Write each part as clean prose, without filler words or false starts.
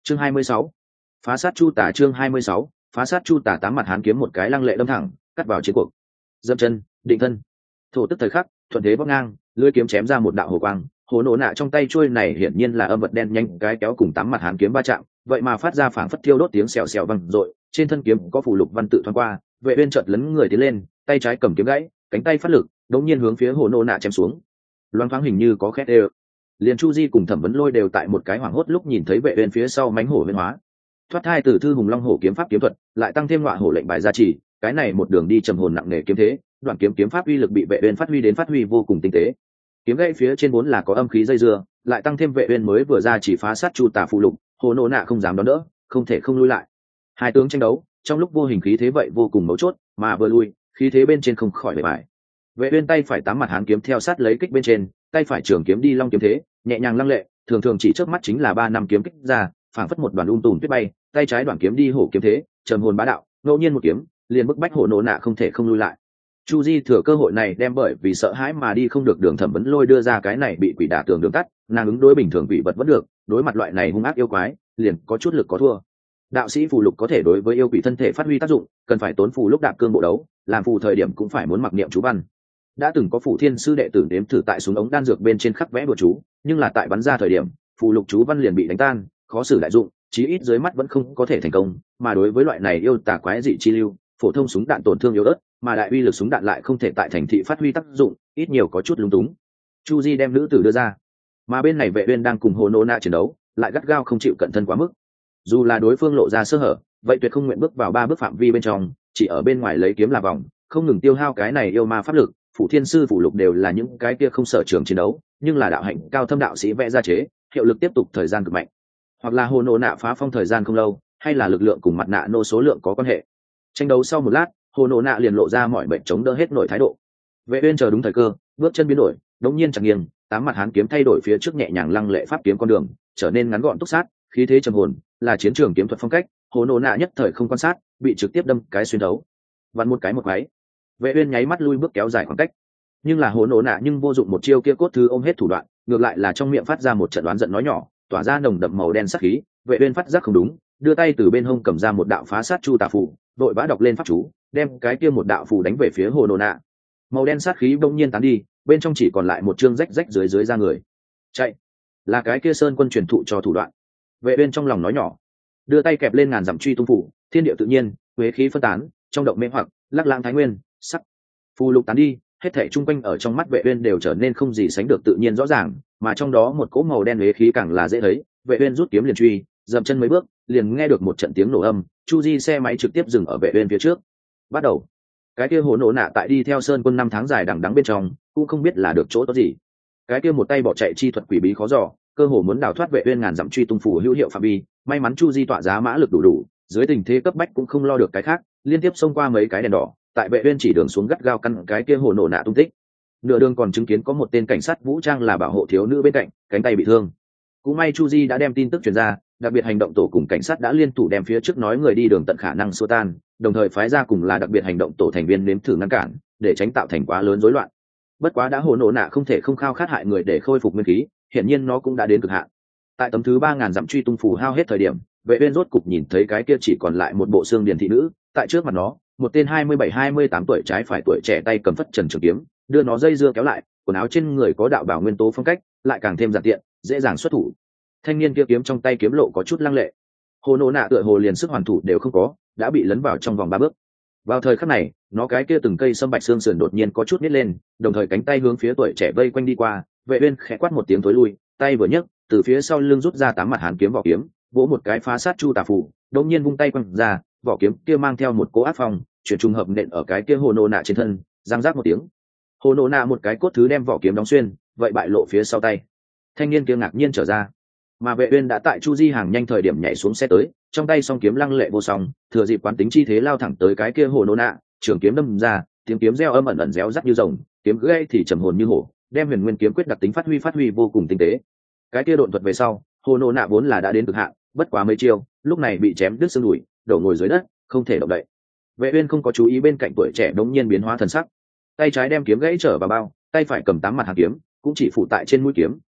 Chương 26. Phá sát chu tả. Chương 26. Phá sát chu tả. Tám mặt hán kiếm một cái lăng lệ đâm thẳng, cắt vào chiến cuộc. Dậm chân, định thân. Thổ tức thời khắc, thuận thế bóc ngang, lưỡi kiếm chém ra một đạo hồ quang. Hồ nổ nạ trong tay chuôi này hiển nhiên là âm vật đen nhanh cái kéo cùng tám mặt hán kiếm va chạm, vậy mà phát ra phảng phất thiêu đốt tiếng xèo xèo vang dội. Trên thân kiếm có phù lục văn tự thoáng qua, Vệ Uyên chợt lấn người tiến lên, tay trái cầm kiếm gãy, cánh tay phát lực, đống nhiên hướng phía hồ nổ nạ chém xuống. Loáng thoáng hình như có khét đều. Liền Chu Di cùng Thẩm Vấn Lôi đều tại một cái hoảng hốt lúc nhìn thấy Vệ Uyên phía sau mãnh hổ biến hóa. Thoát thai từ thư hùng long hổ kiếm pháp kiếm thuật, lại tăng thêm ngọa hổ lệnh bài gia trì, cái này một đường đi trầm hồn nặng nề kiếm thế, đoạn kiếm kiếm pháp uy lực bị Vệ Uyên phát huy vô cùng tinh tế. Kiếm gãy phía trên vốn là có âm khí dây dưa, lại tăng thêm Vệ Uyên mới vừa ra chỉ phá sát chu tà phù lục, hồ nổ nạ không dám đón đỡ, không thể không lui lại. Hai tướng tranh đấu, trong lúc vô hình khí thế vậy vô cùng mấu chốt, mà vừa lui, khí thế bên trên không khỏi bề bại. Vệ Uyên tay phải tám mặt hán kiếm theo sát lấy kích bên trên, tay phải trường kiếm đi long kiếm thế, nhẹ nhàng lăng lệ, thường thường chỉ chớp mắt chính là 3 năm kiếm kích ra, phảng phất một đoàn tùm tuyết bay, tay trái đoạn kiếm đi hổ kiếm thế, trầm hồn bá đạo, ngẫu nhiên một kiếm, liền bức bách hồ nổ nạ không thể không lui lại. Chu Di thừa cơ hội này đem bởi vì sợ hãi mà đi không được đường Thẩm Vấn Lôi đưa ra cái này bị quỷ đả tường đường tắt, nàng ứng đối bình thường quỷ vật vẫn được, đối mặt loại này hung ác yêu quái, liền có chút lực có thua. Đạo sĩ phù lục có thể đối với yêu quỷ thân thể phát huy tác dụng, cần phải tốn phù lúc đạp cương bộ đấu, làm phù thời điểm cũng phải muốn mặc niệm chú văn. Đã từng có phù thiên sư đệ tử đếm thử tại súng ống đan dược bên trên khắc vẽ bùa chú, nhưng là tại bắn ra thời điểm, phù lục chú văn liền bị đánh tan, khó xử đại dụng, chí ít dưới mắt vẫn không có thể thành công, mà đối với loại này yêu tà quái dị chi lưu, phổ thông súng đạn tổn thương yếu ớt, mà đại uy lực súng đạn lại không thể tại thành thị phát huy tác dụng, ít nhiều có chút lúng túng. Chu Di đem nữ tử đưa ra, mà bên này Vệ Uyên đang cùng hồ nổ nạ chiến đấu, lại gắt gao không chịu cận thân quá mức. Dù là đối phương lộ ra sơ hở, vậy tuyệt không nguyện bước vào 3 bước phạm vi bên trong, chỉ ở bên ngoài lấy kiếm là vòng, không ngừng tiêu hao cái này yêu ma pháp lực. Phủ thiên sư phủ lục đều là những cái kia không sở trường chiến đấu, nhưng là đạo hạnh cao thâm đạo sĩ vẽ ra chế, hiệu lực tiếp tục thời gian cực mạnh. Hoặc là hồ nổ nạ phá phong thời gian không lâu, hay là lực lượng cùng mặt nạ nô số lượng có quan hệ. Tranh đấu sau một lát, hồ nổ nạ liền lộ ra mọi bệnh chống đỡ hết nổi thái độ. Vệ Uyên chờ đúng thời cơ, bước chân biến đổi, đống nhiên chẳng nghiêng, tám mặt hán kiếm thay đổi phía trước nhẹ nhàng lăng lệ pháp kiếm con đường, trở nên ngắn gọn túc sát, khí thế trầm hồn, là chiến trường kiếm thuật phong cách. Hồ nổ nạ nhất thời không quan sát, bị trực tiếp đâm cái xuyên thấu, vặn một cái một quái. Vệ Uyên nháy mắt lui bước kéo dài khoảng cách, nhưng là hồ nổ nạ nhưng vô dụng một chiêu kia cốt thứ ôm hết thủ đoạn, ngược lại là trong miệng phát ra một trận đoán giận nói nhỏ, tỏa ra nồng đậm màu đen sắc khí. Vệ Uyên phát giác không đúng, đưa tay từ bên hông cầm ra một đạo phá sát chu tà phù, đội vã đọc lên pháp chú, đem cái kia một đạo phù đánh về phía hồ nổ nạ. Màu đen sát khí bỗng nhiên tán đi, bên trong chỉ còn lại một chương rách rách dưới da người. Chạy, là cái kia sơn quân truyền thụ cho thủ đoạn. Vệ Uyên trong lòng nói nhỏ, đưa tay kẹp lên ngàn dặm truy tung phù, thiên địa tự nhiên, huế khí phân tán, trong động mê hoặc, lắc lãng thái nguyên, sắc phù lục tán đi, hết thảy chung quanh ở trong mắt Vệ Uyên đều trở nên không gì sánh được tự nhiên rõ ràng, mà trong đó một cỗ màu đen huế khí càng là dễ thấy. Vệ Uyên rút kiếm liền truy, dậm chân mấy bước, liền nghe được một trận tiếng nổ âm. Chu Di xe máy trực tiếp dừng ở Vệ Uyên phía trước. Bắt đầu, cái kia hồ nổ nạ tại đi theo sơn quân 5 tháng dài đằng đẵng bên trong, cũng không biết là được chỗ tốt gì. Cái kia một tay bỏ chạy chi thuật quỷ bí khó dò, cơ hồ muốn đào thoát Vệ Uyên ngàn dặm truy tung phủ hữu hiệu phạm vi. May mắn Chu Di tọa giá mã lực đủ, dưới tình thế cấp bách cũng không lo được cái khác, liên tiếp xông qua mấy cái đèn đỏ, tại Vệ Uyên chỉ đường xuống gắt gao căn cái kia hồ nổ nạ tung tích. Nửa đường còn chứng kiến có một tên cảnh sát vũ trang là bảo hộ thiếu nữ bên cạnh, cánh tay bị thương. Cũng may Chu Di đã đem tin tức truyền ra, đặc biệt hành động tổ cùng cảnh sát đã liên thủ đem phía trước nói người đi đường tận khả năng xua tan, đồng thời phái ra cùng là đặc biệt hành động tổ thành viên nếm thử ngăn cản, để tránh tạo thành quá lớn rối loạn. Bất quá đã hồ nổ nạ không thể không khao khát hại người để khôi phục nguyên khí, hiển nhiên nó cũng đã đến cực hạn. Tại tấm thứ 3000 dặm truy tung phù hao hết thời điểm, Vệ Uyên rốt cục nhìn thấy cái kia chỉ còn lại một bộ xương điền thị nữ, tại trước mặt nó, một tên 27-28 tuổi trái phải tuổi trẻ tay cầm phất trần trường kiếm, đưa nó dây dưa kéo lại, quần áo trên người có đạo bảo nguyên tố phong cách, lại càng thêm giản tiện, dễ dàng xuất thủ. Thanh niên kia kiếm trong tay kiếm lộ có chút lăng lệ. Hồ nổ nạ tựa hồ liền sức hoàn thủ đều không có, đã bị lấn vào trong vòng 3 bước. Vào thời khắc này, nó cái kia từng cây sâm bạch xương sườn đột nhiên có chút nít lên, đồng thời cánh tay hướng phía tuổi trẻ vây quanh đi qua. Vệ Uyên khẽ quát một tiếng tối lui, tay vừa nhấc, từ phía sau lưng rút ra 8 mặt hàn kiếm vỏ kiếm, vỗ một cái phá sát chu tà phù, đột nhiên vung tay quăng ra, vỏ kiếm kia mang theo một cỗ áp phong, chuyển trùng hợp nện ở cái kia hồ nổ nạ trên thân, răng rác một tiếng. Hồ nổ nạ một cái cốt thứ đem vỏ kiếm đóng xuyên, vậy bại lộ phía sau tay. Thanh niên kia ngạc nhiên trở ra, mà Vệ Uyên đã tại Chu Di hàng nhanh thời điểm nhảy xuống xe tới, trong tay song kiếm lăng lệ vô song, thừa dịp quán tính chi thế lao thẳng tới cái kia hồ nổ nạ, trường kiếm đâm ra, tiếng kiếm reo âm ẩn ẩn réo rắt như rồng, kiếm gãy thì trầm hồn như hổ, đem huyền nguyên kiếm quyết đặc tính phát huy vô cùng tinh tế. Cái kia độn thuật về sau, hồ nổ nạ vốn là đã đến cực hạn, bất quá mấy chiêu, lúc này bị chém đứt xương đùi, đổ ngồi dưới đất, không thể động đậy. Vệ Uyên không có chú ý bên cạnh tuổi trẻ đống nhiên biến hóa thần sắc, tay trái đem kiếm gãy trở vào bao, tay phải cầm 8 mặt hàn kiếm, cũng chỉ phụ tại trên mũi kiếm,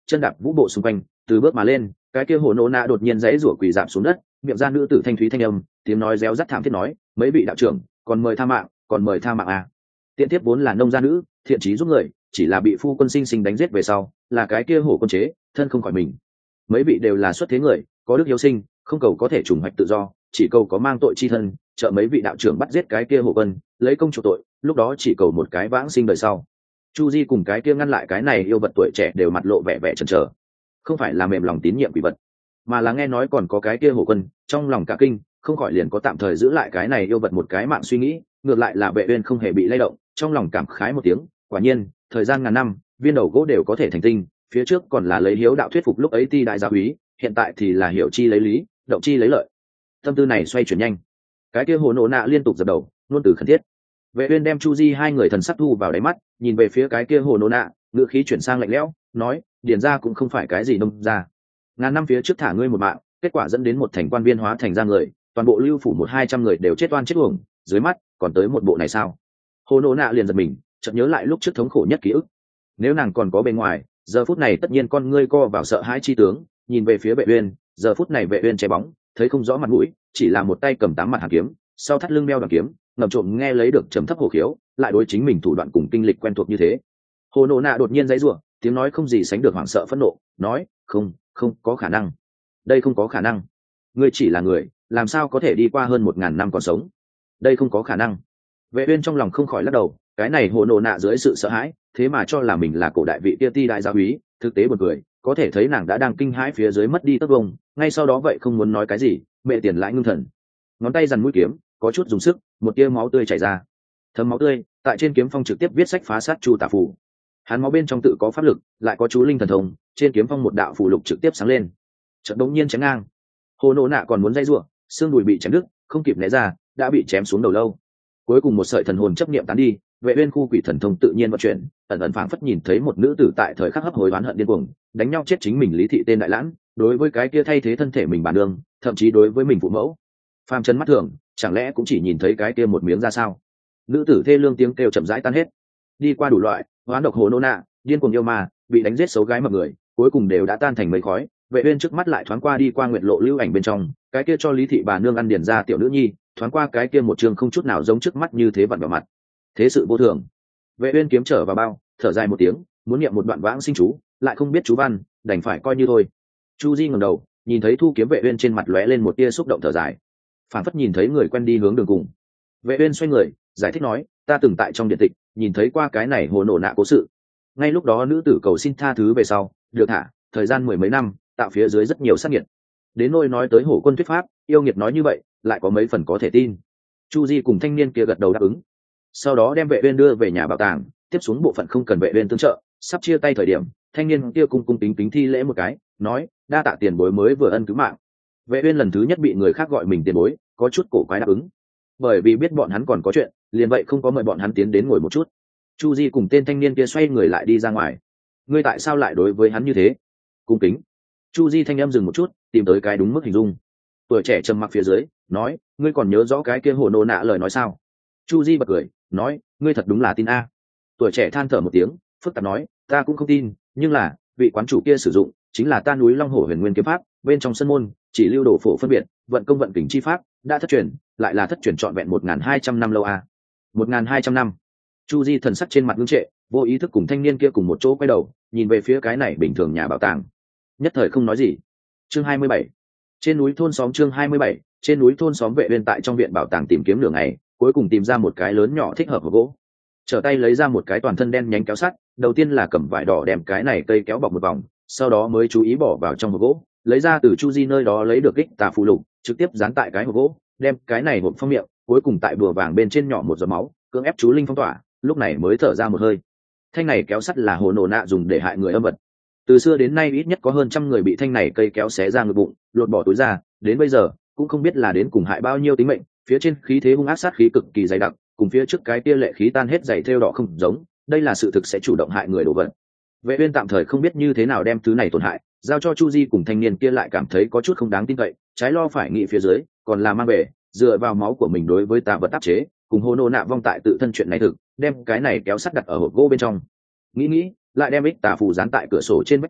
chân đạp vũ bộ xung quanh, từ bước mà lên, cái kia hồ nô nạ đột nhiên giãy rủa quỳ rạp xuống đất, miệng ra nữ tử thanh thúy thanh âm, tiếng nói réo rắt thảm thiết nói, mấy vị đạo trưởng, còn mời tha mạng, còn mời tha mạng à. Tiện tiếp vốn là nông gia nữ, thiện chí giúp người, chỉ là bị phu quân sinh sinh đánh giết về sau, là cái kia hổ quân chế, thân không khỏi mình. Mấy vị đều là xuất thế người, có đức hiếu sinh, không cầu có thể trùng hoạch tự do, chỉ cầu có mang tội chi thân, trợ mấy vị đạo trưởng bắt giết cái kia hổ quân, lấy công chủ tội, lúc đó chỉ cầu một cái vãng sinh đời sau. Chu Di cùng cái kia ngăn lại cái này yêu vật tuổi trẻ đều mặt lộ vẻ vẻ chần chờ, không phải là mềm lòng tín nhiệm quỷ vật, mà là nghe nói còn có cái kia hổ quân, trong lòng cả kinh, không khỏi liền có tạm thời giữ lại cái này yêu vật một cái mạng suy nghĩ, ngược lại là Vệ Uyên không hề bị lay động, trong lòng cảm khái một tiếng, quả nhiên, thời gian ngàn năm, viên đầu gỗ đều có thể thành tinh, phía trước còn là lấy hiếu đạo thuyết phục lúc ấy ti đại giáo úy, hiện tại thì là hiểu chi lấy lý, động chi lấy lợi. Tâm tư này xoay chuyển nhanh, cái kia hồ nổ nạ liên tục dập đầu, luôn từ khẩn thiết. Vệ Uyên đem Chu Di hai người thần sắc thu vào đáy mắt, nhìn về phía cái kia hồ nổ nạ, ngữ khí chuyển sang lạnh lẽo, nói, điền gia cũng không phải cái gì nông gia, ngàn năm phía trước thả ngươi một mạng, kết quả dẫn đến một thành quan viên hóa thành ra người, toàn bộ lưu phủ 100-200 người đều chết oan chết uổng, dưới mắt còn tới một bộ này sao? Hồ nổ nạ liền giật mình, chợt nhớ lại lúc trước thống khổ nhất ký ức. Nếu nàng còn có bên ngoài, giờ phút này tất nhiên con ngươi co vào sợ hãi chi tướng, nhìn về phía Vệ Uyên, giờ phút này Vệ Uyên che bóng, thấy không rõ mặt mũi, chỉ là một tay cầm 8 mặt hàn kiếm, sau thắt lưng đeo đoàn kiếm, ngầm trộm nghe lấy được trầm thấp hổ khiếu, lại đối chính mình thủ đoạn cùng kinh lịch quen thuộc như thế. Hồ nổ nạ đột nhiên giãy giụa, tiếng nói không gì sánh được hoảng sợ phẫn nộ, nói, không có khả năng, đây không có khả năng, ngươi chỉ là người, làm sao có thể đi qua hơn 1000 năm còn sống, đây không có khả năng. Vệ Uyên trong lòng không khỏi lắc đầu, cái này hồ nổ nạ dưới sự sợ hãi, thế mà cho là mình là cổ đại vị kia ti đại giáo úy, thực tế buồn cười, có thể thấy nàng đã đang kinh hãi phía dưới mất đi tấc vông, ngay sau đó vậy không muốn nói cái gì, mẹ tiền lại ngưng thần, ngón tay dằn mũi kiếm, có chút dùng sức, một tia máu tươi chảy ra, thấm máu tươi, tại trên kiếm phong trực tiếp viết sách phá sát chu tả phù. Hắn máu bên trong tự có pháp lực, lại có chú linh thần thông, trên kiếm phong một đạo phù lục trực tiếp sáng lên, chợt đống nhiên chém ngang. Hồ nổ nạ còn muốn dây rủa, xương đùi bị chém đứt, không kịp né ra, đã bị chém xuống đầu lâu. Cuối cùng một sợi thần hồn chấp niệm tán đi, Vệ Uyên khu quỷ thần thông tự nhiên vận chuyển, ẩn ẩn phảng phất nhìn thấy một nữ tử tại thời khắc hấp hối oán hận điên cuồng, đánh nhau chết chính mình Lý thị tên đại lãng, đối với cái kia thay thế thân thể mình bản đường, thậm chí đối với mình phụ mẫu. Phàm trần mắt thường, chẳng lẽ cũng chỉ nhìn thấy cái kia một miếng ra sao? Nữ tử thê lương tiếng kêu chậm rãi tan hết. Đi qua đủ loại, oán độc hồ nô nạ, điên cuồng yêu ma, bị đánh giết xấu gái mập người, cuối cùng đều đã tan thành mây khói. Vệ Uyên trước mắt lại thoáng qua đi qua nguyệt lộ lưu ảnh bên trong, cái kia cho Lý thị bà nương ăn điển ra tiểu nữ nhi, thoáng qua cái kia một trường không chút nào giống trước mắt như thế vặn vào mặt. Thế sự vô thường. Vệ Uyên kiếm trở vào bao, thở dài một tiếng, muốn niệm một đoạn vãng sinh chú, lại không biết chú văn, đành phải coi như thôi. Chu Di ngẩng đầu, nhìn thấy Thu Kiếm Vệ Uyên trên mặt lóe lên một tia xúc động thở dài, phảng phất nhìn thấy người quen đi hướng đường cùng. Vệ Uyên xoay người, giải thích nói, ta từng tại trong điện tịch nhìn thấy qua cái này hồ nổ nạ cố sự. Ngay lúc đó nữ tử cầu xin tha thứ về sau, được thả, thời gian 10 mấy năm, tạo phía dưới rất nhiều sát nghiệt. Đến nỗi nói tới hổ quân thuyết pháp, yêu nghiệt nói như vậy, lại có mấy phần có thể tin. Chu Di cùng thanh niên kia gật đầu đáp ứng, sau đó đem Vệ Uyên đưa về nhà bảo tàng, tiếp xuống bộ phận không cần Vệ Uyên tương trợ. Sắp chia tay thời điểm, thanh niên kia cung cung kính kính thi lễ một cái, nói, đa tạ tiền bối mới vừa ân cứu mạng. Vệ Uyên lần thứ nhất bị người khác gọi mình tiền bối, có chút cổ quái đáp ứng, bởi vì biết bọn hắn còn có chuyện, liền vậy không có mời bọn hắn tiến đến ngồi một chút. Chu Di cùng tên thanh niên kia xoay người lại đi ra ngoài. Ngươi tại sao lại đối với hắn như thế? Cung kính. Chu Di thanh em dừng một chút, tìm tới cái đúng mức hình dung. Tuổi trẻ trầm mặc phía dưới, nói, ngươi còn nhớ rõ cái kia hồ nô nạ lời nói sao? Chu Di bật cười, nói, ngươi thật đúng là tin a. Tuổi trẻ than thở một tiếng, phức tạp nói, ta cũng không tin, nhưng là vị quán chủ kia sử dụng chính là ta núi Long Hổ Huyền Nguyên kiếm pháp, bên trong sân môn chỉ lưu đồ phổ phân biệt, vận công vận kình chi pháp, đã thất truyền, lại là thất truyền trọn vẹn 1200 năm lâu a. 1200 năm. Chu Di thần sắc trên mặt ngưng trệ, vô ý thức cùng thanh niên kia cùng một chỗ quay đầu, nhìn về phía cái này bình thường nhà bảo tàng, nhất thời không nói gì. Chương 27. Trên núi thôn xóm chương 27, trên núi thôn xóm Vệ Uyên tại trong viện bảo tàng tìm kiếm nửa ngày, cuối cùng tìm ra một cái lớn nhỏ thích hợp hộp gỗ. Trở tay lấy ra một cái toàn thân đen nhánh kéo sắt, đầu tiên là cầm vải đỏ đem cái này cây kéo bọc một vòng, sau đó mới chú ý bỏ vào trong hộp gỗ, lấy ra từ Chu Di nơi đó lấy được kích tà phù lục, trực tiếp dán tại cái hộp gỗ, đem cái này hộp phong miệng, cuối cùng tại bùa vàng bên trên nhỏ một giọt máu, cưỡng ép chú linh phong tỏa, lúc này mới thở ra một hơi. Thanh này kéo sắt là hồ nổ nạ dùng để hại người âm vật. Từ xưa đến nay ít nhất có hơn 100 người bị thanh này cây kéo xé ra ngực bụng, lột bỏ túi ra, đến bây giờ cũng không biết là đến cùng hại bao nhiêu tính mệnh. Phía trên khí thế hung ác sát khí cực kỳ dày đặc, cùng phía trước cái tia lệ khí tan hết dày thêu đỏ không giống, đây là sự thực sẽ chủ động hại người đổ vật. Vệ Uyên tạm thời không biết như thế nào đem thứ này tổn hại, giao cho Chu Di cùng thanh niên kia lại cảm thấy có chút không đáng tin cậy, trái lo phải nghĩ phía dưới, còn là mang về, dựa vào máu của mình đối với tà vật áp chế, cùng hồ nô nạ vong tại tự thân chuyện này thực, đem cái này kéo sắt đặt ở hộp gỗ bên trong. Nghĩ, lại đem ích tà phù dán tại cửa sổ trên vách tường,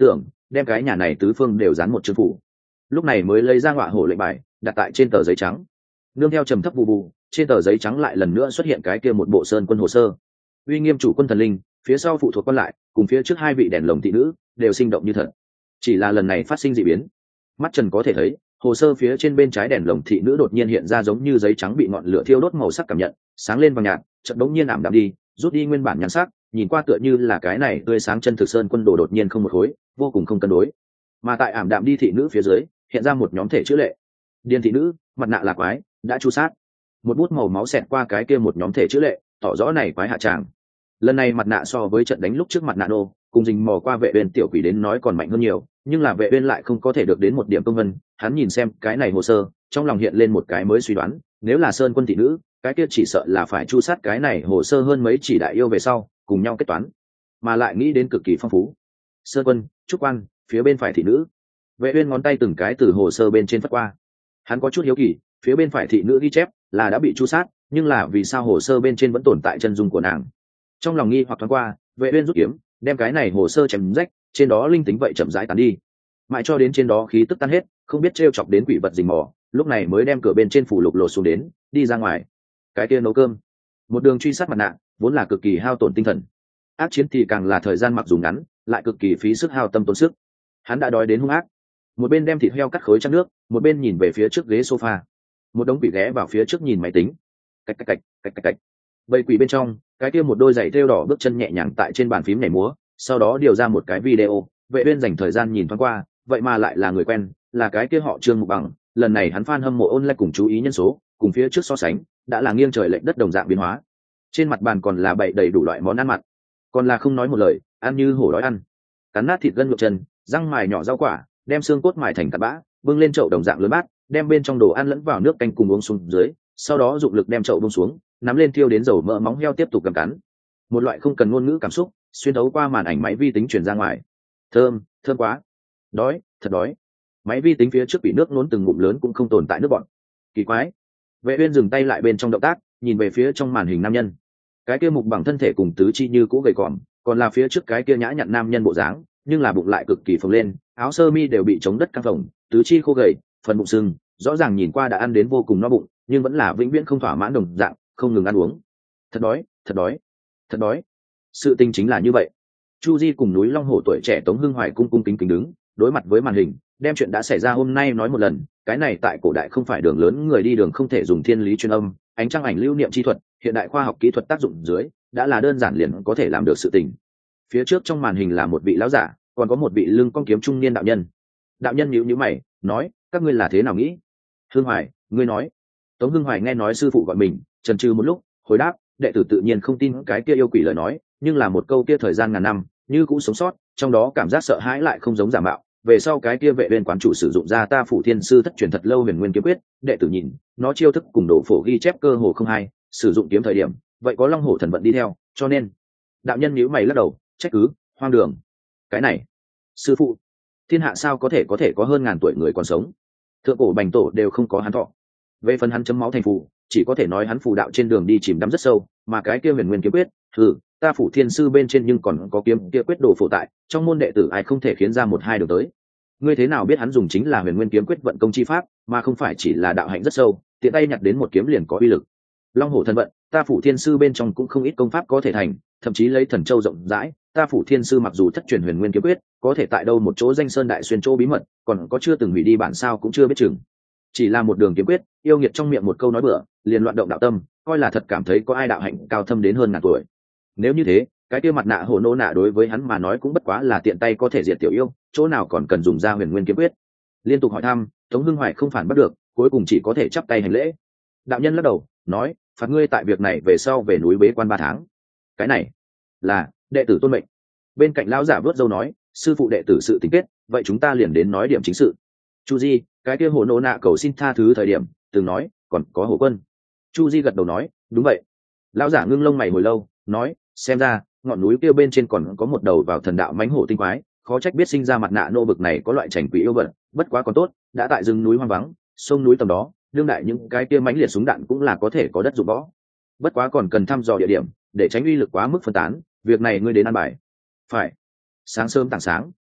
đem cái nhà này tứ phương đều dán một chương phủ, lúc này mới lấy ra ngọa hổ lệnh bài đặt tại trên tờ giấy trắng. Nương theo trầm thấp bù bù, trên tờ giấy trắng lại lần nữa xuất hiện cái kia một bộ sơn quân hồ sơ. Uy nghiêm chủ quân thần linh, phía sau phụ thuộc quân lại, cùng phía trước hai vị đèn lồng thị nữ đều sinh động như thật. Chỉ là lần này phát sinh dị biến. Mắt Trần có thể thấy, hồ sơ phía trên bên trái đèn lồng thị nữ đột nhiên hiện ra giống như giấy trắng bị ngọn lửa thiêu đốt màu sắc cảm nhận, sáng lên vàng nhạt, chợt đống nhiên ảm đạm đi, rút đi nguyên bản nhan sắc, nhìn qua tựa như là cái này tươi sáng chân thực sơn quân đồ đột nhiên không một khối, vô cùng không cân đối. Mà tại ảm đạm đi thị nữ phía dưới, hiện ra một nhóm thể chữ lệ. Điên thị nữ, mặt nạ là quái, đã chu sát. Một bút màu máu xẹt qua cái kia một nhóm thể chữ lệ, tỏ rõ này quái hạ tràng. Lần này mặt nạ so với trận đánh lúc trước mặt nạ nô, cùng dình mò qua vệ uyên tiểu quỷ đến nói còn mạnh hơn nhiều, nhưng là vệ uyên lại không có thể được đến một điểm công vân. Hắn nhìn xem cái này hồ sơ, trong lòng hiện lên một cái mới suy đoán, nếu là sơn quân thị nữ, cái kia chỉ sợ là phải chu sát cái này hồ sơ hơn mấy chỉ đại yêu về sau, cùng nhau kết toán, mà lại nghĩ đến cực kỳ phong phú. Sơn quân, trúc quan, phía bên phải thị nữ. Vệ uyên ngón tay từng cái từ hồ sơ bên trên phất qua. Hắn có chút hiếu kỳ, phía bên phải thị nữ ghi chép là đã bị chu sát, nhưng là vì sao hồ sơ bên trên vẫn tồn tại chân dung của nàng? Trong lòng nghi hoặc thoáng qua, vệ uyên rút kiếm, đem cái này hồ sơ chém rách, trên đó linh tính vậy chậm rãi tán đi, mãi cho đến trên đó khí tức tan hết, không biết trêu chọc đến quỷ vật rình mò, lúc này mới đem cửa bên trên phủ lục lột xuống đến, đi ra ngoài. Cái kia nấu cơm, một đường truy sát mặt nạ, vốn là cực kỳ hao tổn tinh thần. Ác chiến thì càng là thời gian mặc dù ngắn, lại cực kỳ phí sức hao tâm tốn sức. Hắn đã đói đến hung ác, một bên đem thịt heo cắt khối trong nước, một bên nhìn về phía trước ghế sofa. Một đống quỷ ghé vào phía trước nhìn máy tính. Cạch cạch cạch, cạch cạch cạch. Bầy quỷ bên trong, cái kia một đôi giày thêu đỏ bước chân nhẹ nhàng tại trên bàn phím nhảy múa, sau đó điều ra một cái video. Vệ uyên dành thời gian nhìn thoáng qua, vậy mà lại là người quen, là cái kia họ Trương Mục Bằng. Lần này hắn fan hâm mộ online cùng chú ý nhân số, cùng phía trước so sánh, đã là nghiêng trời lệch đất đồng dạng biến hóa. Trên mặt bàn còn là bày đầy đủ loại món ăn mặn, còn là không nói một lời, ăn như hổ đói ăn. Cắn nát thịt gân luộc chân, răng mài nhỏ rau quả, đem xương cốt mài thành cát bã, bưng lên chậu đồng dạng lớn bát, đem bên trong đồ ăn lẫn vào nước canh cùng uống xuống dưới, sau đó dụng lực đem chậu buông xuống, nắm lên thiêu đến dầu mỡ móng heo tiếp tục cầm cắn. Một loại không cần ngôn ngữ cảm xúc xuyên thấu qua màn ảnh máy vi tính truyền ra ngoài. Thơm, thơm quá. Đói, thật đói. Máy vi tính phía trước bị nước nốn từng ngụm lớn cũng không tồn tại nước bọn. Kỳ quái. Vệ uyên dừng tay lại bên trong động tác, nhìn về phía trong màn hình nam nhân. Cái kia Mục Bằng thân thể cùng tứ chi như cũ gầy còm, còn là phía trước cái kia nhã nhặn nam nhân bộ dáng, nhưng là bụng lại cực kỳ phồng lên, áo sơ mi đều bị chống đất căng phồng, tứ chi khô gầy, phần bụng sưng, rõ ràng nhìn qua đã ăn đến vô cùng no bụng, nhưng vẫn là vĩnh viễn không thỏa mãn đồng dạng, không ngừng ăn uống. Thật đói, thật đói, thật đói. Sự tình chính là như vậy. Chu Di cùng núi Long Hổ tuổi trẻ Tống Hưng Hoài cung cung kính kính đứng, đối mặt với màn hình, đem chuyện đã xảy ra hôm nay nói một lần. Cái này tại cổ đại không phải đường lớn người đi đường không thể dùng thiên lý truyền âm, ánh trăng ảnh lưu niệm chi thuật, hiện đại khoa học kỹ thuật tác dụng dưới, đã là đơn giản liền có thể làm được sự tình. Phía trước trong màn hình là một vị lão giả, còn có một vị lưng cong kiếm trung niên đạo nhân. Đạo nhân nhíu nhíu mày, nói: các ngươi là thế nào nghĩ? Hưng Hoài, ngươi nói. Tống Hưng Hoài nghe nói sư phụ gọi mình, chần chừ một lúc, hồi đáp: đệ tử tự nhiên không tin cái kia yêu quỷ lời nói, nhưng là một câu kia thời gian ngàn năm, như cũ sống sót, trong đó cảm giác sợ hãi lại không giống giả mạo. Về sau cái kia vệ uyên quán chủ sử dụng ra ta phủ thiên sư thất truyền thật lâu huyền nguyên kiếm quyết, đệ tử nhìn, nó chiêu thức cùng độ phổ ghi chép cơ hồ không hai, sử dụng kiếm thời điểm, vậy có long hổ thần vận đi theo, cho nên. Đạo nhân nhíu mày lắc đầu, trách cứ, hoang đường. Cái này, sư phụ, thiên hạ sao có thể có hơn ngàn tuổi người còn sống? Thượng cổ bành tổ đều không có hắn thọ. Về phần hắn chấm máu thành phù, chỉ có thể nói hắn phù đạo trên đường đi chìm đắm rất sâu, mà cái kia huyền nguyên kiếm quyết, ta phủ thiên sư bên trên nhưng còn có kiếm kia quyết đồ phổ tại, trong môn đệ tử ai không thể khiến ra một hai đường tới. Ngươi thế nào biết hắn dùng chính là huyền nguyên kiếm quyết vận công chi pháp, mà không phải chỉ là đạo hạnh rất sâu, tiện tay nhặt đến một kiếm liền có uy lực. Long hổ thần vận, ta phủ thiên sư bên trong cũng không ít công pháp có thể thành, thậm chí lấy thần châu rộng rãi, ta phủ thiên sư mặc dù thất truyền huyền nguyên kiếm quyết, có thể tại đâu một chỗ danh sơn đại xuyên chỗ bí mật, còn có chưa từng hủy đi bản sao cũng chưa biết chừng. Chỉ là một đường kiếm quyết, yêu nghiệt trong miệng một câu nói bừa, liền loạn động đạo tâm, coi là thật cảm thấy có ai đạo hạnh cao thâm đến hơn ngàn tuổi. Nếu như thế, cái kia mặt nạ hồ nô nạ đối với hắn mà nói cũng bất quá là tiện tay có thể diệt tiểu yêu, chỗ nào còn cần dùng ra huyền nguyên kiếm quyết. Liên tục hỏi thăm, Tống Hưng Hoài không phản bắt được, cuối cùng chỉ có thể chắp tay hành lễ. Đạo nhân lắc đầu, nói: phạt ngươi tại việc này về sau về núi bế quan 3 tháng. Cái này là đệ tử tôn mệnh. Bên cạnh lão giả vớt dâu nói: sư phụ đệ tử sự tính kết, vậy chúng ta liền đến nói điểm chính sự. Chu Di, cái kia hồ nô nạ cầu xin tha thứ thời điểm từng nói còn có hồ quân. Chu Di gật đầu nói: đúng vậy. Lão giả ngưng lông mày hồi lâu, nói: xem ra ngọn núi kia bên trên còn có một đầu vào thần đạo mãnh hổ tinh quái, khó trách biết sinh ra mặt nạ nô bực này có loại chảnh quỷ yêu vật, bất quá còn tốt, đã tại rừng núi hoang vắng, sông núi tầm đó, đương đại những cái kia mãnh liệt súng đạn cũng là có thể có đất dụng võ. Bất quá còn cần thăm dò địa điểm, để tránh uy lực quá mức phân tán, việc này ngươi đến an bài. Phải. Sáng sớm tảng sáng,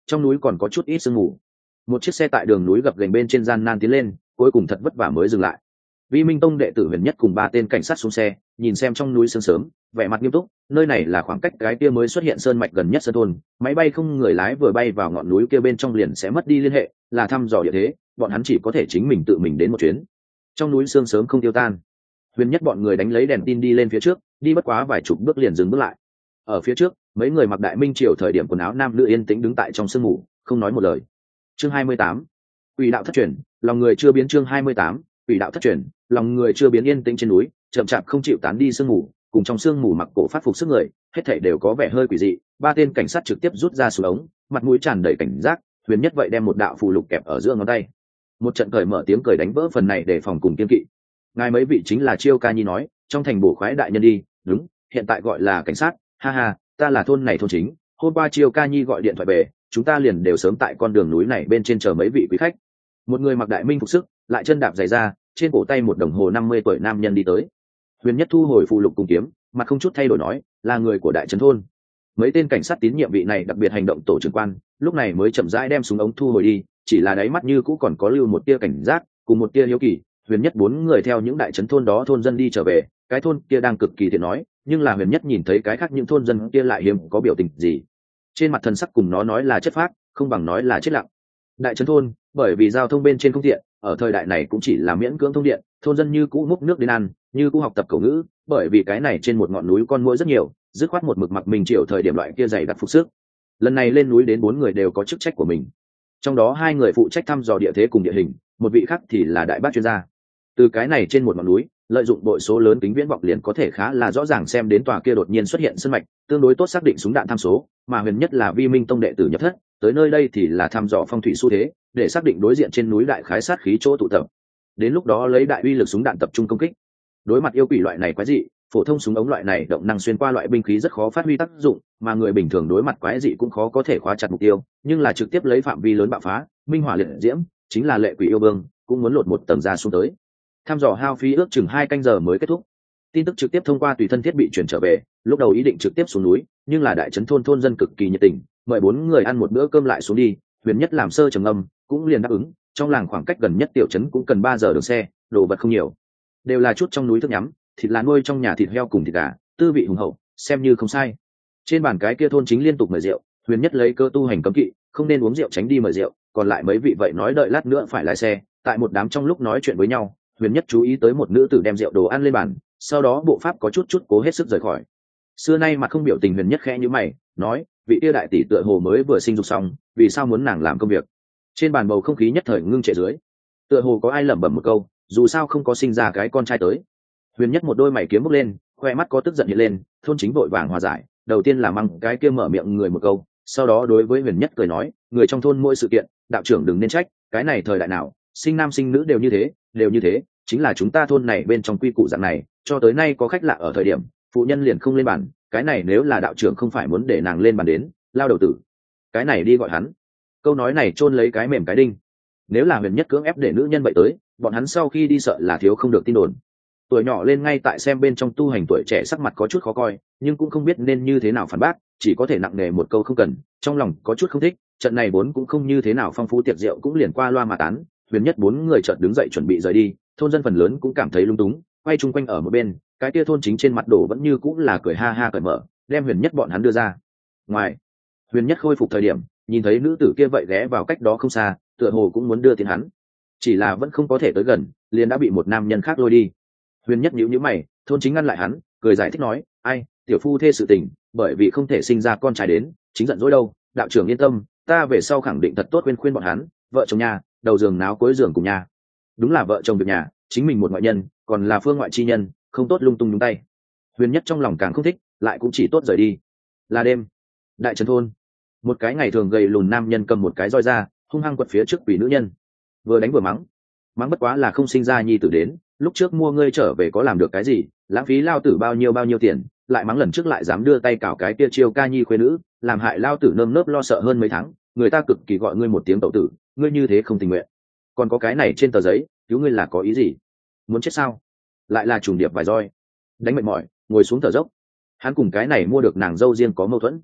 trong núi còn có chút ít sương mù. Một chiếc xe tại đường núi gập ghềnh bên trên gian nan tiến lên, cuối cùng thật vất vả mới dừng lại. Vi Minh Tông đệ tử Huyền Nhất cùng ba tên cảnh sát xuống xe, nhìn xem trong núi sương sớm, vẻ mặt nghiêm túc. Nơi này là khoảng cách cái kia mới xuất hiện sơn mạch gần nhất sơn thôn, máy bay không người lái vừa bay vào ngọn núi kia bên trong liền sẽ mất đi liên hệ, là thăm dò địa thế, bọn hắn chỉ có thể chính mình tự mình đến một chuyến. Trong núi sương sớm không tiêu tan, Huyền Nhất bọn người đánh lấy đèn tin đi lên phía trước, đi bất quá vài chục bước liền dừng bước lại. Ở phía trước, mấy người mặc đại minh triều thời điểm quần áo nam nữ yên tĩnh đứng tại trong sương mù, không nói một lời. Chương 28. Quỷ đạo thất truyền, lòng người chưa biến. Chương 28. Quỷ đạo thất truyền, lòng người chưa biến. Yên tĩnh trên núi, chậm chạp không chịu tán đi sương mù, cùng trong sương mù mặc cổ phát phục sức người, hết thảy đều có vẻ hơi quỷ dị. Ba tên cảnh sát trực tiếp rút ra súng ống, mặt mũi tràn đầy cảnh giác. Huyền Nhất vậy đem một đạo phù lục kẹp ở giữa ngón tay. Một trận cởi mở tiếng cười đánh vỡ phần này để phòng cùng kiên kỵ. Ngài mấy vị chính là Chiêu Ca Nhi nói, trong thành bổ khoái đại nhân đi. Đúng, hiện tại gọi là cảnh sát. Ha ha, ta là thôn này thôn chính. Hôm qua Chiêu Ca Nhi gọi điện thoại về, chúng ta liền đều sớm tại con đường núi này bên trên chờ mấy vị quý khách. Một người mặc đại minh phục sức, lại chân đạp giày ra, trên cổ tay một đồng hồ 50 tuổi nam nhân đi tới. Huyền Nhất thu hồi phù lục cùng kiếm, mặt không chút thay đổi nói, là người của đại trấn thôn. Mấy tên cảnh sát tín nhiệm vị này đặc biệt hành động tổ trưởng quan, lúc này mới chậm rãi đem súng ống thu hồi đi, chỉ là đáy mắt như cũ còn có lưu một tia cảnh giác, cùng một tia hiếu kỳ. Huyền Nhất bốn người theo những đại trấn thôn đó thôn dân đi trở về, cái thôn kia đang cực kỳ thiện nói, nhưng là Huyền Nhất nhìn thấy cái khác những thôn dân kia lại hiếm có biểu tình gì. Trên mặt thần sắc cùng nó nói là chất phác, không bằng nói là chết lặng. Đại trấn thôn, bởi vì giao thông bên trên không tiện, ở thời đại này cũng chỉ là miễn cưỡng thông điện, thôn dân như cũ múc nước đến ăn, như cũ học tập cổ ngữ, bởi vì cái này trên một ngọn núi con muỗi rất nhiều, dứt khoát một mực mặc mình chiều thời điểm loại kia dày đặc phục sức. Lần này lên núi đến 4 người đều có chức trách của mình, trong đó 2 người phụ trách thăm dò địa thế cùng địa hình, một vị khác thì là đại bác chuyên gia. Từ cái này trên một ngọn núi, lợi dụng bội số lớn kính viễn vọng liền có thể khá là rõ ràng xem đến tòa kia đột nhiên xuất hiện sơn mạch, tương đối tốt xác định súng đạn tham số, mà Huyền Nhất là Vi Minh Tông đệ tử nhập thất, tới nơi đây thì là thăm dò phong thủy xu thế, để xác định đối diện trên núi đại khái sát khí chỗ tụ tập. Đến lúc đó lấy đại uy lực súng đạn tập trung công kích. Đối mặt yêu quỷ loại này quái dị, phổ thông súng ống loại này động năng xuyên qua loại binh khí rất khó phát huy tác dụng, mà người bình thường đối mặt quái dị cũng khó có thể khóa chặt mục tiêu, nhưng là trực tiếp lấy phạm vi lớn bạo phá, minh hỏa liệt diễm, chính là lệ quỷ yêu vương, cũng muốn lột một tầng da xuống tới. Thăm dò hao phí ước chừng 2 canh giờ mới kết thúc. Tin tức trực tiếp thông qua tùy thân thiết bị chuyển trở về, lúc đầu ý định trực tiếp xuống núi, nhưng là đại trấn thôn dân cực kỳ nhiệt tình, mời 4 người ăn một bữa cơm lại xuống đi. Huyền Nhất làm sơ trầm ngâm, cũng liền đáp ứng. Trong làng khoảng cách gần nhất tiểu trấn cũng cần 3 giờ đường xe, đồ vật không nhiều, đều là chút trong núi thức nhắm, thịt là nuôi trong nhà thịt heo cùng thịt gà, tư vị hùng hậu, xem như không sai. Trên bàn cái kia thôn chính liên tục mời rượu, Huyền Nhất lấy cơ tu hành cấm kỵ, không nên uống rượu tránh đi mời rượu, còn lại mấy vị vậy nói đợi lát nữa phải lái xe. Tại một đám trong lúc nói chuyện với nhau, Huyền Nhất chú ý tới một nữ tử đem rượu đồ ăn lên bàn, sau đó bộ pháp có chút cố hết sức rời khỏi. Xưa nay mặt không biểu tình Huyền Nhất khẽ như mày, nói, vị kia đại tỷ tựa hồ mới vừa sinh dục xong, vì sao muốn nàng làm công việc? Trên bàn bầu không khí nhất thời ngưng trệ dưới, tựa hồ có ai lẩm bẩm một câu, dù sao không có sinh ra cái con trai tới. Huyền Nhất một đôi mày kiếm bốc lên, khoe mắt có tức giận hiện lên, thôn chính vội vàng hòa giải, đầu tiên là măng cái kia mở miệng người một câu, sau đó đối với Huyền Nhất cười nói, người trong thôn mỗi sự kiện, đạo trưởng đừng nên trách, cái này thời đại nào, sinh nam sinh nữ đều như thế, chính là chúng ta thôn này bên trong quy củ dạng này, cho tới nay có khách lạ ở thời điểm, phụ nhân liền không lên bàn, cái này nếu là đạo trưởng không phải muốn để nàng lên bàn đến, lao đầu tử, cái này đi gọi hắn. Câu nói này chôn lấy cái mềm cái đinh. Nếu là Huyền Nhất cưỡng ép để nữ nhân vậy tới, bọn hắn sau khi đi sợ là thiếu không được tin đồn. Tuổi nhỏ lên ngay tại xem bên trong tu hành tuổi trẻ sắc mặt có chút khó coi, nhưng cũng không biết nên như thế nào phản bác, chỉ có thể nặng nề một câu không cần, trong lòng có chút không thích. Trận này vốn cũng không như thế nào phong phú, tiệc rượu cũng liền qua loa mà tán. Huyền Nhất 4 người chợt đứng dậy chuẩn bị rời đi, thôn dân phần lớn cũng cảm thấy lung túng, quay chung quanh ở một bên. Cái kia thôn chính trên mặt đổ vẫn như cũng là cười ha ha cởi mở, đem Huyền Nhất bọn hắn đưa ra ngoài. Huyền Nhất khôi phục thời điểm, nhìn thấy nữ tử kia vậy ghé vào cách đó không xa, tựa hồ cũng muốn đưa tiền hắn, chỉ là vẫn không có thể tới gần, liền đã bị một nam nhân khác lôi đi. Huyền Nhất nhíu mày, thôn chính ngăn lại hắn, cười giải thích nói, ai, tiểu phu thê sự tình, bởi vì không thể sinh ra con trai đến, chính giận dỗi đâu, đạo trưởng yên tâm, ta về sau khẳng định thật tốt khuyên bọn hắn, vợ chồng nhà, đầu giường náo cuối giường cùng nhà. Đúng là vợ chồng việc nhà, chính mình một ngoại nhân, còn là phương ngoại chi nhân, không tốt lung tung nhúng tay. Huyền Nhất trong lòng càng không thích, lại cũng chỉ tốt rời đi. Là đêm, đại trấn thôn, một cái ngày thường gầy lùn nam nhân cầm một cái roi ra, hung hăng quật phía trước quỷ nữ nhân, vừa đánh vừa mắng bất quá là không sinh ra nhi tử đến, lúc trước mua ngươi trở về có làm được cái gì, lãng phí lao tử bao nhiêu tiền, lại mắng lần trước lại dám đưa tay cào cái kia Chiêu Ca Nhi khuê nữ, làm hại lao tử nơm nớp lo sợ hơn mấy tháng, người ta cực kỳ gọi ngươi một tiếng tẩu tử, ngươi như thế không tình nguyện. Còn có cái này trên tờ giấy, cứu ngươi là có ý gì? Muốn chết sao? Lại là trùng điệp vài roi, đánh mệt mỏi, ngồi xuống thở dốc. Hắn cùng cái này mua được nàng dâu riêng có mâu thuẫn,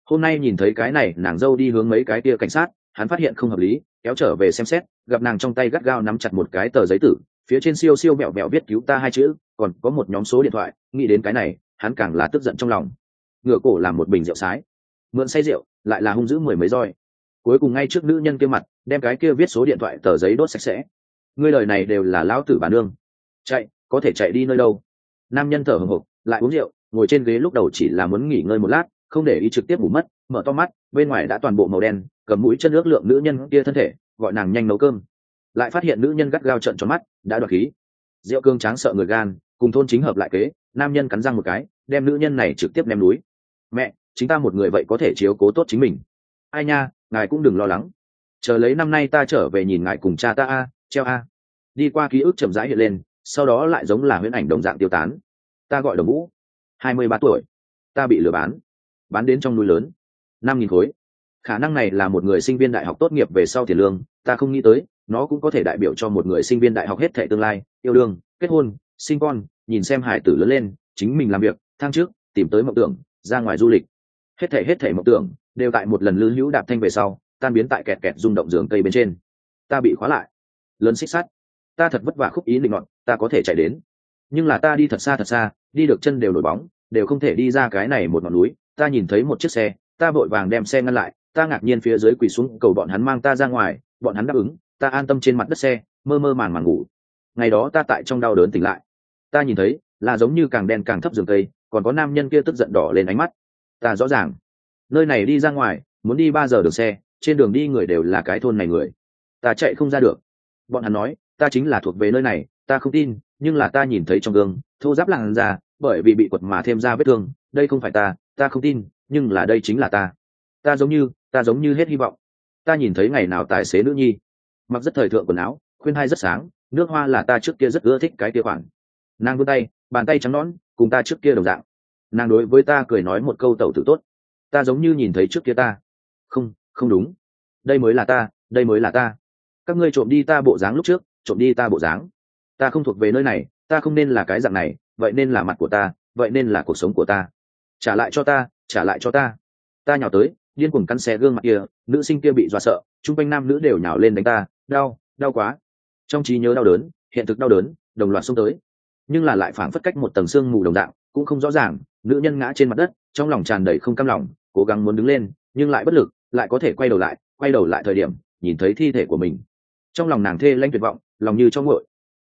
Hôm nay nhìn thấy cái này nàng dâu đi hướng mấy cái kia cảnh sát, hắn phát hiện không hợp lý, kéo trở về xem xét, gặp nàng trong tay gắt gao nắm chặt một cái tờ giấy tử, phía trên siêu siêu mẹo mẹo viết cứu ta hai chữ, còn có một nhóm số điện thoại. Nghĩ đến cái này, hắn càng là tức giận trong lòng. Ngửa cổ làm một bình rượu sái, mượn say rượu, lại là hung dữ mười mấy roi. Cuối cùng ngay trước nữ nhân kia mặt, đem cái kia viết số điện thoại tờ giấy đốt sạch sẽ. Ngươi lời này đều là lão tử bà nương. Chạy, có thể chạy đi nơi đâu? Nam nhân thở hổn hộc, lại uống rượu, ngồi trên ghế lúc đầu chỉ là muốn nghỉ ngơi một lát, không để ý trực tiếp ngủ mất, mở to mắt, bên ngoài đã toàn bộ màu đen, cầm mũi chân ước lượng nữ nhân kia thân thể, gọi nàng nhanh nấu cơm. Lại phát hiện nữ nhân gắt gao trợn tròn mắt, đã đoạt khí. Rượu cương tráng sợ người gan, cùng thôn chính hợp lại kế, nam nhân cắn răng một cái, đem nữ nhân này trực tiếp ném núi. Mẹ, chính ta một người vậy có thể chiếu cố tốt chính mình. Ai nha, ngài cũng đừng lo lắng. Chờ lấy năm nay ta trở về nhìn ngài cùng cha ta a, treo a. Đi qua ký ức chậm rãi hiện lên, sau đó lại giống là huyễn ảnh đồng dạng tiêu tán. Ta gọi Đồng Vũ, 23 tuổi, ta bị lừa bán đến trong núi lớn, 5.000 khối. Khả năng này là một người sinh viên đại học tốt nghiệp về sau tiền lương, ta không nghĩ tới nó cũng có thể đại biểu cho một người sinh viên đại học hết thệ tương lai, yêu đương, kết hôn, sinh con, nhìn xem hải tử lớn lên, chính mình làm việc, thăng trước, tìm tới mộng tưởng, ra ngoài du lịch. Hết thệ mộng tưởng đều tại một lần lư hữu đạp thanh về sau tan biến tại kẹt kẹt rung động giường cây bên trên. Ta bị khóa lại, lớn xích sắt. Ta thật vất vả khúc ý định ngọn, ta có thể chạy đến, nhưng là ta đi thật xa, đi được chân đều nổi bóng, đều không thể đi ra cái này một ngọn núi. Ta nhìn thấy một chiếc xe, ta vội vàng đem xe ngăn lại, ta ngạc nhiên phía dưới quỳ xuống cầu bọn hắn mang ta ra ngoài, bọn hắn đáp ứng, ta an tâm trên mặt đất xe, mơ mơ màng màng ngủ. Ngày đó ta tại trong đau đớn tỉnh lại, ta nhìn thấy là giống như càng đen càng thấp giường cây, còn có nam nhân kia tức giận đỏ lên ánh mắt. Ta rõ ràng, nơi này đi ra ngoài muốn đi 3 giờ đường xe, trên đường đi người đều là cái thôn này người. Ta chạy không ra được. Bọn hắn nói ta chính là thuộc về nơi này, ta không tin, nhưng là ta nhìn thấy trong gương thô giáp làn da, bởi vì bị quật mà thêm ra vết thương. Đây không phải ta không tin, nhưng là đây chính là ta. Ta giống như hết hy vọng. Ta nhìn thấy ngày nào tài xế nữ nhi mặc rất thời thượng quần áo, khuyên hai rất sáng, nước hoa là ta trước kia rất ưa thích cái kia khoản. Nàng vươn tay, bàn tay trắng nõn, cùng ta trước kia đồng dạng. Nàng đối với ta cười nói một câu tẩu tử tốt. Ta giống như nhìn thấy trước kia ta. Không đúng, đây mới là ta. Các ngươi trộm đi ta bộ dáng lúc trước, trộm đi ta bộ dáng. Ta không thuộc về nơi này, ta không nên là cái dạng này, vậy nên là mặt của ta, vậy nên là cuộc sống của ta. Trả lại cho ta. Ta nhào tới, điên cuồng cắn xé gương mặt kia, nữ sinh kia bị dọa sợ, chung quanh nam nữ đều nhào lên đánh ta. Đau quá. Trong trí nhớ đau đớn, hiện thực đau đớn đồng loạt xông tới, nhưng là lại phảng phất cách một tầng sương mù đồng dạng, cũng không rõ ràng. Nữ nhân ngã trên mặt đất, trong lòng tràn đầy không cam lòng, cố gắng muốn đứng lên, nhưng lại bất lực, lại có thể quay đầu lại thời điểm nhìn thấy thi thể của mình, trong lòng nàng thê lanh tuyệt vọng, lòng như cho nguội.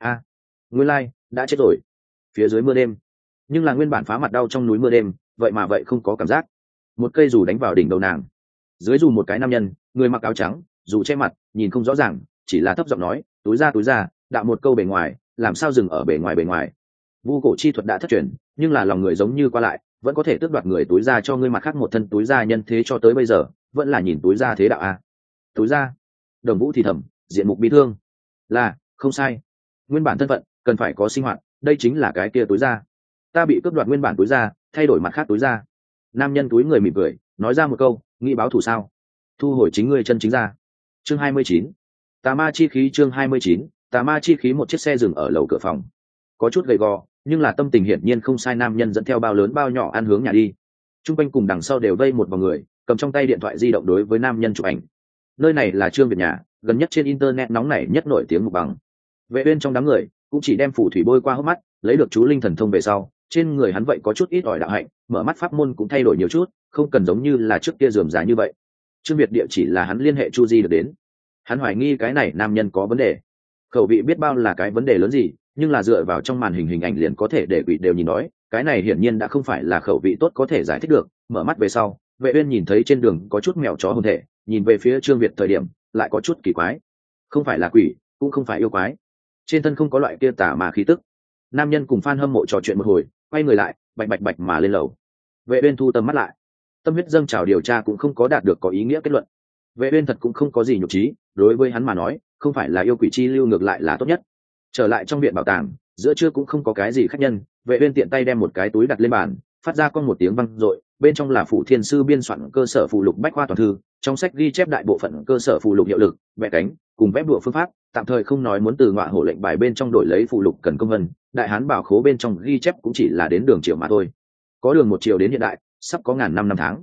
Nguyên lai đã chết rồi. Phía dưới mưa đêm, nhưng là nguyên bản phá mặt đau trong núi mưa đêm, vậy mà vậy không có cảm giác. Một cây dù đánh vào đỉnh đầu nàng, dưới dù một cái nam nhân, người mặc áo trắng, dù che mặt, nhìn không rõ ràng, chỉ là thấp giọng nói, túi ra, đạo một câu bề ngoài, làm sao dừng ở bề ngoài. Vu cổ chi thuật đã thất truyền, nhưng là lòng người giống như qua lại, vẫn có thể tước đoạt người túi ra cho ngươi mặt khác một thân túi ra nhân thế cho tới bây giờ, vẫn là nhìn túi ra thế đạo a. Túi ra. Đồng Vũ thì thầm, diện mục bi thương. Là, không sai. Nguyên bản thân phận, cần phải có sinh hoạt, đây chính là cái kia túi ra. Ta bị cướp đoạt nguyên bản túi ra, thay đổi mặt khác túi ra. Nam nhân túi người mỉm cười, nói ra một câu, nghĩ báo thù sao? Thu hồi chính ngươi chân chính ra. Chương 29. Tà ma chi khí. Chương 29. Tà ma chi khí. Một chiếc xe dừng ở lầu cửa phòng. Có chút gầy gò, nhưng là tâm tình hiển nhiên không sai. Nam nhân dẫn theo bao lớn bao nhỏ ăn hướng nhà đi. Trung quanh cùng đằng sau đều vây một vòng người, cầm trong tay điện thoại di động đối với nam nhân chụp ảnh. Nơi này là Trương Việt nhà, gần nhất trên internet nóng nảy nhất nổi tiếng Mục Bằng. Vệ Uyên trong đám người cũng chỉ đem phù thủy bôi qua hốc mắt, lấy được chú linh thần thông về sau, trên người hắn vậy có chút ít ỏi đạo hạnh, mở mắt pháp môn cũng thay đổi nhiều chút, không cần giống như là trước kia rườm rà như vậy. Trương Việt địa chỉ là hắn liên hệ Chu Di được đến. Hắn hoài nghi cái này nam nhân có vấn đề. Khẩu vị biết bao là cái vấn đề lớn gì, nhưng là dựa vào trong màn hình ảnh liền có thể để quỷ đều nhìn nói, cái này hiển nhiên đã không phải là khẩu vị tốt có thể giải thích được. Mở mắt về sau, Vệ Uyên nhìn thấy trên đường có chút mèo chó hồn thể, nhìn về phía Trương Việt thời điểm lại có chút kỳ quái. Không phải là quỷ, cũng không phải yêu quái, trên thân không có loại kia tà ma khí tức. Nam nhân cùng fan hâm mộ trò chuyện một hồi, quay người lại, bạch mà lên lầu. Vệ Uyên thu tầm mắt lại, tâm huyết dâng trào điều tra cũng không có đạt được có ý nghĩa kết luận. Vệ Uyên thật cũng không có gì nhục trí, đối với hắn mà nói, không phải là yêu quỷ chi lưu ngược lại là tốt nhất. Trở lại trong viện bảo tàng, giữa trưa cũng không có cái gì khách nhân, Vệ Uyên tiện tay đem một cái túi đặt lên bàn, phát ra con một tiếng vang dội, bên trong là Phủ Thiên sư biên soạn cơ sở phù lục bách khoa toàn thư, trong sách ghi chép đại bộ phận cơ sở phù lục hiệu lực, vẽ cánh, cùng vẽ đùa phương pháp, tạm thời không nói muốn từ ngọa hổ lệnh bài bên trong đổi lấy phù lục cần công vân, đại hán bảo khố bên trong ghi chép cũng chỉ là đến đường triệu mà thôi. Có đường một triệu đến hiện đại, sắp có ngàn năm năm tháng.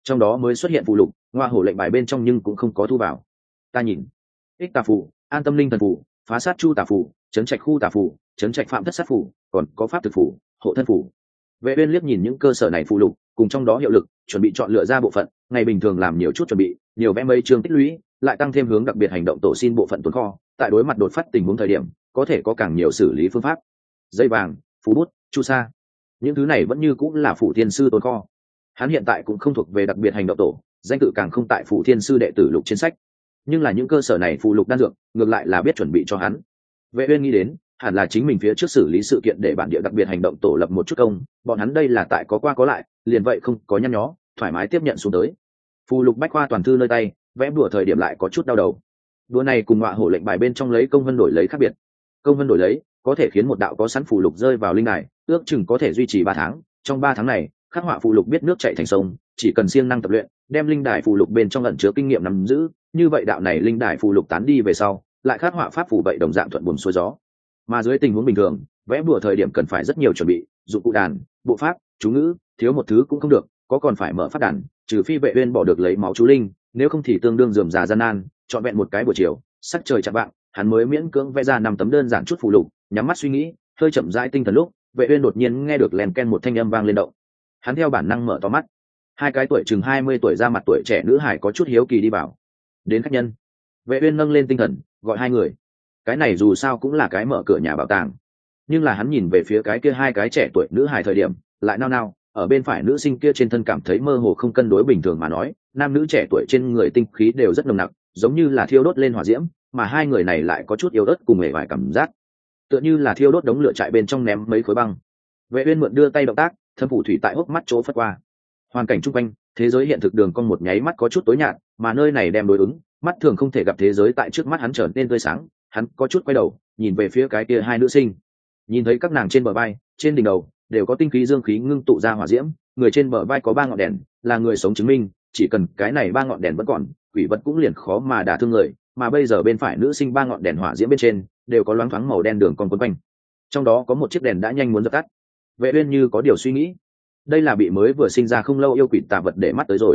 trong đó mới xuất hiện phụ lục ngoa hổ lệnh bài bên trong nhưng cũng không có thu vào. Ta nhìn ích tà phù, an tâm linh thần phù, phá sát chu tà phù, trấn trạch khu tà phù, trấn trạch phạm thất sát phù, còn có pháp thực phù, hộ thân phù. Vệ uyên liếc nhìn những cơ sở này phụ lục cùng trong đó hiệu lực, chuẩn bị chọn lựa ra bộ phận ngày bình thường làm nhiều chút chuẩn bị, nhiều vẽ mấy chương tích lũy, lại tăng thêm hướng đặc biệt hành động tổ xin bộ phận tồn kho, tại đối mặt đột phát tình huống thời điểm có thể có càng nhiều xử lý phương pháp. Dây vàng, phù bút, chu sa, những thứ này vẫn như cũng là phủ thiên sư tồn kho. Hắn hiện tại cũng không thuộc về đặc biệt hành động tổ, danh tự càng không tại phủ thiên sư đệ tử lục trên sách, nhưng là những cơ sở này phụ lục đan dược ngược lại là biết chuẩn bị cho hắn. Vệ uyên nghĩ đến hẳn là chính mình phía trước xử lý sự kiện để bản địa đặc biệt hành động tổ lập một chút công, bọn hắn đây là tại có qua có lại, liền vậy không có nhăn nhó, thoải mái tiếp nhận xuống tới. Phù lục bách khoa toàn thư nơi tay, vẽ đùa thời điểm lại có chút đau đầu. Đùa này cùng ngọa hổ lệnh bài bên trong lấy công vân đổi lấy khác biệt. Công vân đổi lấy có thể khiến một đạo có sẵn phù lục rơi vào linh đài, ước chừng có thể duy trì 3 tháng. Trong 3 tháng này, khắc họa phù lục biết nước chảy thành sông, chỉ cần siêng năng tập luyện, đem linh đài phù lục bên trong ẩn chứa kinh nghiệm nắm giữ, như vậy đạo này linh đài phù lục tán đi về sau, lại khắc họa pháp phù vậy đồng dạng thuận buồm xuôi gió. Mà dưới tình huống bình thường, vẽ bùa thời điểm cần phải rất nhiều chuẩn bị, dụng cụ đàn, bộ pháp, chú ngữ, thiếu một thứ cũng không được, có còn phải mở phát đàn, trừ phi Vệ Uyên bỏ được lấy máu chú linh, nếu không thì tương đương rườm rà gian nan. Chọn vẹn một cái buổi chiều, sắc trời chạng vạng, hắn mới miễn cưỡng vẽ ra 5 tấm đơn giản chút phù lục, nhắm mắt suy nghĩ, hơi chậm rãi tinh thần lúc, Vệ Uyên đột nhiên nghe được lèn ken một thanh âm vang lên động. Hắn theo bản năng mở to mắt. Hai cái tuổi chừng 20 tuổi ra mặt tuổi trẻ nữ hải có chút hiếu kỳ đi vào. Đến khách nhân. Vệ Uyên nâng lên tinh thần, gọi hai người. Cái này dù sao cũng là cái mở cửa nhà bảo tàng, nhưng là hắn nhìn về phía cái kia hai cái trẻ tuổi nữ hài thời điểm lại nao nao, ở bên phải nữ sinh kia trên thân cảm thấy mơ hồ không cân đối. Bình thường mà nói, nam nữ trẻ tuổi trên người tinh khí đều rất nồng nặc, giống như là thiêu đốt lên hỏa diễm, mà hai người này lại có chút yếu ớt cùng mề vải cảm giác, tựa như là thiêu đốt đống lửa trại bên trong ném mấy khối băng. Vệ Uyên mượn đưa tay động tác, thâm phủ thủy tại hốc mắt chỗ phất qua. Hoàn cảnh chung quanh, thế giới hiện thực đường cong một nháy mắt có chút tối nhạt, mà nơi này đem đối ứng, mắt thường không thể gặp thế giới tại trước mắt hắn trở nên tươi sáng. Hắn có chút quay đầu, nhìn về phía cái kia hai nữ sinh, nhìn thấy các nàng trên bờ vai, trên đỉnh đầu đều có tinh khí dương khí ngưng tụ ra hỏa diễm, người trên bờ vai có 3 ngọn đèn, là người sống chứng minh, chỉ cần cái này 3 ngọn đèn vẫn còn, quỷ vật cũng liền khó mà đả thương người. Mà bây giờ bên phải nữ sinh 3 ngọn đèn hỏa diễm bên trên đều có loáng thoáng màu đen đường cong quấn quanh, trong đó có một chiếc đèn đã nhanh muốn dập tắt. Vệ Uyên như có điều suy nghĩ, đây là bị mới vừa sinh ra không lâu yêu quỷ tà vật để mắt tới rồi.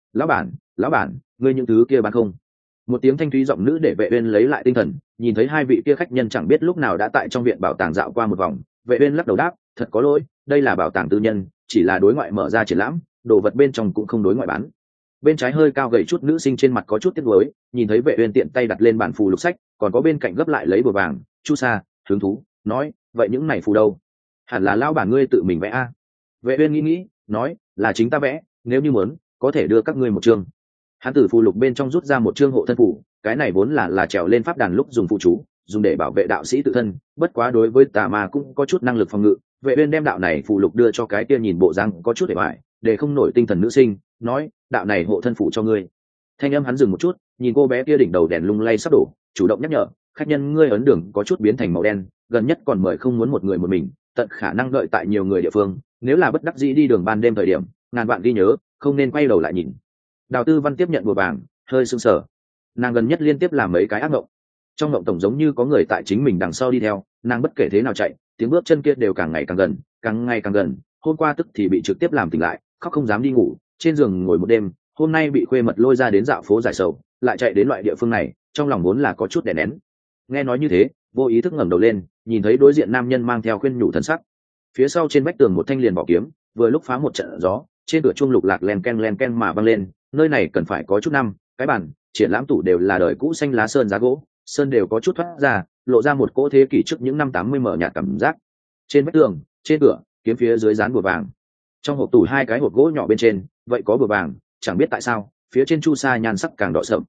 Lão bản, ngươi những thứ kia bán không? Một tiếng thanh thúy giọng nữ để Vệ Uyên lấy lại tinh thần, nhìn thấy hai vị kia khách nhân chẳng biết lúc nào đã tại trong viện bảo tàng dạo qua một vòng. Vệ Uyên lắc đầu đáp, thật có lỗi, đây là bảo tàng tư nhân, chỉ là đối ngoại mở ra triển lãm, đồ vật bên trong cũng không đối ngoại bán. Bên trái hơi cao gầy chút nữ sinh trên mặt có chút tiếc nuối, nhìn thấy Vệ Uyên tiện tay đặt lên bản phù lục sách, còn có bên cạnh gấp lại lấy bùa vàng, chu sa, hứng thú, nói, vậy những này phù đâu? Hẳn là lão bản ngươi tự mình vẽ a. Vệ Uyên nghĩ, nói, là chính ta vẽ, nếu như muốn, có thể đưa các ngươi một chương. Hắn từ phù lục bên trong rút ra một chương hộ thân phù, cái này vốn là trèo lên pháp đàn lúc dùng phụ chú, dùng để bảo vệ đạo sĩ tự thân, bất quá đối với tà ma cũng có chút năng lực phòng ngự. Vệ Uyên đem đạo này phù lục đưa cho cái kia nhìn bộ dáng có chút để bại, để không nổi tinh thần nữ sinh, nói, đạo này hộ thân phù cho ngươi. Thanh âm hắn dừng một chút, nhìn cô bé kia đỉnh đầu đèn lung lay sắp đổ, chủ động nhắc nhở, khách nhân ngươi ấn đường có chút biến thành màu đen, gần nhất còn mời không muốn một người một mình, tận khả năng đợi tại nhiều người địa phương, nếu là bất đắc dĩ đi đường ban đêm thời điểm, ngàn vạn ghi nhớ, không nên quay đầu lại nhìn. Đào Tư Văn tiếp nhận bùa vàng, hơi sưng sờ. Nàng gần nhất liên tiếp làm mấy cái ác mộng, trong mộng tổng giống như có người tại chính mình đằng sau đi theo, nàng bất kể thế nào chạy, tiếng bước chân kia đều càng ngày càng gần, càng ngày càng gần. Hôm qua tức thì bị trực tiếp làm tỉnh lại, khóc không dám đi ngủ, trên giường ngồi một đêm. Hôm nay bị khuê mật lôi ra đến dạo phố giải sầu, lại chạy đến loại địa phương này, trong lòng vốn là có chút đè nén. Nghe nói như thế, vô ý thức ngẩng đầu lên, nhìn thấy đối diện nam nhân mang theo khuyên nhủ thần sắc. Phía sau trên vách tường một thanh liền bỏ kiếm, vừa lúc phá một trận gió, trên cửa chuông lục lạc len ken mà vang lên. Nơi này cần phải có chút năm, cái bàn triển lãm tủ đều là đời cũ xanh lá sơn giá gỗ, sơn đều có chút thoát ra, lộ ra một cỗ thế kỷ trước những năm 80 mở nhạt cảm giác. Trên vách tường, trên cửa, kiếm phía dưới dán bùa vàng. Trong hộp tủ hai cái hộp gỗ nhỏ bên trên, vậy có bùa vàng, chẳng biết tại sao, phía trên chu sa nhan sắc càng đỏ sậm.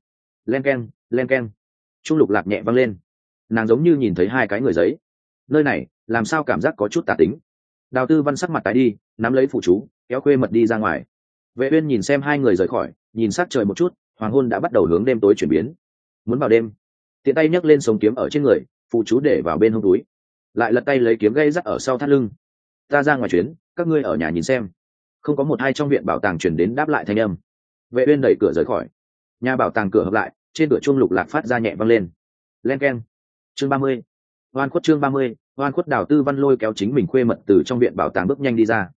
Len ken, chuông lục lạc nhẹ vang lên. Nàng giống như nhìn thấy hai cái người giấy. Nơi này, làm sao cảm giác có chút tà tính. Đào Tư Văn sắc mặt tái đi, nắm lấy phụ chú, kéo khuê mật đi ra ngoài. Vệ Uyên nhìn xem hai người rời khỏi, nhìn sát trời một chút, hoàng hôn đã bắt đầu hướng đêm tối chuyển biến. Muốn vào đêm, tiện tay nhấc lên sống kiếm ở trên người, phụ chú để vào bên hông túi, lại lật tay lấy kiếm gây rắc ở sau thắt lưng. Ta ra ngoài chuyến, các ngươi ở nhà nhìn xem. Không có một hai trong viện bảo tàng truyền đến đáp lại thanh âm. Vệ Uyên đẩy cửa rời khỏi. Nhà bảo tàng cửa hợp lại, trên cửa chuông lục lạc phát ra nhẹ vang lên. Len keng. Chương 30. Oan khuất chương 30. Oan khuất. Đào Tư Văn lôi kéo chính mình khuê mật từ trong viện bảo tàng bước nhanh đi ra.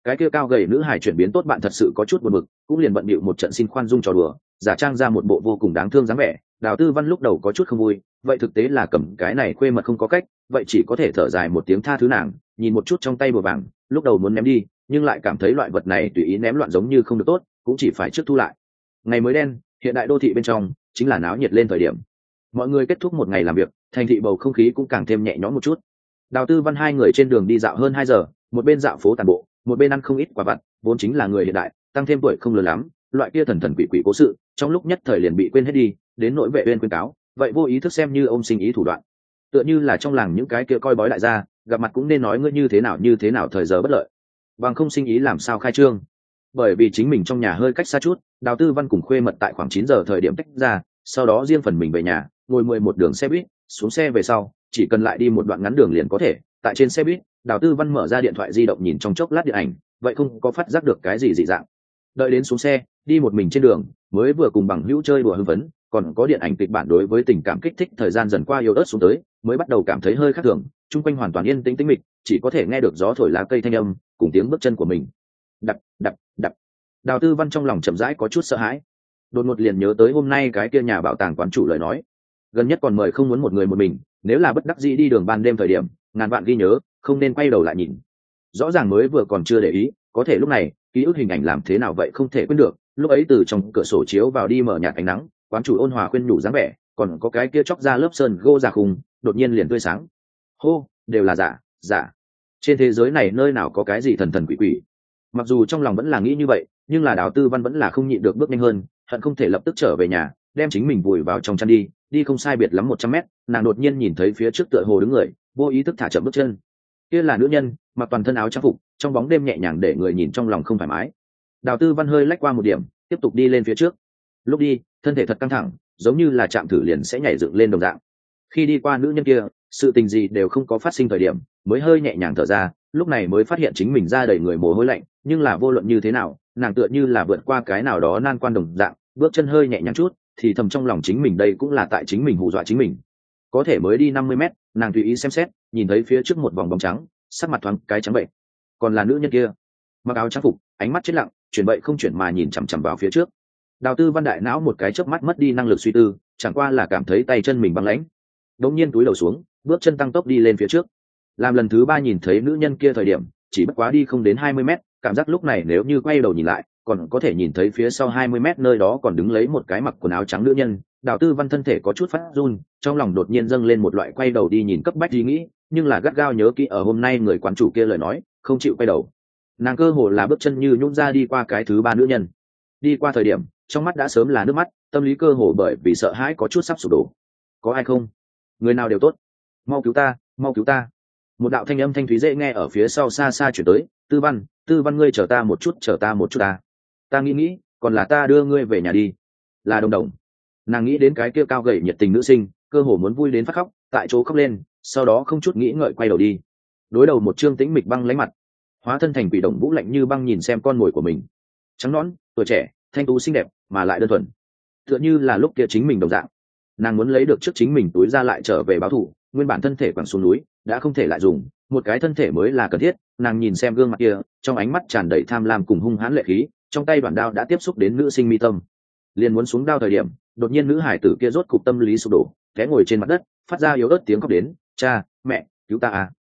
cái kia cao gầy nữ hải chuyển biến tốt bạn thật sự có chút buồn bực, cũng liền bận bịu một trận xin khoan dung trò đùa, giả trang ra một bộ vô cùng đáng thương dáng vẻ. Đào Tư Văn lúc đầu có chút không vui, vậy thực tế là cầm cái này khuê mật không có cách, vậy chỉ có thể thở dài một tiếng tha thứ nàng, nhìn một chút trong tay bùa vàng, lúc đầu muốn ném đi, nhưng lại cảm thấy loại vật này tùy ý ném loạn giống như không được tốt, cũng chỉ phải trước thu lại. Ngày mới đen, hiện đại đô thị bên trong chính là náo nhiệt lên thời điểm. Mọi người kết thúc một ngày làm việc, thành thị bầu không khí cũng càng thêm nhẹ nhõm một chút. Đào Tư Văn hai người trên đường đi dạo hơn 2 giờ, một bên dạo phố tàn bộ, một bên ăn không ít quả vặt, vốn chính là người hiện đại, tăng thêm tuổi không lớn lắm, loại kia thần thần quỷ quỷ cố sự, trong lúc nhất thời liền bị quên hết đi, đến nỗi Vệ Uyên khuyên cáo, vậy vô ý thức xem như ôm sinh ý thủ đoạn. Tựa như là trong làng những cái kia coi bói đại gia, gặp mặt cũng nên nói ngươi như thế nào thời giờ bất lợi. Bằng không sinh ý làm sao khai trương. Bởi vì chính mình trong nhà hơi cách xa chút, Đào Tư Văn cùng khuê mật tại khoảng 9 giờ thời điểm tách ra, sau đó riêng phần mình về nhà, ngồi 11 đường xe buýt, xuống xe về sau, chỉ cần lại đi một đoạn ngắn đường liền có thể. Tại trên xe buýt, Đào Tư Văn mở ra điện thoại di động nhìn trong chốc lát điện ảnh, vậy không có phát giác được cái gì dị dạng. Đợi đến xuống xe, đi một mình trên đường, mới vừa cùng bằng hữu chơi đùa hưng phấn, còn có điện ảnh kịch bản đối với tình cảm kích thích, thời gian dần qua yếu ớt xuống tới, mới bắt đầu cảm thấy hơi khác thường, chung quanh hoàn toàn yên tĩnh tĩnh mịch, chỉ có thể nghe được gió thổi lá cây thanh âm, cùng tiếng bước chân của mình. Đập, đập, đập. Đào Tư Văn trong lòng chậm rãi có chút sợ hãi, đột ngột liền nhớ tới hôm nay cái kia nhà bảo tàng quán chủ lời nói, gần nhất còn mời không muốn một người một mình, nếu là bất đắc dĩ đi đường ban đêm thời điểm, ngàn vạn ghi nhớ, không nên quay đầu lại nhìn. Rõ ràng mới vừa còn chưa để ý, có thể lúc này ký ức hình ảnh làm thế nào vậy không thể quên được. Lúc ấy từ trong cửa sổ chiếu vào đi mở nhạt ánh nắng, quán chủ ôn hòa khuyên nhủ dáng vẻ, còn có cái kia chóc ra lớp sơn gỗ già khùng, đột nhiên liền tươi sáng. Hô, đều là giả, giả. Trên thế giới này nơi nào có cái gì thần thần quỷ quỷ. Mặc dù trong lòng vẫn là nghĩ như vậy, nhưng là Đào Tư Văn vẫn là không nhịn được bước nhanh hơn, hận không thể lập tức trở về nhà, đem chính mình vùi vào trong chăn đi không sai biệt lắm 100 mét, nàng đột nhiên nhìn thấy phía trước tựa hồ đứng người, vô ý thức thả chậm bước chân. Kia là nữ nhân, mặc toàn thân áo trang phục, trong bóng đêm nhẹ nhàng để người nhìn trong lòng không thoải mái. Đào Tư Văn hơi lách qua một điểm, tiếp tục đi lên phía trước. Lúc đi, thân thể thật căng thẳng, giống như là chạm thử liền sẽ nhảy dựng lên đồng dạng. Khi đi qua nữ nhân kia, sự tình gì đều không có phát sinh thời điểm, mới hơi nhẹ nhàng thở ra, lúc này mới phát hiện chính mình ra đầy người mồ hôi lạnh, nhưng là vô luận như thế nào, nàng tựa như là vượt qua cái nào đó nan quan đồng dạng, bước chân hơi nhẹ nhàng chút, thì thầm trong lòng chính mình đây cũng là tại chính mình hù dọa chính mình. Có thể mới đi 50 mét, nàng tùy ý xem xét, nhìn thấy phía trước một vòng bóng trắng, sắc mặt thoáng cái trắng bệnh. Còn là nữ nhân kia, mặc áo trang phục, ánh mắt chết lặng, chuyển vậy không chuyển mà nhìn chằm chằm vào phía trước. Đào Tư Văn đại não một cái chớp mắt mất đi năng lực suy tư, chẳng qua là cảm thấy tay chân mình băng lãnh. Đột nhiên túi đầu xuống, bước chân tăng tốc đi lên phía trước. Làm lần thứ 3 nhìn thấy nữ nhân kia thời điểm, chỉ bất quá đi không đến 20 mét, cảm giác lúc này nếu như quay đầu nhìn lại, còn có thể nhìn thấy phía sau 20 mét nơi đó còn đứng lấy một cái mặc quần áo trắng nữ nhân. Đào Tư Văn thân thể có chút phát run, trong lòng đột nhiên dâng lên một loại quay đầu đi nhìn cấp bách ý nghĩ, nhưng là gắt gao nhớ kỹ ở hôm nay người quán chủ kia lời nói, không chịu quay đầu. Nàng cơ hồ là bước chân như nhũn ra đi qua cái thứ 3 nữ nhân. Đi qua thời điểm, trong mắt đã sớm là nước mắt, tâm lý cơ hồ bởi vì sợ hãi có chút sắp sụp đổ. Có ai không? Người nào đều tốt. Mau cứu ta, mau cứu ta. Một đạo thanh âm thanh thúy dễ nghe ở phía sau xa xa chuyển tới. Tư Văn ngươi chờ ta một chút ta. Ta nghĩ, còn là ta đưa ngươi về nhà đi. Là Đồng Đồng. Nàng nghĩ đến cái kia cao gầy nhiệt tình nữ sinh, cơ hồ muốn vui đến phát khóc, tại chỗ khóc lên, sau đó không chút nghĩ ngợi quay đầu đi. Đối đầu một trương tĩnh mịch băng lấy mặt, hóa thân thành quỷ Đồng Vũ lạnh như băng nhìn xem con mồi của mình. Trắng nõn, tuổi trẻ, thanh tú xinh đẹp, mà lại đơn thuần. Tựa như là lúc kia chính mình đồng dạng. Nàng muốn lấy được trước chính mình túi ra lại trở về báo thù, nguyên bản thân thể quẳng xuống núi, đã không thể lại dùng, một cái thân thể mới là cần thiết. Nàng nhìn xem gương mặt kia, trong ánh mắt tràn đầy tham lam cùng hung hãn lệ khí, trong tay đoạn đao đã tiếp xúc đến nữ sinh mi tâm. Liền muốn xuống đao thời điểm, đột nhiên nữ hải tử kia rốt cục tâm lý sụp đổ, té ngồi trên mặt đất, phát ra yếu ớt tiếng khóc đến, cha, mẹ, cứu ta à.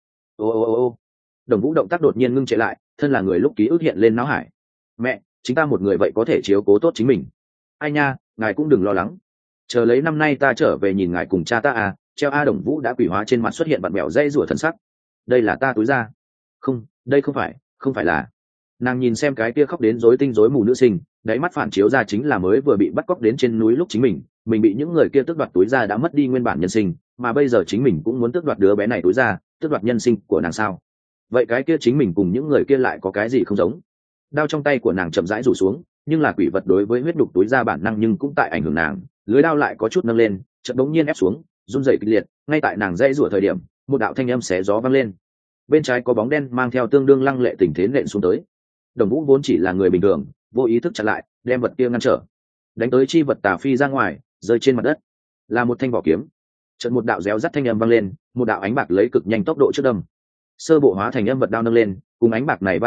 Ô. Đồng Vũ động tác đột nhiên ngưng trệ lại, thân là người lúc ký ức hiện lên não hải. Mẹ, chính ta một người vậy có thể chiếu cố tốt chính mình. Ai nha, ngài cũng đừng lo lắng, chờ lấy năm nay ta trở về nhìn ngài cùng cha ta à. Treo a. Đồng Vũ đã quỷ hóa trên mặt xuất hiện vặn mèo dây rủa thần sắc. Đây là ta túi ra. Không, đây không phải là. Nàng nhìn xem cái kia khóc đến rối tinh rối mù nữ sinh, đáy mắt phản chiếu ra chính là mới vừa bị bắt cóc đến trên núi lúc chính mình bị những người kia tước đoạt túi ra đã mất đi nguyên bản nhân sinh, mà bây giờ chính mình cũng muốn tước đoạt đứa bé này túi ra, tước đoạt nhân sinh của nàng sao? Vậy cái kia chính mình cùng những người kia lại có cái gì không giống? Đao trong tay của nàng chậm rãi rủ xuống, nhưng là quỷ vật đối với huyết đục túi ra bản năng nhưng cũng tại ảnh hưởng nàng, lưới đao lại có chút nâng lên, chợt đống nhiên ép xuống, run rẩy kịch liệt, ngay tại nàng dãy rủa thời điểm, một đạo thanh âm xé gió vang lên. Bên trái có bóng đen mang theo tương đương lăng lệ tình thế nện xuống tới. Đồng Vũ vốn chỉ là người bình thường, vô ý thức chặn lại, đem vật kia ngăn trở, đánh tới chi vật tà phi ra ngoài, rơi trên mặt đất, là một thanh vỏ kiếm. Chợt một đạo réo rắt thanh âm vang lên, một đạo ánh bạc lấy cực nhanh tốc độ trước đâm, sơ bộ hóa thành âm vật đao nâng lên, cùng ánh bạc này va chạm,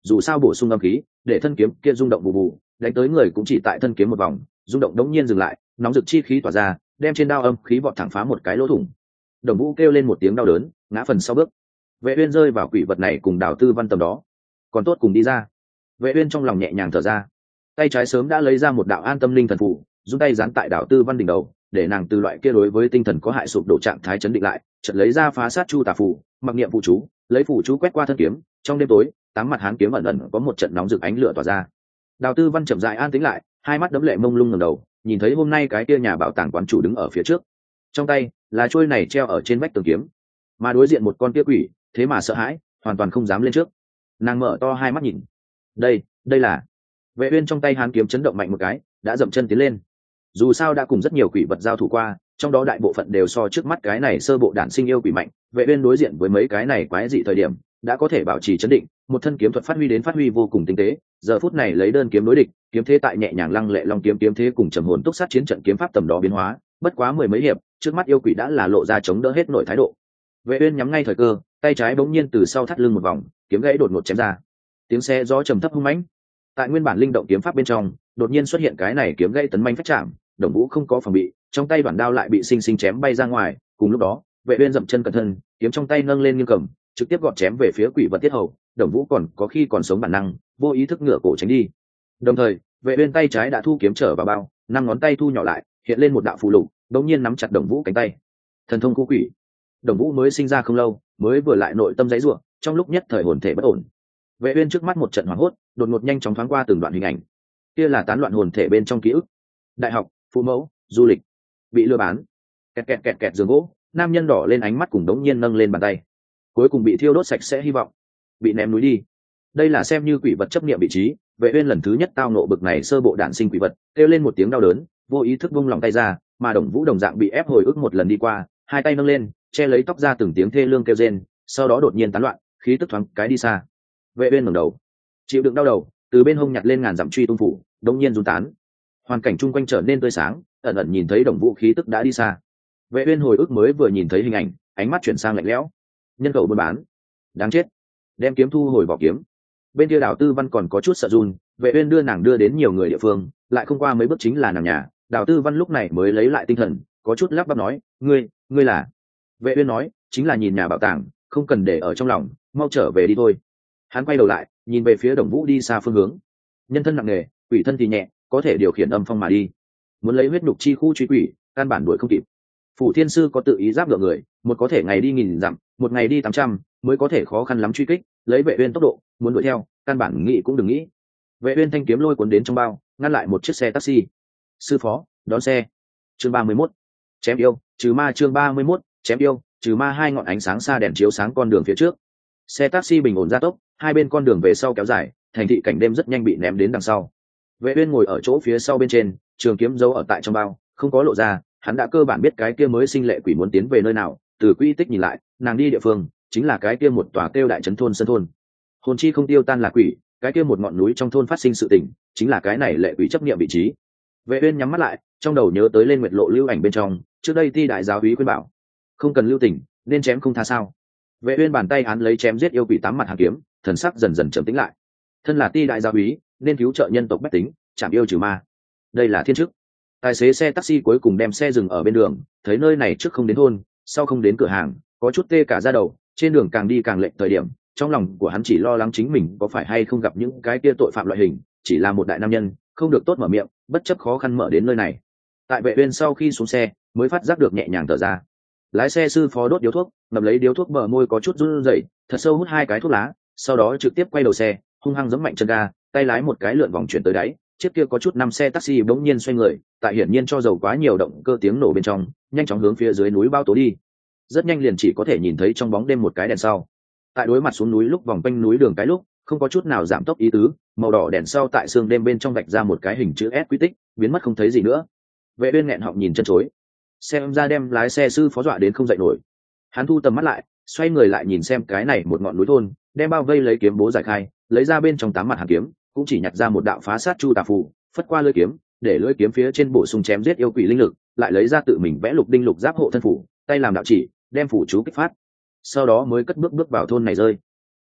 dù sao bổ sung âm khí để thân kiếm kia rung động bù bù, đánh tới người cũng chỉ tại thân kiếm một vòng, rung động đống nhiên dừng lại, nóng rực chi khí tỏa ra, đem trên đao âm khí vọt thẳng phá một cái lỗ thủng. Đồng Vũ kêu lên một tiếng đau đớn, ngã phần sau bước. Vệ Uyên rơi vào quỷ vật này cùng Đào Tư Văn tầm đó, còn tốt cùng đi ra. Vệ Uyên trong lòng nhẹ nhàng thở ra, tay trái sớm đã lấy ra một đạo an tâm linh thần phù, dùng tay dán tại Đào Tư Văn đỉnh đầu, để nàng từ loại kia đối với tinh thần có hại sụp đổ trạng thái chấn định lại, chợt lấy ra phá sát chu tà phù, mặc niệm phù chú, lấy phù chú quét qua thân kiếm, trong đêm tối, tám mặt hán kiếm ẩn ẩn có một trận nóng rực ánh lửa tỏa ra. Đào Tư Văn chậm rãi an tĩnh lại, hai mắt đẫm lệ mông lung ngẩng đầu, nhìn thấy hôm nay cái kia nhà bảo tàng quán chủ đứng ở phía trước, trong tay là chuôi này treo ở trên vách tường kiếm, mà đối diện một con kia quỷ, thế mà sợ hãi, hoàn toàn không dám lên trước. Nàng mở to hai mắt nhìn, đây là. Vệ Uyên trong tay hán kiếm chấn động mạnh một cái, đã dậm chân tiến lên. Dù sao đã cùng rất nhiều quỷ vật giao thủ qua, trong đó đại bộ phận đều so trước mắt cái này sơ bộ đản sinh yêu quỷ mạnh. Vệ Uyên đối diện với mấy cái này quái dị thời điểm, đã có thể bảo trì chấn định, một thân kiếm thuật phát huy vô cùng tinh tế. Giờ phút này lấy đơn kiếm đối địch, kiếm thế tại nhẹ nhàng lăng lệ long kiếm kiếm thế cùng trầm hồn túc sát chiến trận kiếm pháp tầm đó biến hóa, bất quá mười mấy hiệp, trước mắt yêu quỷ đã là lộ ra chống đỡ hết nội thái độ. Vệ Uyên nhắm ngay thời cơ, tay trái bỗng nhiên từ sau thắt lưng một vòng, kiếm gãy đột ngột chém ra. Tiếng xe gió trầm thấp hung mãnh. Tại nguyên bản linh động kiếm pháp bên trong, đột nhiên xuất hiện cái này kiếm gãy tấn manh phách chạm, Đồng Vũ không có phòng bị, trong tay bản đao lại bị sinh sinh chém bay ra ngoài. Cùng lúc đó, Vệ Uyên dậm chân cẩn thận, kiếm trong tay nâng lên nghiêng cầm, trực tiếp gọt chém về phía quỷ vật tiết hầu. Đồng Vũ còn có khi còn sống bản năng, vô ý thức ngửa cổ tránh đi. Đồng thời, Vệ Uyên tay trái đã thu kiếm trở vào bao, năm ngón tay thu nhỏ lại, hiện lên một đạo phù lục, đống nhiên nắm chặt Đồng Vũ cánh tay. Thần thông khu quỷ. Đồng Vũ mới sinh ra không lâu, mới vừa lại nội tâm giãy giụa, trong lúc nhất thời hồn thể bất ổn. Vệ Uyên trước mắt một trận hoảng hốt, đột ngột nhanh chóng thoáng qua từng đoạn hình ảnh. Kia là tán loạn hồn thể bên trong ký ức. Đại học, phụ mẫu, du lịch, bị lừa bán, kẹt giường gỗ, nam nhân đỏ lên ánh mắt cùng đống nhiên nâng lên bàn tay. Cuối cùng bị thiêu đốt sạch sẽ hy vọng, bị ném núi đi. Đây là xem như quỷ vật chấp niệm vị trí. Vệ Uyên lần thứ nhất tao nộ bực này sơ bộ đản sinh quỷ vật, kêu lên một tiếng đau đớn, vô ý thức vung lòng tay ra, mà Đồng Vũ đồng dạng bị ép hồi ức một lần đi qua, hai tay nâng lên, che lấy tóc ra từng tiếng thê lương kêu rên, sau đó đột nhiên tán loạn, khí tức thoáng cái đi xa. Vệ Uyên ngẩng đầu, chịu đựng đau đầu, từ bên hông nhặt lên ngàn dặm truy tung phủ, đột nhiên run tán. Hoàn cảnh chung quanh trở nên tươi sáng, ẩn ẩn nhìn thấy Đồng Vũ khí tức đã đi xa. Vệ Uyên hồi ức mới vừa nhìn thấy hình ảnh, ánh mắt chuyển sang lạnh lẽo. Nhân khẩu buôn bán, đáng chết. Đem kiếm thu hồi vỏ kiếm. Bên kia Đào Tư Văn còn có chút sợ run, Vệ Uyên đưa nàng đưa đến nhiều người địa phương, lại không qua mấy bước chính là nàng nhà. Đào Tư Văn lúc này mới lấy lại tinh thần, có chút lắp bắp nói, ngươi là? Vệ Uyên nói, chính là nhìn nhà bảo tàng, không cần để ở trong lòng, mau trở về đi thôi. Hắn quay đầu lại, nhìn về phía Đồng Vũ đi xa phương hướng. Nhân thân nặng nề, quỷ thân thì nhẹ, có thể điều khiển âm phong mà đi. Muốn lấy huyết nhục chi khu truy quỷ, căn bản đuổi không kịp. Phủ Thiên Sư có tự ý giáp ngựa người, một có thể ngày đi 1000 dặm, một ngày đi 800, mới có thể khó khăn lắm truy kích, lấy Vệ Uyên tốc độ, muốn đuổi theo, căn bản nghĩ cũng đừng nghĩ. Vệ Uyên thanh kiếm lôi cuốn đến trong bao, ngăn lại một chiếc xe taxi. Sư phó, đón xe. Chương 31. Chém yêu, trừ ma chương 31, chém yêu, trừ ma hai ngọn ánh sáng xa đèn chiếu sáng con đường phía trước. Xe taxi bình ổn gia tốc, hai bên con đường về sau kéo dài, thành thị cảnh đêm rất nhanh bị ném đến đằng sau. Vệ Uyên ngồi ở chỗ phía sau bên trên, trường kiếm giấu ở tại trong bao, không có lộ ra, hắn đã cơ bản biết cái kia mới sinh lệ quỷ muốn tiến về nơi nào, từ quy tích nhìn lại, nàng đi địa phương chính là cái kia một tòa tiêu đại trấn thôn sân thôn. Hồn chi không tiêu tan là quỷ, cái kia một ngọn núi trong thôn phát sinh sự tình, chính là cái này lệ quỷ chấp niệm vị trí. Vệ Uyên nhắm mắt lại, trong đầu nhớ tới lên nguyệt lộ lưu ảnh bên trong, trước đây Ti đại giáo úy khuyên bảo, không cần lưu tình, nên chém không tha sao. Vệ Uyên bàn tay án lấy chém giết yêu quỷ tám mặt hàng kiếm, thần sắc dần dần trầm tĩnh lại. Thân là Ti đại giáo úy, nên cứu trợ nhân tộc bách tính, chạm yêu trừ ma, đây là thiên chức. Tài xế xe taxi cuối cùng đem xe dừng ở bên đường, thấy nơi này trước không đến thôn, sau không đến cửa hàng, có chút tê cả da đầu. Trên đường càng đi càng lệch thời điểm, trong lòng của hắn chỉ lo lắng chính mình có phải hay không gặp những cái kia tội phạm loại hình, chỉ là một đại nam nhân, không được tốt mở miệng, bất chấp khó khăn mở đến nơi này. Tại Vệ Uyên sau khi xuống xe, mới phát giác được nhẹ nhàng thở ra. Lái xe sư phó đốt điếu thuốc, ngậm lấy điếu thuốc bờ môi có chút run rẩy, thật sâu hút hai cái thuốc lá, sau đó trực tiếp quay đầu xe, hung hăng giẫm mạnh chân ga, tay lái một cái lượn vòng chuyển tới đáy. Chiếc kia có chút năm xe taxi bỗng nhiên xoay người, tại hiển nhiên cho dầu quá nhiều động cơ tiếng nổ bên trong, nhanh chóng hướng phía dưới núi bao tố đi. Rất nhanh liền chỉ có thể nhìn thấy trong bóng đêm một cái đèn sau. Tại đối mặt xuống núi lúc vòng quanh núi đường cái lúc, không có chút nào giảm tốc ý tứ, màu đỏ đèn sau tại sương đêm bên trong vạch ra một cái hình chữ S quy tích, biến mất không thấy gì nữa. Vệ Uyên nghẹn họng nhìn chân chối, xem ra đem lái xe sư phó dọa đến không dậy nổi. Hắn thu tầm mắt lại, xoay người lại nhìn xem cái này một ngọn núi thôn, đem bao vây lấy kiếm bố giải khai, lấy ra bên trong tám mặt hàn kiếm, cũng chỉ nhặt ra một đạo phá sát chu tà phù, phất qua lưỡi kiếm, để lưỡi kiếm phía trên bổ sung chém giết yêu quỷ linh lực, lại lấy ra tự mình vẽ lục đinh lục giáp hộ thân phù, tay làm đạo chỉ, đem phù chú kích phát. Sau đó mới cất bước vào thôn này rơi.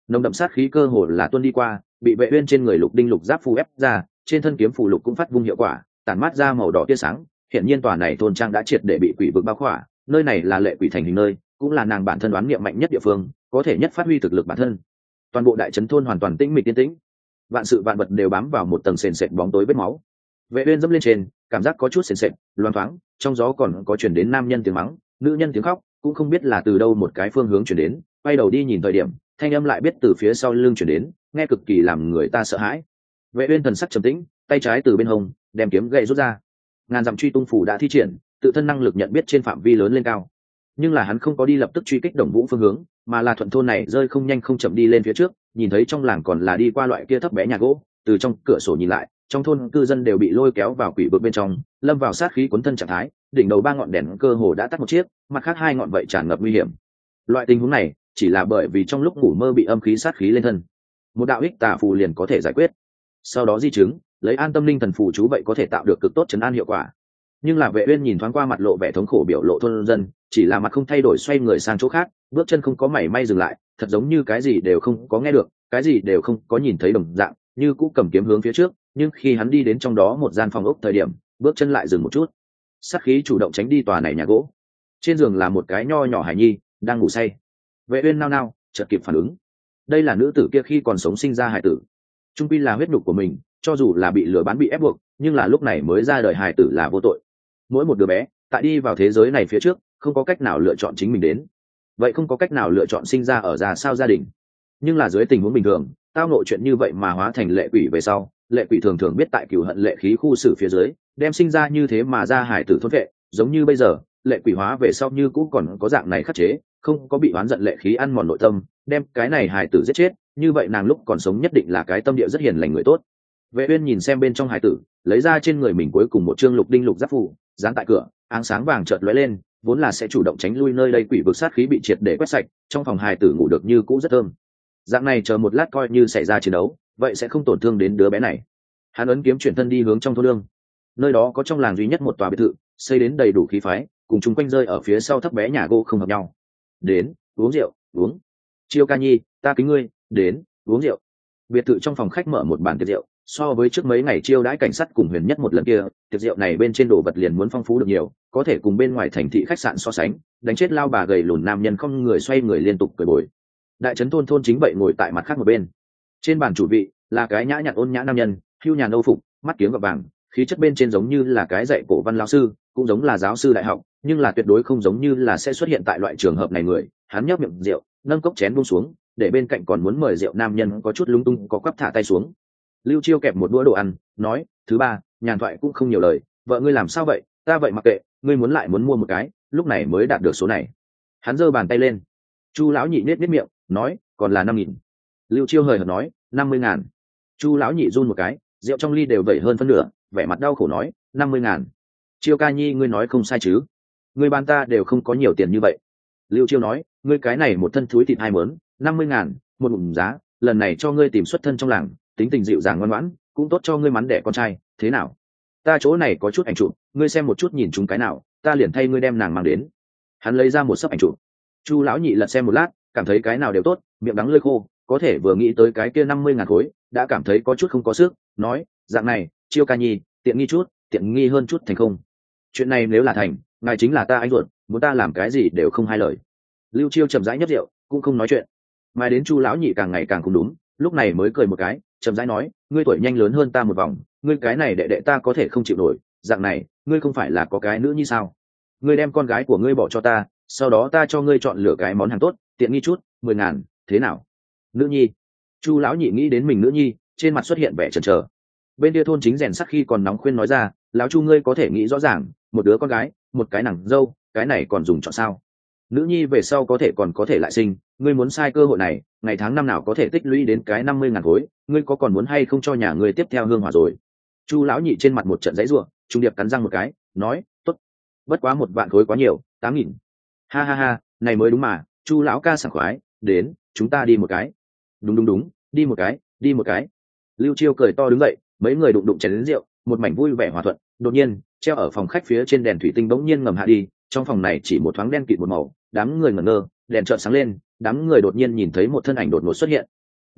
nồng đậm sát khí cơ hồ là tuôn đi qua, bị Vệ Uyên trên người lục đinh lục giáp phù ép ra, trên thân kiếm phù lục cũng phát vung hiệu quả, tản mát ra màu đỏ tia sáng. Hiện nhiên tòa này thôn trang đã triệt để bị quỷ vực bao khỏa, nơi này là lệ quỷ thành hình nơi, cũng là nàng bản thân đoán niệm mạnh nhất địa phương, có thể nhất phát huy thực lực bản thân. Toàn bộ đại trấn thôn hoàn toàn tĩnh mịch yên tĩnh, vạn sự vạn vật đều bám vào một tầng sền sệt bóng tối vết máu. Vệ Uyên dẫm lên trên, cảm giác có chút sền sệt, loáng thoáng, trong gió còn có truyền đến nam nhân tiếng mắng, nữ nhân tiếng khóc, cũng không biết là từ đâu một cái phương hướng truyền đến. Quay đầu đi nhìn thời điểm, thanh âm lại biết từ phía sau lưng truyền đến, nghe cực kỳ làm người ta sợ hãi. Vệ Uyên thần sắc trầm tĩnh, tay trái từ bên hông đem kiếm gậy rút ra. Ngàn dặm truy tung phủ đã thi triển, tự thân năng lực nhận biết trên phạm vi lớn lên cao. Nhưng là hắn không có đi lập tức truy kích Đồng Vũ phương hướng, mà là thuận thôn này rơi không nhanh không chậm đi lên phía trước, nhìn thấy trong làng còn là đi qua loại kia thấp bé nhà gỗ, từ trong cửa sổ nhìn lại, trong thôn cư dân đều bị lôi kéo vào quỷ vực bên trong, lâm vào sát khí cuốn thân trạng thái, đỉnh đầu 3 ngọn đèn cơ hồ đã tắt một chiếc, mặt khác 2 ngọn vậy tràn ngập nguy hiểm. Loại tình huống này chỉ là bởi vì trong lúc ngủ mơ bị âm khí sát khí lên thân, một đạo ích tà phù liền có thể giải quyết. Sau đó di chứng, lấy An Tâm Linh thần phù chú vậy có thể tạo được cực tốt trấn an hiệu quả. Nhưng là Vệ Uyên nhìn thoáng qua mặt lộ vẻ thống khổ biểu lộ thôn dân, chỉ là mặt không thay đổi xoay người sang chỗ khác, bước chân không có mảy may dừng lại, thật giống như cái gì đều không có nghe được, cái gì đều không có nhìn thấy đồng dạng, như cũ cầm kiếm hướng phía trước. Nhưng khi hắn đi đến trong đó một gian phòng ốc thời điểm, bước chân lại dừng một chút, sát khí chủ động tránh đi tòa này nhà gỗ. Trên giường là một cái nho nhỏ hài nhi đang ngủ say. Vệ Uyên nao nao chợt kịp phản ứng, đây là nữ tử kia khi còn sống sinh ra hài tử, trung quy là huyết nhục của mình, cho dù là bị lừa bán bị ép buộc, nhưng là lúc này mới ra đời hài tử là vô tội. Mỗi một đứa bé tại đi vào thế giới này phía trước không có cách nào lựa chọn chính mình đến, vậy không có cách nào lựa chọn sinh ra ở ra sao gia đình. Nhưng là dưới tình huống bình thường, tao nội chuyện như vậy mà hóa thành lệ quỷ về sau, lệ quỷ thường thường biết tại cừu hận lệ khí khu xử phía dưới đem sinh ra như thế mà ra hải tử thôn vệ. Giống như bây giờ lệ quỷ hóa về sau như cũ còn có dạng này khắc chế, không có bị oán giận lệ khí ăn mòn nội tâm, đem cái này hải tử giết chết, như vậy nàng lúc còn sống nhất định là cái tâm địa rất hiền lành người tốt. Vệ Uyên nhìn xem bên trong hải tử, lấy ra trên người mình cuối cùng một chương lục đinh lục giáp phù, dán tại cửa, ánh sáng vàng chợt lóe lên, vốn là sẽ chủ động tránh lui nơi đây quỷ vực sát khí bị triệt để quét sạch, trong phòng hài tử ngủ được như cũ rất thơm. Dạng này chờ một lát coi như xảy ra chiến đấu, vậy sẽ không tổn thương đến đứa bé này. Hắn ấn kiếm chuyển thân đi hướng trong thôn lương. Nơi đó có trong làng duy nhất một tòa biệt thự, xây đến đầy đủ khí phái, cùng chung quanh rơi ở phía sau thấp bé nhà gỗ không hợp nhau. Đến, uống rượu, uống. Chiêu ca nhi, ta kính ngươi, đến, uống rượu. Biệt thự trong phòng khách mở một bàn tiệc rượu, so với trước mấy ngày chiêu đãi cảnh sát cùng Huyền Nhất một lần kia, tiệc rượu này bên trên đồ vật liền muốn phong phú được nhiều, có thể cùng bên ngoài thành thị khách sạn so sánh. Đánh chết lao bà gầy lùn nam nhân không người xoay người liên tục cười bồi. Đại trấn thôn chính vậy ngồi tại mặt khác một bên. Trên bàn chủ vị là cái nhã nhặn ôn nhã nam nhân, hưu nhàn âu phục, mắt kiếng gọt vàng, khí chất bên trên giống như là cái dạy cổ văn lão sư, cũng giống là giáo sư đại học, nhưng là tuyệt đối không giống như là sẽ xuất hiện tại loại trường hợp này người. Hắn nhấp miệng rượu, nâng cốc chén buông xuống, để bên cạnh còn muốn mời rượu nam nhân có chút lung tung có quắp thả tay xuống. Lưu Chiêu kẹp một đũa đồ ăn, nói: "Thứ ba, nhàn thoại cũng không nhiều lời, vợ ngươi làm sao vậy? Ta vậy mặc kệ, ngươi muốn lại muốn mua một cái, lúc này mới đạt được số này." Hắn giơ bàn tay lên. Chu lão nhị nết miệng, nói: "Còn là 5.000." Lưu Chiêu hời hợt nói: 50.000. Chu lão nhị run một cái, rượu trong ly đều vẩy hơn phân nửa, vẻ mặt đau khổ nói: 50.000. Chiêu ca nhi ngươi nói không sai chứ? Ngươi ban ta đều không có nhiều tiền như vậy. Lưu Chiêu nói: ngươi cái này một thân thúi thịt hai mớn, 50.000, một ngụm giá, lần này cho ngươi tìm xuất thân trong làng, tính tình dịu dàng ngoan ngoãn, cũng tốt cho ngươi mắn đẻ con trai, thế nào? Ta chỗ này có chút ảnh chụp, ngươi xem một chút nhìn chúng cái nào, ta liền thay ngươi đem nàng mang đến. Hắn lấy ra một sấp ảnh chụp. Chu lão nhị lật xem một lát, cảm thấy cái nào đều tốt, miệng đắng lưỡi khô, có thể vừa nghĩ tới cái kia 50.000 khối, đã cảm thấy có chút không có sức, nói: dạng này, Chiêu ca nhi, tiện nghi chút, tiện nghi hơn chút thành không? Chuyện này nếu là thành, ngài chính là ta anh ruột, muốn ta làm cái gì đều không hai lời. Lưu Chiêu chậm rãi nhấp rượu, cũng không nói chuyện. Mai đến Chu lão nhị càng ngày càng không đúng, lúc này mới cười một cái, chậm rãi nói: ngươi tuổi nhanh lớn hơn ta một vòng, ngươi cái này đệ đệ ta có thể không chịu nổi, dạng này, ngươi không phải là có cái nữ như sao? Ngươi đem con gái của ngươi bỏ cho ta, sau đó ta cho ngươi chọn lựa cái món hàng tốt, tiện nghi chút, 10.000, thế nào? Nữ nhi. Chu lão nhị nghĩ đến mình nữ nhi, trên mặt xuất hiện vẻ chần chờ. Bên kia thôn chính rèn sắc khi còn nóng khuyên nói ra: lão Chu ngươi có thể nghĩ rõ ràng, một đứa con gái, một cái nàng dâu, cái này còn dùng chọn sao? Nữ nhi về sau có thể lại sinh, ngươi muốn sai cơ hội này, ngày tháng năm nào có thể tích lũy đến cái 50.000 khối, ngươi có còn muốn hay không cho nhà ngươi tiếp theo hương hỏa rồi? Chu lão nhị trên mặt một trận giãy giụa, trung điệp cắn răng một cái, nói: tốt, bất quá 1 vạn khối quá nhiều, 8.000. Ha ha ha, này mới đúng mà, Chu lão ca sảng khoái, đến, chúng ta đi một cái. Đúng, đi một cái. Lưu Chiêu cười to đứng dậy, mấy người đụng chén đến rượu, một mảnh vui vẻ hòa thuận. Đột nhiên, treo ở phòng khách phía trên đèn thủy tinh bỗng nhiên ngầm hạ đi, trong phòng này chỉ một thoáng đen kịt một màu, đám người ngẩn ngơ, đèn chợt sáng lên, đám người đột nhiên nhìn thấy một thân ảnh đột ngột xuất hiện,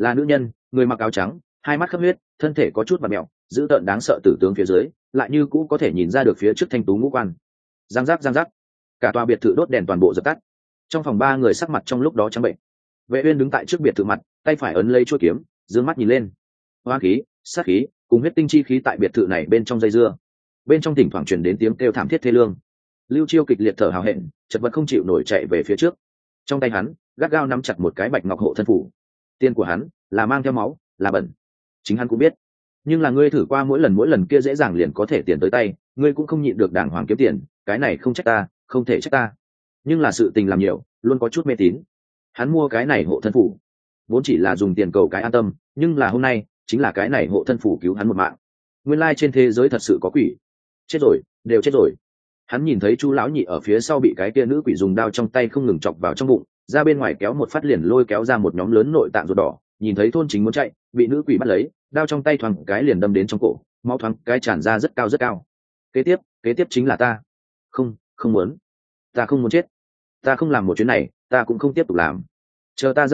là nữ nhân, người mặc áo trắng, hai mắt khắp huyết, thân thể có chút vặn mẹo, dữ tợn đáng sợ tử tướng phía dưới, lại như cũ có thể nhìn ra được phía trước thanh tú ngũ quan. Giang giác, cả tòa biệt thự đốt đèn toàn bộ dập tắt. Trong phòng ba người sắc mặt trong lúc đó trắng bệnh. Vệ uyên đứng tại trước biệt thự mặt, tay phải ấn lấy chuôi kiếm, dương mắt nhìn lên. Hoa khí, sát khí, cùng huyết tinh chi khí tại biệt thự này bên trong dây dưa. Bên trong thỉnh thoảng truyền đến tiếng kêu thảm thiết thê lương. Lưu Chiêu kịch liệt thở hào hẹn, chật vật không chịu nổi chạy về phía trước. Trong tay hắn gắt gao nắm chặt một cái bạch ngọc hộ thân phủ. Tiền của hắn là mang theo máu, là bẩn. Chính hắn cũng biết. Nhưng là ngươi thử qua mỗi lần kia dễ dàng liền có thể tiền tới tay, ngươi cũng không nhịn được đàng hoàng kiếm tiền, cái này không trách ta, không thể trách ta. Nhưng là sự tình làm nhiều, luôn có chút mê tín. Hắn mua cái này hộ thân phủ, vốn chỉ là dùng tiền cầu cái an tâm, nhưng là hôm nay chính là cái này hộ thân phủ cứu hắn một mạng. Nguyên lai trên thế giới thật sự có quỷ. Chết rồi, đều chết rồi. Hắn nhìn thấy Chu lão nhị ở phía sau bị cái kia nữ quỷ dùng đao trong tay không ngừng chọc vào trong bụng, ra bên ngoài kéo một phát liền lôi kéo ra một nhóm lớn nội tạng ruột đỏ. Nhìn thấy thôn chính muốn chạy, bị nữ quỷ bắt lấy, đao trong tay thoáng cái liền đâm đến trong cổ, máu thoáng cái tràn ra rất cao. Kế tiếp chính là ta. Không muốn. Ta không muốn chết. Ta không làm một chuyến này, ta cũng không tiếp tục làm. Chờ ta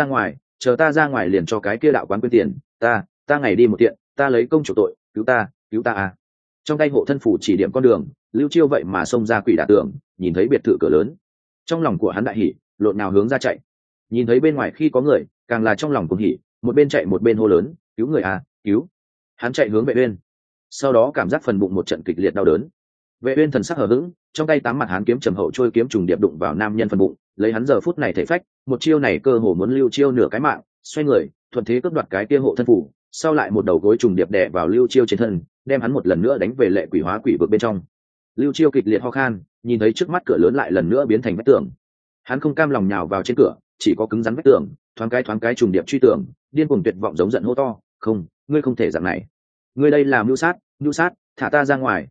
ra ngoài liền cho cái kia đạo quán quyên tiền, ta ngày đi một tiện, ta lấy công chủ tội, cứu ta à. Trong tay hộ thân phủ chỉ điểm con đường, Lưu Chiêu vậy mà xông ra quỷ đả tường, nhìn thấy biệt thự cửa lớn, trong lòng của hắn đại hỉ, lộn nào hướng ra chạy. Nhìn thấy bên ngoài khi có người, càng là trong lòng cuồng hỉ, một bên chạy một bên hô lớn, cứu người à, cứu. Hắn chạy hướng Vệ Uyên, sau đó cảm giác phần bụng một trận kịch liệt đau đớn. Vệ Uyên thần sắc hờ hững, trong tay tám mặt hán kiếm trầm hậu trôi kiếm trùng điệp đụng vào nam nhân phần bụng, lấy hắn giờ phút này thể phách, một chiêu này cơ hồ muốn Lưu Chiêu nửa cái mạng, xoay người, thuận thế cướp đoạt cái kia hộ thân phủ, sau lại một đầu gối trùng điệp đè vào Lưu Chiêu trên thân, đem hắn một lần nữa đánh về lệ quỷ hóa quỷ vực bên trong. Lưu Chiêu kịch liệt ho khan, nhìn thấy trước mắt cửa lớn lại lần nữa biến thành vách tường. Hắn không cam lòng nhào vào trên cửa, chỉ có cứng rắn vách tường, thoáng cái trùng điệp truy tường, điên cuồng tuyệt vọng giống giận hô to, "Không, ngươi không thể dạng này. Ngươi đây là mưu sát, thả ta ra ngoài,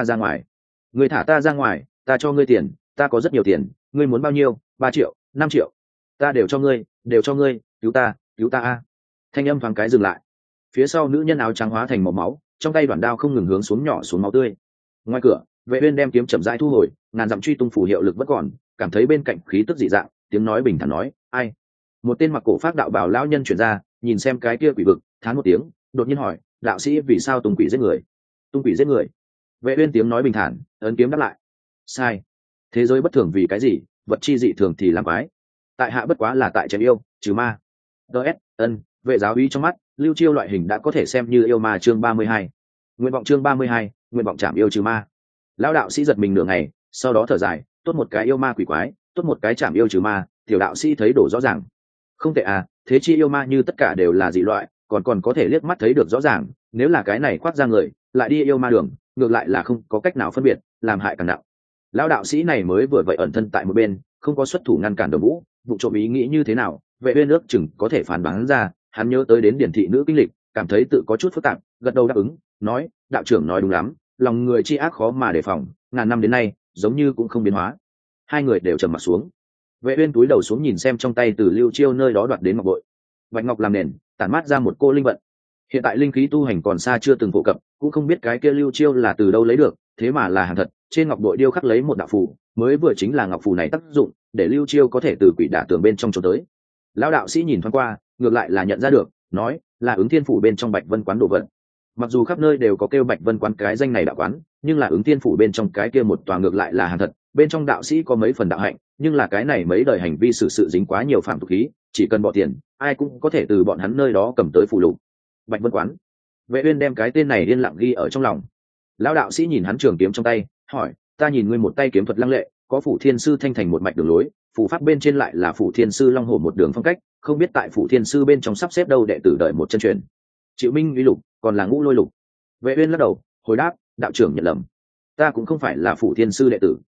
Ngươi thả ta ra ngoài, ta cho ngươi tiền, ta có rất nhiều tiền, ngươi muốn bao nhiêu? 3 triệu, 5 triệu. Ta đều cho ngươi, cứu ta a." Thanh âm thoáng cái dừng lại. Phía sau nữ nhân áo trắng hóa thành màu máu, trong tay đoạn đao không ngừng hướng xuống nhỏ xuống máu tươi. Ngoài cửa, Vệ Uyên đem kiếm chậm rãi thu hồi, ngàn dặm truy tung phù hiệu lực vẫn còn, cảm thấy bên cạnh khí tức dị dạng, tiếng nói bình thản nói, "Ai?" Một tên mặc cổ phát đạo bào lão nhân chuyển ra, nhìn xem cái kia quỷ vực, thán một tiếng, đột nhiên hỏi, "Đạo sĩ vì sao tung quỷ giết người?" "Tung quỷ giết người?" Vệ Uyên tiếng nói bình thản, ấn kiếm đáp lại. "Sai. Thế giới bất thường vì cái gì, vật chi dị thường thì làm quái. Tại hạ bất quá là tại chém yêu, trừ ma." DS, Vệ giáo úy trong mắt, Lưu Chiêu loại hình đã có thể xem như yêu ma chương 32. Nguyện vọng chương 32, nguyện vọng chạm yêu trừ ma. Lão đạo sĩ giật mình nửa ngày, sau đó thở dài, tốt một cái yêu ma quỷ quái, tốt một cái chạm yêu trừ ma, tiểu đạo sĩ thấy đổ rõ ràng. Không tệ à, thế chi yêu ma như tất cả đều là dị loại, còn có thể liếc mắt thấy được rõ ràng, nếu là cái này khoác ra người, lại đi yêu ma đường, ngược lại là không có cách nào phân biệt, làm hại càng nặng. Lão đạo sĩ này mới vừa vậy ẩn thân tại một bên, không có xuất thủ ngăn cản Đồng Vũ, vụ trộm ý nghĩ như thế nào, Vệ Uyên ước chừng có thể phán đoán ra, hắn nhớ tới đến điển thị nữ kinh lịch, cảm thấy tự có chút phức tạp, gật đầu đáp ứng, nói, đạo trưởng nói đúng lắm, lòng người chi ác khó mà đề phòng, ngàn năm đến nay, giống như cũng không biến hóa. Hai người đều trầm mặt xuống. Vệ Uyên túi đầu xuống nhìn xem trong tay từ Lưu Chiêu nơi đó đoạt đến ngọc bội. Bạch ngọc làm nền, tản mát ra một cô linh vận. Hiện tại linh khí tu hành còn xa chưa từng phổ cập, cũng không biết cái kia Lưu Chiêu là từ đâu lấy được, thế mà là hàng thật, trên ngọc bội điêu khắc lấy một đạo phù, mới vừa chính là ngọc phù này tác dụng, để Lưu Chiêu có thể từ quỷ đả tường bên trong trốn tới. Lão đạo sĩ nhìn thoáng qua, ngược lại là nhận ra được, nói, là Ứng Thiên phủ bên trong Bạch Vân quán đồ vật. Mặc dù khắp nơi đều có kêu Bạch Vân quán cái danh này đạo quán, nhưng là Ứng Thiên phủ bên trong cái kia một tòa ngược lại là hàng thật, bên trong đạo sĩ có mấy phần đạo hạnh, nhưng là cái này mấy đời hành vi xử sự dính quá nhiều phạm tục khí, chỉ cần bỏ tiền, ai cũng có thể từ bọn hắn nơi đó cầm tới phù lục. Bạch Vân quán. Vệ Uyên đem cái tên này yên lặng ghi ở trong lòng. Lão đạo sĩ nhìn hắn trường kiếm trong tay, hỏi, ta nhìn ngươi một tay kiếm thuật lăng lệ, có phủ thiên sư thanh thành một mạch đường lối, phủ pháp bên trên lại là phủ thiên sư long hổ một đường phong cách, không biết tại phủ thiên sư bên trong sắp xếp đâu đệ tử đợi một chân truyền. Triệu Minh uy lục, còn là Ngũ Lôi lục. Vệ Uyên lắc đầu, hồi đáp, đạo trưởng nhận lầm, ta cũng không phải là phủ thiên sư đệ tử.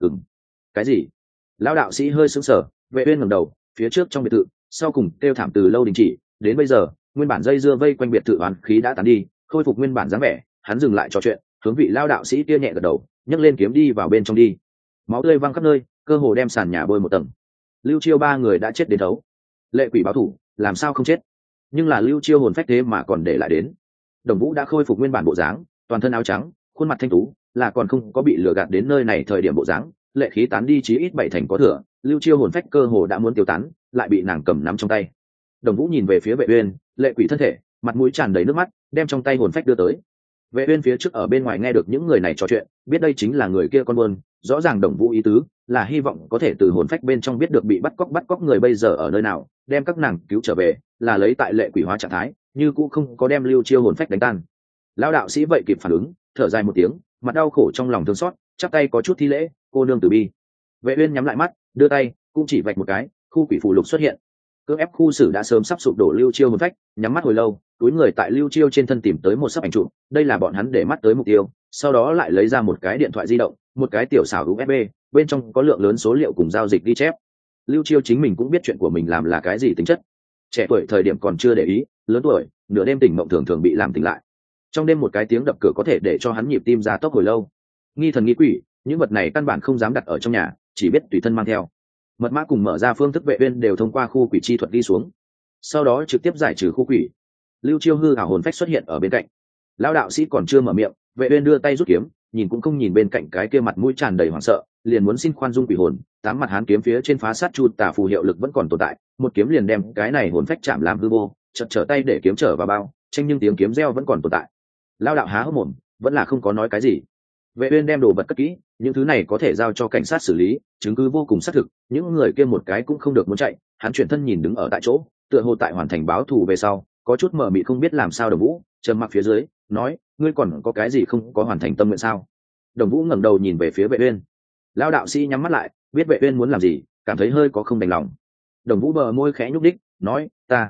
Cái gì? Lão đạo sĩ hơi sững sờ. Vệ Uyên ngẩng đầu, phía trước trong biệt thự, sau cùng kêu thảm từ lâu đình chỉ, đến bây giờ, nguyên bản dây dưa vây quanh biệt thự oán khí đã tán đi, khôi phục nguyên bản dáng vẻ, hắn dừng lại trò chuyện, hướng vị lão đạo sĩ kia nhẹ gật đầu, nhấc lên kiếm đi vào bên trong đi. Máu tươi văng khắp nơi, cơ hồ đem sàn nhà bôi một tầng. Lưu Chiêu ba người đã chết đến thấu. Lệ quỷ báo thủ, làm sao không chết? Nhưng là Lưu Chiêu hồn phách thế mà còn để lại đến. Đồng Vũ đã khôi phục nguyên bản bộ dáng, toàn thân áo trắng, khuôn mặt thanh tú, là còn không có bị lừa gạt đến nơi này thời điểm bộ dáng, lệ khí tán đi chí ít 7 thành có thừa. Lưu Chiêu hồn phách cơ hồ đã muốn tiêu tán, lại bị nàng cầm nắm trong tay. Đồng Vũ nhìn về phía Vệ Uyên, lệ quỷ thân thể, mặt mũi tràn đầy nước mắt, đem trong tay hồn phách đưa tới. Vệ Uyên phía trước ở bên ngoài nghe được những người này trò chuyện, biết đây chính là người kia con buôn, rõ ràng Đồng Vũ ý tứ là hy vọng có thể từ hồn phách bên trong biết được bị bắt cóc người bây giờ ở nơi nào, đem các nàng cứu trở về, là lấy tại lệ quỷ hóa trạng thái, như cũng không có đem Lưu Chiêu hồn phách đánh tan. Lão đạo sĩ vậy kịp phản ứng, thở dài một tiếng, mặt đau khổ trong lòng thương xót, chắp tay có chút thi lễ, cô nương từ bi. Vệ Uyên nhắm lại mắt, đưa tay, cũng chỉ vạch một cái, khu quỷ phù lục xuất hiện. Cưỡng ép khu xử đã sớm sắp sụp đổ Lưu Chiêu hồn phách, nhắm mắt hồi lâu, túi người tại Lưu Chiêu trên thân tìm tới một sấp ảnh chụp, đây là bọn hắn để mắt tới mục tiêu, sau đó lại lấy ra một cái điện thoại di động, một cái tiểu xảo USB, bên trong có lượng lớn số liệu cùng giao dịch ghi chép. Lưu Chiêu chính mình cũng biết chuyện của mình làm là cái gì tính chất. Trẻ tuổi thời điểm còn chưa để ý, lớn tuổi, nửa đêm tỉnh mộng thường thường bị làm tỉnh lại. Trong đêm một cái tiếng đập cửa có thể để cho hắn nhịp tim ra tốc hồi lâu. Nghi thần nghi quỷ, những vật này căn bản không dám đặt ở trong nhà, chỉ biết tùy thân mang theo. Mật mã cùng mở ra phương thức Vệ Uyên đều thông qua khu quỷ chi thuật đi xuống, sau đó trực tiếp giải trừ khu quỷ. Lưu Chiêu hư ảo hồn phách xuất hiện ở bên cạnh. Lão đạo sĩ còn chưa mở miệng, Vệ Uyên đưa tay rút kiếm, nhìn cũng không nhìn bên cạnh cái kia mặt mũi tràn đầy hoảng sợ, liền muốn xin khoan dung quỷ hồn. Tám mặt hán kiếm phía trên phá sát chu tà phù hiệu lực vẫn còn tồn tại, một kiếm liền đem cái này hồn phách chạm làm hư vô, chợt trở tay để kiếm trở vào bao, tranh nhưng tiếng kiếm reo vẫn còn tồn tại. Lão đạo há hốc mồm, vẫn là không có nói cái gì. Vệ Uyên đem đồ vật cất kỹ, những thứ này có thể giao cho cảnh sát xử lý, chứng cứ vô cùng xác thực, những người kia một cái cũng không được muốn chạy. Hắn chuyển thân nhìn đứng ở tại chỗ, tựa hồ tại hoàn thành báo thù về sau, có chút mờ mịt không biết làm sao. Đồng Vũ trầm mặc phía dưới, nói: ngươi còn có cái gì không có hoàn thành tâm nguyện sao? Đồng Vũ ngẩng đầu nhìn về phía Vệ Uyên. Lão đạo sĩ nhắm mắt lại, biết Vệ Uyên muốn làm gì, cảm thấy hơi có không đành lòng. Đồng Vũ bờ môi khẽ nhúc đích, nói: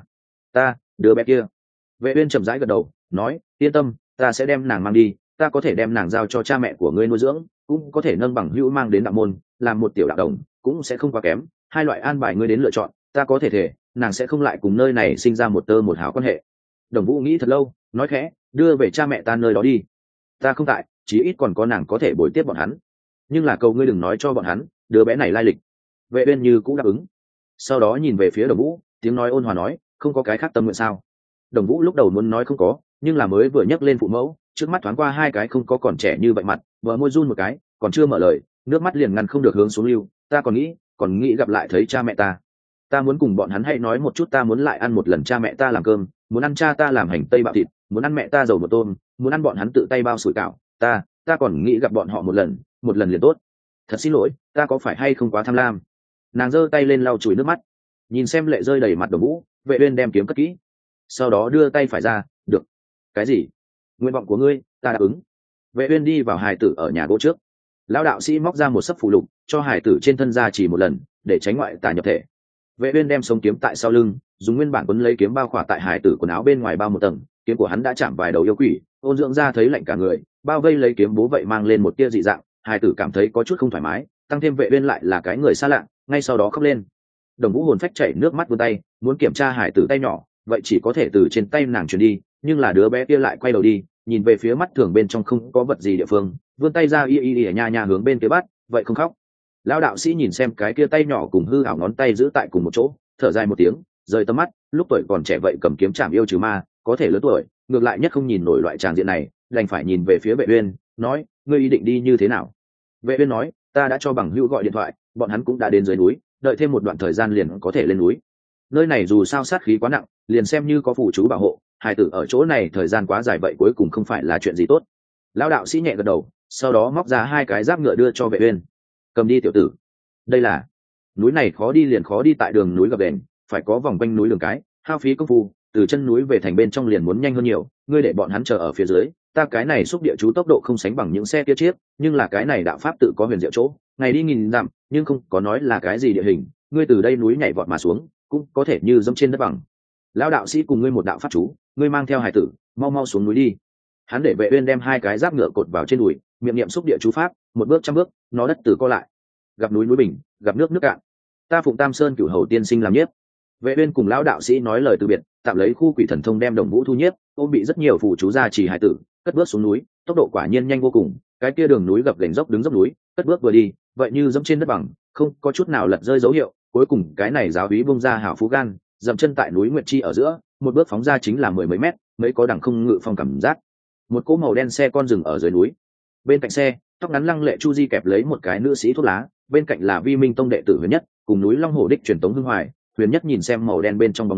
ta, đứa bé kia. Vệ Uyên chậm rãi gật đầu, nói: yên tâm, ta sẽ đem nàng mang đi, ta có thể đem nàng giao cho cha mẹ của ngươi nuôi dưỡng, cũng có thể nâng bằng hữu mang đến đạo môn, làm một tiểu đạo đồng, cũng sẽ không quá kém. Hai loại an bài ngươi đến lựa chọn, ta có thể thể, nàng sẽ không lại cùng nơi này sinh ra một tơ một hào quan hệ. Đồng Vũ nghĩ thật lâu, nói khẽ: đưa về cha mẹ ta nơi đó đi. Ta không tại, chí ít còn có nàng có thể bồi tiếp bọn hắn. Nhưng là cầu ngươi đừng nói cho bọn hắn đứa bé này lai lịch. Vệ Uyên như cũng đáp ứng. Sau đó nhìn về phía Đồng Vũ, tiếng nói ôn hòa nói: không có cái khác tâm nguyện sao? Đồng Vũ lúc đầu muốn nói không có, nhưng là mới vừa nhấc lên phụ mẫu, trước mắt thoáng qua hai cái không có còn trẻ như vậy mặt, vợ môi run một cái, còn chưa mở lời, nước mắt liền ngăn không được hướng xuống lưu. Ta còn nghĩ gặp lại thấy cha mẹ ta muốn cùng bọn hắn hãy nói một chút, ta muốn lại ăn một lần cha mẹ ta làm cơm, muốn ăn cha ta làm hành tây bạo thịt, muốn ăn mẹ ta dầu một tôm, muốn ăn bọn hắn tự tay bao sủi cảo. Ta còn nghĩ gặp bọn họ một lần liền tốt. Thật xin lỗi, ta có phải hay không quá tham lam? Nàng giơ tay lên lau chùi nước mắt, nhìn xem lệ rơi đầy mặt Đồng Vũ. Vệ Uyên đem kiếm cất kỹ, sau đó đưa tay phải ra. Được. Cái gì? Nguyện vọng của ngươi, ta đáp ứng. Vệ Uyên đi vào hài tử ở nhà gỗ trước. Lão đạo sĩ móc ra một sấp phù lục, cho hài tử trên thân ra chỉ một lần, để tránh ngoại tà nhập thể. Vệ Uyên đem sống kiếm tại sau lưng, dùng nguyên bản quấn lấy kiếm bao khỏa tại hài tử quần áo bên ngoài bao một tầng. Kiếm của hắn đã chạm vài đầu yêu quỷ, ôn dưỡng ra thấy lạnh cả người, bao vây lấy kiếm bố vậy mang lên một tia dị dạng. Hài tử cảm thấy có chút không thoải mái, tăng thêm Vệ Uyên lại là cái người xa lạ, ngay sau đó khóc lên. Đồng Vũ hồn phách chảy nước mắt vươn tay, muốn kiểm tra hài tử tay nhỏ, vậy chỉ có thể từ trên tay nàng truyền đi, nhưng là đứa bé kia lại quay đầu đi, nhìn về phía mắt thường bên trong không có vật gì địa phương, vươn tay ra nha hướng bên kia bắt, vậy không khóc. Lão đạo sĩ nhìn xem cái kia tay nhỏ cùng hư ảo ngón tay giữ tại cùng một chỗ, thở dài một tiếng, rời tầm mắt. Lúc tuổi còn trẻ vậy cầm kiếm chạm yêu trừ ma, có thể lớn tuổi ngược lại nhất không nhìn nổi loại tràng diện này, đành phải nhìn về phía Vệ Uyên, nói: ngươi ý định đi như thế nào? Vệ Uyên nói: ta đã cho bằng hữu gọi điện thoại, bọn hắn cũng đã đến dưới núi, đợi thêm một đoạn thời gian liền có thể lên núi. Nơi này dù sao sát khí quá nặng, liền xem như có phụ chú bảo hộ, hài tử ở chỗ này thời gian quá dài vậy cuối cùng không phải là chuyện gì tốt. Lão đạo sĩ nhẹ gật đầu, sau đó móc ra hai cái giáp ngựa đưa cho Vệ Uyên. Cầm đi tiểu tử. Đây là núi này khó đi liền khó đi tại đường núi gập ghềnh, phải có vòng quanh núi đường cái, hao phí công phu, từ chân núi về thành bên trong liền muốn nhanh hơn nhiều. Ngươi để bọn hắn chờ ở phía dưới, ta cái này xúc địa chú tốc độ không sánh bằng những xe kia chiếc, nhưng là cái này đạo pháp tự có huyền diệu chỗ, ngày đi nghìn dặm, nhưng không có nói là cái gì địa hình, ngươi từ đây núi nhảy vọt mà xuống, cũng có thể như dẫm trên đất bằng. Lão đạo sĩ cùng ngươi một đạo pháp chú, ngươi mang theo hải tử, mau xuống núi đi. Hắn để Vệ Uyên đem hai cái giáp ngựa cột vào trên đùi, miệng niệm xúc địa chú pháp, một bước trăm bước, nó đất từ co lại. Gặp núi núi bình, gặp nước nước cạn. Ta phụng Tam Sơn Cửu Hầu tiên sinh làm nhiếp. Vệ Uyên cùng lão đạo sĩ nói lời từ biệt, tạm lấy khu quỷ thần thông đem Đồng Vũ thu nhiếp, ôm bị rất nhiều phù chú gia trì hải tử, cất bước xuống núi, tốc độ quả nhiên nhanh vô cùng. Cái kia đường núi gập ghềnh dốc đứng dốc núi, cất bước vừa đi, vậy như dẫm trên đất bằng, không có chút nào lật rơi dấu hiệu. Cuối cùng cái này giáo úy bung ra hảo phú gan, dậm chân tại núi Nguyệt Chi ở giữa, một bước phóng ra chính là mười mấy mét, mấy có đằng không ngự phong cảm giác. Một cỗ màu đen xe con dừng ở dưới núi. Bên cạnh xe, tóc ngắn lăng lệ Chu Di kẹp lấy một cái nữ sĩ thuốc lá, bên cạnh là Vi Minh Tông đệ tử Huyền Nhất, cùng núi Long Hổ đích truyền tống Hưng Hoài. Huyền Nhất nhìn xem màu đen bên trong bóng núi,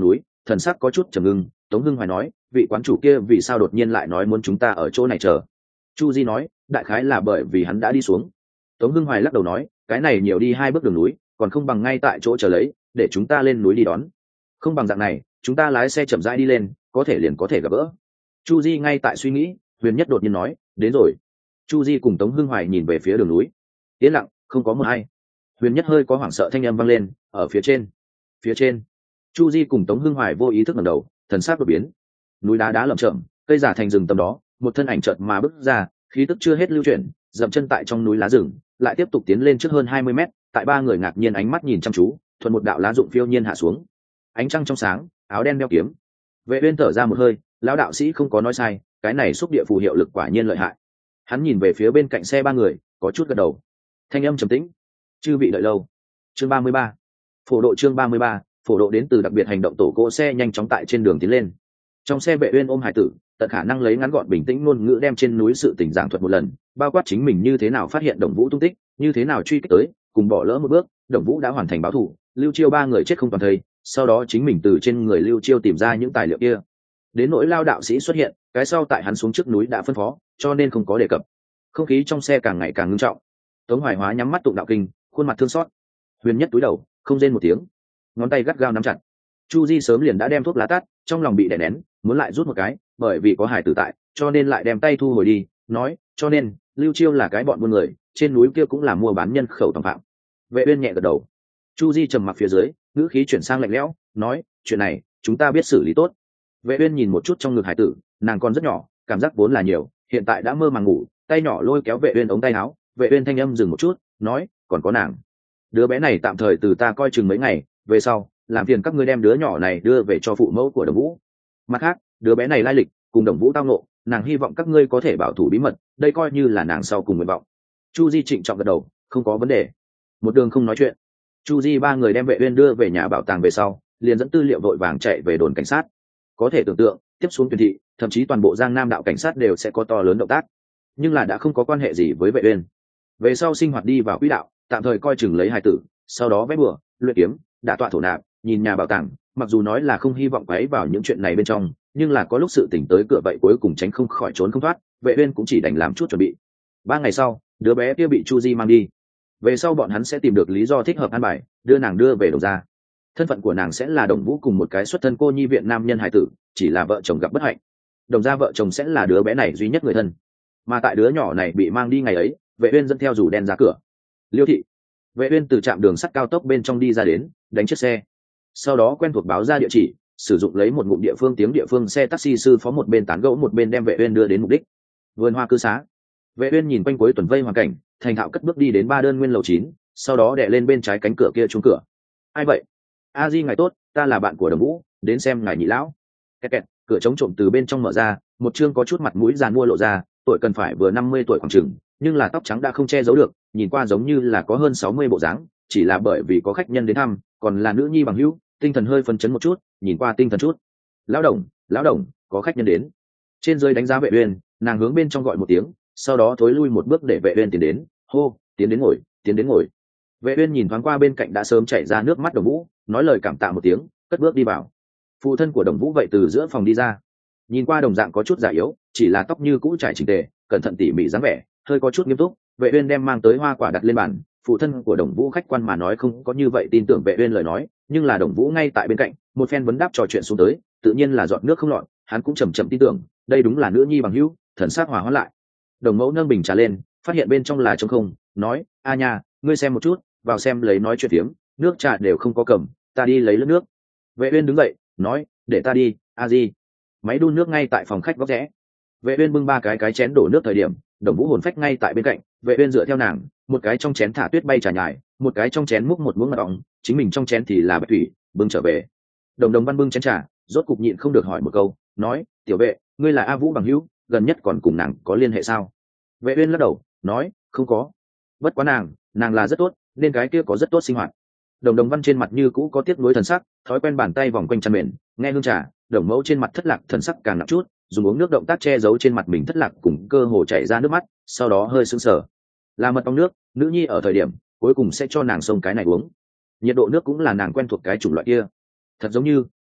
thần sắc có chút trầm ngưng. Tống Hưng Hoài nói, vị quán chủ kia vì sao đột nhiên lại nói muốn chúng ta ở chỗ này chờ? Chu Di nói, đại khái là bởi vì hắn đã đi xuống. Tống Hưng Hoài lắc đầu nói, cái này nhiều đi 2 bước đường núi, còn không bằng ngay tại chỗ chờ lấy, để chúng ta lên núi đi đón. Không bằng dạng này, chúng ta lái xe chậm rãi đi lên, có thể liền có thể gặp gỡ. Chu Di ngay tại suy nghĩ, Huyền Nhất đột nhiên nói, đến rồi. Chu Di cùng Tống Hưng Hoài nhìn về phía đường núi. Yên lặng, không có một ai. Huyền Nhất hơi có hoảng sợ thanh âm vang lên, ở phía trên. Phía trên. Chu Di cùng Tống Hưng Hoài vô ý thức ngẩng đầu, thần sắc đột biến. Núi đá đá lởm chởm, cây giả thành rừng tầm đó, một thân ảnh chợt mà bước ra, khí tức chưa hết lưu chuyển, dậm chân tại trong núi lá rừng, lại tiếp tục tiến lên trước hơn 20 mét, tại 3 người ngạc nhiên ánh mắt nhìn chăm chú, thuận một đạo lá rụng phiêu nhiên hạ xuống. Ánh trăng trong sáng, áo đen đeo kiếm. Vệ Uyên thở ra một hơi, lão đạo sĩ không có nói sai, cái này xúc địa phù hiệu lực quả nhiên lợi hại. Hắn nhìn về phía bên cạnh xe 3 người, có chút gật đầu. Thanh âm trầm tĩnh. Chư vị đợi lâu. Chương 33. Phổ độ chương 33, phổ độ đến từ đặc biệt hành động tổ cỗ xe nhanh chóng tại trên đường tiến lên. Trong xe Vệ Uyên ôm hải tử, tận khả năng lấy ngắn gọn bình tĩnh ngôn ngữ đem trên núi sự tình giảng thuật một lần, bao quát chính mình như thế nào phát hiện Đồng Vũ tung tích, như thế nào truy kích tới, cùng bỏ lỡ một bước, Đồng Vũ đã hoàn thành báo thù, Lưu Chiêu 3 người chết không toàn thây, sau đó chính mình từ trên người Lưu Chiêu tìm ra những tài liệu kia. Đến nỗi Lao đạo sĩ xuất hiện, cái sau tại hắn xuống trước núi đã phân phó, cho nên không có đề cập. Không khí trong xe càng ngày càng ngưng trọng. Tống Hoài Hóa nhắm mắt tụng đạo kinh, khuôn mặt thương xót. Huyền Nhất cúi đầu, không rên một tiếng, ngón tay gắt gao nắm chặt. Chu Di sớm liền đã đem thuốc lá tắt, trong lòng bị đè nén, muốn lại rút một cái, bởi vì có hải tử tại, cho nên lại đem tay thu hồi đi, nói, cho nên Lưu Chiêu là cái bọn buôn người, trên núi kia cũng là mua bán nhân khẩu tòng phạm. Vệ Uyên nhẹ gật đầu. Chu Di trầm mặc phía dưới, ngữ khí chuyển sang lạnh lẽo, nói, chuyện này chúng ta biết xử lý tốt. Vệ Uyên nhìn một chút trong ngực hải tử, nàng còn rất nhỏ, cảm giác vốn là nhiều, hiện tại đã mơ màng ngủ, tay nhỏ lôi kéo Vệ Uyên ống tay áo. Vệ Uyên thanh âm dừng một chút, nói, còn có nàng. Đứa bé này tạm thời từ ta coi chừng mấy ngày, về sau làm phiền các ngươi đem đứa nhỏ này đưa về cho phụ mẫu của Đồng Vũ. Mặt khác, đứa bé này lai lịch cùng Đồng Vũ tao ngộ, nàng hy vọng các ngươi có thể bảo thủ bí mật, đây coi như là nàng sau cùng nguyện vọng. Chu Di trịnh trọng gật đầu, không có vấn đề. Một đường không nói chuyện. Chu Di 3 người đem Vệ Uyên đưa về nhà bảo tàng về sau, liền dẫn tư liệu vội vàng chạy về đồn cảnh sát. Có thể tưởng tượng, tiếp xuống Tuyển thị, thậm chí toàn bộ Giang Nam đạo cảnh sát đều sẽ có to lớn động tác, nhưng là đã không có quan hệ gì với Vệ Uyên. Về sau sinh hoạt đi vào quỹ đạo, tạm thời coi chừng lấy hài tử, sau đó vẽ bừa, luyện kiếm, đả tọa thổ nạp, nhìn nhà bảo tàng, mặc dù nói là không hy vọng quấy vào những chuyện này bên trong, nhưng là có lúc sự tỉnh tới cửa vậy cuối cùng tránh không khỏi trốn không thoát, Vệ Uyên cũng chỉ đành làm chút chuẩn bị. 3 ngày sau, đứa bé kia bị Chu Di mang đi. Về sau bọn hắn sẽ tìm được lý do thích hợp an bài, đưa nàng đưa về Đồng gia. Thân phận của nàng sẽ là Đồng Vũ cùng một cái xuất thân cô nhi viện nam nhân hài tử, chỉ là vợ chồng gặp bất hạnh. Đồng gia vợ chồng sẽ là đứa bé này duy nhất người thân. Mà tại đứa nhỏ này bị mang đi ngày ấy, Vệ Uyên dẫn theo dù đen ra cửa. Liêu thị. Vệ Uyên từ trạm đường sắt cao tốc bên trong đi ra đến, đánh chiếc xe. Sau đó quen thuộc báo ra địa chỉ, sử dụng lấy một ngụm địa phương tiếng địa phương xe taxi sư phó một bên tán gẫu một bên đem Vệ Uyên đưa đến mục đích. Vườn hoa cư xá. Vệ Uyên nhìn quanh cuối tuần vây hoàn cảnh, thành thạo cất bước đi đến 3 đơn nguyên lầu 9, sau đó đè lên bên trái cánh cửa kia chuông cửa. Ai vậy? A Di ngài tốt, ta là bạn của Đồng Vũ, đến xem ngài nhị lão. Kẹt kẹt, cửa chống trộm từ bên trong mở ra, một trương có chút mặt mũi già mua lộ ra, tuổi cần phải vừa 50 tuổi khoảng chừng, nhưng là tóc trắng đã không che giấu được, nhìn qua giống như là có hơn 60 bộ dáng, chỉ là bởi vì có khách nhân đến thăm, còn là nữ nhi bằng hữu, tinh thần hơi phấn chấn một chút, nhìn qua tinh thần chút. Lão đồng, có khách nhân đến. Trên dưới đánh giá Vệ Uyên, nàng hướng bên trong gọi một tiếng, sau đó thối lui một bước để Vệ Uyên tiến đến, hô, tiến đến ngồi. Vệ Uyên nhìn thoáng qua bên cạnh đã sớm chảy ra nước mắt Đồng Vũ, nói lời cảm tạ một tiếng, cất bước đi vào. Phụ thân của Đồng Vũ vậy từ giữa phòng đi ra, nhìn qua đồng dạng có chút già yếu, chỉ là tóc như cũ trải chỉnh tề, cẩn thận tỉ mỉ dáng vẻ, hơi có chút nghiêm túc. Vệ Uyên đem mang tới hoa quả đặt lên bàn, phụ thân của Đồng Vũ khách quan mà nói không có như vậy tin tưởng Vệ Uyên lời nói, nhưng là Đồng Vũ ngay tại bên cạnh, một phen vấn đáp trò chuyện xuống tới, tự nhiên là giọt nước không lọt, hắn cũng chậm chậm tin tưởng, đây đúng là nữ nhi bằng hữu, thần sắc hòa hóa lại. Đồng Mẫu nâng bình trà lên, phát hiện bên trong là trống không, nói, a nha, ngươi xem một chút, vào xem lấy nói chuyện tiếm, nước trà đều không có cầm, ta đi lấy nước. Vệ Uyên đứng dậy, nói, để ta đi, a di. Máy đun nước ngay tại phòng khách góc rẽ. Vệ Uyên bưng 3 cái chén đổ nước thời điểm, Đồng Vũ hồn phách ngay tại bên cạnh. Vệ Uyên dựa theo nàng, một cái trong chén thả tuyết bay trà nhài, một cái trong chén múc một muỗng mật ong, chính mình trong chén thì là bạch thủy, bưng trở về. Đồng Văn bưng chén trà, rốt cục nhịn không được hỏi một câu, nói, tiểu Vệ, ngươi là A Vũ bằng hữu, gần nhất còn cùng nàng có liên hệ sao? Vệ Uyên lắc đầu, nói, không có. Bất quá nàng là rất tốt, nên cái kia có rất tốt sinh hoạt. Đồng Văn trên mặt như cũ có tiếc nuối thần sắc, thói quen bàn tay vòng quanh chăn mền, nghe hương trà. Đồng Mẫu trên mặt thất lạc thần sắc càng nặng chút, dùng uống nước động tác che giấu trên mặt mình thất lạc cùng cơ hồ chảy ra nước mắt, sau đó hơi sững sờ. Là mật ong nước, nữ nhi ở thời điểm cuối cùng sẽ cho nàng xông cái này uống. Nhiệt độ nước cũng là nàng quen thuộc cái chủng loại kia, thật giống như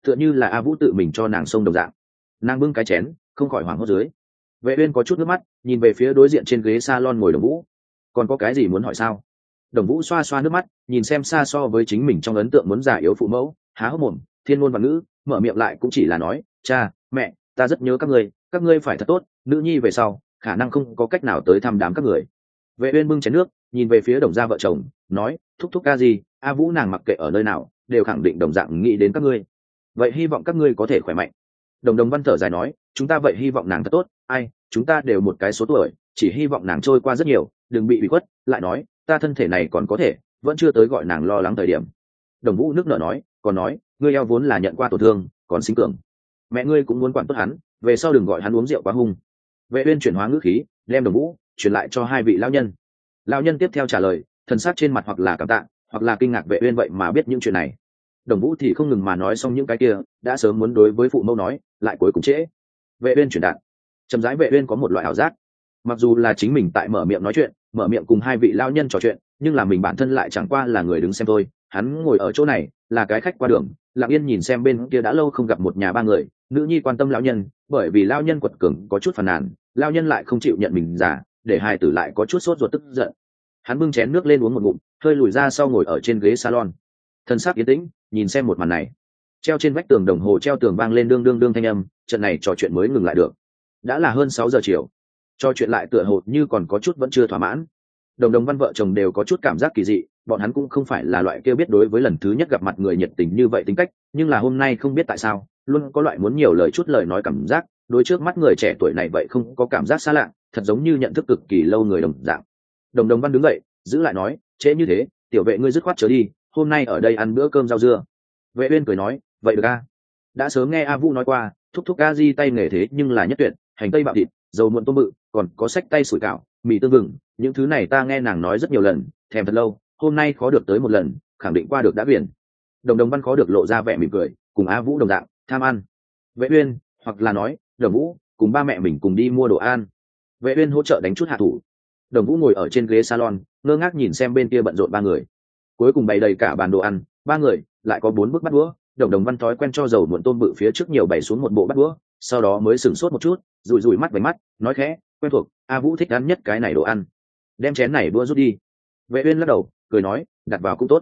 tựa như là A Vũ tự mình cho nàng xông đồng dạng. Nàng bưng cái chén không khỏi hoảng hốt dưới. Vệ uyên có chút nước mắt nhìn về phía đối diện trên ghế salon ngồi Đồng Vũ. Còn có cái gì muốn hỏi sao? Đồng Vũ xoa xoa nước mắt nhìn xem xa so với chính mình trong ấn tượng muốn già yếu phụ mẫu, há hốc mồm thiên ngôn và ngữ, mở miệng lại cũng chỉ là nói cha mẹ ta rất nhớ các ngươi phải thật tốt, nữ nhi về sau khả năng không có cách nào tới thăm đám các người. Vệ uyên bưng chén nước nhìn về phía Đồng gia vợ chồng nói thúc thúc ca gì A Vũ nàng mặc kệ ở nơi nào đều khẳng định đồng dạng nghĩ đến các ngươi, vậy hy vọng các ngươi có thể khỏe mạnh. Đồng Văn thở dài nói chúng ta vậy hy vọng nàng thật tốt, ai chúng ta đều một cái số tuổi, chỉ hy vọng nàng trôi qua rất nhiều đừng bị ủy khuất. Lại nói ta thân thể này còn có thể, vẫn chưa tới gọi nàng lo lắng thời điểm. Đồng Vũ nước nở nói còn nói ngươi eo vốn là nhận qua tổn thương còn sinh cường, mẹ ngươi cũng muốn quản tốt hắn, về sau đừng gọi hắn uống rượu quá hung. Vệ uyên chuyển hóa ngữ khí đem Đồng Vũ chuyển lại cho hai vị lão nhân. Lão nhân tiếp theo trả lời thần sắc trên mặt hoặc là cảm tạ hoặc là kinh ngạc Vệ uyên vậy mà biết những chuyện này. Đồng Vũ thì không ngừng mà nói xong những cái kia đã sớm muốn đối với phụ mẫu nói lại cuối cùng trễ. Vệ uyên chuyển đạt chậm rãi. Vệ uyên có một loại ảo giác, mặc dù là chính mình tại mở miệng nói chuyện, mở miệng cùng hai vị lão nhân trò chuyện, nhưng là mình bản thân lại chẳng qua là người đứng xem thôi. Hắn ngồi ở chỗ này là cái khách qua đường, lặng yên nhìn xem bên kia đã lâu không gặp một nhà ba người. Nữ nhi quan tâm lão nhân, bởi vì lão nhân quật cường có chút phàn nàn, lão nhân lại không chịu nhận mình già, để hai tử lại có chút sốt ruột tức giận. Hắn bưng chén nước lên uống một ngụm, hơi lùi ra sau ngồi ở trên ghế salon, thân xác yên tĩnh nhìn xem một màn này. Treo trên vách tường đồng hồ treo tường vang lên đương đương đương thanh âm, trận này trò chuyện mới ngừng lại được. Đã là hơn 6 giờ chiều, trò chuyện lại tựa hồ như còn có chút vẫn chưa thỏa mãn. Đồng Văn vợ chồng đều có chút cảm giác kỳ dị, bọn hắn cũng không phải là loại kia biết đối với lần thứ nhất gặp mặt người nhiệt tình như vậy tính cách, nhưng là hôm nay không biết tại sao luôn có loại muốn nhiều lời chút lời nói cảm giác. Đối trước mắt người trẻ tuổi này vậy không có cảm giác xa lạ, thật giống như nhận thức cực kỳ lâu người đồng dạng. Đồng Văn đứng dậy giữ lại nói trễ như thế tiểu vệ ngươi dứt khoát trở đi, hôm nay ở đây ăn bữa cơm rau dưa. Vệ uyên cười nói vậy được a, đã sớm nghe A Vũ nói qua thúc thúc a di tay nghề thế nhưng là nhất tuyệt, hành tây bạo thịt dầu muộn tôm bự còn có sách tay sủi cảo mì tương vừng, những thứ này ta nghe nàng nói rất nhiều lần, thèm thật lâu, hôm nay khó được tới một lần, khẳng định qua được đã biển. Đồng Văn khó được lộ ra vẻ mỉm cười, cùng A Vũ đồng dạng tham ăn. Vệ uyên hoặc là nói Đồng Vũ cùng ba mẹ mình cùng đi mua đồ ăn. Vệ uyên hỗ trợ đánh chút hạ thủ. Đồng Vũ ngồi ở trên ghế salon ngơ ngác nhìn xem bên kia bận rộn ba người, cuối cùng bày đầy cả bàn đồ ăn. Ba người lại có 4 bức bát đũa. Đồng Văn thói quen cho dầu muộn tôm bự phía trước nhiều bày xuống một bộ bát đũa, sau đó mới sửng sốt một chút, rủi rủi mắt vành mắt nói khẽ quen thuộc, A Vũ thích ăn nhất cái này đồ ăn, đem chén này đũa rút đi. Vệ uyên lắc đầu cười nói đặt vào cũng tốt.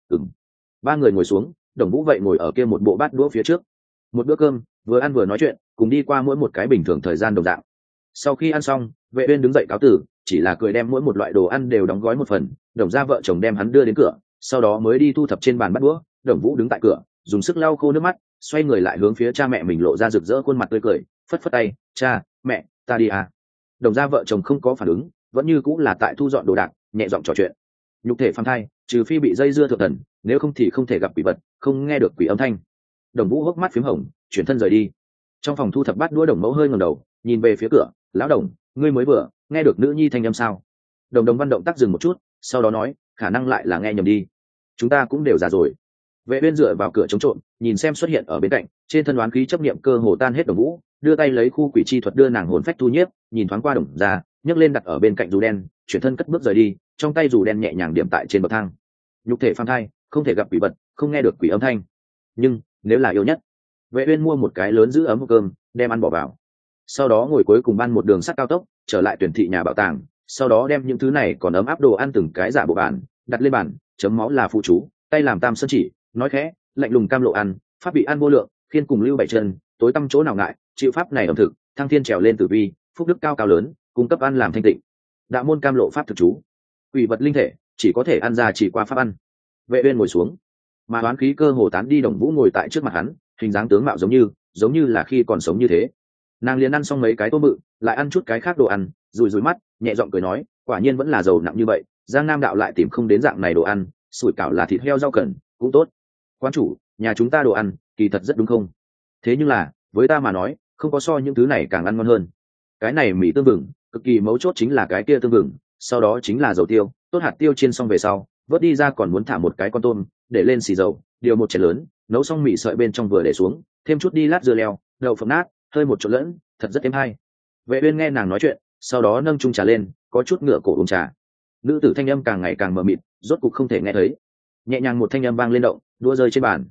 Ba người ngồi xuống, Đồng Vũ vậy ngồi ở kia một bộ bát đũa phía trước. Một bữa cơm vừa ăn vừa nói chuyện, cùng đi qua mỗi một cái bình thường thời gian đồng dạng. Sau khi ăn xong, Vệ uyên đứng dậy cáo từ, chỉ là cười đem mỗi một loại đồ ăn đều đóng gói một phần. Đồng gia vợ chồng đem hắn đưa đến cửa, sau đó mới đi thu thập trên bàn bát đũa. Đồng Vũ đứng tại cửa dùng sức lau khô nước mắt, xoay người lại hướng phía cha mẹ mình lộ ra rực rỡ khuôn mặt tươi cười, phất phất tay cha mẹ ta đi à. Đồng gia vợ chồng không có phản ứng, vẫn như cũng là tại thu dọn đồ đạc, nhẹ giọng trò chuyện. Nhục thể phàm thai trừ phi bị dây dưa thượng thần, nếu không thì không thể gặp quỷ vật, không nghe được quỷ âm thanh. Đồng Vũ hốc mắt phím hồng chuyển thân rời đi. Trong phòng thu thập bát đũa, Đồng Mẫu hơi ngẩng đầu nhìn về phía cửa, lão Đồng ngươi mới vừa nghe được nữ nhi thanh âm sao? Đồng Văn động tác dừng một chút, sau đó nói khả năng lại là nghe nhầm đi, chúng ta cũng đều già rồi. Vệ uyên dựa vào cửa chống trộm nhìn xem xuất hiện ở bên cạnh, trên thân đoán khí chấp niệm cơ hồ tan hết. Đồng Vũ đưa tay lấy khu quỷ chi thuật đưa nàng hồn phách thu nhiếp, nhìn thoáng qua Đồng gia, nhấc lên đặt ở bên cạnh dù đen, chuyển thân cất bước rời đi, trong tay dù đen nhẹ nhàng điểm tại trên bậc thang. Nhục thể phàm thai không thể gặp quỷ vật, không nghe được quỷ âm thanh, nhưng nếu là yêu nhất. Vệ uyên mua một cái lớn giữ ấm hộp cơm đem ăn bỏ vào, sau đó ngồi cuối cùng ban một đường sắt cao tốc trở lại tuyển thị nhà bảo tàng, sau đó đem những thứ này còn ấm áp đồ ăn từng cái giả bộ bàn đặt lên bàn, chấm máu là phụ chú, tay làm tam sơn chỉ, nói khẽ lạnh lùng cam lộ ăn, pháp bị ăn vô lượng, khiên cùng lưu bảy chân, tối tâm chỗ nào ngại, chịu pháp này ẩm thực, thăng thiên trèo lên tử vi, phúc đức cao cao lớn, cung cấp ăn làm thanh tịnh. Đạo môn cam lộ pháp thực chú, quỷ vật linh thể chỉ có thể ăn ra chỉ qua pháp ăn. Vệ uyên ngồi xuống, mà đoán khí cơ hồ tán đi. Đồng Vũ ngồi tại trước mặt hắn, hình dáng tướng mạo giống như là khi còn sống như thế. Nàng liền ăn xong mấy cái tôm bự, lại ăn chút cái khác đồ ăn, rùi rùi mắt nhẹ giọng cười nói quả nhiên vẫn là dầu nặng như vậy, Giang Nam đạo lại tìm không đến dạng này đồ ăn, sủi cảo là thịt heo rau cần cũng tốt. Quan chủ, nhà chúng ta đồ ăn kỳ thật rất đúng không? Thế nhưng là với ta mà nói không có so những thứ này càng ăn ngon hơn. Cái này mì tương vừng cực kỳ mấu chốt chính là cái kia tương vừng, sau đó chính là dầu tiêu, tốt hạt tiêu chiên xong về sau vớt đi ra còn muốn thả một cái con tôm để lên xì dầu, điều một chén lớn, nấu xong mì sợi bên trong vừa để xuống, thêm chút đi lát dưa leo, đậu phộng nát, hơi một trộn lẫn, thật rất êm hay. Vệ uyên nghe nàng nói chuyện, sau đó nâng chung trà lên, có chút ngửa cổ uống trà. Nữ tử thanh âm càng ngày càng mờ mịt, rốt cục không thể nghe thấy. Nhẹ nhàng một thanh âm vang lên động, đũa rơi trên bàn.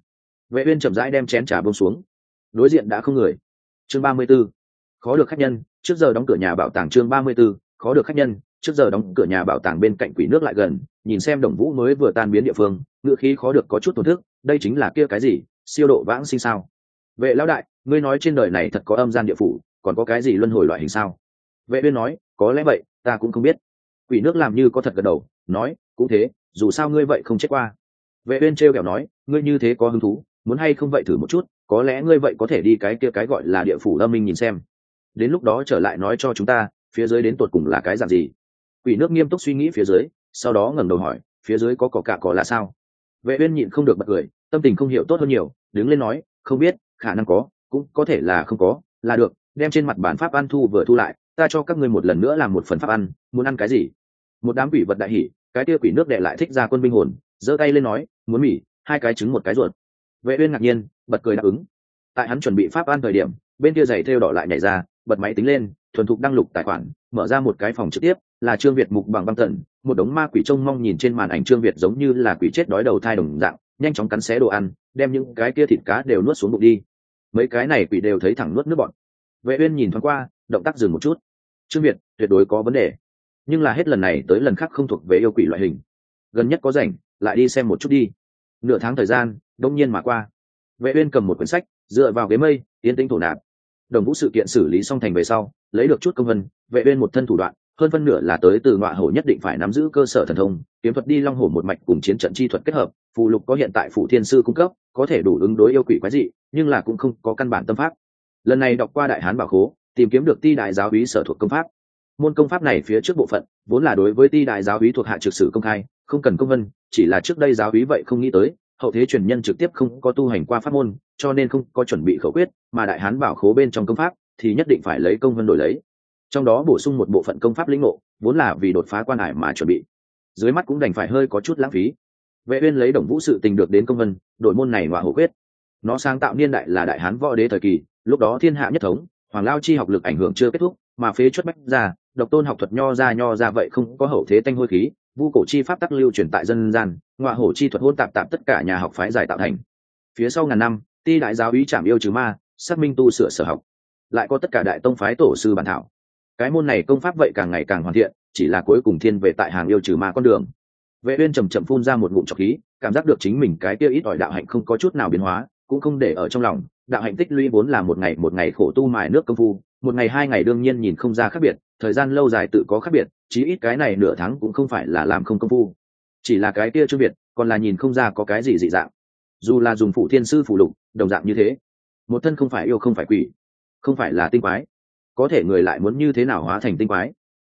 Vệ uyên chậm rãi đem chén trà buông xuống, đối diện đã không người. Chương 34, khó được khách nhân, trước giờ đóng cửa nhà bảo tàng. Chương 34, khó được khách nhân, trước giờ đóng cửa nhà bảo tàng. Bên cạnh quỷ nước lại gần, nhìn xem Đồng Vũ mới vừa tan biến địa phương, ngựa khí khó được có chút tổn thức. Đây chính là kia cái gì, siêu độ vãng sinh sao? Vệ lão đại, ngươi nói trên đời này thật có âm gian địa phủ, còn có cái gì luân hồi loại hình sao? Vệ uyên nói, có lẽ vậy, ta cũng không biết. Quỷ nước làm như có thật gật đầu, nói, cũng thế, dù sao ngươi vậy không chết qua. Vệ uyên treo kẹo nói, ngươi như thế có hứng thú, muốn hay không vậy thử một chút, có lẽ ngươi vậy có thể đi cái kia cái gọi là địa phủ âm minh nhìn xem. Đến lúc đó trở lại nói cho chúng ta, phía dưới đến tột cùng là cái dạng gì. Quỷ nước nghiêm túc suy nghĩ phía dưới, sau đó ngẩng đầu hỏi, phía dưới có cỏ cạ cỏ là sao? Vệ uyên nhịn không được bật cười, tâm tình không hiểu tốt hơn nhiều, đứng lên nói, không biết, khả năng có, cũng có thể là không có, là được, đem trên mặt bản pháp ăn thu vừa thu lại, ta cho các ngươi một lần nữa làm một phần pháp ăn, muốn ăn cái gì? Một đám quỷ vật đại hỉ, cái kia quỷ nước đệ lại thích ra quân binh hồn, giơ tay lên nói, muốn mì, 2 cái trứng 1 cái ruột. Vệ uyên ngạc nhiên, bật cười đáp ứng. Tại hắn chuẩn bị pháp ăn thời điểm, bên kia giày thêu đỏ lại nhảy ra, bật máy tính lên, thuần thục đăng lục tài khoản, mở ra một cái phòng trực tiếp, là Trương Việt mục bằng băng tần, một đống ma quỷ trông mong nhìn trên màn ảnh Trương Việt giống như là quỷ chết đói đầu thai đồng dạng, nhanh chóng cắn xé đồ ăn, đem những cái kia thịt cá đều nuốt xuống bụng đi. Mấy cái này quỷ đều thấy thẳng nuốt nước bọt. Vệ uyên nhìn thoáng qua, động tác dừng một chút. Trương Việt tuyệt đối có vấn đề, nhưng là hết lần này tới lần khác không thuộc về yêu quỷ loại hình. Gần nhất có rảnh, lại đi xem một chút đi. Nửa tháng thời gian, đông nhiên mà qua. Vệ uyên cầm một quyển sách, dựa vào ghế mây, yên tĩnh thổ nạp. Đồng Vũ sự kiện xử lý xong thành về sau, lấy được chút công vân, Vệ uyên một thân thủ đoạn, hơn phân nửa là tới từ Ngọa Hổ nhất định phải nắm giữ cơ sở thần thông, kiếm thuật đi Long Hổ một mạch cùng chiến trận chi thuật kết hợp, phù lục có hiện tại phủ thiên sư cung cấp, có thể đủ ứng đối yêu quỷ quái dị, nhưng là cũng không có căn bản tâm pháp. Lần này đọc qua Đại Hán Bảo Khố, tìm kiếm được Ti Đại giáo úy sở thuộc công pháp. Môn công pháp này phía trước bộ phận, vốn là đối với Ti Đại giáo úy thuộc hạ trực sử công khai, không cần công vân, chỉ là trước đây giáo úy vậy không nghĩ tới, hậu thế truyền nhân trực tiếp không có tu hành qua pháp môn, cho nên không có chuẩn bị khẩu quyết, mà Đại Hán Bảo Khố bên trong công pháp thì nhất định phải lấy công vân đổi lấy. Trong đó bổ sung một bộ phận công pháp lĩnh ngộ, vốn là vì đột phá quan hải mà chuẩn bị. Dưới mắt cũng đành phải hơi có chút lãng phí. Vệ uyên lấy Đồng Vũ sự tình được đến công vân, đổi môn này Ngọa Hổ quyết. Nó sáng tạo niên đại là Đại Hán võ đế thời kỳ, lúc đó thiên hạ nhất thống, hoàng lao chi học lực ảnh hưởng chưa kết thúc, mà phế chuất bách ra, độc tôn học thuật nho ra vậy không có hậu thế tanh hôi khí, vu cổ chi pháp tắc lưu truyền tại dân gian, Ngọa Hổ chi thuật hôn tạp tạp tất cả nhà học phái giải tạo thành. Phía sau ngàn năm, Ti Đại giáo úy trảm yêu trừ ma, xác minh tu sửa sở học, lại có tất cả đại tông phái tổ sư bản thảo. Cái môn này công pháp vậy càng ngày càng hoàn thiện, chỉ là cuối cùng thiên về tại hàng yêu trừ ma con đường. Vệ uyên chậm chậm phun ra một ngụm trọc khí, cảm giác được chính mình cái kia ít ỏi đạo hạnh không có chút nào biến hóa, cũng không để ở trong lòng. Đạo hạnh tích lũy vốn là một ngày khổ tu mài nước công phu, một ngày 2 ngày đương nhiên nhìn không ra khác biệt, thời gian lâu dài tự có khác biệt, chí ít cái này nửa tháng cũng không phải là làm không công phu. Chỉ là cái kia Trương Việt, còn là nhìn không ra có cái gì dị dạng. Dù là dùng phủ thiên sư phù lục, đồng dạng như thế. Một thân không phải yêu không phải quỷ, không phải là tinh quái, có thể người lại muốn như thế nào hóa thành tinh quái.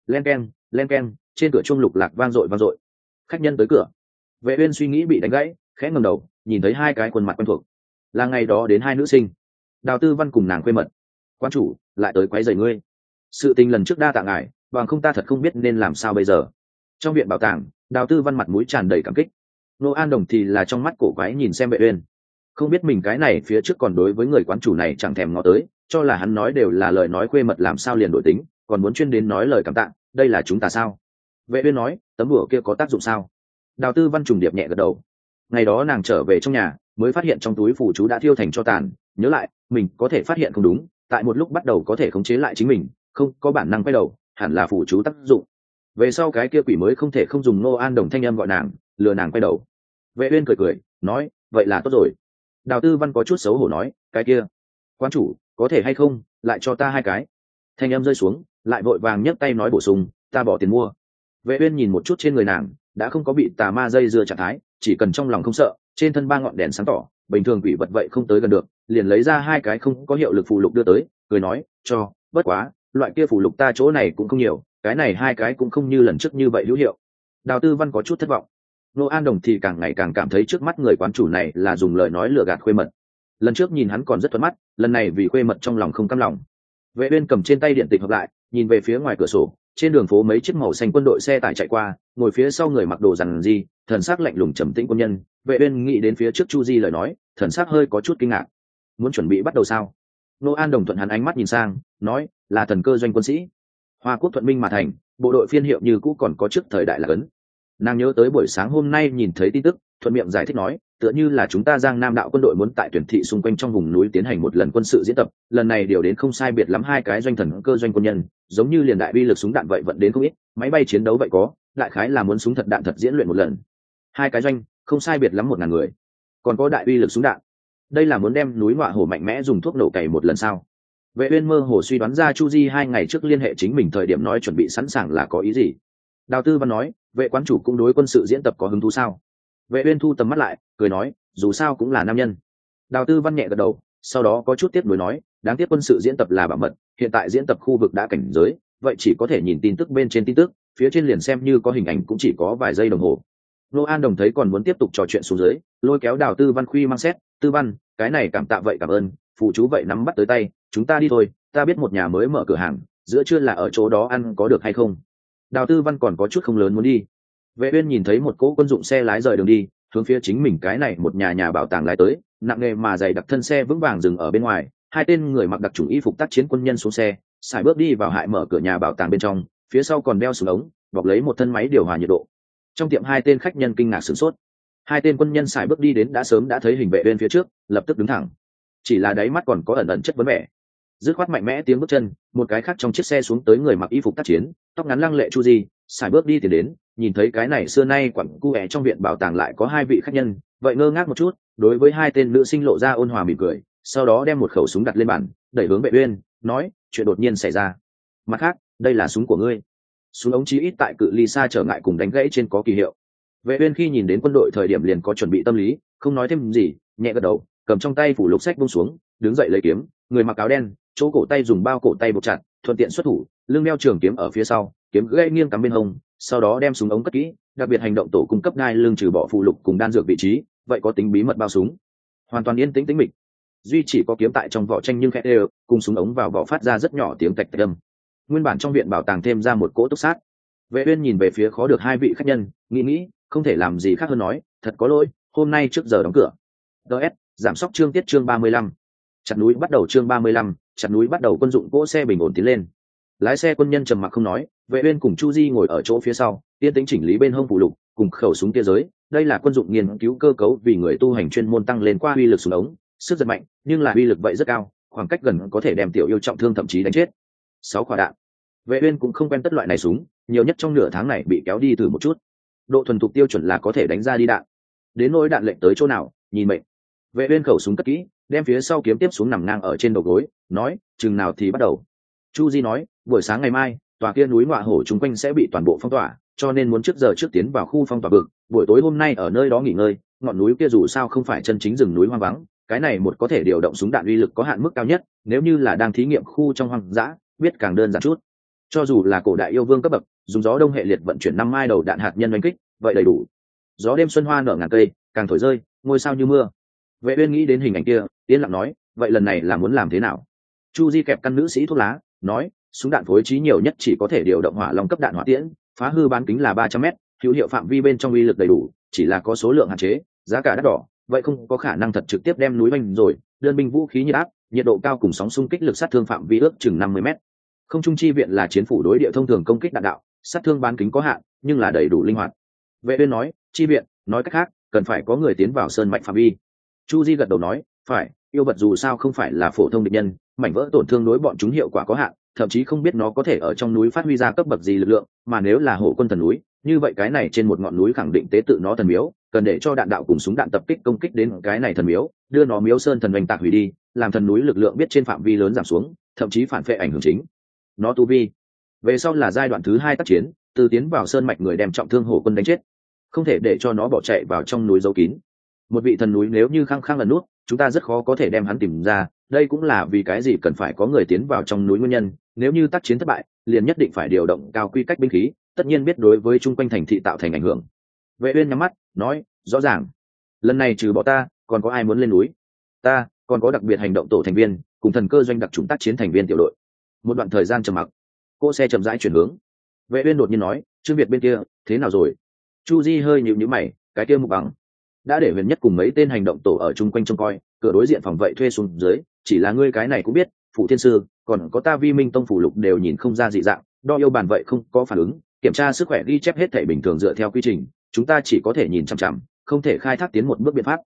Len keng, trên cửa chuông lục lạc vang dội. Khách nhân tới cửa. Vệ uyên suy nghĩ bị đánh gãy, khẽ ngẩng đầu, nhìn thấy 2 cái khuôn mặt quen thuộc. Là ngày đó đến 2 nữ sinh, Đào Tư Văn cùng nàng quê mật. Quan chủ lại tới quấy rầy ngươi. Sự tình lần trước đa tạ ngài, bằng không ta thật không biết nên làm sao bây giờ. Trong viện bảo tàng, Đào Tư Văn mặt mũi tràn đầy cảm kích. Nô An Đồng thì là trong mắt cổ quái nhìn xem Vệ uyên, không biết mình cái này phía trước còn đối với người quán chủ này chẳng thèm ngó tới, cho là hắn nói đều là lời nói quê mật làm sao liền đổi tính, còn muốn chuyên đến nói lời cảm tạ, đây là chúng ta sao? Vệ uyên nói, tấm bùa kia có tác dụng sao? Đào Tư Văn trùng điệp nhẹ gật đầu. Ngày đó nàng trở về trong nhà, mới phát hiện trong túi phù chú đã thiêu thành tro tàn, nhớ lại, mình có thể phát hiện không đúng, tại một lúc bắt đầu có thể khống chế lại chính mình, không có bản năng quay đầu, hẳn là phù chú tác dụng. Về sau cái kia quỷ mới không thể không dùng Nô An Đồng thanh âm gọi nàng, lừa nàng quay đầu. Vệ uyên cười, nói, vậy là tốt rồi. Đào Tư Văn có chút xấu hổ nói, cái kia, quan chủ, có thể hay không, lại cho ta 2 cái. Thanh âm rơi xuống, lại vội vàng nhấc tay nói bổ sung, ta bỏ tiền mua. Vệ uyên nhìn một chút trên người nàng, đã không có bị tà ma dây dưa trạng thái, chỉ cần trong lòng không sợ, trên thân 3 ngọn đèn sáng tỏ, bình thường quỷ vật vậy không tới gần được, liền lấy ra 2 cái không có hiệu lực phù lục đưa tới, cười nói, cho, bất quá, loại kia phù lục ta chỗ này cũng không nhiều, cái này 2 cái cũng không như lần trước như vậy hữu hiệu. Đào Tư Văn có chút thất vọng. Nô An Đồng thì càng ngày càng cảm thấy trước mắt người quán chủ này là dùng lời nói lừa gạt khuê mật. Lần trước nhìn hắn còn rất thuận mắt, lần này vì khuê mật trong lòng không cam lòng. Vệ uyên cầm trên tay điện tịch hợp lại, nhìn về phía ngoài cửa sổ, trên đường phố mấy chiếc màu xanh quân đội xe tải chạy qua, ngồi phía sau người mặc đồ rằn gì, thần sắc lạnh lùng trầm tĩnh quân nhân. Vệ uyên nghĩ đến phía trước Chu Di lời nói, thần sắc hơi có chút kinh ngạc. Muốn chuẩn bị bắt đầu sao? Nô An Đồng thuận hắn ánh mắt nhìn sang, nói, là thần cơ doanh quân sĩ, Hoa Quốc thuận minh mà thành, bộ đội phiên hiệu như cũ còn có trước thời đại là cấn. Nàng nhớ tới buổi sáng hôm nay nhìn thấy tin tức, thuận miệng giải thích nói, tựa như là chúng ta Giang Nam đạo quân đội muốn tại tuyển thị xung quanh trong vùng núi tiến hành một lần quân sự diễn tập, lần này điều đến không sai biệt lắm 2 cái doanh thần cơ doanh quân nhân, giống như liền đại uy lực súng đạn vậy vận đến không ít, máy bay chiến đấu vậy có, đại khái là muốn súng thật đạn thật diễn luyện một lần. 2 cái doanh, không sai biệt lắm 1000 người. Còn có đại uy lực súng đạn. Đây là muốn đem núi Ngọa Hổ mạnh mẽ dùng thuốc nổ cày một lần sao? Vệ Uyên mơ hồ suy đoán ra Chu Di 2 ngày trước liên hệ chính mình thời điểm nói chuẩn bị sẵn sàng là có ý gì. Đào Tư Văn nói, vệ quán chủ cũng đối quân sự diễn tập có hứng thú sao? Vệ Uyên thu tầm mắt lại, cười nói, dù sao cũng là nam nhân. Đào Tư Văn nhẹ gật đầu, sau đó có chút tiếc nuối nói, đáng tiếc quân sự diễn tập là bảo mật, hiện tại diễn tập khu vực đã cảnh giới, vậy chỉ có thể nhìn tin tức bên trên tin tức, phía trên liền xem như có hình ảnh cũng chỉ có vài giây đồng hồ. Nô An Đồng thấy còn muốn tiếp tục trò chuyện xuống dưới, lôi kéo Đào Tư Văn khuy mang xét, Tư Văn, cái này cảm tạ vậy cảm ơn, phụ chú vậy nắm bắt tới tay, chúng ta đi thôi, ta biết một nhà mới mở cửa hàng, giữa trưa là ở chỗ đó ăn có được hay không? Đào Tư Văn còn có chút không lớn muốn đi. Vệ Uyên nhìn thấy một cỗ quân dụng xe lái rời đường đi, hướng phía chính mình cái này một nhà bảo tàng lái tới, nặng nghề mà dày đặc thân xe vững vàng dừng ở bên ngoài, 2 tên người mặc đặc chủng y phục tác chiến quân nhân xuống xe, xài bước đi vào hại mở cửa nhà bảo tàng bên trong, phía sau còn đeo súng ống, bọc lấy một thân máy điều hòa nhiệt độ. Trong tiệm 2 tên khách nhân kinh ngạc sửng sốt. 2 tên quân nhân xài bước đi đến đã sớm đã thấy hình Vệ Uyên phía trước, lập tức đứng thẳng. Chỉ là đáy mắt còn có ẩn ẩn chất vấn vẻ. Dứt khoát mạnh mẽ tiếng bước chân, một cái khác trong chiếc xe xuống tới người mặc y phục tác chiến, tóc ngắn lăng lệ Chu Di, xài bước đi tiến đến, nhìn thấy cái này xưa nay quặng cu é trong viện bảo tàng lại có 2 vị khách nhân, vậy ngơ ngác một chút, đối với 2 tên nữ sinh lộ ra ôn hòa mỉm cười, sau đó đem một khẩu súng đặt lên bàn, đẩy hướng Vệ Uyên, nói, chuyện đột nhiên xảy ra. Mặt khác, đây là súng của ngươi. Súng ống chí ít tại cự ly xa trở ngại cùng đánh gãy trên có kỳ hiệu. Vệ Uyên khi nhìn đến quân đội thời điểm liền có chuẩn bị tâm lý, không nói thêm gì, nhẹ gật đầu, cầm trong tay phủ lục sách buông xuống, đứng dậy lấy kiếm, người mặc áo đen, chỗ cổ tay dùng bao cổ tay buộc chặt, thuận tiện xuất thủ, lưng đeo trường kiếm ở phía sau, kiếm gãy nghiêng cắm bên hông, sau đó đem súng ống cất kỹ, đặc biệt hành động tổ cung cấp đai lưng trừ bỏ phụ lục cùng đan dược vị trí, vậy có tính bí mật bao súng. Hoàn toàn yên tĩnh tĩnh mịch. Duy chỉ có kiếm tại trong vỏ tranh nhưng khẽ đều, cùng súng ống vào vỏ phát ra rất nhỏ tiếng tạch tạch âm. Nguyên bản trong viện bảo tàng thêm ra một cỗ túc sát. Vệ Uyên nhìn về phía khó được 2 vị khách nhân, nghĩ, không thể làm gì khác hơn nói, thật có lỗi, hôm nay trước giờ đóng cửa. DS, giảm sốc chương tiết chương 35. Chặt núi bắt đầu chương 35, chặt núi bắt đầu quân dụng cỗ xe bình ổn tiến lên. Lái xe quân nhân trầm mặc không nói, Vệ Uyên cùng Chu Di ngồi ở chỗ phía sau, yên tĩnh chỉnh lý bên hông phụ lục, cùng khẩu súng kia giới, đây là quân dụng nghiên cứu cơ cấu vì người tu hành chuyên môn tăng lên qua uy lực súng ống, sức giật mạnh, nhưng là uy lực vậy rất cao, khoảng cách gần có thể đem tiểu yêu trọng thương thậm chí đánh chết. 6 quả đạn. Vệ Uyên cũng không quen tất loại này súng, nhiều nhất trong nửa tháng này bị kéo đi thử một chút. Độ thuần thục tiêu chuẩn là có thể đánh ra đi đạn. Đến nỗi đạn lệnh tới chỗ nào, nhìn mệnh. Vệ Uyên khẩu súng cất kỹ, đem phía sau kiếm tiếp xuống nằm ngang ở trên đầu gối, nói, chừng nào thì bắt đầu. Chu Di nói, buổi sáng ngày mai, tòa kia núi Ngọa Hổ chúng quanh sẽ bị toàn bộ phong tỏa, cho nên muốn trước giờ trước tiến vào khu phong tỏa vực, buổi tối hôm nay ở nơi đó nghỉ ngơi. Ngọn núi kia dù sao không phải chân chính rừng núi hoang vắng, cái này một có thể điều động súng đạn uy lực có hạn mức cao nhất, nếu như là đang thí nghiệm khu trong hoang dã, biết càng đơn giản chút. Cho dù là cổ đại yêu vương cấp bậc, dùng gió đông hệ liệt vận chuyển 5 mai đầu đạn hạt nhân đánh kích, vậy đầy đủ. Gió đêm xuân hoa nở ngàn cây, càng thổi rơi, ngôi sao như mưa. Vệ Uyên nghĩ đến hình ảnh kia, yên lặng nói, vậy lần này là muốn làm thế nào? Chu Di kẹp căn nữ sĩ thuốc lá, nói, súng đạn phối trí nhiều nhất chỉ có thể điều động hỏa long cấp đạn hỏa tiễn, phá hư bán kính là 300m, hữu hiệu phạm vi bên trong uy lực đầy đủ, chỉ là có số lượng hạn chế, giá cả đắt đỏ, vậy không có khả năng thật trực tiếp đem núi vành rồi. Đơn binh vũ khí nhiệt áp, nhiệt độ cao cùng sóng xung kích lực sát thương phạm vi ước chừng 50m. Không trung chi viện là chiến phủ đối địa thông thường công kích đạn đạo, sát thương bán kính có hạn, nhưng là đầy đủ linh hoạt. Vệ Uyên nói, chi viện, nói cách khác, cần phải có người tiến vào sơn mạch phạm vi. Chu Di gật đầu nói, phải, yêu vật dù sao không phải là phổ thông địch nhân, mảnh vỡ tổn thương đối bọn chúng hiệu quả có hạn, thậm chí không biết nó có thể ở trong núi phát huy ra cấp bậc gì lực lượng, mà nếu là hổ quân thần núi, như vậy cái này trên một ngọn núi khẳng định tế tự nó thần miếu, cần để cho đạn đạo cùng súng đạn tập kích công kích đến cái này thần miếu, đưa nó miếu sơn thần oanh tạc hủy đi, làm thần núi lực lượng biết trên phạm vi lớn giảm xuống, thậm chí phản phệ ảnh hưởng chính nó tu vi. Về sau là giai đoạn thứ 2 tác chiến, từ tiến vào sơn mạch người đem trọng thương hổ quân đánh chết, không thể để cho nó bỏ chạy vào trong núi giấu kín. Một vị thần núi nếu như khăng khăng lần nút, chúng ta rất khó có thể đem hắn tìm ra, đây cũng là vì cái gì cần phải có người tiến vào trong núi nguyên nhân. Nếu như tác chiến thất bại, liền nhất định phải điều động cao quy cách binh khí, tất nhiên biết đối với chung quanh thành thị tạo thành ảnh hưởng. Vệ Uyên nhắm mắt, nói, rõ ràng, lần này trừ bỏ ta, còn có ai muốn lên núi? Ta, còn có đặc biệt hành động tổ thành viên, cùng thần cơ doanh đặc chủng tác chiến thành viên tiểu đội. Một đoạn thời gian trầm mặc, cô xe chậm rãi chuyển hướng. Vệ Uyên đột nhiên nói, Trương Việt bên kia, thế nào rồi? Chu Di hơi nhíu nhíu mày, cái kia Mục Bằng đã để Huyền Nhất cùng mấy tên hành động tổ ở chung quanh trông coi, cửa đối diện phòng vậy thuê xuống dưới, chỉ là ngươi cái này cũng biết, Phụ Thiên Sư, còn có ta Vi Minh Tông phủ lục đều nhìn không ra dị dạng, đo yêu bàn vậy không có phản ứng, kiểm tra sức khỏe ghi chép hết thảy bình thường dựa theo quy trình, chúng ta chỉ có thể nhìn chằm chằm, không thể khai thác tiến một bước biện pháp,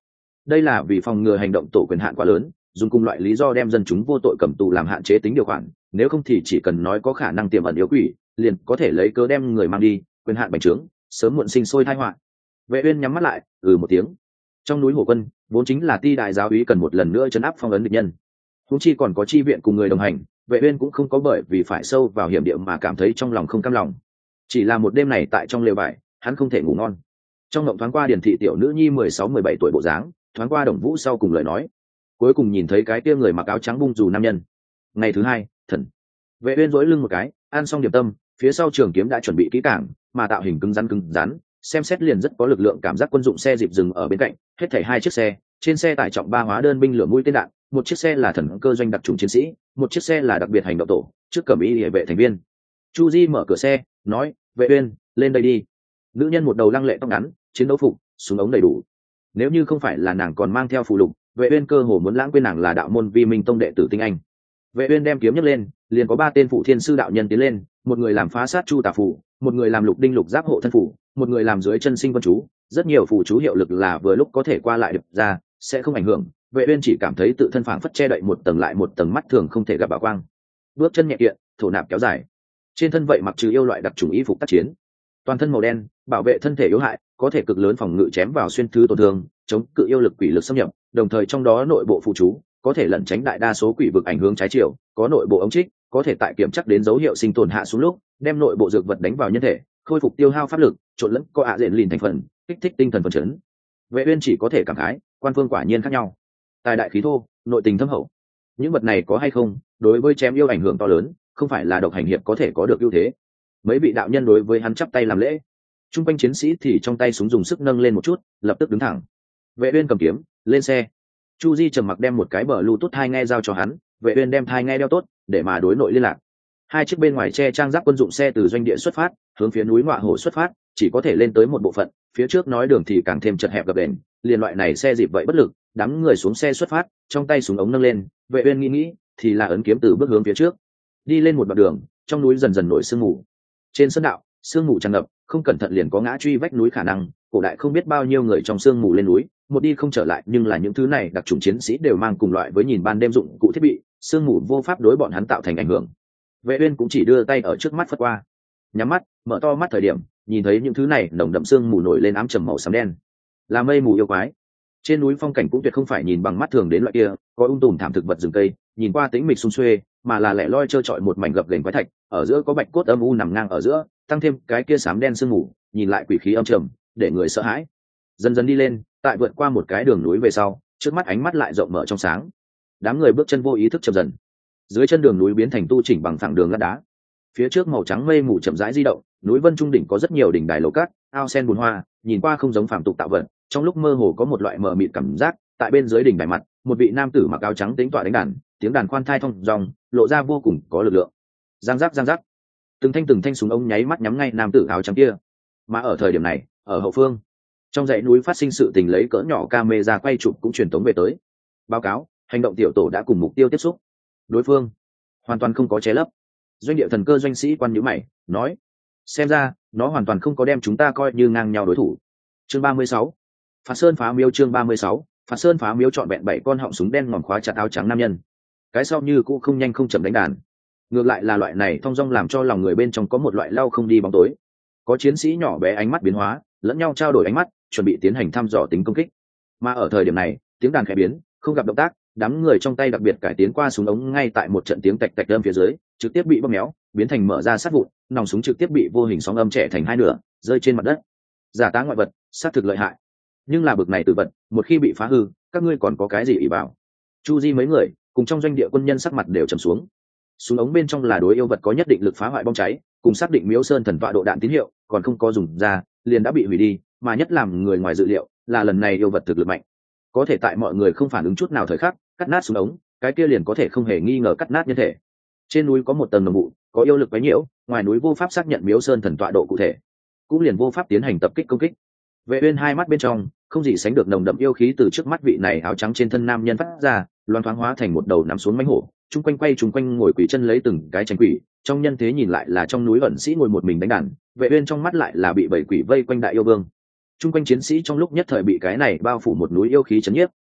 đây là vì phòng ngừa hành động tổ quyền hạn quá lớn, dùng cùng loại lý do đem dân chúng vô tội cầm tù làm hạn chế tính điều khoản, nếu không thì chỉ cần nói có khả năng tiềm ẩn yếu quỷ, liền có thể lấy cớ đem người mang đi, quyền hạn bành trướng, sớm muộn sinh sôi tai họa. Vệ Uyên nhắm mắt lại, một tiếng. Trong núi Hổ Quân, vốn chính là ti đại giáo úy cần một lần nữa trấn áp phong ấn địch nhân. Huống chi còn có chi viện cùng người đồng hành, Vệ Uyên cũng không có bởi vì phải sâu vào hiểm địa mà cảm thấy trong lòng không cam lòng. Chỉ là một đêm này tại trong lều vải, hắn không thể ngủ ngon. Trong mộng thoáng qua Điền thị tiểu nữ nhi 16-17 tuổi bộ dáng, thoáng qua Đồng Vũ sau cùng lời nói. Cuối cùng nhìn thấy cái kia người mặc áo trắng bung dù nam nhân. Ngày thứ hai, thần. Vệ Uyên duỗi lưng một cái, ăn xong điểm tâm, phía sau trường kiếm đã chuẩn bị kỹ càng, mà tạo hình cứng rắn, xem xét liền rất có lực lượng, cảm giác quân dụng xe dịp dừng ở bên cạnh, hết thảy 2 chiếc xe, trên xe tải trọng 3 hóa đơn binh lửa mũi tên đạn, một chiếc xe là thần cơ doanh đặc trùng chiến sĩ, một chiếc xe là đặc biệt hành động tổ, trước cẩm y liề vệ thành viên. Chu Di mở cửa xe, nói: "Vệ Uyên, lên đây đi." Nữ nhân một đầu lăng lệ tóc ngắn, chiến đấu phục, súng ống đầy đủ. Nếu như không phải là nàng còn mang theo phù lục, Vệ Uyên cơ hồ muốn lãng quên nàng là đạo môn Vi Minh tông đệ tử tinh anh. Vệ Uyên đem kiếm nhấc lên, liền có 3 tên phụ thiên sư đạo nhân tiến lên, một người làm phá sát chu tà phù, một người làm lục đinh lục giáp hộ thân phù, một người làm dưới chân sinh vân chú, rất nhiều phù chú hiệu lực là vừa lúc có thể qua lại được ra, sẽ không ảnh hưởng. Vệ Uyên chỉ cảm thấy tự thân phảng phất che đậy một tầng lại một tầng mắt thường không thể gặp bảo quang. Bước chân nhẹ kiện, thổ nạp kéo dài. Trên thân vậy mặc trừ yêu loại đặc trùng y phục tác chiến, toàn thân màu đen, bảo vệ thân thể yếu hại, có thể cực lớn phòng ngự chém vào xuyên thứ tổn thương, chống cự yêu lực quỷ lực xâm nhập, đồng thời trong đó nội bộ phù chú có thể lẩn tránh đại đa số quỷ vực ảnh hưởng trái chiều, có nội bộ ống trích, có thể tại kiểm chắc đến dấu hiệu sinh tồn hạ xuống lúc, đem nội bộ dược vật đánh vào nhân thể, khôi phục tiêu hao pháp lực, trộn lẫn có diện lìn thành phần, kích thích tinh thần phấn chấn. Vệ Uyên chỉ có thể cảm khái, quan phương quả nhiên khác nhau. Tài đại khí thô, nội tình thâm hậu. Những vật này có hay không, đối với chém yêu ảnh hưởng to lớn, không phải là độc hành hiệp có thể có được ưu thế. Mấy vị đạo nhân đối với hắn chắp tay làm lễ. Trung quanh chiến sĩ thì trong tay súng dùng sức nâng lên một chút, lập tức đứng thẳng. Vệ Uyên cầm kiếm, lên xe. Chu Di trầm mặc đem một cái bờ Bluetooth thai nghe giao cho hắn, Vệ Uyên đem thai nghe đeo tốt, để mà đối nội liên lạc. 2 chiếc bên ngoài che trang giáp quân dụng xe từ doanh địa xuất phát, hướng phía núi Ngọa Hổ xuất phát, chỉ có thể lên tới một bộ phận, phía trước nói đường thì càng thêm chật hẹp gập ghềnh, liền loại này xe dịp vậy bất lực, đám người xuống xe xuất phát, trong tay súng ống nâng lên, Vệ Uyên nghĩ, thì là ấn kiếm từ bước hướng phía trước. Đi lên một đoạn đường, trong núi dần dần nổi sương mù. Trên sơn đạo, sương mù tràn ngập, không cẩn thận liền có ngã truy vách núi khả năng, cổ đại không biết bao nhiêu người trong sương mù lên núi, một đi không trở lại, nhưng là những thứ này đặc chủng chiến sĩ đều mang cùng loại với nhìn ban đêm dụng cụ thiết bị, sương mù vô pháp đối bọn hắn tạo thành ảnh hưởng. Vệ Uyên cũng chỉ đưa tay ở trước mắt phất qua, nhắm mắt, mở to mắt thời điểm, nhìn thấy những thứ này nồng đậm sương mù nổi lên ám trầm màu xám đen, là mây mù yêu quái. Trên núi phong cảnh cũng tuyệt không phải nhìn bằng mắt thường đến loại kia, có tùm thảm thực vật rừng cây, nhìn qua tĩnh mịch sum xuê, mà là lẻ loi trơ trọi một mảnh gập ghềnh quái thạch, ở giữa có bạch cốt âm u nằm ngang ở giữa, tăng thêm cái kia xám đen sương mù, nhìn lại quỷ khí âm trầm, để người sợ hãi. Dần dần đi lên, tại vượt qua một cái đường núi về sau, trước mắt ánh mắt lại rộng mở trong sáng. Đám người bước chân vô ý thức chậm dần. Dưới chân đường núi biến thành tu chỉnh bằng phẳng đường lát đá. Phía trước màu trắng mây mù chậm rãi di động, núi vân trung đỉnh có rất nhiều đỉnh đài lầu cát, ao sen bùn hoa, nhìn qua không giống phàm tục tạo vật, trong lúc mơ hồ có một loại mờ mịt cảm giác. Tại bên dưới đỉnh đài mặt, một vị nam tử mặc áo trắng tĩnh tọa đánh đàn, tiếng đàn khoan thai thông dòng, lộ ra vô cùng có lực lượng. Giang giác, từng thanh súng ống nháy mắt nhắm ngay nam tử áo trắng kia. Mà ở thời điểm này, ở hậu phương, trong dãy núi phát sinh sự tình lấy cỡ nhỏ camera quay chụp cũng truyền tống về tới. Báo cáo, hành động tiểu tổ đã cùng mục tiêu tiếp xúc. Đối phương hoàn toàn không có che lấp. Doanh địa thần cơ doanh sĩ quan nhíu mày, nói: xem ra nó hoàn toàn không có đem chúng ta coi như ngang nhau đối thủ. Chương 36, Phạt Sơn phá miếu. Chương 36, Phạt Sơn phá miếu. Chọn vẹn 7 con họng súng đen ngòm khóa chặt áo trắng nam nhân. Cái sau như cũ không nhanh không chậm đánh đàn. Ngược lại là loại này thong dong làm cho lòng người bên trong có một loại lau không đi bóng tối. Có chiến sĩ nhỏ bé ánh mắt biến hóa, lẫn nhau trao đổi ánh mắt, chuẩn bị tiến hành thăm dò tính công kích. Mà ở thời điểm này, tiếng đàn khẽ biến, không gặp động tác, đám người trong tay đặc biệt cải tiến qua súng ống ngay tại một trận tiếng tạch tạch âm phía dưới, trực tiếp bị bóp méo, biến thành mở ra sát vụn, nòng súng trực tiếp bị vô hình sóng âm trẻ thành hai nửa, rơi trên mặt đất. Giả tá ngoại vật, sát thực lợi hại. Nhưng là bực này tự vật, một khi bị phá hư, các ngươi còn có cái gì ỷ bảo? Chu Di mấy người, cùng trong doanh địa quân nhân sắc mặt đều trầm xuống. Súng ống bên trong là đối yêu vật có nhất định lực phá hoại bom cháy, cùng xác định miếu sơn thần tọa độ đạn tín hiệu, còn không có dùng ra, liền đã bị hủy đi, mà nhất làm người ngoài dự liệu, là lần này yêu vật thực lực mạnh. Có thể tại mọi người không phản ứng chút nào thời khắc, cắt nát súng ống, cái kia liền có thể không hề nghi ngờ cắt nát nhân thể. Trên núi có một tầng nồng vụ, có yêu lực quấy nhiễu, ngoài núi vô pháp xác nhận miếu sơn thần tọa độ cụ thể, cũng liền vô pháp tiến hành tập kích công kích. Vệ Uyên hai mắt bên trong, không gì sánh được nồng đậm yêu khí từ trước mắt vị này áo trắng trên thân nam nhân phát ra, loan thoáng hóa thành một đầu nằm xuống mãnh hổ, chung quanh ngồi quỷ chân lấy từng cái tranh quỷ, trong nhân thế nhìn lại là trong núi ẩn sĩ ngồi một mình đánh đàn, Vệ Uyên trong mắt lại là bị bảy quỷ vây quanh đại yêu vương. Chung quanh chiến sĩ trong lúc nhất thời bị cái này bao phủ một núi yêu khí chấn nhiếp,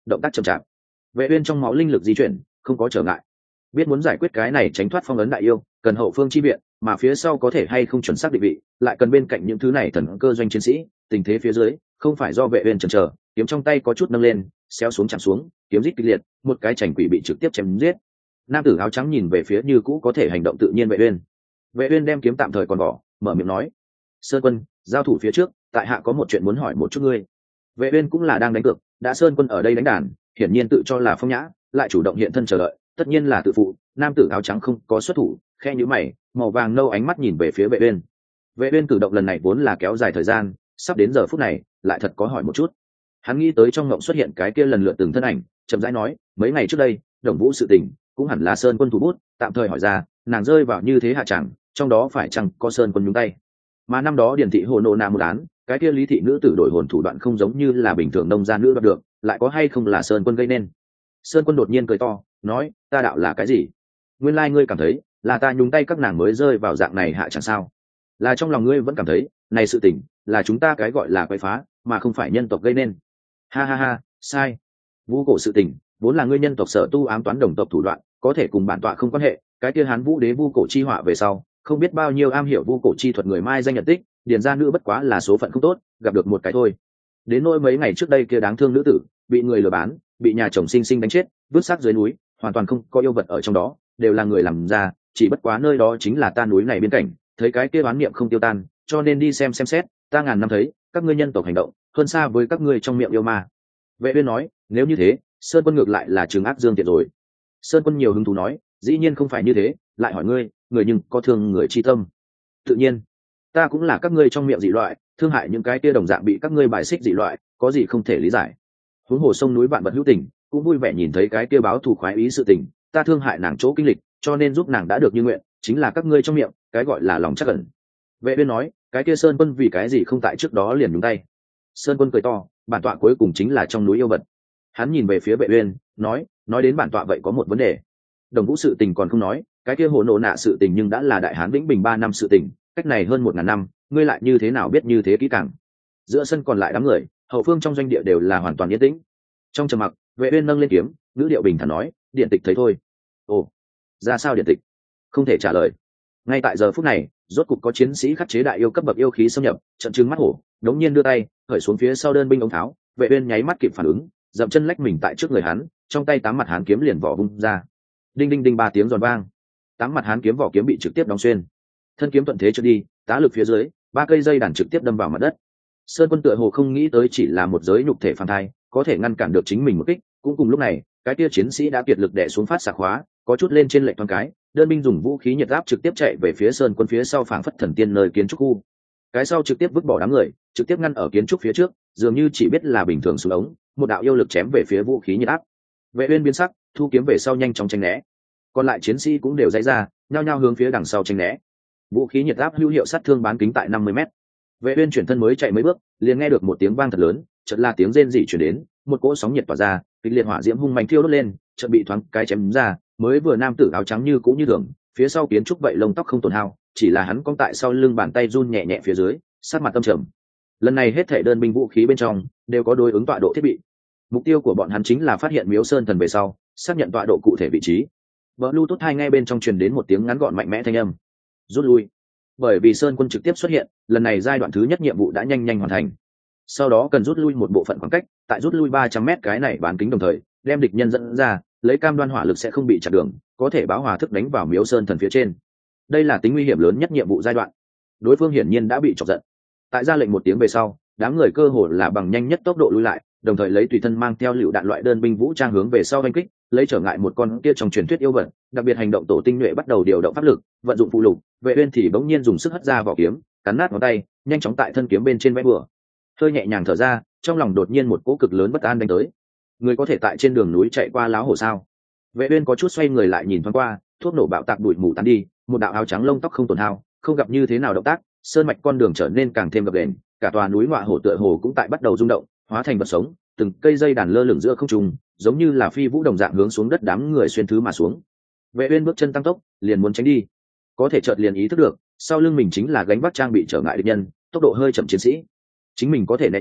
động tác chậm chạp. Vệ uyên trong máu linh lực di chuyển không có trở ngại, biết muốn giải quyết cái này tránh thoát phong ấn đại yêu cần hậu phương chi viện, mà phía sau có thể hay không chuẩn xác định vị lại cần bên cạnh những thứ này thần cơ doanh chiến sĩ. Tình thế phía dưới không phải do Vệ uyên chần chờ, kiếm trong tay có chút nâng lên, xéo xuống chạm xuống, kiếm rít kịch liệt, một cái chảnh quỷ bị trực tiếp chém giết. Nam tử áo trắng nhìn về phía như cũ có thể hành động tự nhiên Vệ uyên. Vệ uyên đem kiếm tạm thời còn bỏ, mở miệng nói: Sơn Quân, giao thủ phía trước, tại hạ có một chuyện muốn hỏi một chút ngươi. Vệ uyên cũng là đang đánh cược, đã Sơn Quân ở đây đánh đàn, hiển nhiên tự cho là phong nhã, lại chủ động hiện thân chờ đợi, tất nhiên là tự phụ. Nam tử áo trắng không có xuất thủ, khe nhíu mày, màu vàng nâu ánh mắt nhìn về phía Vệ uyên. Vệ uyên cử động lần này vốn là kéo dài thời gian, sắp đến giờ phút này, lại thật có hỏi một chút. Hắn nghĩ tới trong ngộng xuất hiện cái kia lần lượt từng thân ảnh, chậm rãi nói: mấy ngày trước đây, Đồng Vũ sự tình, cũng hẳn là Sơn Quân thủ bút, tạm thời hỏi ra, nàng rơi vào như thế hạ chẳng, trong đó phải chăng có Sơn Quân nhúng tay? Mà năm đó Điền thị hồ nộ nạ một án, cái kia Lý thị nữ tử đổi hồn thủ đoạn không giống như là bình thường nông gia nữ đoạt được, lại có hay không là Sơn Quân gây nên? Sơn Quân đột nhiên cười to, nói: ta đạo là cái gì? Nguyên lai ngươi cảm thấy là ta nhúng tay các nàng mới rơi vào dạng này hạ chẳng sao? Là trong lòng ngươi vẫn cảm thấy này sự tình là chúng ta cái gọi là quấy phá, mà không phải nhân tộc gây nên? Ha ha ha, sai. Vũ cổ sự tình vốn là ngươi nhân tộc sở tu ám toán đồng tộc thủ đoạn, có thể cùng bản tọa không quan hệ. Cái kia Hán Vũ đế vu cổ chi họa về sau, không biết bao nhiêu am hiểu vu cổ chi thuật người mai danh nhận tích, điền gia nữ bất quá là số phận không tốt, gặp được một cái thôi. Đến nỗi mấy ngày trước đây kia đáng thương nữ tử bị người lừa bán, bị nhà chồng sinh sinh đánh chết, vứt xác dưới núi, hoàn toàn không có yêu vật ở trong đó, đều là người làm ra, chỉ bất quá nơi đó chính là ta núi này biên cảnh, thấy cái kia oán niệm không tiêu tan, cho nên đi xem xét. Ta ngàn năm thấy các ngươi nhân tộc hành động hơn xa với các ngươi trong miệng yêu ma. Vệ uyên nói: nếu như thế, Sơn Quân ngược lại là trường ác dương tiện rồi. Sơn Quân nhiều hứng thú nói: dĩ nhiên không phải như thế, lại hỏi ngươi, người nhưng có thương người chi tâm? Tự nhiên, ta cũng là các ngươi trong miệng dị loại, thương hại những cái kia đồng dạng bị các ngươi bài xích dị loại, có gì không thể lý giải? Huống hồ sông núi vạn vật hữu tình, cũng vui vẻ nhìn thấy cái kia báo thù khoái ý sự tình, ta thương hại nàng chỗ kinh lịch, cho nên giúp nàng đã được như nguyện, chính là các ngươi trong miệng cái gọi là lòng trắc ẩn. Vệ uyên nói: cái kia Sơn Quân vì cái gì không tại trước đó liền nhúng tay? Sơn Quân cười to: bản tọa cuối cùng chính là trong núi yêu vật. Hắn nhìn về phía Vệ uyên, nói đến bản tọa vậy có một vấn đề. Đồng Vũ sự tình còn không nói, cái kia hồ nộ nạ sự tình nhưng đã là đại hán vĩnh bình 3 năm sự tình, cách này hơn 1000 năm, ngươi lại như thế nào biết như thế kỹ càng? Giữa sân còn lại đám người, hậu phương trong doanh địa đều là hoàn toàn yên tĩnh. Trong trầm mặc, Vệ uyên nâng lên kiếm, ngữ điệu bình thản nói: điện tịch thấy thôi. Ồ, ra sao điện tịch? Không thể trả lời. Ngay tại giờ phút này, rốt cục có chiến sĩ khắc chế đại yêu cấp bậc yêu khí xâm nhập, trận trừng mắt hổ, đống nhiên đưa tay khởi xuống phía sau đơn binh ống tháo. Vệ uyên nháy mắt kịp phản ứng, dậm chân lách mình tại trước người hắn, trong tay tám mặt hán kiếm liền vỏ vung ra. Đinh đinh đinh 3 tiếng giòn vang, tám mặt hán kiếm vỏ kiếm bị trực tiếp đóng xuyên, thân kiếm thuận thế trượt đi, tá lực phía dưới, 3 cây dây đàn trực tiếp đâm vào mặt đất. Sơn Quân tựa hồ không nghĩ tới chỉ là một giới nhục thể phàm thai có thể ngăn cản được chính mình một kích, cũng cùng lúc này, cái kia chiến sĩ đã kiệt lực đè xuống phát xạ khóa, có chút lên trên lệnh thoáng cái, đơn binh dùng vũ khí nhiệt áp trực tiếp chạy về phía Sơn Quân phía sau phảng phất thần tiên nơi kiến trúc khu. Cái sau trực tiếp vứt bỏ đám người, trực tiếp ngăn ở kiến trúc phía trước, dường như chỉ biết là bình thường xuống ống, một đạo yêu lực chém về phía vũ khí nhiệt áp. Vệ uyên biến sắc, thu kiếm về sau nhanh chóng tránh né. Còn lại chiến sĩ cũng đều dãy ra, nhao nhao hướng phía đằng sau tránh né. Vũ khí nhiệt áp hữu hiệu sát thương bán kính tại 50m. Vệ uyên chuyển thân mới chạy mấy bước, liền nghe được một tiếng vang thật lớn, chợt là tiếng rên rỉ truyền đến, một cỗ sóng nhiệt tỏa ra, kịch liệt hỏa diễm hung mạnh thiêu đốt lên, chợt bị thoáng cái chém ra, mới vừa nam tử áo trắng như cũ như thường, phía sau kiến trúc vậy lông tóc không tổn hao, chỉ là hắn cong tại sau lưng bàn tay run nhẹ nhẹ phía dưới, sát mặt tâm trầm. Lần này hết thảy đơn binh vũ khí bên trong đều có đối ứng tọa độ thiết bị. Mục tiêu của bọn hắn chính là phát hiện Miếu Sơn Thần về sau, xác nhận tọa độ cụ thể vị trí. Bluetooth hai ngay bên trong truyền đến một tiếng ngắn gọn mạnh mẽ thanh âm: rút lui. Bởi vì Sơn Quân trực tiếp xuất hiện, lần này giai đoạn thứ nhất nhiệm vụ đã nhanh nhanh hoàn thành. Sau đó cần rút lui một bộ phận khoảng cách, tại rút lui 300m cái này bán kính đồng thời, đem địch nhân dẫn ra, lấy cam đoan hỏa lực sẽ không bị chặn đường, có thể báo hỏa thức đánh vào Miếu Sơn Thần phía trên. Đây là tính nguy hiểm lớn nhất nhiệm vụ giai đoạn. Đối phương hiển nhiên đã bị chọc giận. Tại ra lệnh một tiếng về sau, đám người cơ hồ là bằng nhanh nhất tốc độ lui lại, đồng thời lấy tùy thân mang theo lựu đạn loại đơn binh vũ trang hướng về sau đánh kích, lấy trở ngại một con kia trong truyền thuyết yêu vật. Đặc biệt hành động tổ tinh nhuệ bắt đầu điều động pháp lực, vận dụng phụ lục. Vệ uyên thì bỗng nhiên dùng sức hất ra vỏ kiếm, cắn nát ngón tay, nhanh chóng tại thân kiếm bên trên vẽ bừa. Hơi nhẹ nhàng thở ra, trong lòng đột nhiên một cỗ cực lớn bất an đánh tới. Người có thể tại trên đường núi chạy qua láo hổ sao? Vệ uyên có chút xoay người lại nhìn thoáng qua, thuốc nổ bạo tạc bụi mù tán đi, một đạo áo trắng lông tóc không tổn hao, không gặp như thế nào động tác, sơn mạch con đường trở nên càng thêm gập ghềnh, cả tòa núi ngọa hổ tựa hồ cũng tại bắt đầu rung động, hóa thành vật sống, từng cây dây đàn lơ lửng giữa không trung, giống như là phi vũ đồng dạng hướng xuống đất đám người xuyên thứ mà xuống. Vệ uyên bước chân tăng tốc, liền muốn tránh đi, có thể chợt liền ý thức được, sau lưng mình chính là gánh vác trang bị trở ngại địch nhân, tốc độ hơi chậm chiến sĩ. Chính mình có thể né tránh,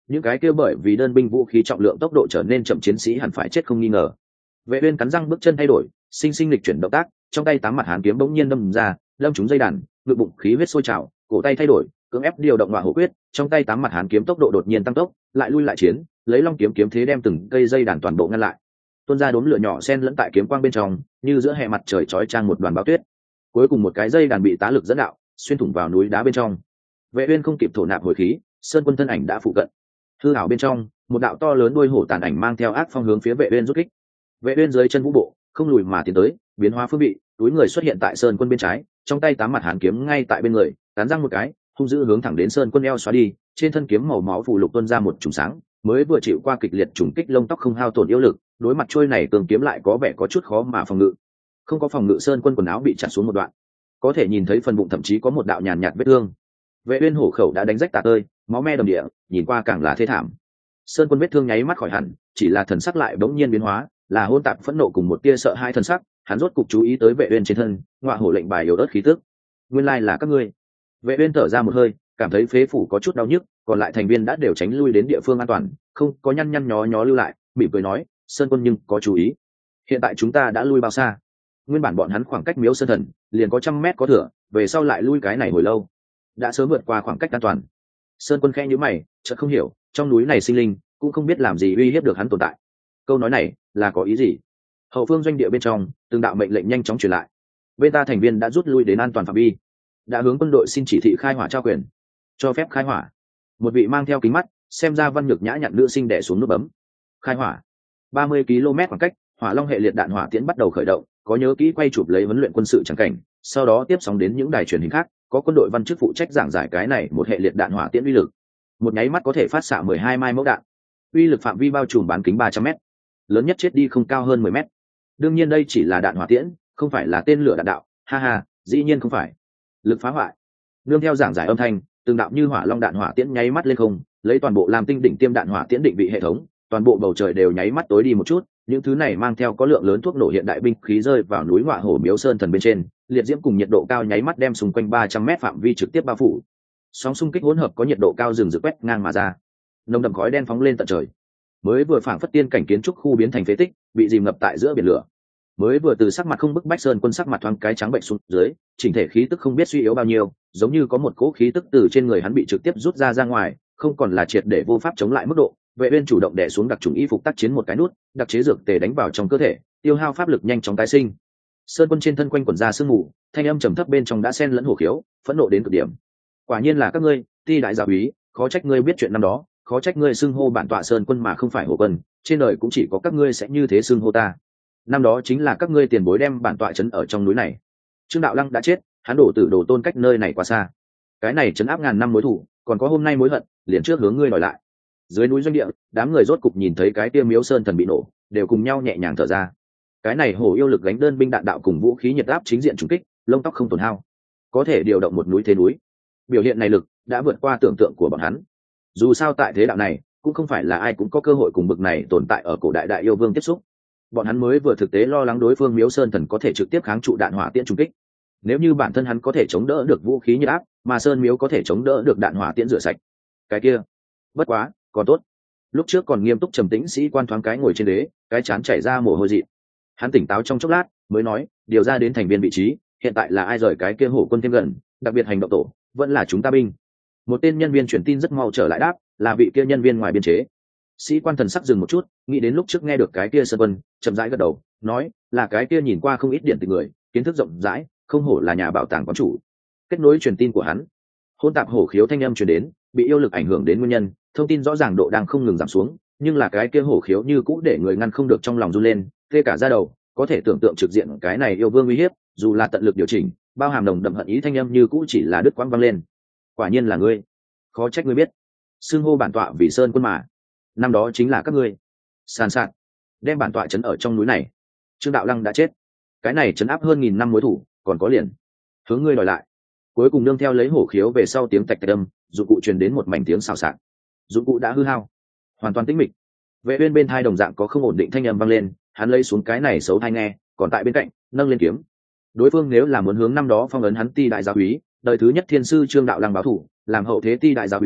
những cái kia bởi vì đơn binh vũ khí trọng lượng tốc độ trở nên chậm chiến sĩ hẳn phải chết không nghi ngờ. Vệ uyên cắn răng bước chân thay đổi, sinh sinh lịch chuyển động tác, trong tay tám mặt hàn kiếm bỗng nhiên đâm ra, đâm trúng dây đàn, ngực bụng khí huyết sôi trào, cổ tay thay đổi, cưỡng ép điều động hỏa hổ quyết, trong tay tám mặt hàn kiếm tốc độ đột nhiên tăng tốc, lại lui lại chiến, lấy long kiếm kiếm thế đem từng cây dây đàn toàn bộ ngăn lại. Tuôn ra đốm lửa nhỏ xen lẫn tại kiếm quang bên trong, như giữa hè mặt trời chói chang một đoàn báo tuyết. Cuối cùng một cái dây đàn bị tá lực dẫn đạo, xuyên thủng vào núi đá bên trong. Vệ uyên không kịp thổ nạp hồi khí, sơn quân thân ảnh đã phụ cận. Hư ảo bên trong, một đạo to lớn đuôi hổ tàn ảnh mang theo ác phong hướng phía Vệ uyên rút kích. Vệ uyên dưới chân vũ bộ, không lùi mà tiến tới, biến hóa phương vị, túi người xuất hiện tại sơn quân bên trái, trong tay tám mặt hàn kiếm ngay tại bên người, cắn răng một cái, hung dữ hướng thẳng đến sơn quân eo xóa đi, trên thân kiếm màu máu phù lục tuôn ra một trùng sáng, mới vừa chịu qua kịch liệt trùng kích lông tóc không hao tổn yếu lực, đối mặt trôi này cường kiếm lại có vẻ có chút khó mà phòng ngự. Không có phòng ngự, sơn quân quần áo bị chặt xuống một đoạn, có thể nhìn thấy phần bụng thậm chí có một đạo nhàn nhạt vết thương. Vệ uyên hổ khẩu đã đánh rách tả tơi, máu me đầm địa, nhìn qua càng là thê thảm. Sơn quân vết thương nháy mắt khỏi hẳn, chỉ là thần sắc lại bỗng nhiên biến hóa, là hỗn tạp phẫn nộ cùng một tia sợ hãi thần sắc. Hắn rốt cục chú ý tới Vệ uyên trên thân, ngọa hổ lệnh bài yếu ớt khí tức. Nguyên lai là các ngươi. Vệ uyên thở ra một hơi, cảm thấy phế phủ có chút đau nhức, còn lại thành viên đã đều tránh lui đến địa phương an toàn, không có nhăn nhăn nhó nhó lưu lại. Mỉm cười nói, Sơn quân nhưng có chú ý. Hiện tại chúng ta đã lui bao xa? Nguyên bản bọn hắn khoảng cách miếu sơn thần liền có 100 mét có thừa, về sau lại lui cái này hồi lâu, đã sớm vượt qua khoảng cách an toàn. Sơn quân khẽ nhíu mày, chợt không hiểu, trong núi này sinh linh cũng không biết làm gì uy hiếp được hắn tồn tại. Câu nói này là có ý gì? Hậu phương doanh địa bên trong, từng đạo mệnh lệnh nhanh chóng truyền lại. Bên ta thành viên đã rút lui đến an toàn phạm vi, đã hướng quân đội xin chỉ thị khai hỏa trao quyền, cho phép khai hỏa. Một vị mang theo kính mắt, xem ra văn nhược nhã nhặn nữ sinh đè xuống nút bấm. Khai hỏa. 30 km khoảng cách, hỏa long hệ liệt đạn hỏa tiễn bắt đầu khởi động, có nhớ kỹ quay chụp lấy huấn luyện quân sự chẳng cảnh, sau đó tiếp sóng đến những đài truyền hình khác, có quân đội văn chức phụ trách giảng giải cái này một hệ liệt đạn hỏa tiễn uy lực. Một nháy mắt có thể phát xạ 12 mai mẫu đạn, uy lực phạm vi bao trùm bán kính 300 m, lớn nhất chết đi không cao hơn 10 m. Đương nhiên đây chỉ là đạn hỏa tiễn, không phải là tên lửa đạn đạo, ha ha, dĩ nhiên không phải. Lực phá hoại. Nương theo giảng giải âm thanh, từng đạo như hỏa long đạn hỏa tiễn nháy mắt lên không, lấy toàn bộ làm tinh đỉnh tiêm đạn hỏa tiễn định vị hệ thống, toàn bộ bầu trời đều nháy mắt tối đi một chút. Những thứ này mang theo có lượng lớn thuốc nổ hiện đại binh khí rơi vào núi Ngọa Hổ Miếu Sơn Thần bên trên, liệt diễm cùng nhiệt độ cao nháy mắt đem xung quanh 300 mét phạm vi trực tiếp bao phủ. Sóng xung kích hỗn hợp có nhiệt độ cao rừng rực quét ngang mà ra, nồng đậm khói đen phóng lên tận trời. Mới vừa phảng phất tiên cảnh kiến trúc khu biến thành phế tích, bị dìm ngập tại giữa biển lửa. Mới vừa từ sắc mặt không bức bách sơn quân sắc mặt thoáng cái trắng bệnh xuống dưới, chỉnh thể khí tức không biết suy yếu bao nhiêu, giống như có một cỗ khí tức từ trên người hắn bị trực tiếp rút ra ngoài, không còn là triệt để vô pháp chống lại mức độ. Vệ uyên chủ động đè xuống đặc trùng y phục tác chiến một cái nút, đặc chế dược tề đánh vào trong cơ thể, tiêu hao pháp lực nhanh chóng tái sinh. Sơn quân trên thân quanh quẩn ra sương mù, thanh âm trầm thấp bên trong đã xen lẫn hổ khiếu, phẫn nộ đến cực điểm. Quả nhiên là các ngươi, Ti đại gia úy, khó trách ngươi biết chuyện năm đó, khó trách ngươi xưng hô bản tọa Sơn quân mà không phải hổ quân, trên đời cũng chỉ có các ngươi sẽ như thế xưng hô ta. Năm đó chính là các ngươi tiền bối đem bản tọa trấn ở trong núi này. Trương Đạo Lăng đã chết, hắn đổ tử đồ tôn cách nơi này quá xa, cái này trấn áp ngàn năm mối thù, còn có hôm nay mối hận, liền trước hướng ngươi đòi lại. Dưới núi doanh địa, đám người rốt cục nhìn thấy cái tia miếu sơn thần bị nổ, đều cùng nhau nhẹ nhàng thở ra. Cái này hổ yêu lực gánh đơn binh đạn đạo cùng vũ khí nhiệt áp chính diện trùng kích, lông tóc không tổn hao, có thể điều động một núi thế núi. Biểu hiện này lực đã vượt qua tưởng tượng của bọn hắn. Dù sao tại thế đạo này, cũng không phải là ai cũng có cơ hội cùng bực này tồn tại ở cổ đại đại yêu vương tiếp xúc. Bọn hắn mới vừa thực tế lo lắng đối phương miếu sơn thần có thể trực tiếp kháng trụ đạn hỏa tiễn trùng kích. Nếu như bản thân hắn có thể chống đỡ được vũ khí nhiệt áp, mà sơn miếu có thể chống đỡ được đạn hỏa tiễn rửa sạch, cái kia bất quá còn tốt. Lúc trước còn nghiêm túc trầm tĩnh sĩ quan thoáng cái ngồi trên đế, cái chán chảy ra mồ hôi dị. Hắn tỉnh táo trong chốc lát, mới nói, điều ra đến thành viên vị trí, hiện tại là ai rời cái kia hổ quân thêm gần, đặc biệt hành động tổ, vẫn là chúng ta binh. Một tên nhân viên truyền tin rất mau trở lại đáp, là vị kia nhân viên ngoài biên chế. Sĩ quan thần sắc dừng một chút, nghĩ đến lúc trước nghe được cái kia Sơn Quân, chậm rãi gật đầu, nói, là cái kia nhìn qua không ít điện từ người, kiến thức rộng rãi, không hổ là nhà bảo tàng quán chủ. Kết nối truyền tin của hắn, hôn tạp hổ khiếu thanh âm truyền đến, bị yêu lực ảnh hưởng đến nguyên nhân, thông tin rõ ràng độ đang không ngừng giảm xuống, nhưng là cái kia hổ khiếu như cũ để người ngăn không được trong lòng run lên, tê cả da đầu, có thể tưởng tượng trực diện cái này yêu vương uy hiếp, dù là tận lực điều chỉnh, bao hàm nồng đậm hận ý thanh âm như cũ chỉ là đứt quãng vang lên. Quả nhiên là ngươi, khó trách ngươi biết, xưng hô bản tọa vì Sơn Quân mà, năm đó chính là các ngươi. Sàn sạt, đem bản tọa trấn ở trong núi này. Trương Đạo Lăng đã chết, cái này trấn áp hơn 1000 năm mối thủ, còn có liền hướng ngươi đòi lại. Cuối cùng nương theo lấy hổ khiếu về sau tiếng tạch tạch âm, dụng cụ truyền đến một mảnh tiếng xào xạc. Dụng cụ đã hư hao, hoàn toàn tĩnh mịch. Vệ Uyên bên thai đồng dạng có không ổn định thanh âm vang lên, hắn lấy xuống cái này xấu tai nghe, còn tại bên cạnh nâng lên kiếm. Đối phương nếu là muốn hướng năm đó phong ấn hắn Ti đại giáo úy, đời thứ nhất thiên sư Trương Đạo Lăng báo thủ, làm hậu thế Ti đại giáo úy,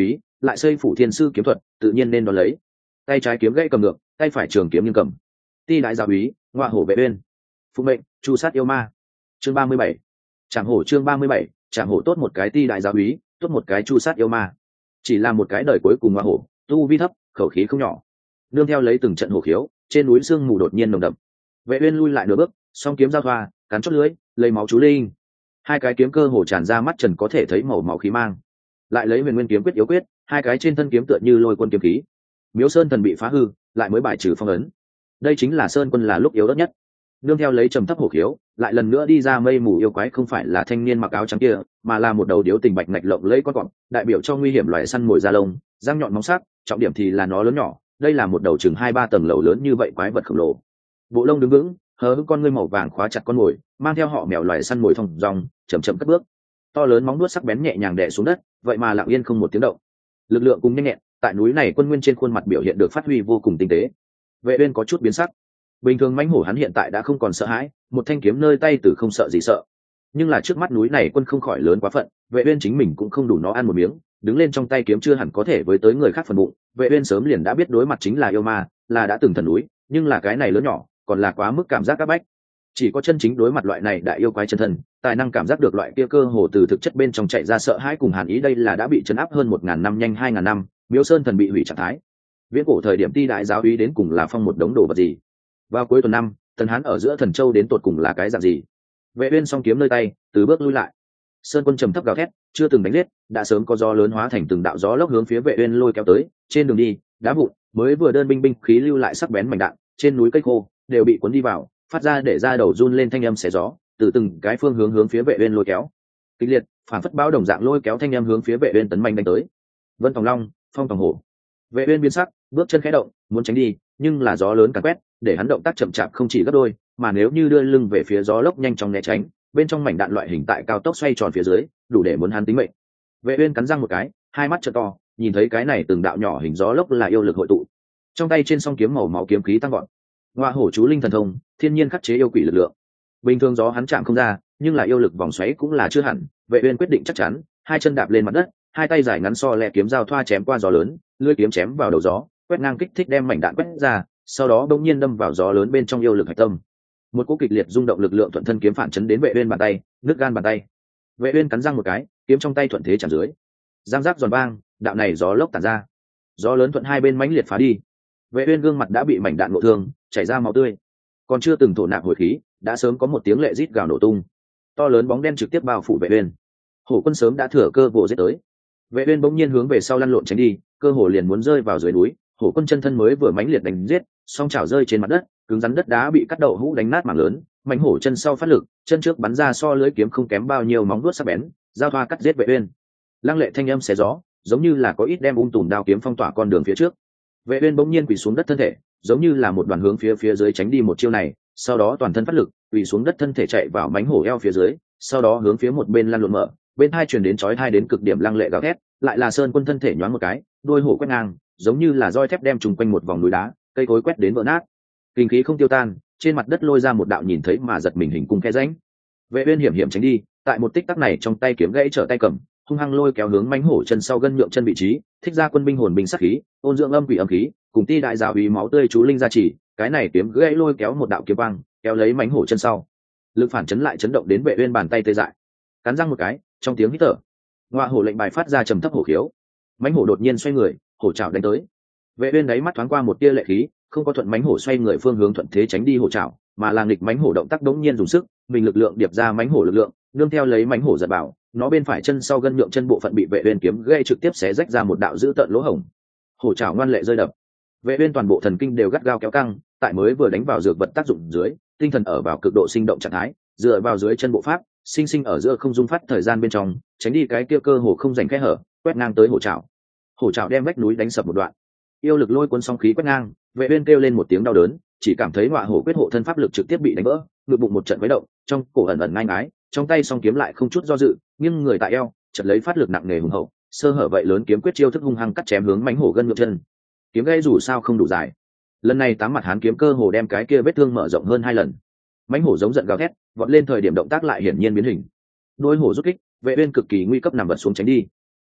lại xây phủ thiên sư kiếm thuật tự nhiên nên đón lấy. Tay trái kiếm gãy cầm ngược, tay phải trường kiếm nghiêng cầm. Ti đại giáo úy, ngoại hổ vệ uyên. Phụ mệnh, chu sát yêu ma. Chương 37. Trảm hổ. Chương 37. Trảm hổ. Tốt một cái ti đại giáo úy, tốt một cái chu sát yêu ma. Chỉ là một cái đời cuối cùng ngoại hổ, tu vi thấp, khẩu khí không nhỏ. Nương theo lấy từng trận hổ khiếu, trên núi sương mù đột nhiên nồng đậm. Vệ uyên lui lại nửa bước, song kiếm giao thoa, cắn chốt lưới, lấy máu chú linh. Hai cái kiếm cơ hồ tràn ra mắt trần có thể thấy màu máu khí mang. Lại lấy huyền nguyên kiếm quyết yếu quyết, hai cái trên thân kiếm tựa như lôi quân kiếm khí. Miếu sơn thần bị phá hư, lại mới bài trừ phong ấn. Đây chính là sơn quân là lúc yếu đất nhất. Nương theo lấy trầm thấp hổ khiếu, lại lần nữa đi ra mây mù yêu quái không phải là thanh niên mặc áo trắng kia, mà là một đầu điếu tình bạch ngạch lộng lẫy con cọp, đại biểu cho nguy hiểm loài săn mồi da lông, răng nhọn móng sắc, trọng điểm thì là nó lớn nhỏ. Đây là một đầu chừng 2-3 tầng lầu lớn như vậy quái vật khổng lồ. Bộ lông đứng vững, hờ hững con ngươi màu vàng khóa chặt con mồi, mang theo họ mèo loài săn mồi thong dong, chậm chậm cất bước. To lớn móng vuốt sắc bén nhẹ nhàng đè xuống đất, vậy mà lặng yên không một tiếng động. Lực lượng cùng nhanh nhẹn, tại núi này quân nguyên trên khuôn mặt biểu hiện được phát huy vô cùng tinh tế. Vệ uyên có chút biến sắc. Bình thường mãnh hổ hắn hiện tại đã không còn sợ hãi, một thanh kiếm nơi tay từ không sợ gì sợ. Nhưng là trước mắt núi này quân không khỏi lớn quá phận, Vệ uyên chính mình cũng không đủ nó ăn một miếng, đứng lên trong tay kiếm chưa hẳn có thể với tới người khác phần bụng. Vệ uyên sớm liền đã biết đối mặt chính là yêu ma, là đã từng thần núi, nhưng là cái này lớn nhỏ, còn là quá mức cảm giác các bách. Chỉ có chân chính đối mặt loại này đại yêu quái chân thân, tài năng cảm giác được loại kia cơ hồ từ thực chất bên trong chạy ra sợ hãi cùng hàn ý. Đây là đã bị chấn áp hơn 1000 năm, nhanh 2000 năm, Miếu Sơn thần bị hủy trạng thái. Viễn cổ thời điểm Ti đại giáo úy đến cùng là phong một đống đồ vật gì? Vào cuối tuần năm, Tần Hán ở giữa Thần Châu đến tột cùng là cái dạng gì? Vệ uyên song kiếm nơi tay, từ bước lui lại. Sơn quân trầm thấp gào thét, chưa từng đánh liết, đã sớm có gió lớn hóa thành từng đạo gió lốc hướng phía Vệ uyên lôi kéo tới. Trên đường đi, đá vụn mới vừa đơn binh khí lưu lại sắc bén mảnh đạn, trên núi cây khô đều bị cuốn đi vào, phát ra để ra đầu run lên thanh âm xé gió, từ từng cái phương hướng phía Vệ uyên lôi kéo. Kịch liệt, phản phất bão đồng dạng lôi kéo thanh âm hướng phía Vệ uyên tấn manh đánh tới. Vân Tòng Long, Phong Tòng Hổ. Vệ uyên biến sắc, bước chân khẽ động, muốn tránh đi, nhưng là gió lớn càn quét, để hắn động tác chậm chạp không chỉ gấp đôi, mà nếu như đưa lưng về phía gió lốc nhanh chóng né tránh, bên trong mảnh đạn loại hình tại cao tốc xoay tròn phía dưới, đủ để muốn hắn tính mệnh. Vệ uyên cắn răng một cái, hai mắt trợn to, nhìn thấy cái này từng đạo nhỏ hình gió lốc là yêu lực hội tụ. Trong tay trên song kiếm màu máu kiếm khí tăng vọt. Ngoa hổ chú linh thần thông, thiên nhiên khắc chế yêu quỷ lực lượng. Bình thường gió hắn chạm không ra, nhưng là yêu lực vòng xoáy cũng là chưa hẳn. Vệ uyên quyết định chắc chắn, hai chân đạp lên mặt đất, hai tay dài ngắn so lẹ kiếm giao thoa chém qua gió lớn, lưỡi kiếm chém vào đầu gió, quét ngang kích thích đem mảnh đạn quét ra, sau đó bỗng nhiên đâm vào gió lớn bên trong yêu lực hạch tâm. Một cú kịch liệt rung động lực lượng thuận thân kiếm phản chấn đến Vệ uyên bàn tay, nứt gan bàn tay. Vệ uyên cắn răng một cái, kiếm trong tay thuận thế chạm dưới. Giang giác giòn vang, đạo này gió lốc tản ra. Gió lớn thuận hai bên mãnh liệt phá đi. Vệ uyên gương mặt đã bị mảnh đạn ngộ thương, chảy ra máu tươi. Còn chưa từng thổ nạp hồi khí, đã sớm có một tiếng lệ rít gào nổ tung. To lớn bóng đen trực tiếp bao phủ Vệ uyên. Hổ quân sớm đã thừa cơ vồ giết tới. Vệ uyên bỗng nhiên hướng về sau lăn lộn tránh đi, cơ hồ liền muốn rơi vào dưới núi. Hổ quân chân thân mới vừa mãnh liệt đánh giết, song chảo rơi trên mặt đất, cứng rắn đất đá bị cắt đậu hũ đánh nát mảng lớn. Mãnh hổ chân sau phát lực, chân trước bắn ra so lưỡi kiếm không kém bao nhiêu móng vuốt sắc bén, giao thoa cắt giết Vệ uyên. Lăng lệ thanh âm xé gió, giống như là có ít đem tùm đao kiếm phong tỏa con đường phía trước. Vệ uyên bỗng nhiên quỳ xuống đất thân thể, giống như là một đoàn hướng phía dưới tránh đi một chiêu này, sau đó toàn thân phát lực, quỳ xuống đất thân thể chạy vào mãnh hổ eo phía dưới, sau đó hướng phía một bên lăn lộn mở, bên hai truyền đến chói tai đến cực điểm lăng lệ gào thét, lại là Sơn Quân thân thể nhoáng một cái, đuôi hổ quét ngang, giống như là roi thép đem trùng quanh một vòng núi đá, cây cối quét đến vỡ nát. Kinh khí không tiêu tan, trên mặt đất lôi ra một đạo nhìn thấy mà giật mình hình cung khe rãnh. Vệ uyên hiểm hiểm tránh đi, tại một tích tắc này trong tay kiếm gãy trở tay cầm, hung hăng lôi kéo hướng mãnh hổ chân sau gân nhượng chân vị trí, thích ra quân binh hồn binh sát khí, ôn dưỡng âm quỷ âm khí, cùng ti đại giáo uy máu tươi chú linh gia trì, cái này kiếm gãy lôi kéo một đạo kiếm quang, kéo lấy mãnh hổ chân sau. Lực phản chấn lại chấn động đến Vệ uyên bàn tay tê dại. Cắn răng một cái, trong tiếng hít thở, ngoa hổ lệnh bài phát ra trầm thấp hổ khiếu. Mãnh hổ đột nhiên xoay người, hổ chảo đánh tới. Vệ uyên đáy mắt thoáng qua một tia lệ khí, không có thuận mãnh hổ xoay người phương hướng thuận thế tránh đi hổ chảo, mà là nghịch mãnh hổ động tác đống nhiên dùng sức, mình lực lượng điệp ra mãnh hổ lực lượng, nương theo lấy mãnh hổ giật bảo, nó bên phải chân sau gân nhượng chân bộ phận bị Vệ uyên kiếm gây trực tiếp xé rách ra một đạo dữ tợn lỗ hổng. Hổ chảo ngoan lệ rơi đập. Vệ uyên toàn bộ thần kinh đều gắt gao kéo căng, tại mới vừa đánh vào dược vật tác dụng dưới, tinh thần ở vào cực độ sinh động trạng thái, dựa vào dưới chân bộ pháp, sinh sinh ở giữa không dung phát thời gian bên trong, tránh đi cái kia cơ hồ không rảnh kẽ hở, quét ngang tới hổ chảo. Hổ chảo đem vách núi đánh sập một đoạn. Yêu lực lôi cuốn sóng khí quét ngang, Vệ uyên kêu lên một tiếng đau đớn, chỉ cảm thấy ngọa hổ quyết hộ thân pháp lực trực tiếp bị đánh vỡ, ngực bụng một trận quấy động, trong cổ ẩn ẩn ngang ái, trong tay song kiếm lại không chút do dự, nghiêng người tại eo, chợt lấy phát lực nặng nề hùng hậu, sơ hở vậy lớn kiếm quyết chiêu thức hung hăng cắt chém hướng mãnh hổ gân ngược chân. Kiếm gây dù sao không đủ dài, lần này tám mặt hán kiếm cơ hồ đem cái kia vết thương mở rộng hơn 2 lần. Mãnh hổ giống giận gào thét, vọt lên thời điểm động tác lại hiển nhiên biến hình. Đôi hổ rút kích, Vệ uyên cực kỳ nguy cấp nằm vật xuống tránh đi.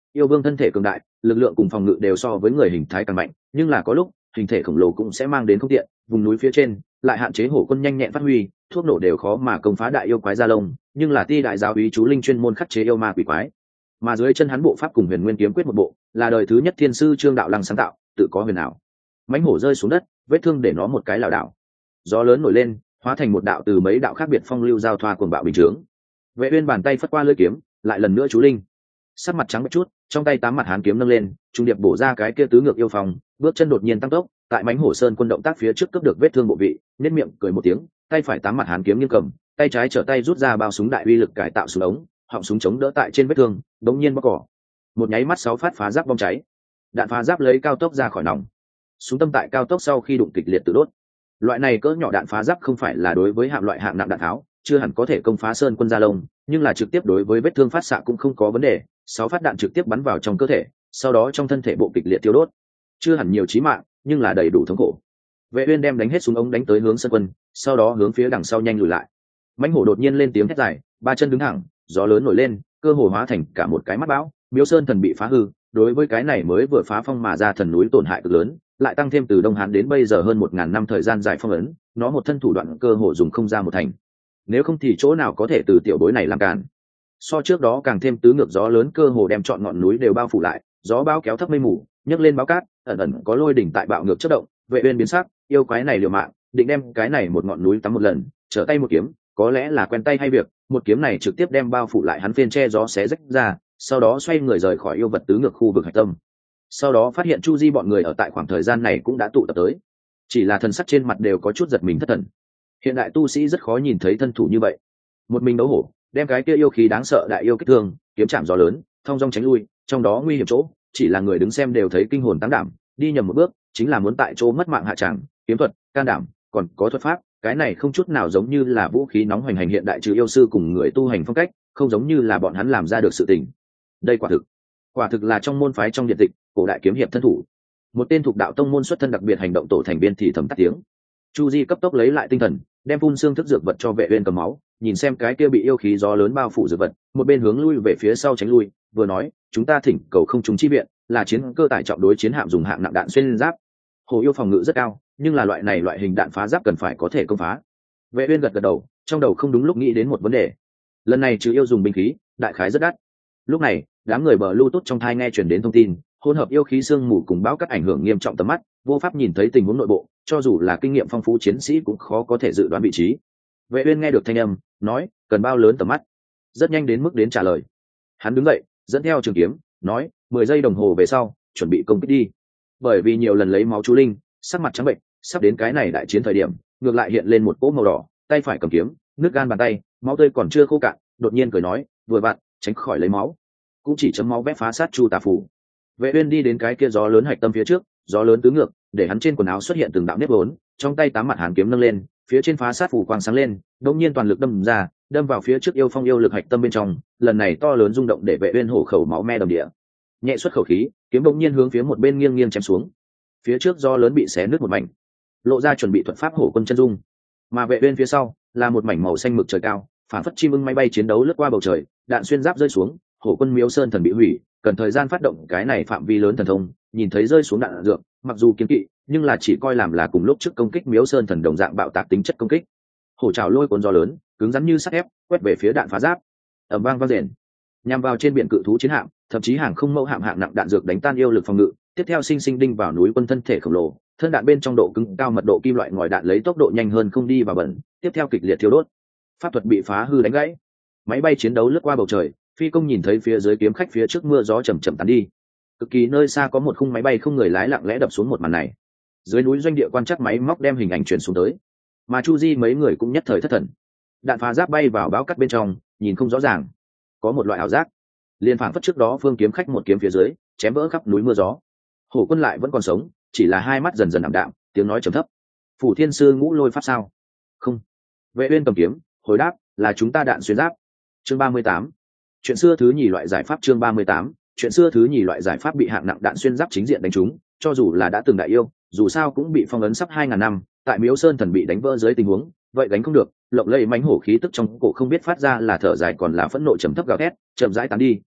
Yêu vương thân thể cường đại, lực lượng cùng phòng ngự đều so với người hình thái càng mạnh, nhưng là có lúc hình thể khổng lồ cũng sẽ mang đến không tiện, vùng núi phía trên lại hạn chế hổ quân nhanh nhẹn phát huy, thuốc nổ đều khó mà công phá đại yêu quái da lông, nhưng là ti đại giáo úy chú linh chuyên môn khắc chế yêu ma quỷ quái. Mà dưới chân hắn bộ pháp cùng huyền nguyên kiếm quyết một bộ là đời thứ nhất thiên sư Trương Đạo Lăng sáng tạo, tự có huyền ảo. Mãnh hổ rơi xuống đất, vết thương để nó một cái lảo đảo. Gió lớn nổi lên, hóa thành một đạo từ mấy đạo khác biệt phong lưu giao thoa cuồng bạo bình chướng. Vệ Uyên bàn tay phất qua lưỡi kiếm, lại lần nữa chú linh. Sắc mặt trắng bệch chút, trong tay tám mặt hán kiếm nâng lên, trung điệp bổ ra cái kia tứ ngược yêu phong, bước chân đột nhiên tăng tốc, tại mãnh hổ sơn quân động tác phía trước cướp được vết thương bộ vị, nhếch miệng cười một tiếng, tay phải tám mặt hán kiếm nghiêng cầm, tay trái trở tay rút ra bao súng đại uy lực cải tạo súng ống, họng súng chống đỡ tại trên vết thương, đống nhiên bóc cỏ. Một nháy mắt 6 phát phá giáp bom cháy, đạn phá giáp lấy cao tốc ra khỏi nòng. Súng tâm tại cao tốc sau khi đụng kịch liệt tự đốt. Loại này cỡ nhỏ đạn phá giáp không phải là đối với hạng loại hạng nặng đạn tháo, chưa hẳn có thể công phá sơn quân gia lông, nhưng là trực tiếp đối với vết thương phát xạ cũng không có vấn đề. 6 phát đạn trực tiếp bắn vào trong cơ thể, sau đó trong thân thể bộ kịch liệt tiêu đốt. Chưa hẳn nhiều chí mạng, nhưng là đầy đủ thống khổ. Vệ Uyên đem đánh hết súng ống đánh tới hướng sơn quân, sau đó hướng phía đằng sau nhanh lùi lại. Mãnh hổ đột nhiên lên tiếng hét dài, ba chân đứng thẳng, gió lớn nổi lên, cơ hồ hóa thành cả một cái mắt bão. Miếu sơn thần bị phá hư, đối với cái này mới vừa phá phong mà ra thần núi tổn hại cực lớn, lại tăng thêm từ Đông Hán đến bây giờ hơn 1000 năm thời gian dài phong ấn, nó một thân thủ đoạn cơ hồ dùng không ra một thành. Nếu không thì chỗ nào có thể từ tiểu bối này làm cản. So trước đó càng thêm tứ ngược gió lớn cơ hồ đem trọn ngọn núi đều bao phủ lại, gió bão kéo thấp mây mù, nhấc lên báo cát, ẩn ẩn có lôi đỉnh tại bạo ngược chớp động. Vệ Uyên biến sắc, yêu quái này liều mạng, định đem cái này một ngọn núi tắm một lần, trở tay một kiếm, có lẽ là quen tay hay việc, một kiếm này trực tiếp đem bao phủ lại hắn phiên che gió xé rách ra, sau đó xoay người rời khỏi yêu vật tứ ngược khu vực hạch tâm. Sau đó phát hiện Chu Di bọn người ở tại khoảng thời gian này cũng đã tụ tập tới, chỉ là thần sắc trên mặt đều có chút giật mình thất thần. Hiện đại tu sĩ rất khó nhìn thấy thân thủ như vậy, một mình đấu hổ, đem cái kia yêu khí đáng sợ đại yêu kích thương, kiếm chạm gió lớn, thông dong tránh lui, trong đó nguy hiểm chỗ, chỉ là người đứng xem đều thấy kinh hồn táng đảm, đi nhầm một bước, chính là muốn tại chỗ mất mạng hạ tràng. Kiếm thuật, can đảm, còn có thuật pháp, cái này không chút nào giống như là vũ khí nóng hoành hành hiện đại trừ yêu sư cùng người tu hành phong cách, không giống như là bọn hắn làm ra được sự tình. Đây quả thực là trong môn phái trong điện tịch, cổ đại kiếm hiệp thân thủ. Một tên thuộc đạo tông môn xuất thân đặc biệt hành động tổ thành viên thì thầm tắt tiếng. Chu Di cấp tốc lấy lại tinh thần, đem phun xương thức dược vật cho Vệ Uyên cầm máu, nhìn xem cái kia bị yêu khí gió lớn bao phủ dược vật, một bên hướng lui về phía sau tránh lui, vừa nói, chúng ta thỉnh cầu không trúng chi viện, là chiến cơ tải trọng đối chiến hạm dùng hạng nặng đạn xuyên giáp. Hồ yêu phòng ngự rất cao, nhưng là loại hình đạn phá giáp cần phải có thể công phá. Vệ Uyên gật gật đầu, trong đầu không đúng lúc nghĩ đến một vấn đề. Lần này trừ yêu dùng binh khí, đại khái rất đắt. Lúc này, đám người bờ Bluetooth trong tai nghe truyền đến thông tin, hỗn hợp yêu khí sương mù cùng bão cát ảnh hưởng nghiêm trọng tầm mắt, vô pháp nhìn thấy tình huống nội bộ, cho dù là kinh nghiệm phong phú chiến sĩ cũng khó có thể dự đoán vị trí. Vệ Uyên nghe được thanh âm, nói, cần bao lớn tầm mắt? Rất nhanh đến mức đến trả lời. Hắn đứng dậy, dẫn theo trường kiếm, nói, 10 giây đồng hồ về sau, chuẩn bị công kích đi. Bởi vì nhiều lần lấy máu chú linh, sắc mặt trắng bệnh, sắp đến cái này đại chiến thời điểm, ngược lại hiện lên một cỗ màu đỏ, tay phải cầm kiếm, nước gan bàn tay, máu tươi còn chưa khô cạn, đột nhiên cười nói, vừa vặn, tránh khỏi lấy máu, cũng chỉ chấm máu vẽ phá sát chu tà phù. Vệ Uyên đi đến cái kia gió lớn hạch tâm phía trước, gió lớn tứ ngược, để hắn trên quần áo xuất hiện từng đạo nếp vốn, trong tay tám mặt hàn kiếm nâng lên, phía trên phá sát phù quang sáng lên, đột nhiên toàn lực đâm ra, đâm vào phía trước yêu phong yêu lực hạch tâm bên trong, lần này to lớn rung động để Vệ Uyên hổ khẩu máu me đầm địa. Nhẹ xuất khẩu khí, kiếm đột nhiên hướng phía một bên nghiêng nghiêng chém xuống. Phía trước gió lớn bị xé nứt một mảnh, lộ ra chuẩn bị thuật pháp hổ quân chân dung, mà Vệ Uyên phía sau là một mảnh màu xanh mực trời cao, phản phất chim ưng máy bay chiến đấu lướt qua bầu trời, đạn xuyên giáp rơi xuống, hổ quân miếu sơn thần bị hủy, cần thời gian phát động cái này phạm vi lớn thần thông, nhìn thấy rơi xuống đạn dược, mặc dù kiên kỵ, nhưng là chỉ coi làm là cùng lúc trước công kích miếu sơn thần đồng dạng bạo tạc tính chất công kích. Hổ trảo lôi cuốn gió lớn, cứng rắn như sắt thép, quét về phía đạn phá giáp, ầm vang vang rền, nhằm vào trên biển cự thú chiến hạm, thậm chí hàng không mẫu hạm hạng nặng đạn dược đánh tan yêu lực phòng ngự, tiếp theo sinh sinh đinh vào núi quân thân thể khổng lồ, thân đạn bên trong độ cứng cao mật độ kim loại ngòi đạn lấy tốc độ nhanh hơn không đi vào bẩn, tiếp theo kịch liệt thiêu đốt, pháp thuật bị phá hư đánh gãy, máy bay chiến đấu lướt qua bầu trời, phi công nhìn thấy phía dưới kiếm khách phía trước mưa gió chậm chậm tán đi, cực kỳ nơi xa có một khung máy bay không người lái lặng lẽ đập xuống một màn này. Dưới núi doanh địa quan chắc máy móc đem hình ảnh truyền xuống tới, mà Chu Di mấy người cũng nhất thời thất thần. Đạn phá giáp bay vào bão cát bên trong, nhìn không rõ ràng, có một loại ảo giác, liên phảng phất trước đó phương kiếm khách một kiếm phía dưới chém vỡ khắp núi mưa gió. Hổ quân lại vẫn còn sống, chỉ là hai mắt dần dần ảm đạm, tiếng nói trầm thấp. Phủ thiên sư ngũ lôi pháp sao? Không. Vệ Uyên cầm kiếm, hồi đáp, là chúng ta đạn xuyên giáp. Chương 38. Chuyện xưa thứ nhì loại giải pháp. Chương 38. Chuyện xưa thứ nhì loại giải pháp bị hạng nặng đạn xuyên giáp chính diện đánh trúng, cho dù là đã từng đại yêu, dù sao cũng bị phong ấn sắp 2000 năm, tại Miếu Sơn thần bị đánh vỡ dưới tình huống, vậy đánh không được, lộng lẫy mãnh hổ khí tức trong cổ không biết phát ra là thở dài còn là phẫn nộ trầm thấp gào thét, chậm rãi tán đi,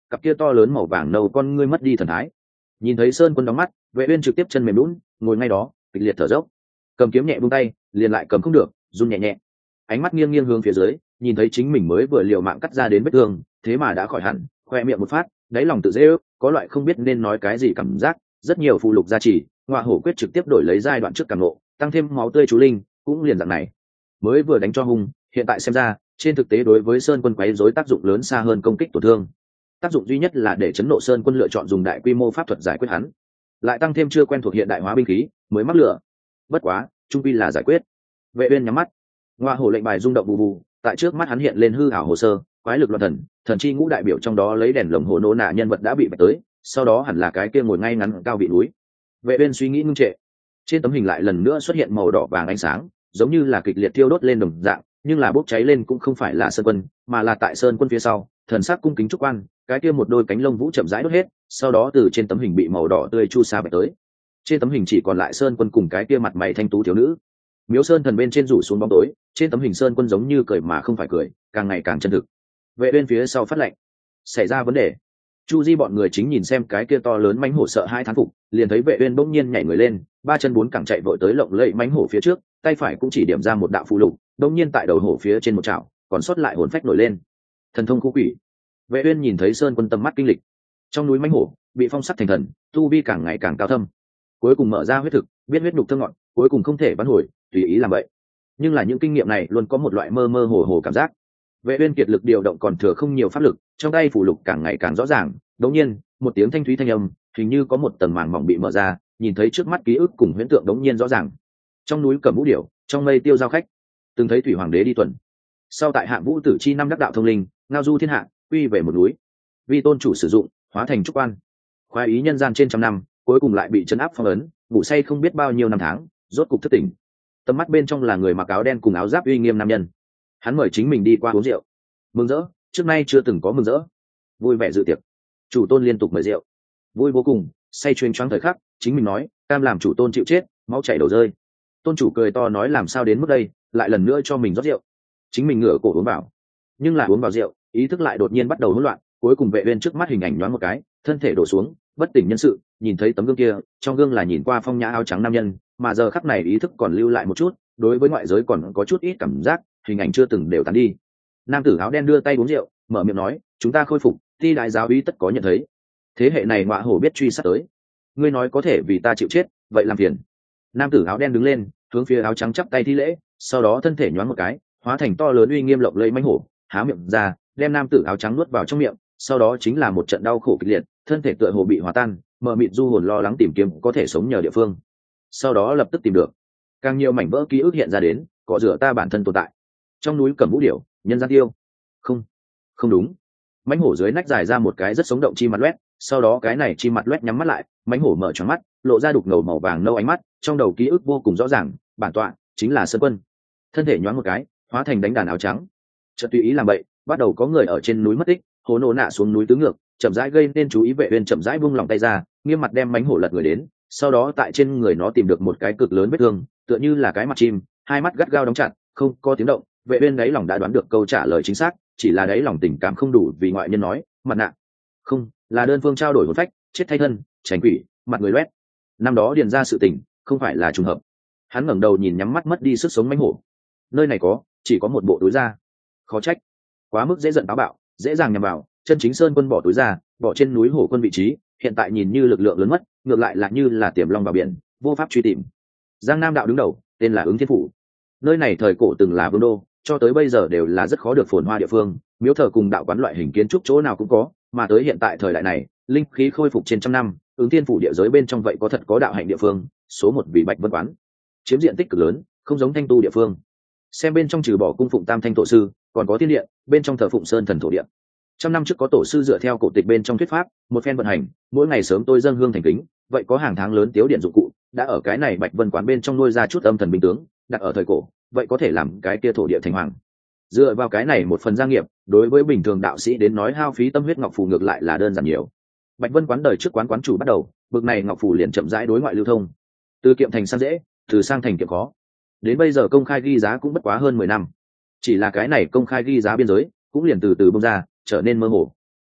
cặp kia to lớn màu vàng nâu con ngươi mất đi thần thái. Nhìn thấy Sơn Quân đóng mắt, Vệ Uyên trực tiếp chân mềm nhũn, ngồi ngay đó, kịch liệt thở dốc. Cầm kiếm nhẹ buông tay, liền lại cầm không được, run nhẹ nhẹ. Ánh mắt nghiêng nghiêng hướng phía dưới, nhìn thấy chính mình mới vừa liều mạng cắt ra đến vết thương, thế mà đã khỏi hẳn, khoe miệng một phát, đáy lòng tự dễ ước, có loại không biết nên nói cái gì cảm giác. Rất nhiều phụ lục gia trì, Ngọa Hổ quyết trực tiếp đổi lấy giai đoạn trước càng nộ, tăng thêm máu tươi chú linh, cũng liền dạng này. Mới vừa đánh cho hung, hiện tại xem ra, trên thực tế đối với Sơn Quân quấy rối tác dụng lớn xa hơn công kích tổn thương. Tác dụng duy nhất là để chấn nộ Sơn Quân lựa chọn dùng đại quy mô pháp thuật giải quyết hắn, lại tăng thêm chưa quen thuộc hiện đại hóa binh khí, mới mắc lửa. Bất quá, trung quy là giải quyết. Vệ Uyên nhắm mắt, Ngọa Hổ lệnh bài rung động bù bù, tại trước mắt hắn hiện lên hư ảo hồ sơ, quái lực loạn thần, thần chi ngũ đại biểu trong đó lấy đèn lồng hồ nô nạ nhân vật đã bị bạch tới, sau đó hẳn là cái kia ngồi ngay ngắn cao vị núi. Vệ Uyên suy nghĩ ngưng trệ, trên tấm hình lại lần nữa xuất hiện màu đỏ vàng ánh sáng, giống như là kịch liệt thiêu đốt lên đồng dạng, nhưng là bốc cháy lên cũng không phải là Sơn Quân, mà là tại Sơn Quân phía sau, thần sắc cung kính trúc quan, cái kia một đôi cánh lông vũ chậm rãi đốt hết, sau đó từ trên tấm hình bị màu đỏ tươi chu sa bạch tới. Trên tấm hình chỉ còn lại Sơn Quân cùng cái kia mặt mày thanh tú thiếu nữ. Miếu Sơn thần bên trên rủ xuống bóng tối, trên tấm hình Sơn Quân giống như cười mà không phải cười, càng ngày càng chân thực. Vệ Uyên phía sau phát lệnh, xảy ra vấn đề. Chu Di bọn người chính nhìn xem cái kia to lớn mãnh hổ sợ hai thán phục, liền thấy Vệ Uyên bỗng nhiên nhảy người lên, ba chân bốn cẳng chạy vội tới lộng lẫy mãnh hổ phía trước, tay phải cũng chỉ điểm ra một đạo phù lục, bỗng nhiên tại đầu hổ phía trên một chảo, còn sót lại hồn phách nổi lên. Thần thông khu quỷ. Vệ Uyên nhìn thấy Sơn Quân tầm mắt kinh lịch. Trong núi mãnh hổ, bị phong sắc thành thần, tu vi càng ngày càng cao thâm. Cuối cùng mở ra huyết thực, biết huyết nhục thơm ngọt, cuối cùng không thể vãn hồi, tùy ý làm vậy. Nhưng là những kinh nghiệm này luôn có một loại mơ mơ hồ hồ cảm giác. Vệ Uyên kiệt lực điều động còn thừa không nhiều pháp lực, trong tay phù lục càng ngày càng rõ ràng. Đột nhiên, một tiếng thanh thúy thanh âm, hình như có một tầng màng mỏng bị mở ra, nhìn thấy trước mắt ký ức cùng huyễn tượng đống nhiên rõ ràng. Trong núi Cẩm Vũ Điểu, trong mây Tiêu Giao khách, từng thấy thủy hoàng đế đi tuần. Sau tại Hạng Vũ Tử chi năm đắc đạo thông linh, ngao du thiên hạ, quy về một núi. Vi tôn chủ sử dụng, hóa thành trúc quan. Khoái ý nhân gian trên trăm năm, cuối cùng lại bị trấn áp phong ấn, ngủ say không biết bao nhiêu năm tháng, rốt cục thức tỉnh. Tầm mắt bên trong là người mặc áo đen cùng áo giáp uy nghiêm nam nhân. Hắn mời chính mình đi qua uống rượu. Mừng rỡ, trước nay chưa từng có mừng rỡ. Vui vẻ dự tiệc. Chủ tôn liên tục mời rượu. Vui vô cùng, say chuyên choáng thời khắc, chính mình nói, cam làm chủ tôn chịu chết, máu chảy đầu rơi. Tôn chủ cười to nói làm sao đến mức đây, lại lần nữa cho mình rót rượu. Chính mình ngửa cổ uống vào. Nhưng là uống vào rượu, ý thức lại đột nhiên bắt đầu hỗn loạn, cuối cùng Vệ Uyên trước mắt hình ảnh nhoáng một cái, thân thể đổ xuống, bất tỉnh nhân sự, nhìn thấy tấm gương kia, trong gương là nhìn qua phong nhã áo trắng nam nhân, mà giờ khắc này ý thức còn lưu lại một chút, đối với ngoại giới còn có chút ít cảm giác, hình ảnh chưa từng đều tán đi. Nam tử áo đen đưa tay uống rượu, mở miệng nói, chúng ta khôi phục, thi đại giáo úy tất có nhận thấy. Thế hệ này Ngọa Hổ biết truy sát tới, ngươi nói có thể vì ta chịu chết, vậy làm phiền. Nam tử áo đen đứng lên, hướng phía áo trắng chắp tay thi lễ, sau đó thân thể nhoáng một cái, hóa thành to lớn uy nghiêm lộng lẫy mãnh hổ, há miệng ra, đem nam tử áo trắng nuốt vào trong miệng, sau đó chính là một trận đau khổ kịch liệt, thân thể tựa hồ bị hòa tan, mờ mịt du hồn lo lắng tìm kiếm có thể sống nhờ địa phương. Sau đó lập tức tìm được, càng nhiều mảnh vỡ ký ức hiện ra đến, cọ rửa ta bản thân tồn tại. Trong núi Cẩm Vũ Điểu, nhân gian tiêu. Không, không đúng. Mãnh hổ dưới nách dài ra một cái rất sống động chi mặt loét, sau đó cái này chi mặt loét nhắm mắt lại, mãnh hổ mở tròn mắt, lộ ra đục ngầu màu vàng nâu ánh mắt, trong đầu ký ức vô cùng rõ ràng, bản tọa chính là Sơn Quân. Thân thể nhoáng một cái, hóa thành đánh đàn áo trắng. Chợt tùy ý làm vậy, bắt đầu có người ở trên núi mất tích, hồ nổ nạ xuống núi tứ ngược, chậm rãi gây nên chú ý. Vệ Uyên chậm rãi buông lòng tay ra, nghiêm mặt đem mãnh hổ lật người đến, sau đó tại trên người nó tìm được một cái cực lớn vết thương, tựa như là cái mặt chim, hai mắt gắt gao đóng chặt, không có tiếng động. Vệ Uyên đáy lòng đã đoán được câu trả lời chính xác, chỉ là đáy lòng tình cảm không đủ vì ngoại nhân nói, mặt nạ. Không, là đơn phương trao đổi hồn phách, chết thay thân, tránh quỷ, mặt người loét. Năm đó điền ra sự tình, không phải là trùng hợp. Hắn ngẩng đầu nhìn nhắm mắt mất đi sức sống mãnh hổ. Nơi này chỉ có một bộ túi da. Khó trách, quá mức dễ giận táo bạo, dễ dàng nhầm vào. Chân chính Sơn Quân bỏ túi da, bỏ trên núi hổ quân vị trí, hiện tại nhìn như lực lượng lớn mất, ngược lại là như là tiềm long vào biển, vô pháp truy tìm. Giang Nam đạo đứng đầu, tên là Ứng Thiên Phủ. Nơi này thời cổ từng là vương đô, cho tới bây giờ đều là rất khó được phồn hoa địa phương, miếu thờ cùng đạo quán loại hình kiến trúc chỗ nào cũng có, mà tới hiện tại thời đại này, linh khí khôi phục trên trăm năm, Ứng Thiên Phủ địa giới bên trong vậy có thật có đạo hạnh địa phương, số một vì Bạch Vân quán, chiếm diện tích cực lớn, không giống Thanh Tu địa phương. Xem bên trong trừ bỏ cung phụng Tam Thanh tổ sư, còn có tiên điện, bên trong thờ phụng Sơn Thần thổ điện. Trăm năm trước có tổ sư dựa theo cổ tịch bên trong thuyết pháp, một phen vận hành, mỗi ngày sớm tôi dâng hương thành kính, vậy có hàng tháng lớn tiếu điện dụng cụ, đã ở cái này Bạch Vân quán bên trong nuôi ra chút âm thần binh tướng, đặt ở thời cổ, vậy có thể làm cái kia thổ địa thành hoàng. Dựa vào cái này một phần gia nghiệp, đối với bình thường đạo sĩ đến nói hao phí tâm huyết ngọc phù ngược lại là đơn giản nhiều. Bạch Vân quán đời trước quán quán chủ bắt đầu, bực này ngọc phù liền chậm rãi đối ngoại lưu thông. Từ kiệm thành sang dễ, từ sang thành kiệm khó. Đến bây giờ công khai ghi giá cũng bất quá hơn 10 năm. Chỉ là cái này công khai ghi giá biên giới, cũng liền từ từ bung ra, trở nên mơ hồ.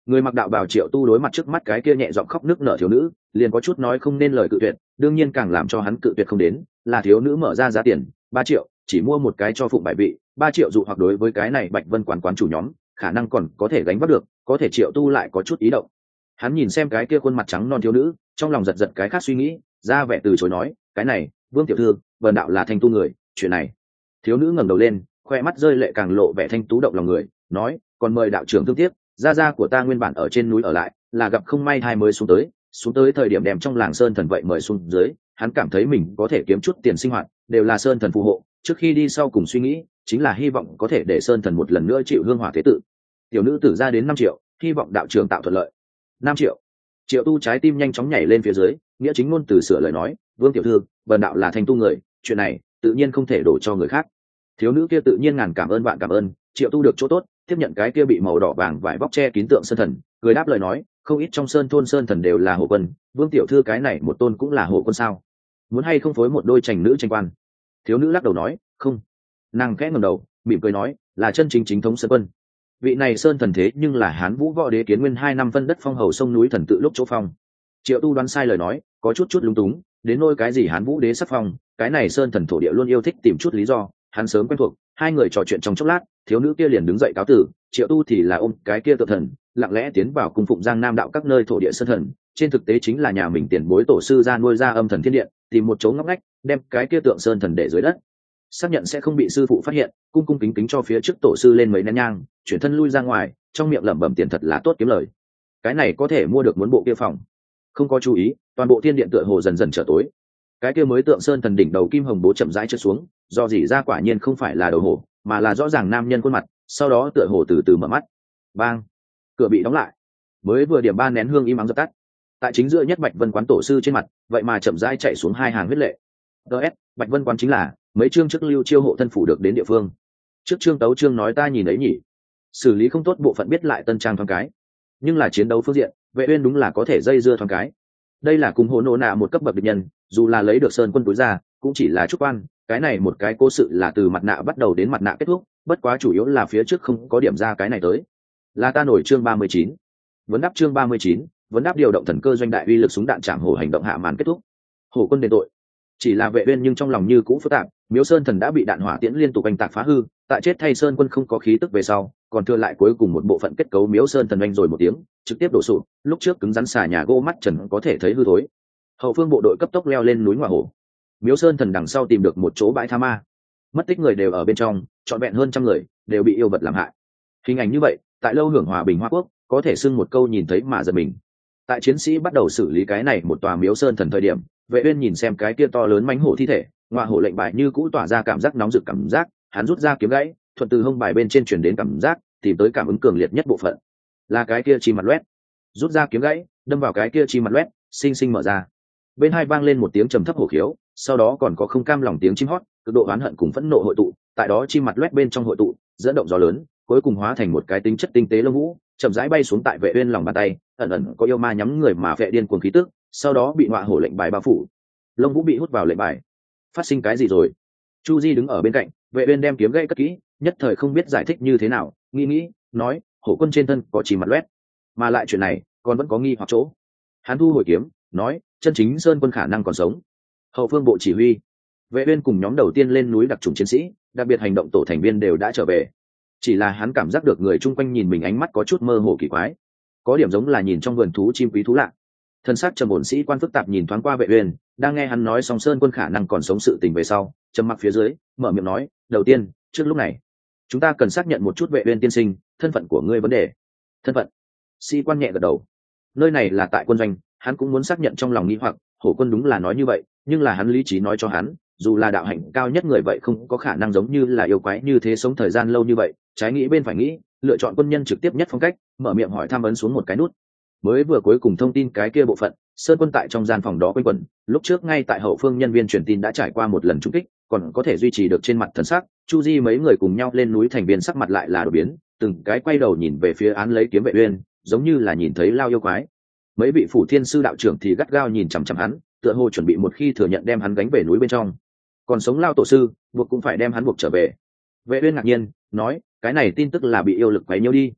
Người mặc đạo bào Triệu Tu đối mặt trước mắt cái kia nhẹ giọng khóc nức nở thiếu nữ, liền có chút nói không nên lời cự tuyệt, đương nhiên càng làm cho hắn cự tuyệt không đến là thiếu nữ mở ra giá tiền 3 triệu, chỉ mua một cái cho phụng bài vị. 3 triệu dụ hoặc đối với cái này Bạch Vân quán chủ nhóm khả năng còn có thể gánh vác được, có thể Triệu Tu lại có chút ý động. Hắn nhìn xem cái kia khuôn mặt trắng non thiếu nữ, trong lòng giật giật cái khác suy nghĩ, ra vẻ từ chối nói, cái này Vương tiểu thư, Vân đạo là thanh tu người, chuyện này. Thiếu nữ ngẩng đầu lên, khoe mắt rơi lệ càng lộ vẻ thanh tú động lòng người, nói, còn mời đạo trưởng thương tiếc, gia của ta nguyên bản ở trên núi ở lại, là gặp không may hai mới xuống tới thời điểm đem trong làng sơn thần vậy mời xuống dưới, hắn cảm thấy mình có thể kiếm chút tiền sinh hoạt, đều là sơn thần phù hộ, trước khi đi sau cùng suy nghĩ chính là hy vọng có thể để sơn thần một lần nữa chịu hương hỏa thế tự. Tiểu nữ tử ra đến 5 triệu, hy vọng đạo trưởng tạo thuận lợi. 5 triệu. Triệu Tu trái tim nhanh chóng nhảy lên phía dưới, nghĩa chính ngôn từ sửa lời nói, Vương tiểu thư, Vân đạo là thanh tu người, chuyện này tự nhiên không thể đổ cho người khác. Thiếu nữ kia tự nhiên ngàn cảm ơn vạn cảm ơn. Triệu Tu được chỗ tốt, tiếp nhận cái kia bị màu đỏ vàng vải vóc che kín tượng sơn thần, cười đáp lời nói, không ít trong sơn thôn sơn thần đều là hộ quân, Vương tiểu thư cái này một tôn cũng là hộ quân sao? Muốn hay không phối một đôi chành nữ tranh quan? Thiếu nữ lắc đầu nói, không. Nàng khẽ ngẩng đầu, mỉm cười nói, là chân chính chính thống sơn quân. Vị này sơn thần thế nhưng là Hán Vũ Võ Đế Kiến Nguyên 2 năm phân đất phong hầu sông núi thần tự lúc chỗ phong. Triệu Tu đoán sai lời nói, có chút lúng túng, đến nôi cái gì Hán Vũ Đế sắc phong, cái này sơn thần thổ địa luôn yêu thích tìm chút lý do, hắn sớm quen thuộc. Hai người trò chuyện trong chốc lát, thiếu nữ kia liền đứng dậy cáo tử, Triệu Tu thì là ôm cái kia tự thần, lặng lẽ tiến vào cung phụng Giang Nam đạo các nơi thổ địa sơn thần, trên thực tế chính là nhà mình tiền bối tổ sư ra nuôi ra âm thần thiên điện, tìm một chỗ ngóc ngách, đem cái kia tượng sơn thần để dưới đất, xác nhận sẽ không bị sư phụ phát hiện, cung kính cho phía trước tổ sư lên mấy nén nhang, chuyển thân lui ra ngoài, trong miệng lẩm bẩm tiền thật là tốt kiếm lời. Cái này có thể mua được muốn bộ kia phòng. Không có chú ý, toàn bộ thiên điện tựa hồ dần dần trở tối. Cái kia mới tượng sơn thần đỉnh đầu kim hồng bố chậm rãi trượt xuống, do gì ra quả nhiên không phải là đầu hổ, mà là rõ ràng nam nhân khuôn mặt, sau đó tựa hồ từ từ mở mắt. Bang! Cửa bị đóng lại. Mới vừa điểm 3 nén hương im ắng dập tắt. Tại chính giữa nhất Bạch Vân quán tổ sư trên mặt, vậy mà chậm rãi chạy xuống 2 hàng huyết lệ. DS, Bạch Vân quán chính là mấy chương trước lưu chiêu hộ thân phủ được đến địa phương. Trước chương tấu chương nói ta nhìn ấy nhỉ, xử lý không tốt bộ phận biết lại tân trang thoáng cái, nhưng là chiến đấu phương diện, Vệ Uyên đúng là có thể dây dưa thoáng cái. Đây là cùng Hồ Nô Nạ một cấp bậc địch nhân, dù là lấy được sơn quân túi ra, cũng chỉ là chút quan. Cái này một cái cố sự là từ mặt nạ bắt đầu đến mặt nạ kết thúc, bất quá chủ yếu là phía trước không có điểm ra cái này tới. Là ta nổi chương 39. Vấn đáp chương 39, vấn đáp điều động thần cơ doanh đại uy lực súng đạn chạm hổ hành động hạ màn kết thúc. Hổ quân đền tội. Chỉ là Vệ Uyên nhưng trong lòng như cũ phức tạp, Miếu Sơn thần đã bị đạn hỏa tiễn liên tục oanh tạc phá hư, tại chết thay Sơn quân không có khí tức về sau, còn thừa lại cuối cùng một bộ phận kết cấu Miếu Sơn thần oanh rồi một tiếng, trực tiếp đổ sụp, lúc trước cứng rắn xà nhà gỗ mắt trần có thể thấy hư thối. Hậu phương bộ đội cấp tốc leo lên núi Ngọa Hổ. Miếu Sơn thần đằng sau tìm được một chỗ bãi tha ma, mất tích người đều ở bên trong, trọn vẹn hơn 100 người đều bị yêu vật làm hại. Hình ảnh như vậy, tại lâu hưởng hòa bình Hoa Quốc, có thể xưng một câu nhìn thấy mà giật mình. Tại chiến sĩ bắt đầu xử lý cái này một tòa Miếu Sơn thần thời điểm, Vệ Uyên nhìn xem cái kia to lớn mãnh hổ thi thể, Ngọa Hổ lệnh bài như cũ tỏa ra cảm giác nóng rực cảm giác, hắn rút ra kiếm gãy, thuận từ hông bài bên trên truyền đến cảm giác, tìm tới cảm ứng cường liệt nhất bộ phận, là cái kia chi mặt loét. Rút ra kiếm gãy, đâm vào cái kia chi mặt loét, sinh sinh mở ra. Bên hai vang lên một tiếng trầm thấp hổ khiếu, sau đó còn có không cam lòng tiếng chim hót, cực độ oán hận cùng phẫn nộ hội tụ, tại đó chi mặt loét bên trong hội tụ, dẫn động gió lớn, cuối cùng hóa thành một cái tính chất tinh tế lông vũ, chậm rãi bay xuống tại Vệ Uyên lòng bàn tay, ẩn ẩn có yêu ma nhắm người mà vệ điên cuồng khí tức, sau đó bị Ngọa Hổ lệnh bài bao phủ. Lông vũ bị hút vào lệnh bài. Phát sinh cái gì rồi? Chu Di đứng ở bên cạnh, Vệ Uyên đem kiếm gãy cất kỹ, nhất thời không biết giải thích như thế nào, nghĩ, nói, hổ quân trên thân có chỉ mặt loét, mà lại chuyện này còn vẫn có nghi hoặc chỗ. Hắn thu hồi kiếm, nói, chân chính sơn quân khả năng còn sống. Hậu phương bộ chỉ huy, Vệ Uyên cùng nhóm đầu tiên lên núi đặc trùng chiến sĩ, đặc biệt hành động tổ thành viên đều đã trở về. Chỉ là hắn cảm giác được người chung quanh nhìn mình ánh mắt có chút mơ hồ kỳ quái, có điểm giống là nhìn trong vườn thú chim quý thú lạ. Thân xác trầm ổn sĩ quan phức tạp nhìn thoáng qua Vệ Uyên, đang nghe hắn nói song sơn quân khả năng còn sống sự tình về sau, trầm mặc phía dưới, mở miệng nói, đầu tiên, trước lúc này, chúng ta cần xác nhận một chút Vệ Uyên tiên sinh, thân phận của ngươi vấn đề. Thân phận? Sĩ quan nhẹ gật đầu. Nơi này là tại quân doanh, hắn cũng muốn xác nhận trong lòng nghi hoặc, hổ quân đúng là nói như vậy, nhưng là hắn lý trí nói cho hắn, dù là đạo hạnh cao nhất người vậy không có khả năng giống như là yêu quái như thế sống thời gian lâu như vậy, trái nghĩ bên phải nghĩ, lựa chọn quân nhân trực tiếp nhất phong cách, mở miệng hỏi thăm ấn xuống một cái nút. Mới vừa cuối cùng thông tin cái kia bộ phận, sơn quân tại trong gian phòng đó quanh quẩn, lúc trước ngay tại hậu phương nhân viên truyền tin đã trải qua một lần trúng kích, còn có thể duy trì được trên mặt thần sắc. Chu Di mấy người cùng nhau lên núi thành viên sắc mặt lại là đổi biến, từng cái quay đầu nhìn về phía án lấy kiếm Vệ Uyên, giống như là nhìn thấy lao yêu quái. Mấy vị phủ thiên sư đạo trưởng thì gắt gao nhìn chằm chằm hắn, tựa hồ chuẩn bị một khi thừa nhận đem hắn gánh về núi bên trong. Còn sống lao tổ sư, buộc cũng phải đem hắn buộc trở về. Vệ Uyên ngạc nhiên nói, cái này tin tức là bị yêu lực quấy nhiễu đi.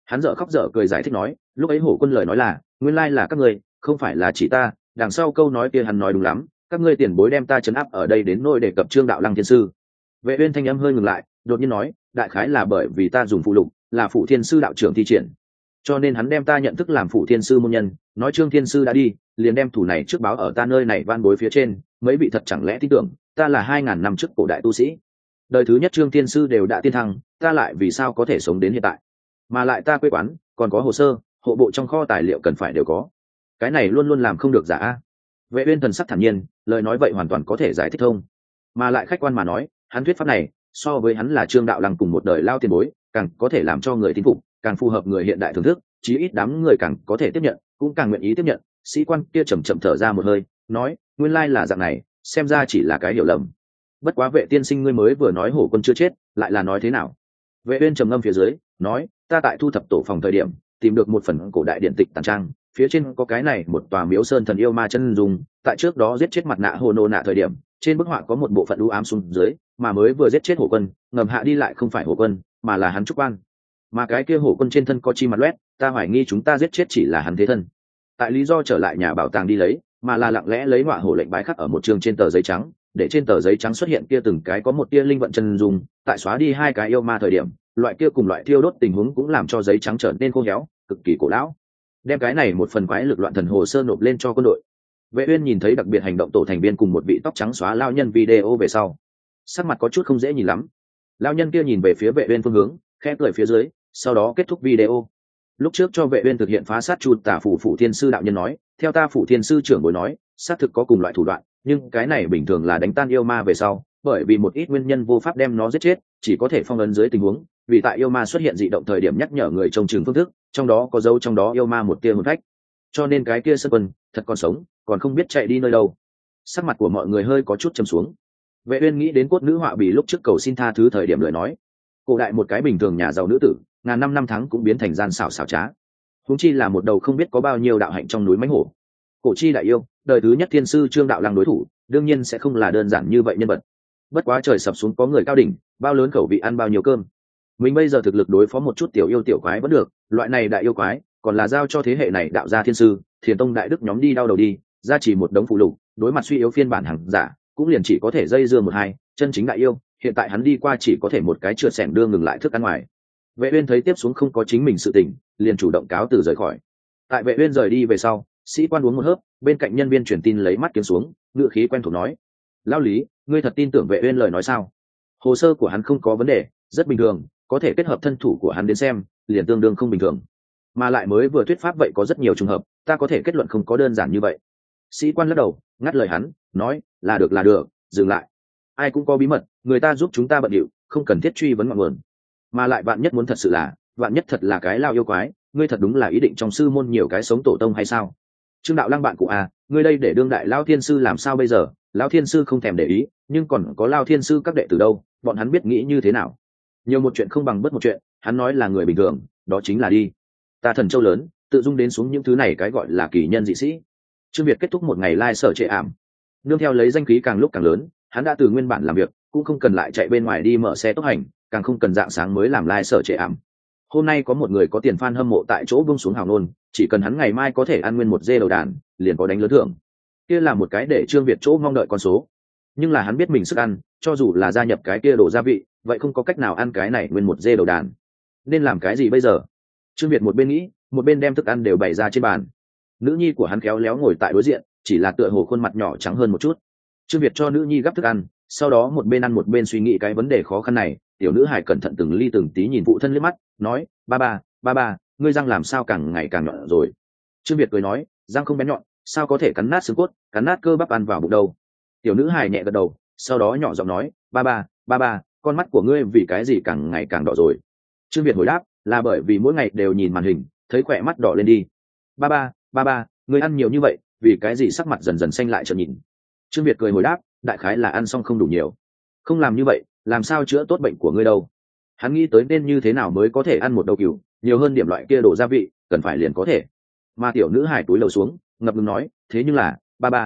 Hắn dở khóc dở cười giải thích nói, lúc ấy hổ quân lời nói là nguyên lai là các ngươi, không phải là chỉ ta. Đằng sau câu nói kia hắn nói đúng lắm, các ngươi tiền bối đem ta trấn áp ở đây đến nỗi đề cập Trương đạo lăng thiên sư. Vệ uyên thanh âm hơi ngừng lại, đột nhiên nói, đại khái là bởi vì ta dùng phụ lục là phụ thiên sư đạo trưởng thi triển, cho nên hắn đem ta nhận thức làm phụ thiên sư môn nhân, nói Trương thiên sư đã đi, liền đem thủ này trước báo ở ta nơi này van bối phía trên. Mấy vị thật chẳng lẽ tin tưởng ta là 2000 năm trước cổ đại tu sĩ, đời thứ nhất Trương thiên sư đều đã tiên thăng, ta lại vì sao có thể sống đến hiện tại? Mà lại ta quê quán còn có hồ sơ hộ bộ trong kho tài liệu cần phải đều có, cái này luôn luôn làm không được giả. Vệ uyên thần sắc thản nhiên, lời nói vậy hoàn toàn có thể giải thích thông. Mà lại khách quan mà nói, hắn thuyết pháp này so với hắn là Trương đạo lăng cùng một đời lao tiền bối càng có thể làm cho người tin phục, càng phù hợp người hiện đại thưởng thức, chí ít đám người càng có thể tiếp nhận, cũng càng nguyện ý tiếp nhận. Sĩ quan kia chậm chậm thở ra một hơi, nói, nguyên lai là dạng này, xem ra chỉ là cái hiểu lầm. Bất quá Vệ tiên sinh ngươi mới vừa nói hổ quân chưa chết, lại là nói thế nào? Vệ uyên trầm ngâm phía dưới, nói, ta tại thu thập tổ phòng thời điểm tìm được một phần cổ đại điện tịch tàn trang, phía trên có cái này một tòa miếu sơn thần yêu ma chân dung, tại trước đó giết chết mặt nạ hồ nô nạ thời điểm, trên bức họa có một bộ phận u ám xuống dưới, mà mới vừa giết chết hổ quân, ngầm hạ đi lại không phải hổ quân, mà là hắn trúc quan. Mà cái kia hổ quân trên thân có chi mặt loét, ta hoài nghi chúng ta giết chết chỉ là hắn thế thân. Tại lý do trở lại nhà bảo tàng đi lấy, mà là lặng lẽ lấy họa hổ lệnh bái khắc ở một trường trên tờ giấy trắng, để trên tờ giấy trắng xuất hiện kia từng cái có một tia linh vận chân dung, tại xóa đi hai cái yêu ma thời điểm, loại kia cùng loại thiêu đốt tình huống cũng làm cho giấy trắng trở nên khô héo, cực kỳ cổ lão. Đem cái này một phần quái lực loạn thần hồ sơ nộp lên cho quân đội. Vệ uyên nhìn thấy đặc biệt hành động tổ thành viên cùng một vị tóc trắng xóa lao nhân video về sau, sắc mặt có chút không dễ nhìn lắm. Lao nhân kia nhìn về phía Vệ uyên phương hướng, khẽ cười phía dưới, sau đó kết thúc video. Lúc trước cho Vệ uyên thực hiện phá sát chu tả phủ thiên sư đạo nhân nói, theo ta phủ thiên sư trưởng bối nói, xác thực có cùng loại thủ đoạn, nhưng cái này bình thường là đánh tan yêu ma về sau, bởi vì một ít nguyên nhân vô pháp đem nó giết chết, chỉ có thể phong ấn dưới tình huống, vì tại yêu ma xuất hiện dị động thời điểm nhắc nhở người trông chừng phương thức, trong đó có dấu trong đó yêu ma một tia hồn phách, cho nên cái kia sơn quân thật còn sống, còn không biết chạy đi nơi đâu. Sắc mặt của mọi người hơi có chút trầm xuống. Vệ uyên nghĩ đến cốt nữ họa bì lúc trước cầu xin tha thứ thời điểm lời nói, cổ đại một cái bình thường nhà giàu nữ tử, ngàn năm năm tháng cũng biến thành gian xảo xảo trá, huống chi là một đầu không biết có bao nhiêu đạo hạnh trong núi mãnh hổ. Cổ chi đại yêu, đời thứ nhất thiên sư Trương đạo lăng đối thủ, đương nhiên sẽ không là đơn giản như vậy nhân vật. Bất quá trời sập xuống có người cao đỉnh, bao lớn khẩu vị ăn bao nhiêu cơm. Mình bây giờ thực lực đối phó một chút tiểu yêu tiểu quái vẫn được, loại này đại yêu quái còn là giao cho thế hệ này đạo gia thiên sư thiền tông đại đức nhóm đi đau đầu đi, ra chỉ một đống phụ lục, đối mặt suy yếu phiên bản hàng giả cũng liền chỉ có thể dây dưa một hai. Chân chính đại yêu hiện tại hắn đi qua chỉ có thể một cái trượt xẻng đưa ngừng lại thức ăn ngoài. Vệ uyên thấy tiếp xuống không có chính mình sự tình, liền chủ động cáo từ rời khỏi. Tại Vệ uyên rời đi về sau, sĩ quan uống một hớp, bên cạnh nhân viên truyền tin lấy mắt kiếm xuống, ngựa khí quen thuộc nói, lão Lý, ngươi thật tin tưởng Vệ uyên lời nói sao? Hồ sơ của hắn không có vấn đề, rất bình thường, có thể kết hợp thân thủ của hắn đến xem, liền tương đương không bình thường. Mà lại mới vừa thuyết pháp vậy có rất nhiều trường hợp, ta có thể kết luận không có đơn giản như vậy. Sĩ quan lắc đầu, ngắt lời hắn, nói, là được, dừng lại. Ai cũng có bí mật, người ta giúp chúng ta bận điệu, không cần thiết truy vấn ngọn nguồn. Mà lại vạn nhất muốn thật sự là, vạn nhất thật là cái lao yêu quái, ngươi thật đúng là ý định trong sư môn nhiều cái sống tổ tông hay sao? Trương đạo lăng bạn cụ à, ngươi đây để đương đại lao thiên sư làm sao bây giờ? Lao thiên sư không thèm để ý, nhưng còn có lao thiên sư các đệ tử đâu, bọn hắn biết nghĩ như thế nào? Nhiều một chuyện không bằng bất một chuyện, hắn nói là người bình thường, đó chính là đi. Ta thần châu lớn, tự dung đến xuống những thứ này cái gọi là kỳ nhân dị sĩ. Trương Việt kết thúc một ngày lai sở trệ ảm, nương theo lấy danh khí càng lúc càng lớn, hắn đã từ nguyên bản làm việc, cũng không cần lại chạy bên ngoài đi mở xe tốc hành, càng không cần dạng sáng mới làm lai sở trệ ảm. Hôm nay có một người có tiền fan hâm mộ tại chỗ buông xuống hào nôn, chỉ cần hắn ngày mai có thể ăn nguyên một dê đầu đàn, liền có đánh lớn thưởng. Kia là một cái để Trương Việt chỗ mong đợi con số. Nhưng là hắn biết mình sức ăn, cho dù là gia nhập cái kia đổ gia vị, vậy không có cách nào ăn cái này nguyên một dê đầu đàn. Nên làm cái gì bây giờ? Trương Việt một bên nghĩ, một bên đem thức ăn đều bày ra trên bàn. Nữ nhi của hắn khéo léo ngồi tại đối diện, chỉ là tựa hồ khuôn mặt nhỏ trắng hơn một chút. Trương Việt cho nữ nhi gắp thức ăn, sau đó một bên ăn một bên suy nghĩ cái vấn đề khó khăn này. Tiểu nữ hài cẩn thận từng ly từng tí nhìn phụ thân liếc mắt, nói, ba ba, ngươi răng làm sao càng ngày càng nhọn rồi? Trương Việt cười nói, răng không bén nhọn, sao có thể cắn nát xương cốt, cắn nát cơ bắp ăn vào bụng đâu? Tiểu nữ hài nhẹ gật đầu, sau đó nhỏ giọng nói, ba ba, con mắt của ngươi vì cái gì càng ngày càng đỏ rồi? Trương Việt hồi đáp, là bởi vì mỗi ngày đều nhìn màn hình, thấy khỏe mắt đỏ lên đi. Ba ba, ngươi ăn nhiều như vậy, vì cái gì sắc mặt dần dần xanh lại chợt nhìn? Trương Việt cười hồi đáp, đại khái là ăn xong không đủ nhiều. Không làm như vậy, làm sao chữa tốt bệnh của ngươi đâu? Hắn nghĩ tới nên như thế nào mới có thể ăn một đầu cừu, nhiều hơn điểm loại kia đồ gia vị, cần phải liền có thể. Mà tiểu nữ hài túi lầu xuống, ngập ngừng nói, thế nhưng là,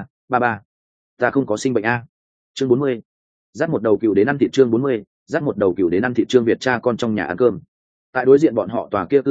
ba, ta không có sinh bệnh a. Chương 40. Dắt một đầu cừu đến ăn thịt. Chương 40. Dắt một đầu cừu đến ăn thịt. Trương Việt cha con trong nhà ăn cơm. Tại đối diện bọn họ tòa kia cư xá,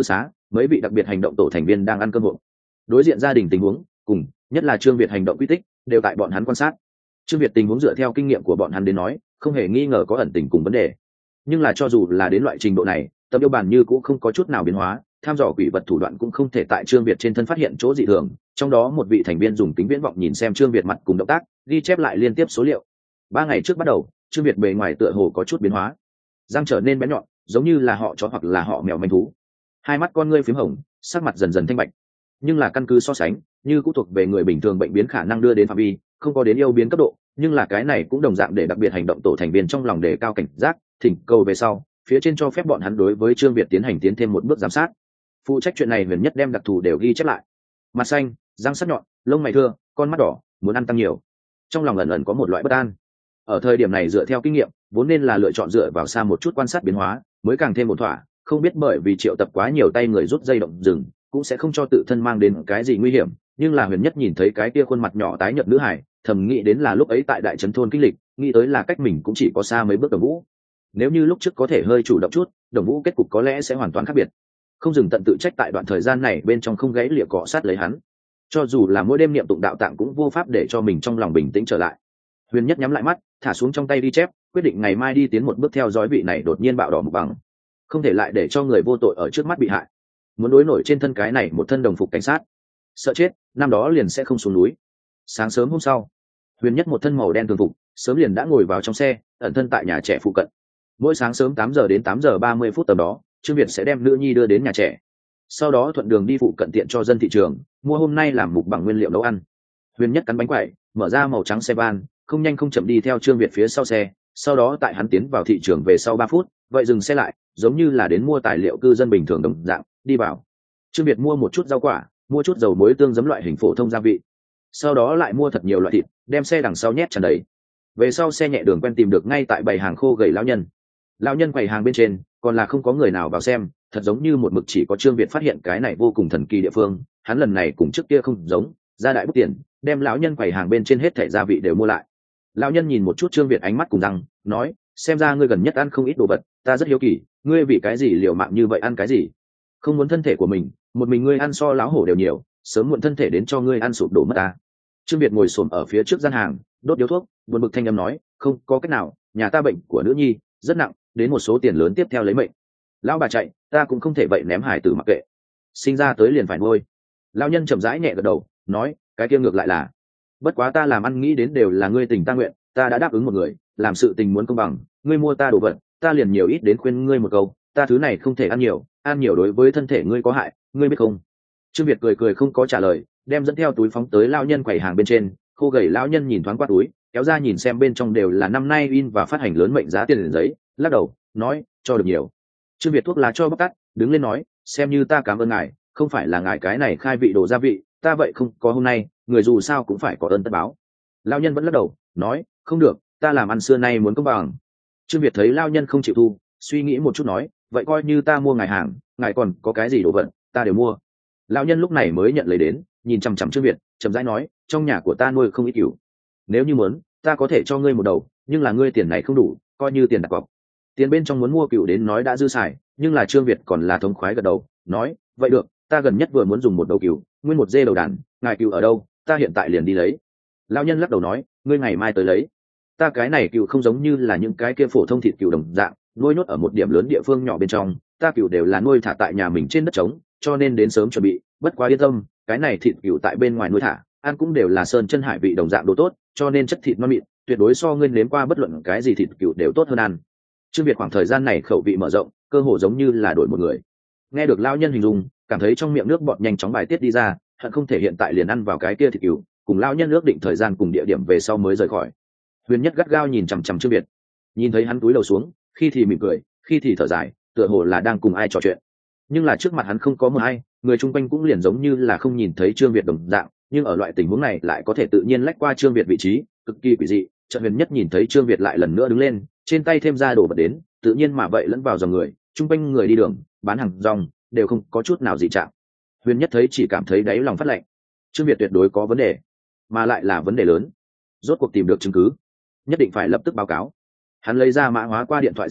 mấy vị đặc biệt hành động tổ thành viên đang ăn cơm hộp, đối diện gia đình tình huống cùng nhất là Trương Việt hành động quy tích đều tại bọn hắn quan sát. Trương Việt tình huống dựa theo kinh nghiệm của bọn hắn đến nói không hề nghi ngờ có ẩn tình cùng vấn đề, nhưng là cho dù là đến loại trình độ này Tấm Yêu Bàn như cũng không có chút nào biến hóa, tham dò quỷ vật thủ đoạn cũng không thể tại Trương Việt trên thân phát hiện chỗ dị thường. Trong đó một vị thành viên dùng kính viễn vọng nhìn xem Trương Việt mặt cùng động tác, ghi chép lại liên tiếp số liệu. 3 ngày trước bắt đầu, Trương Việt bề ngoài tựa hồ có chút biến hóa, răng trở nên bén nhọn, giống như là họ chó hoặc là họ mèo manh thú. Hai mắt con ngươi phím hồng, sắc mặt dần dần thanh bạch. Nhưng là căn cứ so sánh, như cũng thuộc về người bình thường bệnh biến khả năng đưa đến phạm vi, không có đến yêu biến cấp độ, nhưng là cái này cũng đồng dạng để đặc biệt hành động tổ thành viên trong lòng đề cao cảnh giác, thỉnh cầu về sau, phía trên cho phép bọn hắn đối với Trương Việt tiến hành tiến thêm một bước giám sát. Phụ trách chuyện này Huyền Nhất đem đặc thù đều ghi chép lại. Mặt xanh, răng sắc nhọn, lông mày thưa, con mắt đỏ, muốn ăn tăng nhiều. Trong lòng ẩn ẩn có một loại bất an. Ở thời điểm này dựa theo kinh nghiệm, vốn nên là lựa chọn dựa vào xa một chút quan sát biến hóa, mới càng thêm một thỏa, không biết bởi vì triệu tập quá nhiều tay người rút dây động rừng, cũng sẽ không cho tự thân mang đến cái gì nguy hiểm. Nhưng là Huyền Nhất nhìn thấy cái kia khuôn mặt nhỏ tái nhợt nữ hải, thầm nghĩ đến là lúc ấy tại đại trấn thôn kinh lịch, nghĩ tới là cách mình cũng chỉ có xa mấy bước Đồng Vũ. Nếu như lúc trước có thể hơi chủ động chút, Đồng Vũ kết cục có lẽ sẽ hoàn toàn khác biệt. Không dừng tận tự trách tại đoạn thời gian này bên trong không gãy lịa cọ sát lấy hắn, cho dù là mỗi đêm niệm tụng đạo tạng cũng vô pháp để cho mình trong lòng bình tĩnh trở lại. Huyền Nhất nhắm lại mắt, thả xuống trong tay đi chép, quyết định ngày mai đi tiến một bước theo dõi vị này đột nhiên bạo đỏ Mục Bằng, không thể lại để cho người vô tội ở trước mắt bị hại. Muốn đối nổi trên thân cái này một thân đồng phục cảnh sát, sợ chết năm đó liền sẽ không xuống núi. Sáng sớm hôm sau, Huyền Nhất một thân màu đen thường phục, sớm liền đã ngồi vào trong xe, ẩn thân tại nhà trẻ phụ cận. Mỗi sáng sớm 8 giờ đến 8 giờ 30 phút tầm đó, Trương Việt sẽ đem nữ nhi đưa đến nhà trẻ, sau đó thuận đường đi phụ cận tiện cho dân thị trường mua hôm nay làm Mục Bằng nguyên liệu nấu ăn. Huyền Nhất cắn bánh quẩy, mở ra màu trắng xe van, không nhanh không chậm đi theo Trương Việt phía sau xe. Sau đó tại hắn tiến vào thị trường về sau 3 phút, vậy dừng xe lại, giống như là đến mua tài liệu cư dân bình thường đồng dạng, đi vào. Trương Việt mua một chút rau quả, mua chút dầu muối tương giấm loại hình phổ thông gia vị, sau đó lại mua thật nhiều loại thịt, đem xe đằng sau nhét tràn đầy. Về sau xe nhẹ đường quen tìm được ngay tại bày hàng khô gầy lão nhân. Lão nhân quầy hàng bên trên, còn là không có người nào vào xem, thật giống như một mực chỉ có Trương Việt phát hiện cái này vô cùng thần kỳ địa phương. Hắn lần này cùng trước kia không giống, ra đại bút tiền, đem lão nhân quầy hàng bên trên hết thảy gia vị đều mua lại. Lão nhân nhìn một chút Trương Việt ánh mắt cùng rằng, nói, xem ra ngươi gần nhất ăn không ít đồ vật, ta rất hiếu kỳ, ngươi vì cái gì liều mạng như vậy, ăn cái gì? Không muốn thân thể của mình, một mình ngươi ăn so lão hổ đều nhiều, sớm muộn thân thể đến cho ngươi ăn sụp đổ mất ta. Trương Việt ngồi xổm ở phía trước gian hàng, đốt điếu thuốc, buồn bực thanh âm nói, không có cách nào, nhà ta bệnh của nữ nhi rất nặng, đến một số tiền lớn tiếp theo lấy mệnh. Lão bà chạy, ta cũng không thể vậy ném hải tử mặc kệ, sinh ra tới liền phải nuôi. Lão nhân chậm rãi nhẹ gật đầu, nói, cái kia ngược lại là, bất quá ta làm ăn nghĩ đến đều là ngươi tình ta nguyện, ta đã đáp ứng một người, làm sự tình muốn công bằng, ngươi mua ta đồ vật, ta liền nhiều ít đến khuyên ngươi một câu, ta thứ này không thể ăn nhiều đối với thân thể ngươi có hại, ngươi biết không? Trương Việt cười cười không có trả lời, đem dẫn theo túi phóng tới lão nhân quầy hàng bên trên. Khô gầy lão nhân nhìn thoáng qua túi, kéo ra nhìn xem bên trong đều là năm nay in và phát hành lớn mệnh giá tiền giấy, lắc đầu, nói, cho được nhiều. Trương Việt thuốc lá cho bóc tắt, đứng lên nói, xem như ta cảm ơn ngài, không phải là ngài cái này khai vị đồ gia vị, ta vậy không có hôm nay, người dù sao cũng phải có ơn tất báo. Lão nhân vẫn lắc đầu, nói, không được, ta làm ăn xưa nay muốn công bằng. Trương Việt thấy lão nhân không chịu thu, suy nghĩ một chút nói, vậy coi như ta mua ngài hàng, ngài còn có cái gì đồ vật, ta đều mua. Lão nhân lúc này mới nhận lấy đến, nhìn chằm chằm Trương Việt, chậm rãi nói, trong nhà của ta nuôi không ít cừu, nếu như muốn, ta có thể cho ngươi một đầu, nhưng là ngươi tiền này không đủ, coi như tiền đặt cọc. Tiền bên trong muốn mua cừu đến nói đã dư xài, nhưng là Trương Việt còn là thống khoái gật đầu, nói, vậy được, ta gần nhất vừa muốn dùng một đầu cừu, nguyên một dê đầu đàn, ngài cừu ở đâu, ta hiện tại liền đi lấy. Lão nhân lắc đầu nói, ngươi ngày mai tới lấy. Ta cái này cừu không giống như là những cái kia phổ thông thịt cừu đồng dạng, nuôi nhốt ở một điểm lớn địa phương nhỏ bên trong, ta cừu đều là nuôi thả tại nhà mình trên đất trống, cho nên đến sớm chuẩn bị, bất quá yên tâm, cái này thịt cừu tại bên ngoài nuôi thả, ăn cũng đều là sơn chân hải vị đồng dạng đồ tốt, cho nên chất thịt non mịn, tuyệt đối so ngươi nếm qua bất luận cái gì thịt cừu đều tốt hơn ăn. Trương Việt khoảng thời gian này khẩu vị mở rộng, cơ hồ giống như là đổi một người. Nghe được lão nhân hình dung, cảm thấy trong miệng nước bọt nhanh chóng bài tiết đi ra, hận không thể hiện tại liền ăn vào cái kia thịt cừu, cùng lão nhân ước định thời gian cùng địa điểm về sau mới rời khỏi. Huyền Nhất gắt gao nhìn chằm chằm Trương Việt, nhìn thấy hắn cúi đầu xuống, khi thì mỉm cười, khi thì thở dài, tựa hồ là đang cùng ai trò chuyện. Nhưng là trước mặt hắn không có một ai, người chung quanh cũng liền giống như là không nhìn thấy Trương Việt đồng dạng, nhưng ở loại tình huống này lại có thể tự nhiên lách qua Trương Việt vị trí, cực kỳ quỷ dị. Chợt Huyền Nhất nhìn thấy Trương Việt lại lần nữa đứng lên, trên tay thêm ra đồ vật đến, tự nhiên mà vậy lẫn vào dòng người, chung quanh người đi đường, bán hàng rong đều không có chút nào dị trạng. Huyền Nhất thấy chỉ cảm thấy đáy lòng phát lạnh, Trương Việt tuyệt đối có vấn đề, mà lại là vấn đề lớn. Rốt cuộc tìm được chứng cứ, nhất định phải lập tức báo cáo. Hắn lấy ra mã hóa qua điện thoại di động,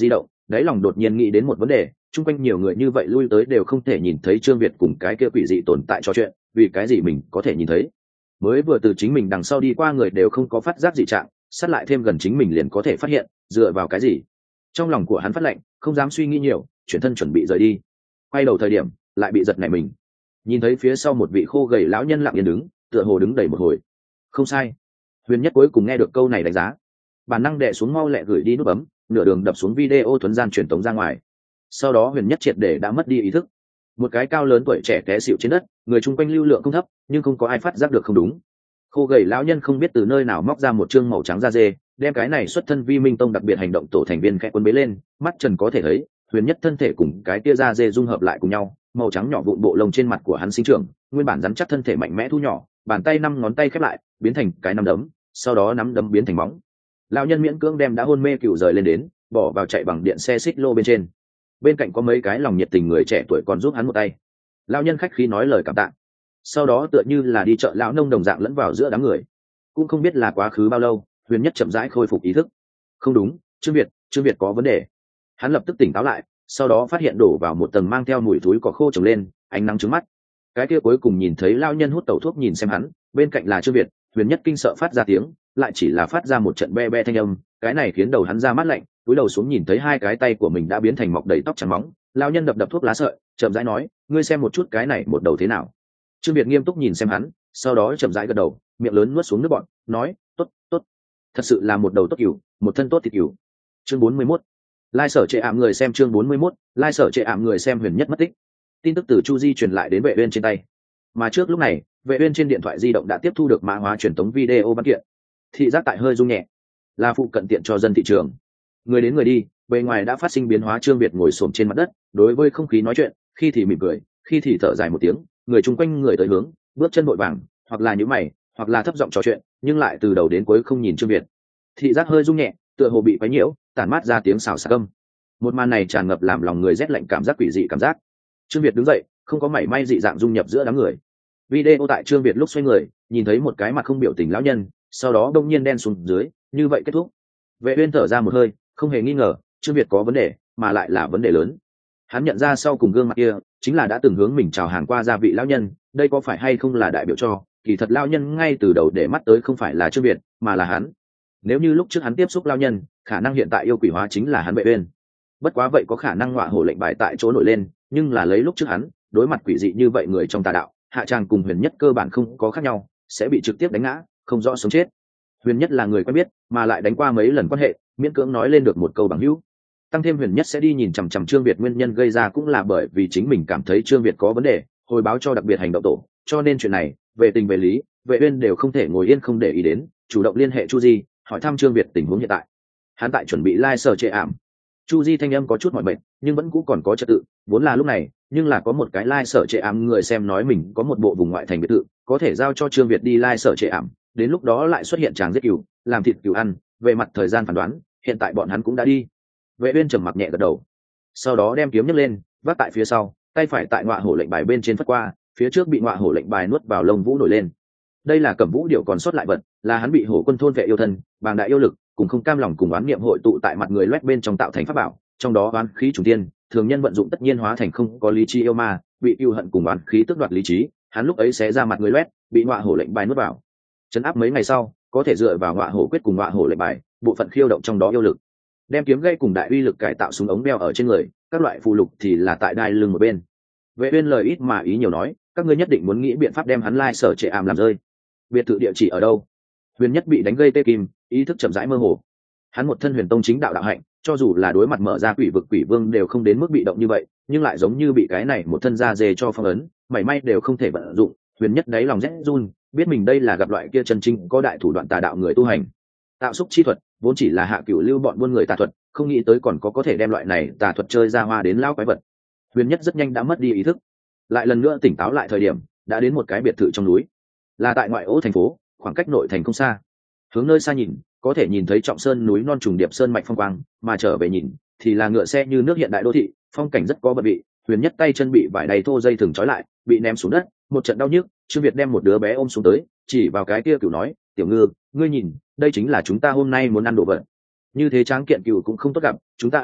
đáy lòng đột nhiên nghĩ đến một vấn đề, chung quanh nhiều người như vậy lui tới đều không thể nhìn thấy Trương Việt cùng cái kia quỷ dị tồn tại trò chuyện, vì cái gì mình có thể nhìn thấy? Mới vừa từ chính mình đằng sau đi qua người đều không có phát giác dị trạng, sát lại thêm gần chính mình liền có thể phát hiện, dựa vào cái gì? Trong lòng của hắn phát lệnh, không dám suy nghĩ nhiều, chuyển thân chuẩn bị rời đi. Quay đầu thời điểm, lại bị giật nảy mình. Nhìn thấy phía sau một vị khô gầy lão nhân lặng yên đứng, tựa hồ đứng đầy một hồi. Không sai. Huyền Nhất cuối cùng nghe được câu này đánh giá, bản năng đè xuống mau lẹ gửi đi nút bấm, nửa đường đập xuống video thuấn gian truyền tống ra ngoài. Sau đó Huyền Nhất triệt để đã mất đi ý thức. Một cái cao lớn tuổi trẻ té xịu trên đất, người chung quanh lưu lượng không thấp, nhưng không có ai phát giác được không đúng. Khô gầy lão nhân không biết từ nơi nào móc ra một trương màu trắng da dê, đem cái này xuất thân Vi Minh Tông đặc biệt hành động tổ thành viên khẽ cuốn bế lên, mắt trần có thể thấy, Huyền Nhất thân thể cùng cái tia da dê dung hợp lại cùng nhau, màu trắng nhỏ vụn bộ lông trên mặt của hắn sinh trưởng, nguyên bản rắn chắc thân thể mạnh mẽ thu nhỏ, bàn tay 5 ngón tay khép lại, biến thành cái nắm đấm, sau đó nắm đấm biến thành móng. Lão nhân miễn cưỡng đem đã hôn mê cựu rời lên đến, bỏ vào chạy bằng điện xe xích lô bên trên. Bên cạnh có mấy cái lòng nhiệt tình người trẻ tuổi còn giúp hắn một tay. Lão nhân khách khí nói lời cảm tạ, sau đó tựa như là đi chợ lão nông đồng dạng lẫn vào giữa đám người. Cũng không biết là quá khứ bao lâu, Huyền Nhất chậm rãi khôi phục ý thức. Không đúng, Trương Việt có vấn đề. Hắn lập tức tỉnh táo lại, sau đó phát hiện đổ vào một tầng mang theo mùi thúi cỏ khô trồng lên, ánh nắng trứng mắt. Cái kia cuối cùng nhìn thấy lão nhân hút tẩu thuốc nhìn xem hắn, bên cạnh là Trương Việt. Huyền Nhất kinh sợ phát ra tiếng, lại chỉ là phát ra một trận be be thanh âm, cái này khiến đầu hắn ra mát lạnh, cúi đầu xuống nhìn thấy hai cái tay của mình đã biến thành mọc đầy tóc trắng móng. Lão nhân đập thuốc lá sợi, chậm rãi nói, ngươi xem một chút cái này một đầu thế nào. Trương Việt nghiêm túc nhìn xem hắn, sau đó chậm rãi gật đầu, miệng lớn nuốt xuống nước bọt, nói, tốt, tốt, thật sự là một đầu tốt cừu, một thân tốt thịt cừu. Chương 41. Lai sở trệ ảm người xem chương 41, lai sở trệ ảm người xem Huyền Nhất mất tích. Tin tức từ Chu Di truyền lại đến Vệ Uyên trên tay. Mà trước lúc này, Vệ Uyên trên điện thoại di động đã tiếp thu được mã hóa truyền tống video văn kiện. Thị giác tại hơi rung nhẹ, là phụ cận tiện cho dân thị trường. Người đến người đi, bề ngoài đã phát sinh biến hóa. Trương Việt ngồi xổm trên mặt đất, đối với không khí nói chuyện, khi thì mỉm cười, khi thì thở dài một tiếng. Người chung quanh người tới hướng, bước chân vội vàng, hoặc là nhíu mày, hoặc là thấp giọng trò chuyện, nhưng lại từ đầu đến cuối không nhìn Trương Việt. Thị giác hơi rung nhẹ, tựa hồ bị quấy nhiễu, tản mát ra tiếng xào xạc âm. Một màn này tràn ngập làm lòng người rét lạnh cảm giác quỷ dị cảm giác. Trương Việt đứng dậy, không có mảy may dị dạng dung nhập giữa đám người. Video tại Trương Việt lúc xoay người, nhìn thấy một cái mặt không biểu tình lão nhân, sau đó đông nhiên đen xuống dưới, như vậy kết thúc. Vệ Uyên thở ra một hơi, không hề nghi ngờ, Trương Việt có vấn đề, mà lại là vấn đề lớn. Hắn nhận ra sau cùng gương mặt kia, chính là đã từng hướng mình chào hàng qua gia vị lão nhân, đây có phải hay không là đại biểu cho, kỳ thật lão nhân ngay từ đầu để mắt tới không phải là Trương Việt, mà là hắn. Nếu như lúc trước hắn tiếp xúc lão nhân, khả năng hiện tại yêu quỷ hóa chính là hắn Vệ Uyên. Bất quá vậy có khả năng ngọa hổ lệnh bài tại chỗ nổi lên, nhưng là lấy lúc trước hắn, đối mặt quỷ dị như vậy người trong tà đạo, hạ tràng cùng Huyền Nhất cơ bản không có khác nhau, sẽ bị trực tiếp đánh ngã, không rõ sống chết. Huyền Nhất là người quen biết, mà lại đánh qua mấy lần quan hệ, miễn cưỡng nói lên được một câu bằng hữu. Tăng thêm Huyền Nhất sẽ đi nhìn chằm chằm Trương Việt, nguyên nhân gây ra cũng là bởi vì chính mình cảm thấy Trương Việt có vấn đề, hồi báo cho đặc biệt hành động tổ, cho nên chuyện này, về tình về lý, Vệ Uyên đều không thể ngồi yên không để ý đến, chủ động liên hệ Chu Di, hỏi thăm Trương Việt tình huống hiện tại. Hắn tại chuẩn bị live sở trệ ảm. Chu Di thanh âm có chút mỏi mệt, nhưng vẫn cũ còn có trật tự, vốn là lúc này, nhưng là có một cái live sở trệ ảm người xem nói mình có một bộ vùng ngoại thành biệt thự, có thể giao cho Trương Việt đi live sở trệ ảm, đến lúc đó lại xuất hiện chàng giết cừu, làm thịt cừu ăn, về mặt thời gian phán đoán, hiện tại bọn hắn cũng đã đi. Vệ Uyên trầm mặc nhẹ gật đầu, sau đó đem kiếm nhấc lên, vác tại phía sau, tay phải tại ngọa hổ lệnh bài bên trên phất qua, phía trước bị ngọa hổ lệnh bài nuốt vào lông vũ nổi lên. Đây là Cẩm Vũ điệu còn sót lại vật, là hắn bị hổ quân thôn vệ yêu thân, bàng đại yêu lực, cùng không cam lòng cùng oán niệm hội tụ tại mặt người loét bên trong tạo thành pháp bảo, trong đó oán khí chủ tiên, thường nhân vận dụng tất nhiên hóa thành không có lý trí yêu ma, bị yêu hận cùng oán khí tước đoạt lý trí, hắn lúc ấy sẽ ra mặt người loét, bị ngọa hổ lệnh bài nuốt vào. Trấn áp mấy ngày sau, có thể dựa vào ngọa hổ quyết cùng ngọa hổ lệnh bài, bộ phận khiêu động trong đó yêu lực, đem kiếm gây cùng đại uy lực cải tạo súng ống đeo ở trên người, các loại phù lục thì là tại đai lưng một bên. Vệ Uyên lời ít mà ý nhiều nói, các ngươi nhất định muốn nghĩ biện pháp đem hắn lai sở trệ ảm làm rơi. Biệt thự địa chỉ ở đâu? Huyền Nhất bị đánh gây tê kim, ý thức chậm rãi mơ hồ. Hắn một thân huyền tông chính đạo đạo hạnh, cho dù là đối mặt mở ra quỷ vực quỷ vương đều không đến mức bị động như vậy, nhưng lại giống như bị cái này một thân da dê cho phong ấn, mảy may đều không thể vận dụng. Huyền Nhất đáy lòng rét run, biết mình đây là gặp loại kia chân chính có đại thủ đoạn tà đạo người tu hành. Tạo xúc chi thuật vốn chỉ là hạ cửu lưu bọn buôn người tà thuật, không nghĩ tới còn có thể đem loại này tà thuật chơi ra hoa đến lao quái vật. Huyền Nhất rất nhanh đã mất đi ý thức, lại lần nữa tỉnh táo lại thời điểm đã đến một cái biệt thự trong núi, là tại ngoại ô thành phố, khoảng cách nội thành không xa. Hướng nơi xa nhìn, có thể nhìn thấy trọng sơn núi non trùng điệp sơn mạch phong quang, mà trở về nhìn thì là ngựa xe như nước hiện đại đô thị, phong cảnh rất có bận vị. Huyền Nhất tay chân bị vải đầy thô dây thừng trói lại, bị ném xuống đất, một trận đau nhức. Trương Việt đem một đứa bé ôm xuống tới, chỉ vào cái kia cừu nói, tiểu ngư, ngươi nhìn, đây chính là chúng ta hôm nay muốn ăn đồ vật. Như thế tráng kiện cừu cũng không tốt gặp, chúng ta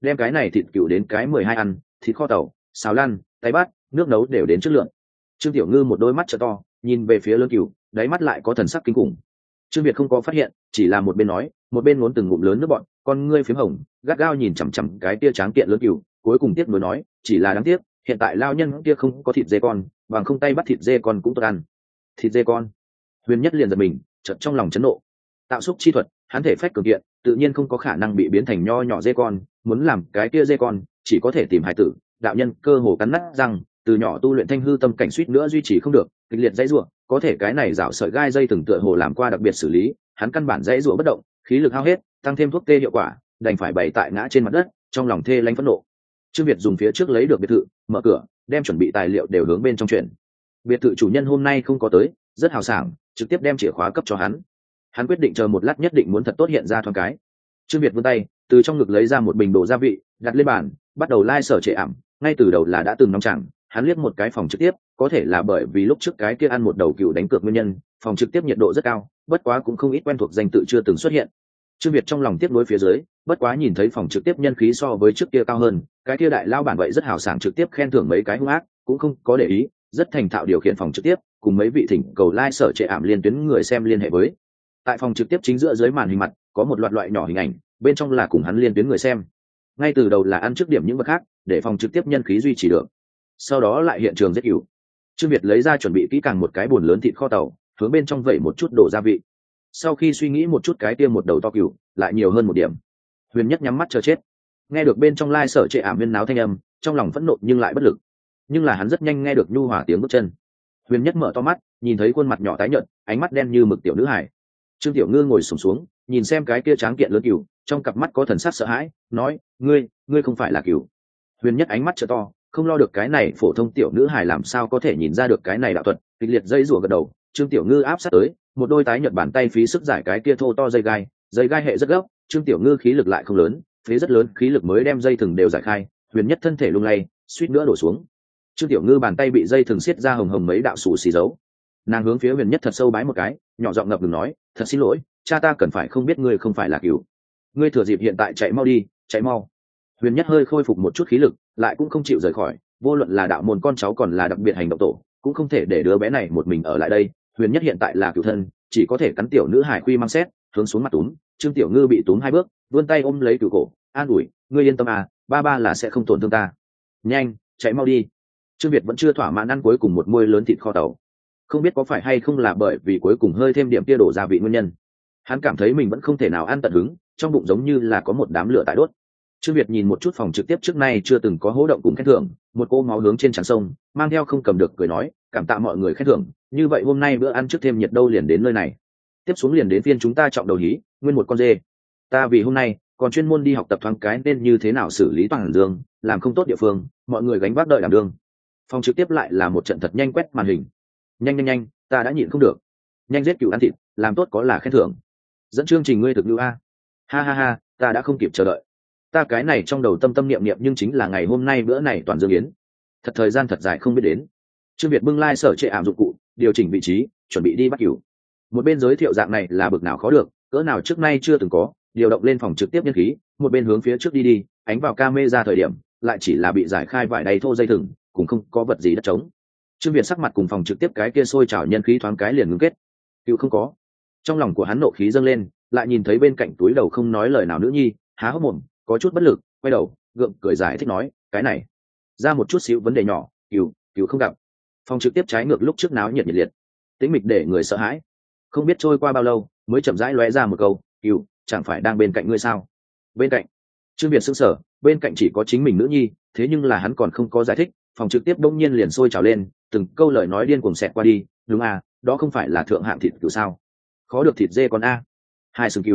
đem cái này thịt cừu đến cái 12 ăn, thịt kho tàu, xào lăn, tay bát, nước nấu đều đến chất lượng. Trương Tiểu Ngư một đôi mắt trợ to, nhìn về phía lớn cừu, đáy mắt lại có thần sắc kinh khủng. Trương Việt không có phát hiện, chỉ là một bên nói, một bên ngốn từng ngụm lớn nước bọt, con ngươi phím hồng, gắt gao nhìn chằm chằm cái tia tráng kiện lớn cừu, cuối cùng tiếc nuối nói, chỉ là đáng tiếc, hiện tại lao nhân kia không có thịt dê con, bằng không tay bắt thịt dê con cũng tốt ăn. Thịt dê con. Huyền Nhất liền giật mình, chợt trong lòng chấn nộ. Tạo xúc chi thuật, hắn thể phách cường kiện, tự nhiên không có khả năng bị biến thành nho nhỏ dê con, muốn làm cái kia dê con, chỉ có thể tìm hải tử, đạo nhân cơ hồ cắn nát răng, từ nhỏ tu luyện thanh hư tâm cảnh suýt nữa duy trì không được, kịch liệt dãy rủa, có thể cái này rảo sợi gai dây từng tựa hồ làm qua đặc biệt xử lý, hắn căn bản dãy rủa bất động, khí lực hao hết, tăng thêm thuốc tê hiệu quả, đành phải bày tại ngã trên mặt đất, trong lòng thê lanh phẫn nộ. Trương Việt dùng phía trước lấy được biệt thự, mở cửa, đem chuẩn bị tài liệu đều hướng bên trong chuyển. Biệt thự chủ nhân hôm nay không có tới, rất hào sảng, trực tiếp đem chìa khóa cấp cho hắn. Hắn quyết định chờ một lát nhất định muốn thật tốt hiện ra thoáng cái. Trương Việt vươn tay, từ trong ngực lấy ra một bình đồ gia vị, đặt lên bàn, bắt đầu lai sở trệ ảm, ngay từ đầu là đã từng nóng chẳng, hắn liếc một cái phòng trực tiếp, có thể là bởi vì lúc trước cái kia ăn một đầu cừu đánh cược nguyên nhân, phòng trực tiếp nhiệt độ rất cao, bất quá cũng không ít quen thuộc danh tự chưa từng xuất hiện. Trương Việt trong lòng tiếc nuối phía dưới, bất quá nhìn thấy phòng trực tiếp nhân khí so với trước kia cao hơn, cái kia đại lao bản vậy rất hào sảng trực tiếp khen thưởng mấy cái hung ác, cũng không có để ý, rất thành thạo điều khiển phòng trực tiếp, cùng mấy vị thỉnh cầu lai sở trệ ảm liên tuyến người xem liên hệ với. Tại phòng trực tiếp chính giữa dưới màn hình mặt, có một loạt loại nhỏ hình ảnh, bên trong là cùng hắn liên tuyến người xem. Ngay từ đầu là ăn trước điểm những vật khác, để phòng trực tiếp nhân khí duy trì được. Sau đó lại hiện trường giết cừu. Trương Việt lấy ra chuẩn bị kỹ càng một cái bồn lớn thịt kho tàu, hướng bên trong vẩy một chút đổ gia vị. Sau khi suy nghĩ một chút cái tiêm một đầu to cừu, lại nhiều hơn một điểm. Huyền Nhất nhắm mắt chờ chết. Nghe được bên trong lai sở trệ ảm viên náo thanh âm, trong lòng phẫn nộ nhưng lại bất lực. Nhưng là hắn rất nhanh nghe được nhu hòa tiếng bước chân. Huyền Nhất mở to mắt, nhìn thấy khuôn mặt nhỏ tái nhợt, ánh mắt đen như mực tiểu nữ hải. Trương Tiểu Ngư ngồi xổm xuống, nhìn xem cái kia tráng kiện lớn cừu, trong cặp mắt có thần sắc sợ hãi, nói: ngươi không phải là cừu. Huyền Nhất ánh mắt trợ to, không lo được cái này phổ thông tiểu nữ hài làm sao có thể nhìn ra được cái này đạo thuật, kịch liệt dây rủa gật đầu. Trương Tiểu Ngư áp sát tới, một đôi tái nhợt bàn tay phí sức giải cái kia thô to dây gai hệ rất gấp. Trương Tiểu Ngư khí lực lại không lớn, phế rất lớn khí lực mới đem dây thừng đều giải khai. Huyền Nhất thân thể lung lay, suýt nữa đổ xuống. Trương Tiểu Ngư bàn tay bị dây thừng siết ra hồng hồng mấy đạo sù xì dấu. Nàng hướng phía Huyền Nhất thật sâu bái một cái, nhỏ giọng ngập ngừng nói: thật xin lỗi, cha ta cần phải không biết ngươi không phải là cừu. Ngươi thừa dịp hiện tại chạy mau đi, chạy mau. Huyền Nhất hơi khôi phục một chút khí lực, lại cũng không chịu rời khỏi, vô luận là đạo môn con cháu còn là đặc biệt hành động tổ, cũng không thể để đứa bé này một mình ở lại đây. Huyền Nhất hiện tại là cửu thân, chỉ có thể cắn tiểu nữ hải khuy mang xét, hướng xuống mặt túm. Trương Tiểu Ngư bị túm hai bước, vươn tay ôm lấy cửu cổ, an ủi: ngươi yên tâm à, ba là sẽ không tổn thương ta. Nhanh, chạy mau đi. Trương Việt vẫn chưa thỏa mãn ăn cuối cùng một muôi lớn thịt kho tàu. Không biết có phải hay không là bởi vì cuối cùng hơi thêm điểm tia đổ gia vị nguyên nhân, hắn cảm thấy mình vẫn không thể nào ăn tận hứng, trong bụng giống như là có một đám lửa tại đốt. Trương Việt nhìn một chút phòng trực tiếp trước nay chưa từng có hố động cùng khen thưởng, một cô máu hướng trên tràn sông, mang theo không cầm được cười nói: cảm tạ mọi người khen thưởng, như vậy hôm nay bữa ăn trước thêm nhiệt đâu liền đến nơi này. Tiếp xuống liền đến phiên chúng ta trọng đầu hí, nguyên một con dê. Ta vì hôm nay còn chuyên môn đi học tập thoáng cái nên như thế nào xử lý toàn dương, làm không tốt địa phương, mọi người gánh vác đợi đảm đương. Phòng trực tiếp lại là một trận thật nhanh quét màn hình. Nhanh, ta đã nhịn không được. Nhanh giết cừu ăn thịt, làm tốt có là khen thưởng. Dẫn chương trình ngươi thực lưu a. Ha, ta đã không kịp chờ đợi. Ta cái này trong đầu tâm niệm nhưng chính là ngày hôm nay bữa này toàn dương yến. Thật thời gian thật dài không biết đến. Trương Việt bưng lai sở trệ ảm dụng cụ, điều chỉnh vị trí, chuẩn bị đi bắt cừu. Một bên giới thiệu dạng này là bực nào khó được, cỡ nào trước nay chưa từng có, điều động lên phòng trực tiếp nhân khí, một bên hướng phía trước đi, ánh vào camera thời điểm, lại chỉ là bị giải khai vải đầy thô dây thừng, cũng không có vật gì đất trống. Trương Việt sắc mặt cùng phòng trực tiếp cái kia sôi trào nhân khí thoáng cái liền ngưng kết. Cừu không có. Trong lòng của hắn nộ khí dâng lên, lại nhìn thấy bên cạnh túi đầu không nói lời nào nữ nhi, há hốc mồm, có chút bất lực, quay đầu, gượng cười giải thích nói: cái này, ra một chút xíu vấn đề nhỏ, cừu không gặp. Phòng trực tiếp trái ngược lúc trước náo nhiệt liệt, tĩnh mịch để người sợ hãi. Không biết trôi qua bao lâu, mới chậm rãi lóe ra một câu: cừu, chẳng phải đang bên cạnh ngươi sao? Bên cạnh? Trương Việt sững sờ, bên cạnh chỉ có chính mình nữ nhi, thế nhưng là hắn còn không có giải thích, phòng trực tiếp đông nhiên liền sôi trào lên, từng câu lời nói điên cuồng xẹt qua đi. Đúng à, đó không phải là thượng hạng thịt cừu sao? Khó được thịt dê con a. Hai sừng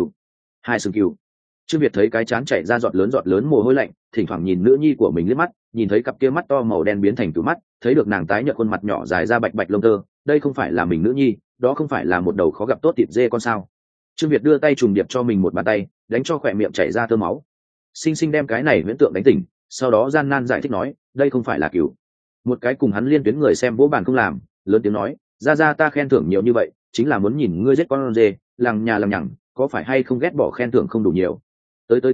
cừu. Trương Việt thấy cái chán chảy ra giọt lớn mồ hôi lạnh, thỉnh thoảng nhìn nữ nhi của mình liếc mắt, nhìn thấy cặp kia mắt to màu đen biến thành cừu mắt, thấy được nàng tái nhợt khuôn mặt nhỏ dài ra bạch bạch lông tơ, đây không phải là mình nữ nhi, đó không phải là một đầu khó gặp tốt thịt dê con sao? Trương Việt đưa tay trùng điệp cho mình một bàn tay, đánh cho khỏe miệng chảy ra tơ máu. Sinh sinh đem cái này huyễn tượng đánh tỉnh, sau đó gian nan giải thích nói: đây không phải là cừu. Một cái cùng hắn liên tuyến người xem vỗ bàn không làm, lớn tiếng nói: ra ta khen thưởng nhiều như vậy, chính là muốn nhìn ngươi giết con dê, lằng nhà lằng nhằng, có phải hay không ghét bỏ khen thưởng không đủ nhiều. Tới,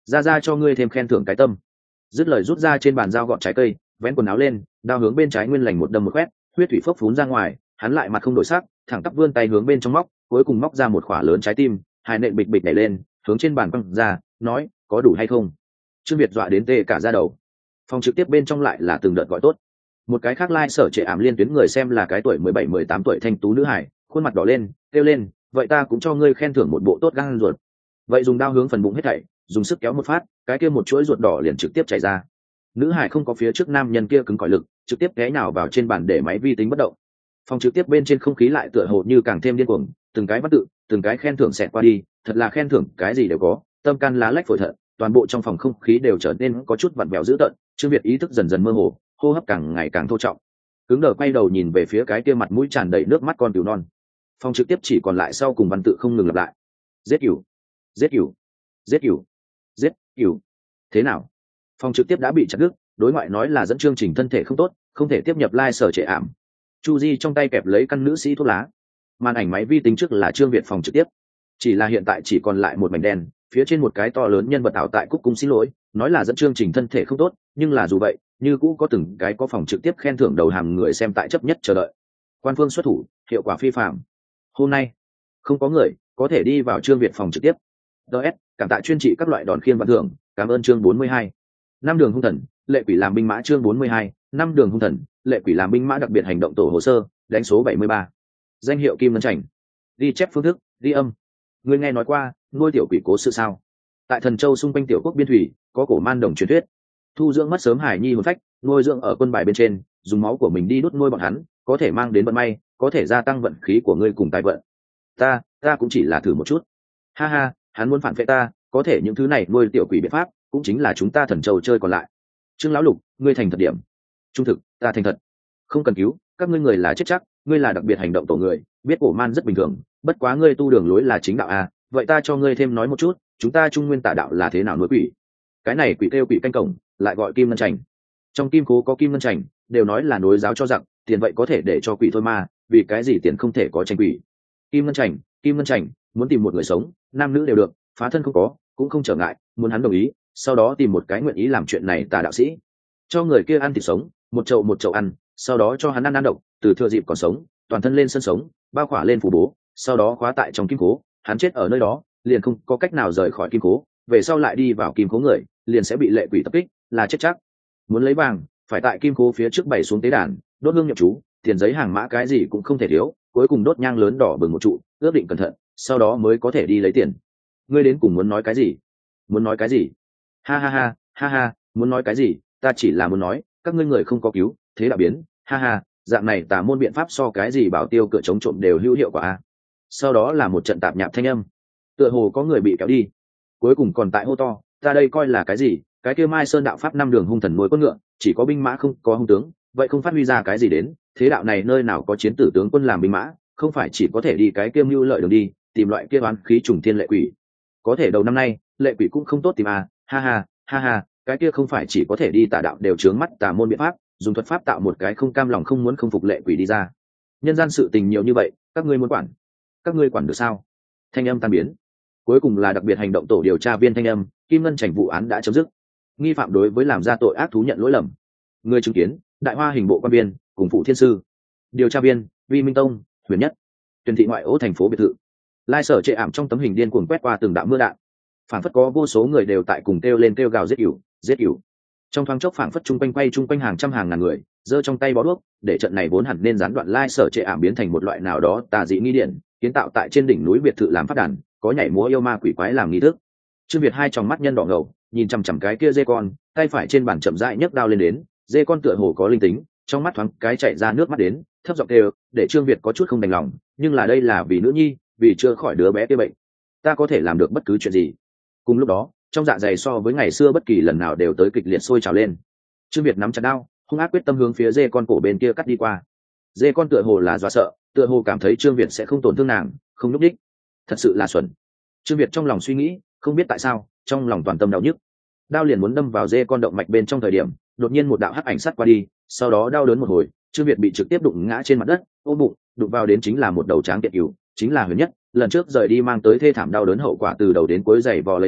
ra cho ngươi thêm khen thưởng cái tâm. Dứt lời rút ra trên bàn dao gọt trái cây, vén quần áo lên, đao hướng bên trái nguyên lành một đâm một quét, huyết thủy phốc phún ra ngoài, hắn lại mặt không đổi sắc, thẳng tắp vươn tay hướng bên trong móc, cuối cùng móc ra một khỏa lớn trái tim, hai nện bịch bịch nhảy lên, hướng trên bàn quăng ra, nói, có đủ hay không? Trương Việt dọa đến tê cả da đầu. Phòng trực tiếp bên trong lại là từng đợt gọi tốt. Một cái khác sở trệ ảm liên tuyến người xem là cái tuổi 17-18 tuổi thanh tú nữ hải, khuôn mặt đỏ lên, kêu lên, vậy ta cũng cho ngươi khen thưởng một bộ tốt gan ruột. Vậy dùng đao hướng phần bụng hết thảy, dùng sức kéo một phát, cái kia một chuỗi ruột đỏ liền trực tiếp chảy ra. Nữ hải không có phía trước nam nhân kia cứng cỏi lực, trực tiếp té nhào vào trên bàn để máy vi tính bất động. Phòng trực tiếp bên trên không khí lại tựa hồ như càng thêm điên cuồng, từng cái bắt tự, từng cái khen thưởng xẹt qua đi, thật là khen thưởng cái gì đều có, tâm can lá lách phổi thận, toàn bộ trong phòng không khí đều trở nên có chút vặn vẹo dữ tợn. Trương Việt ý thức dần dần mơ hồ, hô hấp càng ngày càng thô trọng, cứng đờ quay đầu nhìn về phía cái kia mặt mũi tràn đầy nước mắt con cừu non. Phòng trực tiếp chỉ còn lại sau cùng văn tự không ngừng lặp lại: giết cừu, giết cừu, giết cừu, giết cừu. Thế nào? Phòng trực tiếp đã bị chặt đứt, đối ngoại nói là dẫn chương trình thân thể không tốt, không thể tiếp nhập sở trệ ảm. Chu Di trong tay kẹp lấy căn nữ sĩ thuốc lá, màn ảnh máy vi tính trước là Trương Việt phòng trực tiếp, chỉ là hiện tại chỉ còn lại một mảnh đen, phía trên một cái to lớn nhân vật ảo tại cúc cung xin lỗi, nói là dẫn chương trình thân thể không tốt, nhưng là dù vậy như cũ có từng cái có phòng trực tiếp khen thưởng đầu hàm người xem tại chấp nhất chờ đợi. Quan phương xuất thủ, hiệu quả phi phạm. Hôm nay không có người có thể đi vào Trương Việt phòng trực tiếp. DS, cảm tạ chuyên trị các loại đòn khiên và thưởng, cảm ơn chương 42. Năm đường hung thần, lệ quỷ làm binh mã chương 42, năm đường hung thần, lệ quỷ làm binh mã đặc biệt hành động tổ hồ sơ, đánh số 73. Danh hiệu Kim Ngân Chảnh. Ghi chép phương thức, ghi âm. Người nghe nói qua nuôi tiểu quỷ cố sự sao? Tại Thần Châu xung quanh tiểu quốc biên thủy, có cổ man đồng truyền thuyết. Thu dưỡng mất sớm hải nhi hồn phách, nuôi dưỡng ở quân bài bên trên, dùng máu của mình đi đốt nuôi bọn hắn, có thể mang đến vận may, có thể gia tăng vận khí của ngươi cùng tài vận. Ta cũng chỉ là thử một chút. Ha ha, hắn muốn phản vệ ta, có thể những thứ này nuôi tiểu quỷ biện pháp, cũng chính là chúng ta Thần Châu chơi còn lại. Trương lão lục, ngươi thành thật điểm. Trung thực, ta thành thật. Không cần cứu, các ngươi người là chết chắc, ngươi là đặc biệt hành động tổ người, biết cổ man rất bình thường, bất quá ngươi tu đường lối là chính đạo à, vậy ta cho ngươi thêm nói một chút, chúng ta Trung Nguyên Tà đạo là thế nào nuôi quỷ. Cái này quỷ kêu quỷ canh cổng, lại gọi kim ngân chành. Trong kim cố có kim ngân chành, đều nói là nối giáo cho giặc, tiền vậy có thể để cho quỷ thôi mà, vì cái gì tiền không thể có tranh quỷ. Kim ngân chành, muốn tìm một người sống, nam nữ đều được, phá thân không có, cũng không trở ngại, muốn hắn đồng ý, sau đó tìm một cái nguyện ý làm chuyện này tà đạo sĩ, cho người kia ăn thịt sống, một chậu ăn, sau đó cho hắn ăn độc, từ thừa dịp còn sống, toàn thân lên sân sống, bao khỏa lên phủ bố, sau đó khóa tại trong kim cố, hắn chết ở nơi đó, liền không có cách nào rời khỏi kim cố, về sau lại đi vào kim cố người, liền sẽ bị lệ quỷ tập kích, là chết chắc. Muốn lấy vàng, phải tại kim cố phía trước bày xuống tế đàn, đốt hương nhập chú, tiền giấy hàng mã cái gì cũng không thể thiếu, cuối cùng đốt nhang lớn đỏ bừng một trụ, ước định cẩn thận, sau đó mới có thể đi lấy tiền. Ngươi đến cùng muốn nói cái gì? Muốn nói cái gì? Ha ha ha, ha ha, muốn nói cái gì? Ta chỉ là muốn nói, các ngươi người không có cứu, thế đạo biến, ha ha, dạng này tà môn biện pháp so cái gì bảo tiêu cửa chống trộm đều hữu hiệu quả. Sau đó là một trận tạp nhạp thanh âm, tựa hồ có người bị kéo đi, cuối cùng còn tại hô to, ta đây coi là cái gì? Cái kia Mai Sơn đạo pháp năm đường hung thần nuôi con ngựa, chỉ có binh mã không có hung tướng, vậy không phát huy ra cái gì đến? Thế đạo này nơi nào có chiến tử tướng quân làm binh mã, không phải chỉ có thể đi cái kia mưu lợi đường đi, tìm loại kia oán khí trùng thiên lệ quỷ. Có thể đầu năm nay, lệ quỷ cũng không tốt tìm à, ha ha, ha ha, cái kia không phải chỉ có thể đi tà đạo đều trướng mắt tà môn biện pháp, dùng thuật pháp tạo một cái không cam lòng không muốn không phục lệ quỷ đi ra. Nhân gian sự tình nhiều như vậy, các ngươi muốn quản, các ngươi quản được sao? Thanh âm tan biến, cuối cùng là đặc biệt hành động tổ điều tra viên thanh âm, Kim Ngân Chảnh vụ án đã chấm dứt, nghi phạm đối với làm ra tội ác thú nhận lỗi lầm. Người chứng kiến, Đại Hoa hình bộ quan viên cùng phụ thiên sư. Điều tra viên, Vi Minh Tông, Huyền Nhất. Tuyển thị ngoại ô thành phố biệt thự. Lai sở trệ ảm trong tấm hình điên cuồng quét qua từng đạo mưa đạn, phảng phất có vô số người đều tại cùng kêu lên kêu gào giết cừu, giết cừu. Trong thoáng chốc phảng phất chung quanh quay chung quanh hàng trăm hàng ngàn người, giơ trong tay bó đuốc, để trận này vốn hẳn nên gián đoạn lai sở trệ ảm biến thành một loại nào đó tà dị nghi điện, kiến tạo tại trên đỉnh núi biệt thự làm phát đàn, có nhảy múa yêu ma quỷ quái làm nghi thức. Trương Việt hai tròng mắt nhân đỏ ngầu, nhìn chằm chằm cái kia dê con, tay phải trên bàn chậm rãi nhấc đao lên đến, dê con tựa hồ có linh tính, trong mắt thoáng cái chạy ra nước mắt đến, thấp giọng kêu, để Trương Việt có chút không đành lòng, nhưng là đây là vì nữ nhi, vì chưa khỏi đứa bé kia bệnh, ta có thể làm được bất cứ chuyện gì. Cùng lúc đó, trong dạ dày so với ngày xưa bất kỳ lần nào đều tới kịch liệt sôi trào lên. Trương Việt nắm chặt đao, hung ác quyết tâm hướng phía dê con cổ bên kia cắt đi qua. Dê con tựa hồ là do sợ, tựa hồ cảm thấy Trương Việt sẽ không tổn thương nàng, không lúc đích. Thật sự là xuẩn. Trương Việt trong lòng suy nghĩ, không biết tại sao, trong lòng toàn tâm đau nhức. Đao liền muốn đâm vào dê con động mạch bên trong thời điểm, đột nhiên một đạo hắc ảnh sắt qua đi, sau đó đau đớn một hồi, Trương Việt bị trực tiếp đụng ngã trên mặt đất, ôm bụng, đụng vào đến chính là một đầu tráng kiện cừu, chính là Huyền Nhất, lần trước rời đi mang tới thê thảm đau đớn hậu quả từ đầu đến cuối giày vò lấy hắn,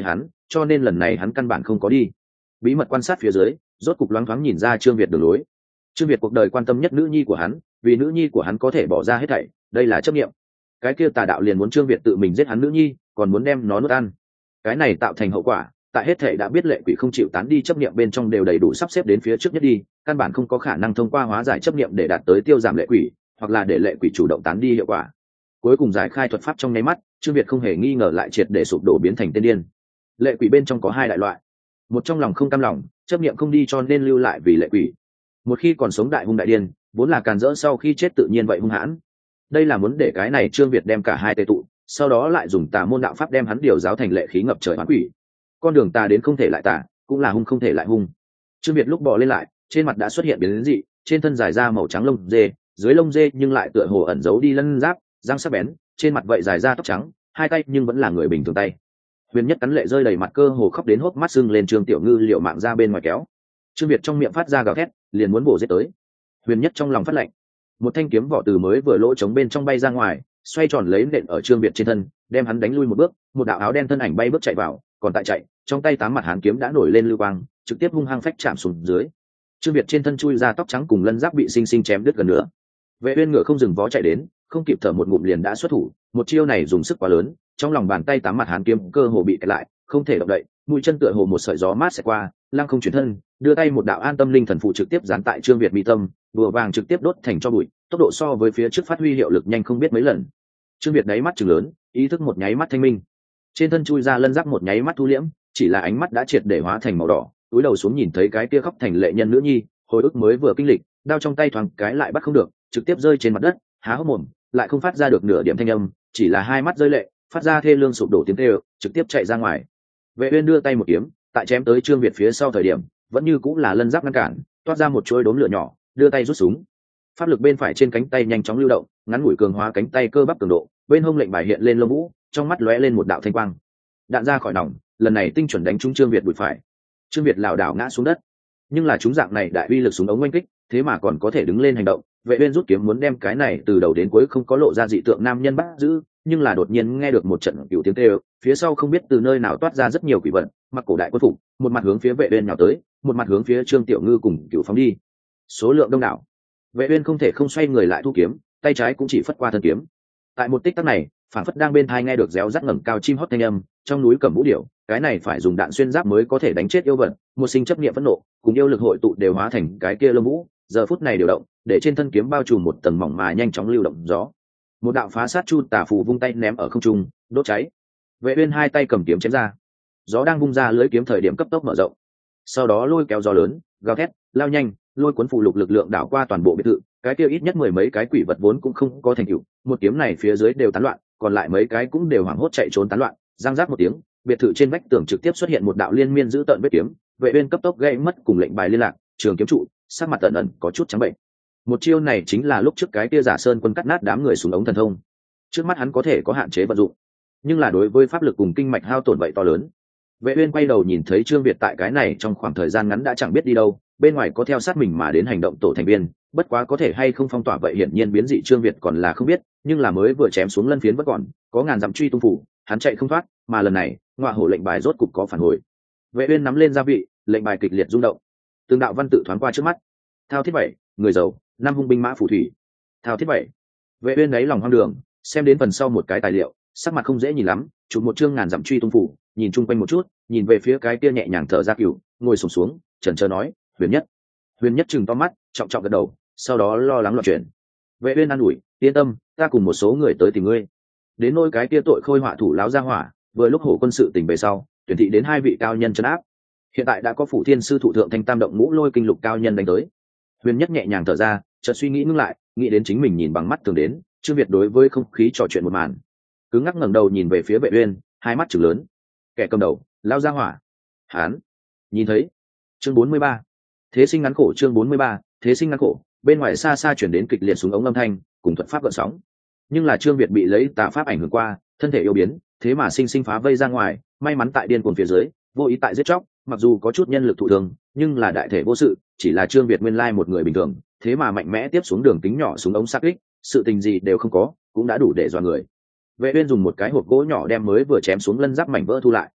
cho nên lần này hắn căn bản không có đi. Bí mật quan sát phía dưới, rốt cục loáng thoáng nhìn ra Trương Việt đường lối. Trương Việt cuộc đời quan tâm nhất nữ nhi của hắn, vì nữ nhi của hắn có thể bỏ ra hết thảy, đây là chấp niệm. Cái kia tà đạo liền muốn Trương Việt tự mình giết hắn nữ nhi, còn muốn đem nó nuốt ăn. Cái này tạo thành hậu quả, tại hết thảy đã biết lệ quỷ không chịu tán đi chấp niệm bên trong đều đầy đủ sắp xếp đến phía trước nhất đi, căn bản không có khả năng thông qua hóa giải chấp niệm để đạt tới tiêu giảm lệ quỷ, hoặc là để lệ quỷ chủ động tán đi hiệu quả. Cuối cùng giải khai thuật pháp trong nháy mắt, Trương Việt không hề nghi ngờ lại triệt để sụp đổ biến thành tên điên. Lệ quỷ bên trong có hai đại loại, một trong lòng không cam lòng, chấp niệm không đi cho nên lưu lại vì lệ quỷ. Một khi còn sống đại hung đại điên, vốn là càn rỡ sau khi chết tự nhiên vậy hung hãn. Đây là muốn để cái này Trương Việt đem cả hai tề tụ, sau đó lại dùng tà môn đạo pháp đem hắn điều giáo thành lệ khí ngập trời oán quỷ. Con đường tà đến không thể lại tà, cũng là hung không thể lại hung. Trương Việt lúc bò lên lại, trên mặt đã xuất hiện biến dị, trên thân dài ra màu trắng lông dê, dưới lông dê nhưng lại tựa hồ ẩn giấu đi lân giáp, răng sắc bén, trên mặt vậy dài ra tóc trắng, hai tay nhưng vẫn là người bình thường tay. Huyền Nhất cắn lệ rơi đầy mặt, cơ hồ khóc đến hốc mắt sưng lên. Trương Tiểu Ngư liệu mạng ra bên ngoài kéo. Trương Việt trong miệng phát ra gào thét, liền muốn bổ giết tới. Huyền Nhất trong lòng phát lạnh, một thanh kiếm vỏ từ mới vừa lỗ trống bên trong bay ra ngoài, xoay tròn lấy nện ở Trương Việt trên thân, đem hắn đánh lui một bước. Một đạo áo đen thân ảnh bay bước chạy vào, còn tại chạy, trong tay tám mặt hàn kiếm đã nổi lên lưu quang, trực tiếp hung hăng phách chạm xuống dưới. Trương Việt trên thân chui ra tóc trắng cùng lân giáp bị sinh sinh chém đứt gần nữa. Vệ Uyên ngựa không dừng vó chạy đến, không kịp thở một ngụm liền đã xuất thủ. Một chiêu này dùng sức quá lớn, trong lòng bàn tay tám mặt hàn kiếm cơ hồ bị kẹt lại, không thể động đậy. Mũi chân tựa hồ một sợi gió mát sẽ qua, lăng không chuyển thân, đưa tay một đạo an tâm linh thần phụ trực tiếp dán tại Trương Việt mi tâm, bùa vàng trực tiếp đốt thành tro bụi, tốc độ so với phía trước phát huy hiệu lực nhanh không biết mấy lần. Trương Việt đáy mắt trừng lớn, ý thức một nháy mắt thanh minh. Trên thân chui ra lân giáp một nháy mắt thu liễm, chỉ là ánh mắt đã triệt để hóa thành màu đỏ, cúi đầu xuống nhìn thấy cái kia khóc thành lệ nhân nữ nhi, hồi ức mới vừa kinh lịch, đao trong tay thoáng cái lại bắt không được, trực tiếp rơi trên mặt đất, há hốc mồm, lại không phát ra được nửa điểm thanh âm, chỉ là hai mắt rơi lệ, phát ra thê lương sụp đổ tiếng kêu, trực tiếp chạy ra ngoài. Vệ Uyên đưa tay một kiếm, tại chém tới Trương Việt phía sau thời điểm, vẫn như cũng là lân giáp ngăn cản, toát ra một chuôi đốm lửa nhỏ, đưa tay rút súng. Pháp lực bên phải trên cánh tay nhanh chóng lưu động, ngắn ngủi cường hóa cánh tay cơ bắp cường độ, bên hông lệnh bài hiện lên lông vũ, trong mắt lóe lên một đạo thanh quang. Đạn ra khỏi nòng, lần này tinh chuẩn đánh trúng Trương Việt đùi phải. Trương Việt lảo đảo ngã xuống đất, nhưng là chúng dạng này đại uy lực súng ống oanh kích, thế mà còn có thể đứng lên hành động. Vệ Uyên rút kiếm muốn đem cái này từ đầu đến cuối không có lộ ra dị tượng nam nhân bắt giữ, nhưng là đột nhiên nghe được một trận cửu tiếng kêu, phía sau không biết từ nơi nào toát ra rất nhiều quỷ vật, mặc cổ đại quân phục, một mặt hướng phía Vệ Uyên nhào tới, một mặt hướng phía Trương Tiểu Ngư cùng Cửu phóng đi. Số lượng đông đảo, Vệ Uyên không thể không xoay người lại thu kiếm, tay trái cũng chỉ phất qua thân kiếm. Tại một tích tắc này, phảng phất đang bên tai nghe được réo rắt ngẩng cao chim hót thanh âm, trong núi Cẩm Vũ Điểu, cái này phải dùng đạn xuyên giáp mới có thể đánh chết yêu vật, một sinh chấp niệm phẫn nộ, cùng yêu lực hội tụ đều hóa thành cái kia lông vũ, giờ phút này điều động, để trên thân kiếm bao trùm một tầng mỏng mà nhanh chóng lưu động gió. Một đạo phá sát chu tà phù vung tay ném ở không trung, đốt cháy. Vệ Uyên hai tay cầm kiếm chém ra, gió đang vung ra lưới kiếm thời điểm cấp tốc mở rộng, sau đó lôi kéo gió lớn, gào thét, lao nhanh, lôi cuốn phù lục lực lượng đảo qua toàn bộ biệt thự. Cái kia ít nhất mười mấy cái quỷ vật vốn cũng không có thành tựu, một kiếm này phía dưới đều tán loạn, còn lại mấy cái cũng đều hoảng hốt chạy trốn tán loạn. Giang giác một tiếng, biệt thự trên vách tường trực tiếp xuất hiện một đạo liên miên dữ tợn vết kiếm. Vệ Uyên cấp tốc gây mất cùng lệnh bài liên lạc, trường kiếm trụ, sắc mặt tận ẩn có chút trắng bệnh. Một chiêu này chính là lúc trước cái kia giả sơn quân cắt nát đám người xuống ống thần thông. Trước mắt hắn có thể có hạn chế vận dụng, nhưng là đối với pháp lực cùng kinh mạch hao tổn vậy to lớn. Vệ Uyên quay đầu nhìn thấy Trương Việt tại cái này trong khoảng thời gian ngắn đã chẳng biết đi đâu, bên ngoài có theo sát mình mà đến hành động tổ thành viên, bất quá có thể hay không phong tỏa vậy hiển nhiên biến dị Trương Việt còn là không biết, nhưng là mới vừa chém xuống lân phiến vẫn còn, có ngàn dặm truy tung phủ, hắn chạy không thoát, mà lần này, ngọa hổ lệnh bài rốt cục có phản hồi. Vệ Uyên nắm lên gia vị, lệnh bài kịch liệt rung động. Từng đạo văn tự thoáng qua trước mắt. Thao thiết bảy, người giàu, năm hung binh mã phù thủy. Thao thiết bảy. Vệ Uyên lấy lòng hoang đường, xem đến phần sau một cái tài liệu, sắc mặt không dễ nhìn lắm, chụp một chương ngàn dặm truy tung phủ, nhìn chung quanh một chút, nhìn về phía cái kia nhẹ nhàng thở ra Cửu, ngồi xổm xuống, chần chờ nói, Huyền Nhất. Huyền Nhất trừng to mắt, trọng trọng gật đầu, sau đó lo lắng loạn chuyển. Vệ Uyên an ủi, yên tâm, ta cùng một số người tới tìm ngươi. Đến nỗi cái kia tội khôi họa thủ láo ra hỏa, vừa lúc hổ quân sự tình về sau, tuyển thị đến hai vị cao nhân trấn áp. Hiện tại đã có phủ thiên sư thụ thượng thanh tam động ngũ lôi kinh lục cao nhân đánh tới. Huyền Nhất nhẹ nhàng thở ra, chợt suy nghĩ ngưng lại, nghĩ đến chính mình nhìn bằng mắt thường đến, Trương Việt đối với không khí trò chuyện một màn, cứng ngắc ngẩng đầu nhìn về phía Vệ Uyên, hai mắt trừng lớn. Kẻ cầm đầu, lao ra hỏa. Hán, nhìn thấy. Chương 43. Thế sinh ngắn khổ, chương 43. Thế sinh ngắn khổ, bên ngoài xa xa chuyển đến kịch liệt súng ống âm thanh, cùng thuật pháp gợn sóng. Nhưng là Trương Việt bị lấy tà pháp ảnh hưởng qua, thân thể yêu biến, thế mà sinh sinh phá vây ra ngoài, may mắn tại điên cuồng phía dưới, vô ý tại giết chóc, mặc dù có chút nhân lực thụ thương, nhưng là đại thể vô sự, chỉ là Trương Việt nguyên lai một người bình thường, thế mà mạnh mẽ tiếp xuống đường kính nhỏ súng ống sát kích, sự tình gì đều không có, cũng đã đủ để dọa người. Vệ Uyên dùng một cái hộp gỗ nhỏ đem mới vừa chém xuống lân giáp mảnh vỡ thu lại,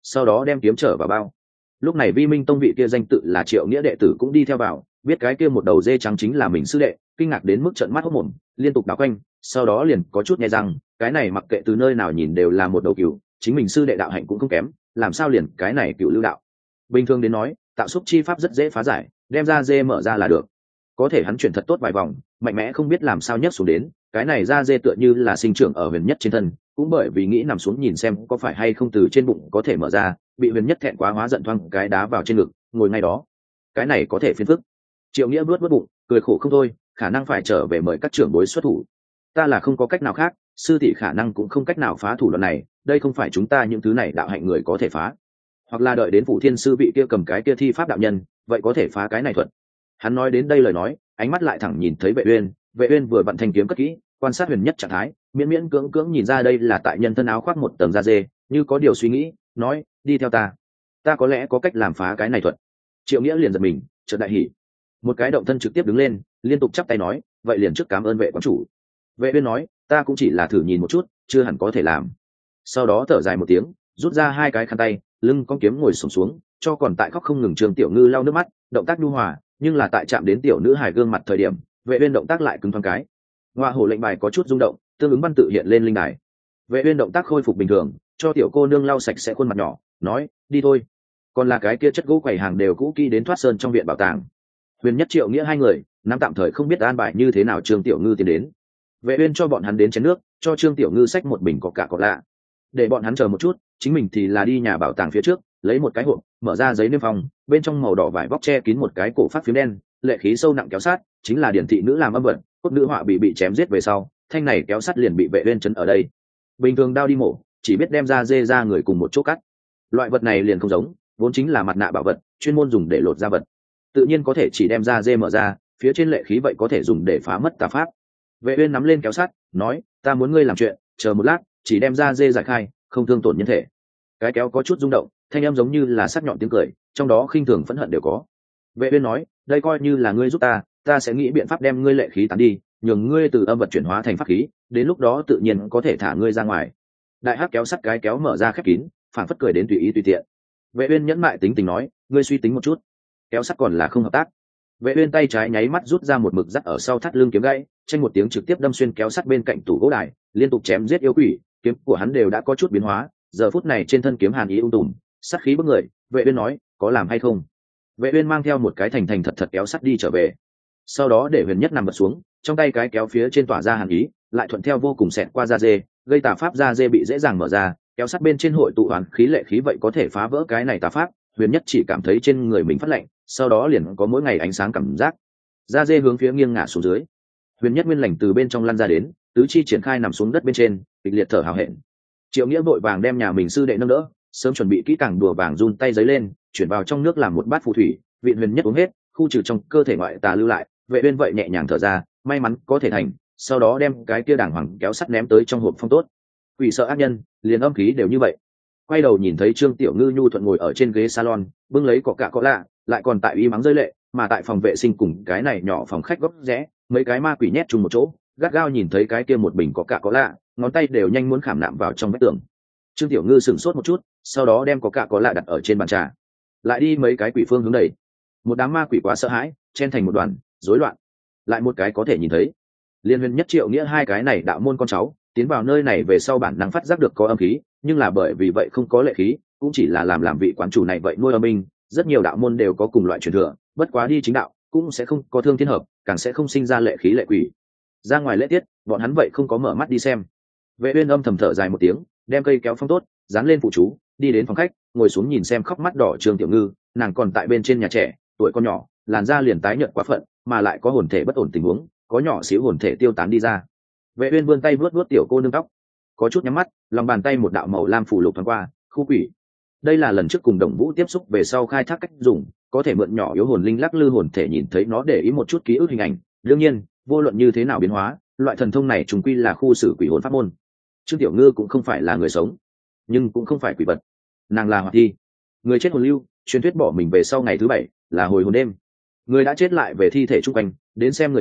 sau đó đem kiếm trở vào bao. Lúc này Vi Minh Tông vị kia danh tự là Triệu Nghĩa đệ tử cũng đi theo vào, biết cái kia một đầu dê trắng chính là mình sư đệ, kinh ngạc đến mức trợn mắt hốt mồm, liên tục đảo quanh, sau đó liền có chút nghe rằng, cái này mặc kệ từ nơi nào nhìn đều là một đầu cừu, chính mình sư đệ đạo hạnh cũng không kém, làm sao liền cái này cừu lưu đạo. Bình thường đến nói, tạo xúc chi pháp rất dễ phá giải, đem ra dê mở ra là được. Có thể hắn chuyển thật tốt vài vòng, mạnh mẽ không biết làm sao nhấc xuống đến, cái này ra dê tựa như là sinh trưởng ở huyền nhất trên thân, cũng bởi vì nghĩ nằm xuống nhìn xem có phải hay không từ trên bụng có thể mở ra, bị huyền nhất thẹn quá hóa giận thoang cái đá vào trên ngực, ngồi ngay đó. Cái này có thể phiền phức. Triệu Nghĩa bước bụng, cười khổ không thôi, khả năng phải trở về mời các trưởng bối xuất thủ. Ta là không có cách nào khác, sư tỷ khả năng cũng không cách nào phá thủ đoạn này, đây không phải chúng ta những thứ này đạo hạnh người có thể phá. Hoặc là đợi đến phụ thiên sư vị kia cầm cái kia thi pháp đạo nhân, vậy có thể phá cái này thuật. Hắn nói đến đây lời nói, ánh mắt lại thẳng nhìn thấy Vệ Uyên vừa vặn thanh kiếm cất kỹ, quan sát huyền nhất trạng thái, miễn miễn cưỡng cưỡng nhìn ra đây là tại nhân thân áo khoác một tầng da dê, như có điều suy nghĩ, nói, đi theo ta có lẽ có cách làm phá cái này thuật. Triệu Nghĩa liền giật mình, chợt đại hỉ, một cái động thân trực tiếp đứng lên, liên tục chắp tay nói, vậy liền trước cảm ơn Vệ quán chủ. Vệ Uyên nói, ta cũng chỉ là thử nhìn một chút, chưa hẳn có thể làm. Sau đó thở dài một tiếng, rút ra hai cái khăn tay, lưng con kiếm ngồi xổm xuống, cho còn tại khóc không ngừng Trương Tiểu Ngư lau nước mắt, động tác nhu hòa, nhưng là tại chạm đến tiểu nữ hài gương mặt thời điểm, Vệ Uyên động tác lại cứng thoáng cái. Ngoa hổ lệnh bài có chút rung động, tương ứng văn tự hiện lên linh đài. Vệ Uyên động tác khôi phục bình thường, cho tiểu cô nương lau sạch sẽ khuôn mặt nhỏ, nói, đi thôi. Còn là cái kia chất gỗ quầy hàng đều cũ kỹ đến thoát sơn trong viện bảo tàng. Huyền Nhất Triệu Nghĩa hai người, nắm tạm thời không biết an bài như thế nào Trương Tiểu Ngư tiến đến. Vệ Uyên cho bọn hắn đến chén nước, cho Trương Tiểu Ngư xách một bình có lạ, để bọn hắn chờ một chút, chính mình thì là đi nhà bảo tàng phía trước, lấy một cái hộp, mở ra giấy niêm phong, bên trong màu đỏ vải vóc che kín một cái cổ phát phím đen, lệ khí sâu nặng kéo sát, chính là điển thị nữ làm âm vật, cốt nữ họa bị chém giết về sau, thanh này kéo sắt liền bị Vệ Uyên chấn ở đây. Bình thường đao đi mổ, chỉ biết đem ra dê ra người cùng một chỗ cắt. Loại vật này liền không giống, vốn chính là mặt nạ bảo vật, chuyên môn dùng để lột da vật. Tự nhiên có thể chỉ đem ra dê mở ra, phía trên lệ khí vậy có thể dùng để phá mất tà pháp. Vệ Uyên nắm lên kéo sắt, nói, ta muốn ngươi làm chuyện, chờ một lát, chỉ đem ra dê giải khai, không thương tổn nhân thể. Cái kéo có chút rung động, thanh âm giống như là sắc nhọn tiếng cười, trong đó khinh thường phẫn hận đều có. Vệ Uyên nói, đây coi như là ngươi giúp ta sẽ nghĩ biện pháp đem ngươi lệ khí tán đi, nhường ngươi từ âm vật chuyển hóa thành pháp khí, đến lúc đó tự nhiên có thể thả ngươi ra ngoài. Đại hắc kéo sắt cái kéo mở ra khép kín, phản phất cười đến tùy ý tùy tiện. Vệ Uyên nhẫn mại tính tình nói, ngươi suy tính một chút. Kéo sắt còn là không hợp tác. Vệ Uyên tay trái nháy mắt rút ra một mực dắt ở sau thắt lưng kiếm gãy, tranh một tiếng trực tiếp đâm xuyên kéo sắt bên cạnh tủ gỗ đài, liên tục chém giết yêu quỷ, kiếm của hắn đều đã có chút biến hóa, giờ phút này trên thân kiếm hàn ý ung tùm, sát khí bức người. Vệ Uyên nói, có làm hay không? Vệ Uyên mang theo một cái thành thành thật thật kéo sắt đi trở về, sau đó để Huyền Nhất nằm bật xuống, trong tay cái kéo phía trên tỏa ra hàn ý, lại thuận theo vô cùng xẹt qua da dê, gây tà pháp da dê bị dễ dàng mở ra, kéo sắt bên trên hội tụ hoàn khí lệ khí vậy có thể phá vỡ cái này tà pháp. Huyền Nhất chỉ cảm thấy trên người mình phát lạnh, sau đó liền có mỗi ngày ánh sáng cảm giác. Da dê hướng phía nghiêng ngả xuống dưới. Huyền Nhất nguyên lành từ bên trong lăn ra đến, tứ chi triển khai nằm xuống đất bên trên, kịch liệt thở hào hẹn. Triệu Nghĩa vội vàng đem nhà mình sư đệ nâng đỡ, sớm chuẩn bị kỹ càng đùa vàng run tay giấy lên, chuyển vào trong nước làm một bát phù thủy, vị Huyền Nhất uống hết, khu trừ trong cơ thể ngoại tà lưu lại. Vệ Uyên vậy nhẹ nhàng thở ra, may mắn có thể thành, sau đó đem cái kia đàng hoàng kéo sắt ném tới trong hộp phong tốt. Quỷ sợ ác nhân, liền âm khí đều như vậy. Quay đầu nhìn thấy Trương Tiểu Ngư nhu thuận ngồi ở trên ghế salon, bưng lấy có lạ, lại còn tại y mắng rơi lệ, mà tại phòng vệ sinh cùng cái này nhỏ phòng khách góc rẽ, mấy cái ma quỷ nhét chung một chỗ, gắt gao nhìn thấy cái kia một bình có lạ, ngón tay đều nhanh muốn khảm nạm vào trong vách tường. Trương Tiểu Ngư sửng sốt một chút, sau đó đem có lạ đặt ở trên bàn trà, lại đi mấy cái quỷ phương hướng đẩy. Một đám ma quỷ quá sợ hãi, chen thành một đoàn, rối loạn. Lại một cái có thể nhìn thấy, Liên Huyền Nhất Triệu Nghĩa hai cái này đạo môn con cháu, tiến vào nơi này về sau bản năng phát giác được có âm khí, nhưng là bởi vì vậy không có lệ khí, cũng chỉ là làm vị quán chủ này vậy nuôi âm minh. Rất nhiều đạo môn đều có cùng loại truyền thừa, bất quá đi chính đạo cũng sẽ không có thương thiên hợp, càng sẽ không sinh ra lệ khí lệ quỷ. Ra ngoài lễ tiết, bọn hắn vậy không có mở mắt đi xem. Vệ Uyên âm thầm thở dài một tiếng, đem cây kéo phong tốt, dán lên phụ chú, đi đến phòng khách, ngồi xuống nhìn xem khóc mắt đỏ Trương Tiểu Ngư, nàng còn tại bên trên nhà trẻ, tuổi con nhỏ, làn da liền tái nhợt quá phận, mà lại có hồn thể bất ổn tình huống, có nhỏ xíu hồn thể tiêu tán đi ra. Vệ Uyên vươn tay vuốt vuốt tiểu cô nương tóc, có chút nhắm mắt, lòng bàn tay một đạo màu lam phủ lục thoáng qua, khu quỷ. Đây là lần trước cùng Đồng Vũ tiếp xúc về sau khai thác cách dùng, có thể mượn nhỏ yếu hồn linh lắc lư hồn thể nhìn thấy nó để ý một chút ký ức hình ảnh. Đương nhiên, vô luận như thế nào biến hóa, loại thần thông này trùng quy là khu xử quỷ hồn pháp môn. Trương Tiểu Ngư cũng không phải là người sống, nhưng cũng không phải quỷ vật, nàng là hoạt thi, người chết hồn lưu. Truyền thuyết bỏ mình về sau ngày thứ 7 là hồi hồn đêm, người đã chết lại về thi thể chung quanh, đến xem người nhà,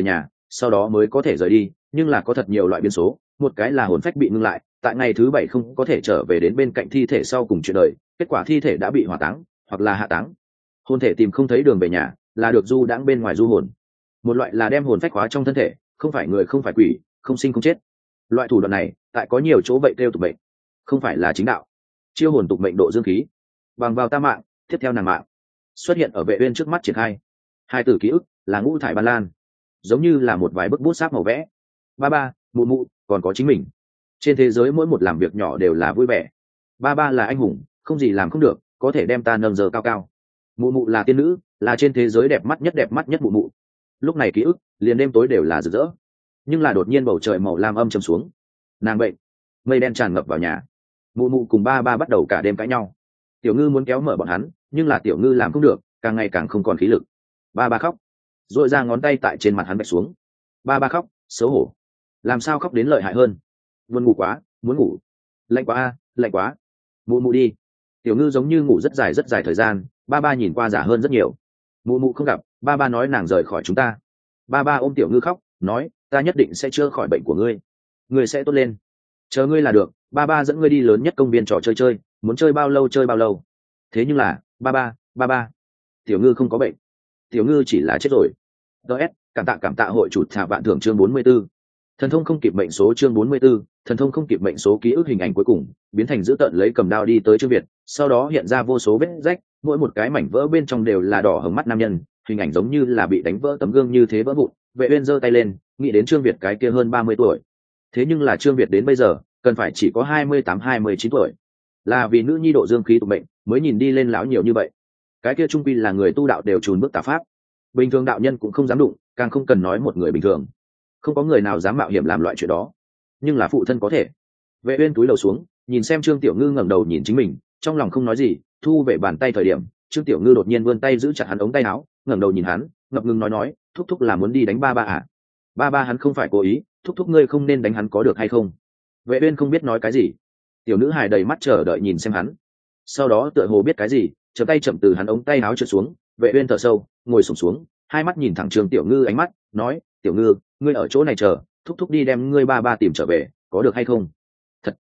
sau đó mới có thể rời đi, nhưng là có thật nhiều loại biến số, một cái là hồn phách bị ngưng lại, tại ngày thứ 7 không có thể trở về đến bên cạnh thi thể sau cùng chuyện đời, kết quả thi thể đã bị hỏa táng hoặc là hạ táng, hồn thể tìm không thấy đường về nhà, là được du đãng bên ngoài du hồn. Một loại là đem hồn phách khóa trong thân thể, không phải người không phải quỷ, không sinh không chết. Loại thủ đoạn này tại có nhiều chỗ vậy kêu tục mệnh, không phải là chính đạo. Chiêu hồn tục mệnh độ dương khí, bằng vào ta mạng, tiếp theo nàng mạng, xuất hiện ở Vệ Uyên trước mắt triển khai. Hai từ ký ức là ngũ thải ban lan, giống như là một vài bức bút sáp màu vẽ. Ba ba, mụ mụ, còn có chính mình. Trên thế giới mỗi một làm việc nhỏ đều là vui vẻ. Ba ba là anh hùng, không gì làm không được, có thể đem ta nâng giờ cao cao. Mụ mụ là tiên nữ, là trên thế giới đẹp mắt nhất mụ mụ. Lúc này ký ức liền đêm tối đều là rực rỡ, nhưng là đột nhiên bầu trời màu lam âm trầm xuống. Nàng bệnh, mây đen tràn ngập vào nhà. Mụ mụ cùng ba ba bắt đầu cả đêm cãi nhau. Tiểu Ngư muốn kéo mở bọn hắn, nhưng là Tiểu Ngư làm không được, càng ngày càng không còn khí lực. Ba ba khóc, rồi ra ngón tay tại trên mặt hắn bạch xuống. Ba ba khóc, xấu hổ. Làm sao khóc đến lợi hại hơn? Buồn ngủ quá, muốn ngủ. Lạnh quá a, lạnh quá. Mụ mụ đi. Tiểu Ngư giống như ngủ rất dài thời gian, ba ba nhìn qua giả hơn rất nhiều. Mụ mụ không gặp, ba ba nói nàng rời khỏi chúng ta. Ba ba ôm Tiểu Ngư khóc, nói ta nhất định sẽ chữa khỏi bệnh của ngươi, ngươi sẽ tốt lên, chờ ngươi là được. Ba ba dẫn ngươi đi lớn nhất công viên trò chơi, muốn chơi bao lâu chơi bao lâu. Thế nhưng là ba ba, Tiểu Ngư không có bệnh, Tiểu Ngư chỉ là chết rồi. ds cảm tạ hội chủ thả vạn thưởng chương 44. Thần thông không kịp mệnh số chương 44, thần thông không kịp mệnh số ký ức hình ảnh cuối cùng biến thành dữ tợn lấy cầm đao đi tới Trương Việt, sau đó hiện ra vô số vết rách, mỗi một cái mảnh vỡ bên trong đều là đỏ hồng mắt nam nhân, hình ảnh giống như là bị đánh vỡ tấm gương như thế vỡ vụn. Vệ Uyên giơ tay lên, nghĩ đến Trương Việt cái kia hơn 30 tuổi. Thế nhưng là Trương Việt đến bây giờ, cần phải chỉ có 28-29 tuổi. Là vì nữ nhi độ dương khí tụ mệnh, mới nhìn đi lên lão nhiều như vậy. Cái kia trung quy là người tu đạo đều trùn bước tà pháp. Bình thường đạo nhân cũng không dám đụng, càng không cần nói một người bình thường. Không có người nào dám mạo hiểm làm loại chuyện đó. Nhưng là phụ thân có thể. Vệ Uyên túi đầu xuống, nhìn xem Trương Tiểu Ngư ngẩng đầu nhìn chính mình, trong lòng không nói gì, thu về bàn tay thời điểm, Trương Tiểu Ngư đột nhiên vươn tay giữ chặt hắn ống tay áo, ngẩng đầu nhìn hắn, ngập ngừng nói, thúc thúc là muốn đi đánh ba ba à? Ba ba hắn không phải cố ý, thúc thúc ngươi không nên đánh hắn có được hay không? Vệ Uyên không biết nói cái gì. Tiểu nữ hài đầy mắt chờ đợi nhìn xem hắn, sau đó tựa hồ biết cái gì, chậm tay chậm từ hắn ống tay áo trượt xuống. Vệ Uyên thở sâu, ngồi xổm xuống, hai mắt nhìn thẳng Trương Tiểu Ngư ánh mắt, nói, Tiểu Ngư, ngươi ở chỗ này chờ, thúc thúc đi đem ngươi ba ba tìm trở về, có được hay không? Thật,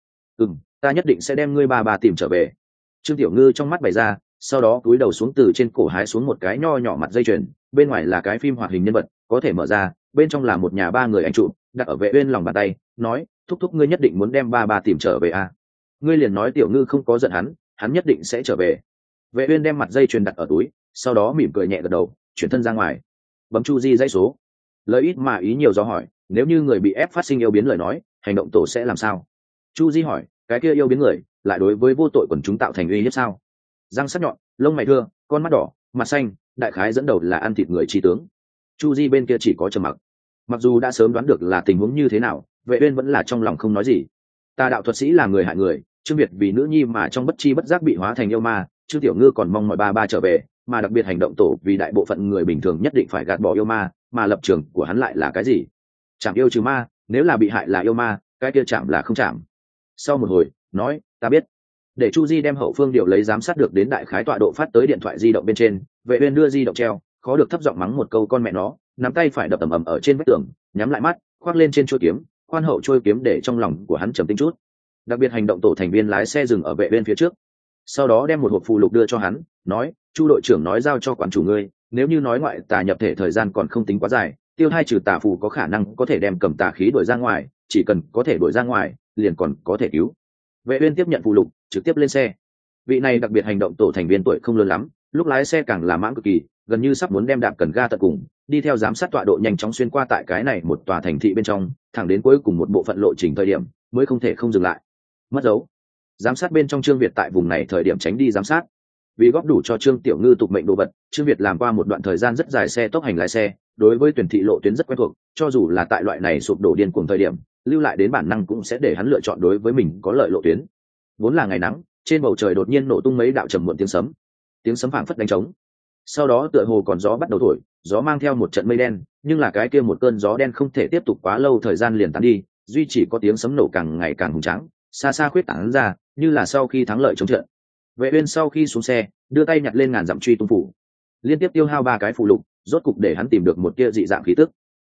ta nhất định sẽ đem ngươi ba ba tìm trở về. Trương Tiểu Ngư trong mắt bày ra, sau đó cúi đầu xuống từ trên cổ hái xuống một cái nho nhỏ mặt dây chuyền, bên ngoài là cái phim hoạt hình nhân vật, có thể mở ra, bên trong là một nhà ba người ảnh trụ, đặt ở Vệ Uyên lòng bàn tay, nói, thúc thúc ngươi nhất định muốn đem ba ba tìm trở về à? Ngươi liền nói Tiểu Ngư không có giận hắn, hắn nhất định sẽ trở về. Vệ Uyên đem mặt dây chuyền đặt ở túi, sau đó mỉm cười nhẹ gật đầu, chuyển thân ra ngoài, bấm chu di dãy số. Lời ít mà ý nhiều do hỏi, nếu như người bị ép phát sinh yêu biến lời nói, hành động tổ sẽ làm sao? Chu di hỏi, cái kia yêu biến người lại đối với vô tội quần chúng tạo thành uy hiếp sao? Răng sắc nhọn, lông mày thưa, con mắt đỏ, mặt xanh, đại khái dẫn đầu là ăn thịt người trí tướng. Chu di bên kia chỉ có trầm mặc. Mặc dù đã sớm đoán được là tình huống như thế nào, Vệ Uyên vẫn là trong lòng không nói gì. Tà đạo thuật sĩ là người hại người, Trương Việt vì nữ nhi mà trong bất chi bất giác bị hóa thành yêu ma, Trương Tiểu Ngư còn mong mọi ba ba trở về, mà đặc biệt hành động tổ vì đại bộ phận người bình thường nhất định phải gạt bỏ yêu ma, mà lập trường của hắn lại là cái gì? Chạm yêu trừ ma, nếu là bị hại là yêu ma, cái kia chạm là không chạm. Sau một hồi, nói, ta biết. Để Chu Di đem hậu phương điều lấy giám sát được đến đại khái tọa độ phát tới điện thoại di động bên trên, Vệ Uyên đưa di động treo, khó được thấp giọng mắng một câu con mẹ nó, nắm tay phải đập ầm ầm ở trên vách tường, nhắm lại mắt, khoác lên trên chuôi kiếm, khoan hậu chuôi kiếm để trong lòng của hắn trầm tĩnh chút. Đặc biệt hành động tổ thành viên lái xe dừng ở Vệ Uyên phía trước, sau đó đem một hộp phù lục đưa cho hắn, nói, Chu đội trưởng nói giao cho quản chủ ngươi, nếu như nói ngoại tà nhập thể thời gian còn không tính quá dài, tiêu hai trừ tà phù có khả năng có thể đem cầm tà khí đuổi ra ngoài, chỉ cần có thể đuổi ra ngoài, liền còn có thể cứu. Vệ Uyên tiếp nhận phù lục, trực tiếp lên xe. Vị này đặc biệt hành động tổ thành viên tuổi không lớn lắm, lúc lái xe càng là mãng cực kỳ, gần như sắp muốn đem đạp cần ga tận cùng, đi theo giám sát tọa độ nhanh chóng xuyên qua tại cái này một tòa thành thị bên trong, thẳng đến cuối cùng một bộ phận lộ trình thời điểm, mới không thể không dừng lại. Mất dấu. Giám sát bên trong Trương Việt tại vùng này thời điểm tránh đi giám sát, vì góp đủ cho Trương Tiểu Ngư tục mệnh đồ vật, Trương Việt làm qua một đoạn thời gian rất dài xe tốc hành lái xe, đối với tuyển thị lộ tuyến rất quen thuộc, cho dù là tại loại này sụp đổ điên cuồng thời điểm, lưu lại đến bản năng cũng sẽ để hắn lựa chọn đối với mình có lợi lộ tuyến. Vốn là ngày nắng, trên bầu trời đột nhiên nổ tung mấy đạo trầm muộn tiếng sấm phảng phất đánh trống. Sau đó tựa hồ còn gió bắt đầu thổi, gió mang theo một trận mây đen, nhưng là cái kia một cơn gió đen không thể tiếp tục quá lâu thời gian liền tán đi, duy chỉ có tiếng sấm nổ càng ngày càng hùng tráng, xa xa khuyết tán ra, như là sau khi thắng lợi chống trận. Vệ Uyên sau khi xuống xe, đưa tay nhặt lên ngàn dặm truy tung phủ, liên tiếp tiêu hao 3 cái phù lục, rốt cục để hắn tìm được một tia dị dạng khí tức.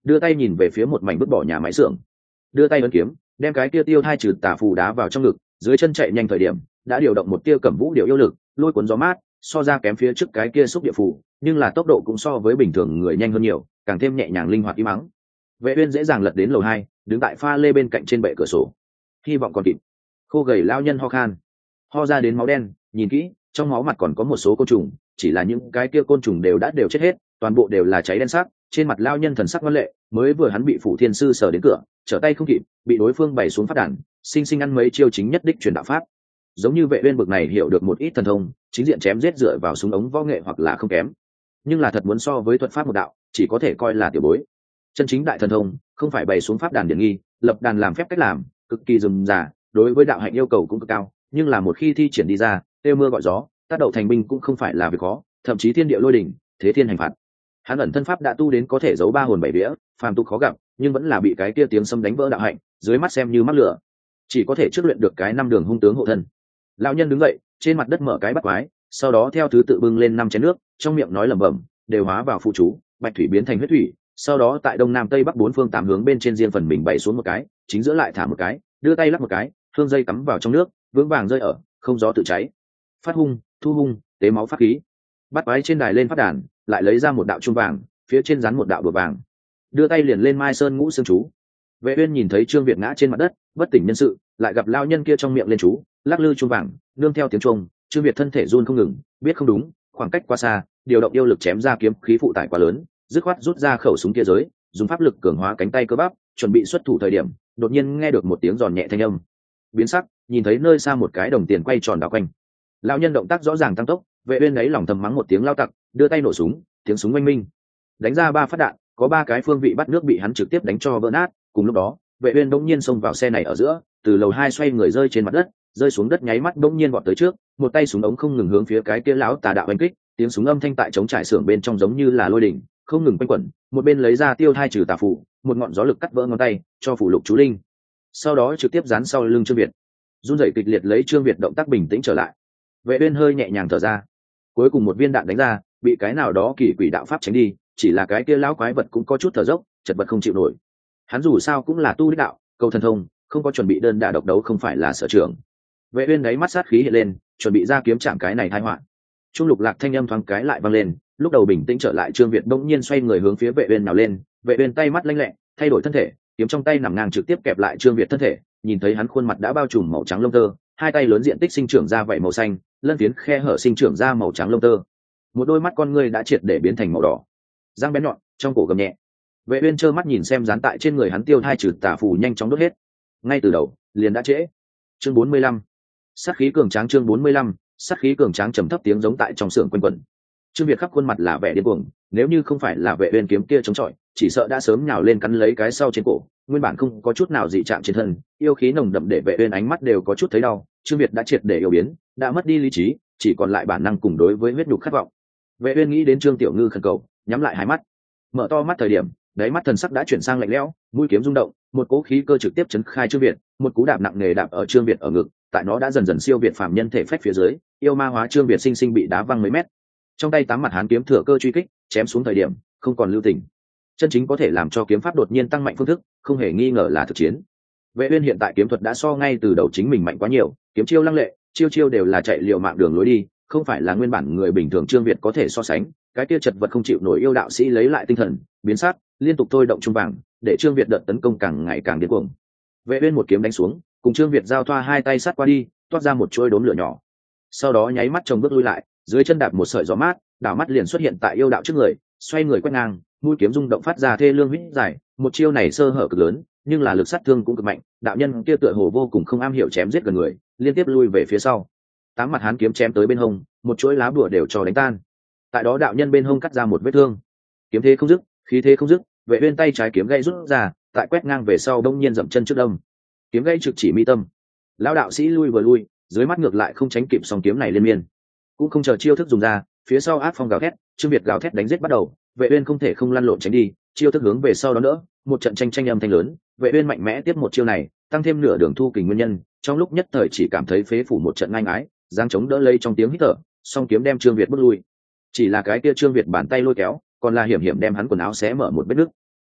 đưa tay nhìn về phía một mảnh vứt bỏ nhà máy xưởng, đưa tay ấn kiếm đem cái kia tiêu thai trừ tà phù đá vào trong ngực, dưới chân chạy nhanh thời điểm đã điều động một tia cẩm vũ điệu yêu lực, lôi cuốn gió mát, so ra kém phía trước cái kia xúc địa phù, nhưng là tốc độ cũng so với bình thường người nhanh hơn nhiều, càng thêm nhẹ nhàng linh hoạt im ắng. Vệ Uyên dễ dàng lật đến lầu 2, đứng tại pha lê bên cạnh trên bệ cửa sổ, hy vọng còn kịp. Khô gầy lão nhân ho khan, ho ra đến máu đen, nhìn kỹ trong máu mặt còn có một số côn trùng, chỉ là những cái kia côn trùng đều chết hết, toàn bộ đều là cháy đen sắc. Trên mặt lão nhân thần sắc ngoan lệ, mới vừa hắn bị phủ thiên sư sờ đến cửa, trở tay không kịp, bị đối phương bày xuống phát đạn, sinh sinh ăn mấy chiêu chính nhất đích truyền đạo pháp. Giống như Vệ Uyên bực này hiểu được một ít thần thông, chính diện chém giết dựa vào súng ống võ nghệ hoặc là không kém, nhưng là thật muốn so với thuật pháp một đạo, chỉ có thể coi là tiểu bối. Chân chính đại thần thông không phải bày xuống pháp đàn điển nghi, lập đàn làm phép cách làm cực kỳ rườm rà, đối với đạo hạnh yêu cầu cũng cực cao, nhưng là một khi thi triển đi ra, tiêu mưa gọi gió, tác động thành binh cũng không phải là việc khó, thậm chí thiên địa lôi đỉnh, thế thiên hành phạt. Hắn ẩn thân pháp đã tu đến có thể giấu ba hồn bảy vía, phàm tục khó gặp, nhưng vẫn là bị cái kia tiếng sấm đánh vỡ đạo hạnh, dưới mắt xem như mắc lửa, chỉ có thể trước luyện được cái 5 đường hung tướng hộ thân. Lão nhân đứng dậy, trên mặt đất mở cái bắt quái, sau đó theo thứ tự bưng lên 5 chén nước, trong miệng nói lẩm bẩm, đều hóa vào phụ chú, bạch thủy biến thành huyết thủy, sau đó tại đông nam tây bắc 4 phương 8 hướng bên trên riêng phần mình bày xuống một cái, chính giữa lại thả một cái, đưa tay lắc một cái, hương dây cắm vào trong nước, vững vàng rơi ở, không gió tự cháy. Phát hung, thu hung, tế máu pháp khí. Bắt quái trên đài lên phát đàn, lại lấy ra một đạo chuông vàng, phía trên dán một đạo bùa vàng, đưa tay liền lên Mai Sơn ngũ xương chú. Vệ Uyên nhìn thấy Trương Việt ngã trên mặt đất, bất tỉnh nhân sự, lại gặp lão nhân kia trong miệng lên chú, lắc lư chuông vàng, nương theo tiếng chuông, Trương Việt thân thể run không ngừng, biết không đúng, khoảng cách quá xa, điều động yêu lực chém ra kiếm khí phụ tải quá lớn, dứt khoát rút ra khẩu súng kia giới, dùng pháp lực cường hóa cánh tay cơ bắp, chuẩn bị xuất thủ thời điểm, đột nhiên nghe được một tiếng giòn nhẹ thanh âm. Biến sắc, nhìn thấy nơi xa một cái đồng tiền quay tròn đảo quanh. Lão nhân động tác rõ ràng tăng tốc, Vệ Uyên ấy lòng thầm mắng một tiếng lao tặc, đưa tay nổ súng, tiếng súng oanh minh, đánh ra 3 phát đạn, có 3 cái phương vị bắt nước bị hắn trực tiếp đánh cho vỡ nát. Cùng lúc đó, Vệ Uyên đống nhiên xông vào xe này ở giữa, từ lầu 2 xoay người rơi trên mặt đất, rơi xuống đất nháy mắt đống nhiên vọt tới trước, một tay súng ống không ngừng hướng phía cái kia lão tà đạo đánh kích, tiếng súng âm thanh tại chống trải xưởng bên trong giống như là lôi đỉnh, không ngừng quanh quẩn. Một bên lấy ra tiêu thai trừ tà phù, một ngọn gió lực cắt vỡ ngón tay, cho phù lục chú linh, sau đó trực tiếp dán sau lưng Trương Việt. Run rẩy kịch liệt lấy Trương Việt động tác bình tĩnh trở lại. Vệ Uyên hơi nhẹ nhàng thở ra, cuối cùng một viên đạn đánh ra, bị cái nào đó kỳ quỷ đạo pháp tránh đi, chỉ là cái kia lão quái vật cũng có chút thở dốc, chật vật không chịu nổi. Hắn dù sao cũng là tu đích đạo, câu thần thông, không có chuẩn bị đơn đả độc đấu không phải là sở trường. Vệ Uyên đáy mắt sát khí hiện lên, chuẩn bị ra kiếm chạm cái này tai họa. Trung lục lạc thanh âm thoáng cái lại vang lên, lúc đầu bình tĩnh trở lại Trương Việt bỗng nhiên xoay người hướng phía Vệ Uyên nào lên, Vệ Uyên tay mắt lanh lẹ, thay đổi thân thể, kiếm trong tay nằm ngang trực tiếp kẹp lại Trương Việt thân thể, nhìn thấy hắn khuôn mặt đã bao trùm màu trắng lông tơ, hai tay lớn diện tích sinh trưởng ra vảy màu xanh, lân phiến khe hở sinh trưởng ra màu trắng lông tơ, một đôi mắt con ngươi đã triệt để biến thành màu đỏ, răng bén nhọn, trong cổ gầm nhẹ. Vệ Uyên trơ mắt nhìn xem dán tại trên người hắn tiêu thai trừ tà phù nhanh chóng đốt hết, ngay từ đầu liền đã trễ. Chương 45, sát khí cường tráng. Chương 45, sát khí cường tráng. Trầm thấp tiếng giống tại trong xưởng quanh quẩn. Trương Việt khắp khuôn mặt là vẻ điên cuồng, nếu như không phải là Vệ Uyên kiếm kia chống chọi, chỉ sợ đã sớm nhào lên cắn lấy cái sau trên cổ. Nguyên bản không có chút nào dị trạng trên thân, yêu khí nồng đậm để Vệ Uyên ánh mắt đều có chút thấy đau. Trương Việt đã triệt để yêu biến, đã mất đi lý trí, chỉ còn lại bản năng cùng đối với huyết nhục khát vọng. Vệ Uyên nghĩ đến Trương Tiểu Ngư khẩn cầu, nhắm lại hai mắt, mở to mắt thời điểm, đáy mắt thần sắc đã chuyển sang lạnh lẽo, mũi kiếm rung động, một cỗ khí cơ trực tiếp chấn khai Trương Việt, một cú đạp nặng nề đạp ở Trương Việt ở ngực, tại nó đã dần dần siêu việt phàm nhân thể phách phía dưới, yêu ma hóa Trương Việt sinh sinh bị đá văng mấy mét. Trong tay tám mặt hán kiếm thừa cơ truy kích, chém xuống thời điểm, không còn lưu tình. Chân chính có thể làm cho kiếm pháp đột nhiên tăng mạnh phương thức, không hề nghi ngờ là thực chiến. Vệ Uyên hiện tại kiếm thuật đã so ngay từ đầu chính mình mạnh quá nhiều, kiếm chiêu lăng lệ, chiêu chiêu đều là chạy liều mạng đường lối đi, không phải là nguyên bản người bình thường Trương Việt có thể so sánh. Cái kia chật vật không chịu nổi yêu đạo sĩ lấy lại tinh thần, biến sắc, liên tục thôi động trung vàng, để Trương Việt đợt tấn công càng ngày càng điên cuồng. Vệ Uyên một kiếm đánh xuống, cùng Trương Việt giao thoa hai tay sát qua đi, toát ra một chuôi đốm lửa nhỏ. Sau đó nháy mắt chồng bước lui lại, dưới chân đạp một sợi gió mát, đảo mắt liền xuất hiện tại yêu đạo trước người, xoay người quét ngang, mũi kiếm rung động phát ra thê lương huýt dài. Một chiêu này sơ hở cực lớn, nhưng là lực sát thương cũng cực mạnh. Đạo nhân kia tựa hồ vô cùng không am hiểu chém giết gần người, liên tiếp lui về phía sau. Tám mặt hán kiếm chém tới bên hông, một chuỗi lá bùa đều cho đánh tan. Tại đó đạo nhân bên hông cắt ra một vết thương. Kiếm thế không dứt, khí thế không dứt, Vệ Uyên tay trái kiếm gãy rút ra, tại quét ngang về sau đông nhiên dậm chân trước đông. Kiếm gãy trực chỉ mi tâm. Lão đạo sĩ lui vừa lui, dưới mắt ngược lại không tránh kịp song kiếm này liên miên. Cũng không chờ chiêu thức dùng ra, phía sau áp phong gào thét, Trương Việt gào thét đánh giết bắt đầu, Vệ Uyên không thể không lăn lộn tránh đi, chiêu thức hướng về sau đó nữa, một trận tranh âm thanh lớn, Vệ Uyên mạnh mẽ tiếp một chiêu này, tăng thêm nửa đường thu kình nguyên nhân, trong lúc nhất thời chỉ cảm thấy phế phủ một trận ngang ái, giang chống đỡ lấy trong tiếng hít thở, song kiếm đem Trương Việt bước lui. Chỉ là cái kia Trương Việt bàn tay lôi kéo, còn là hiểm hiểm đem hắn quần áo xé mở một vết nứt.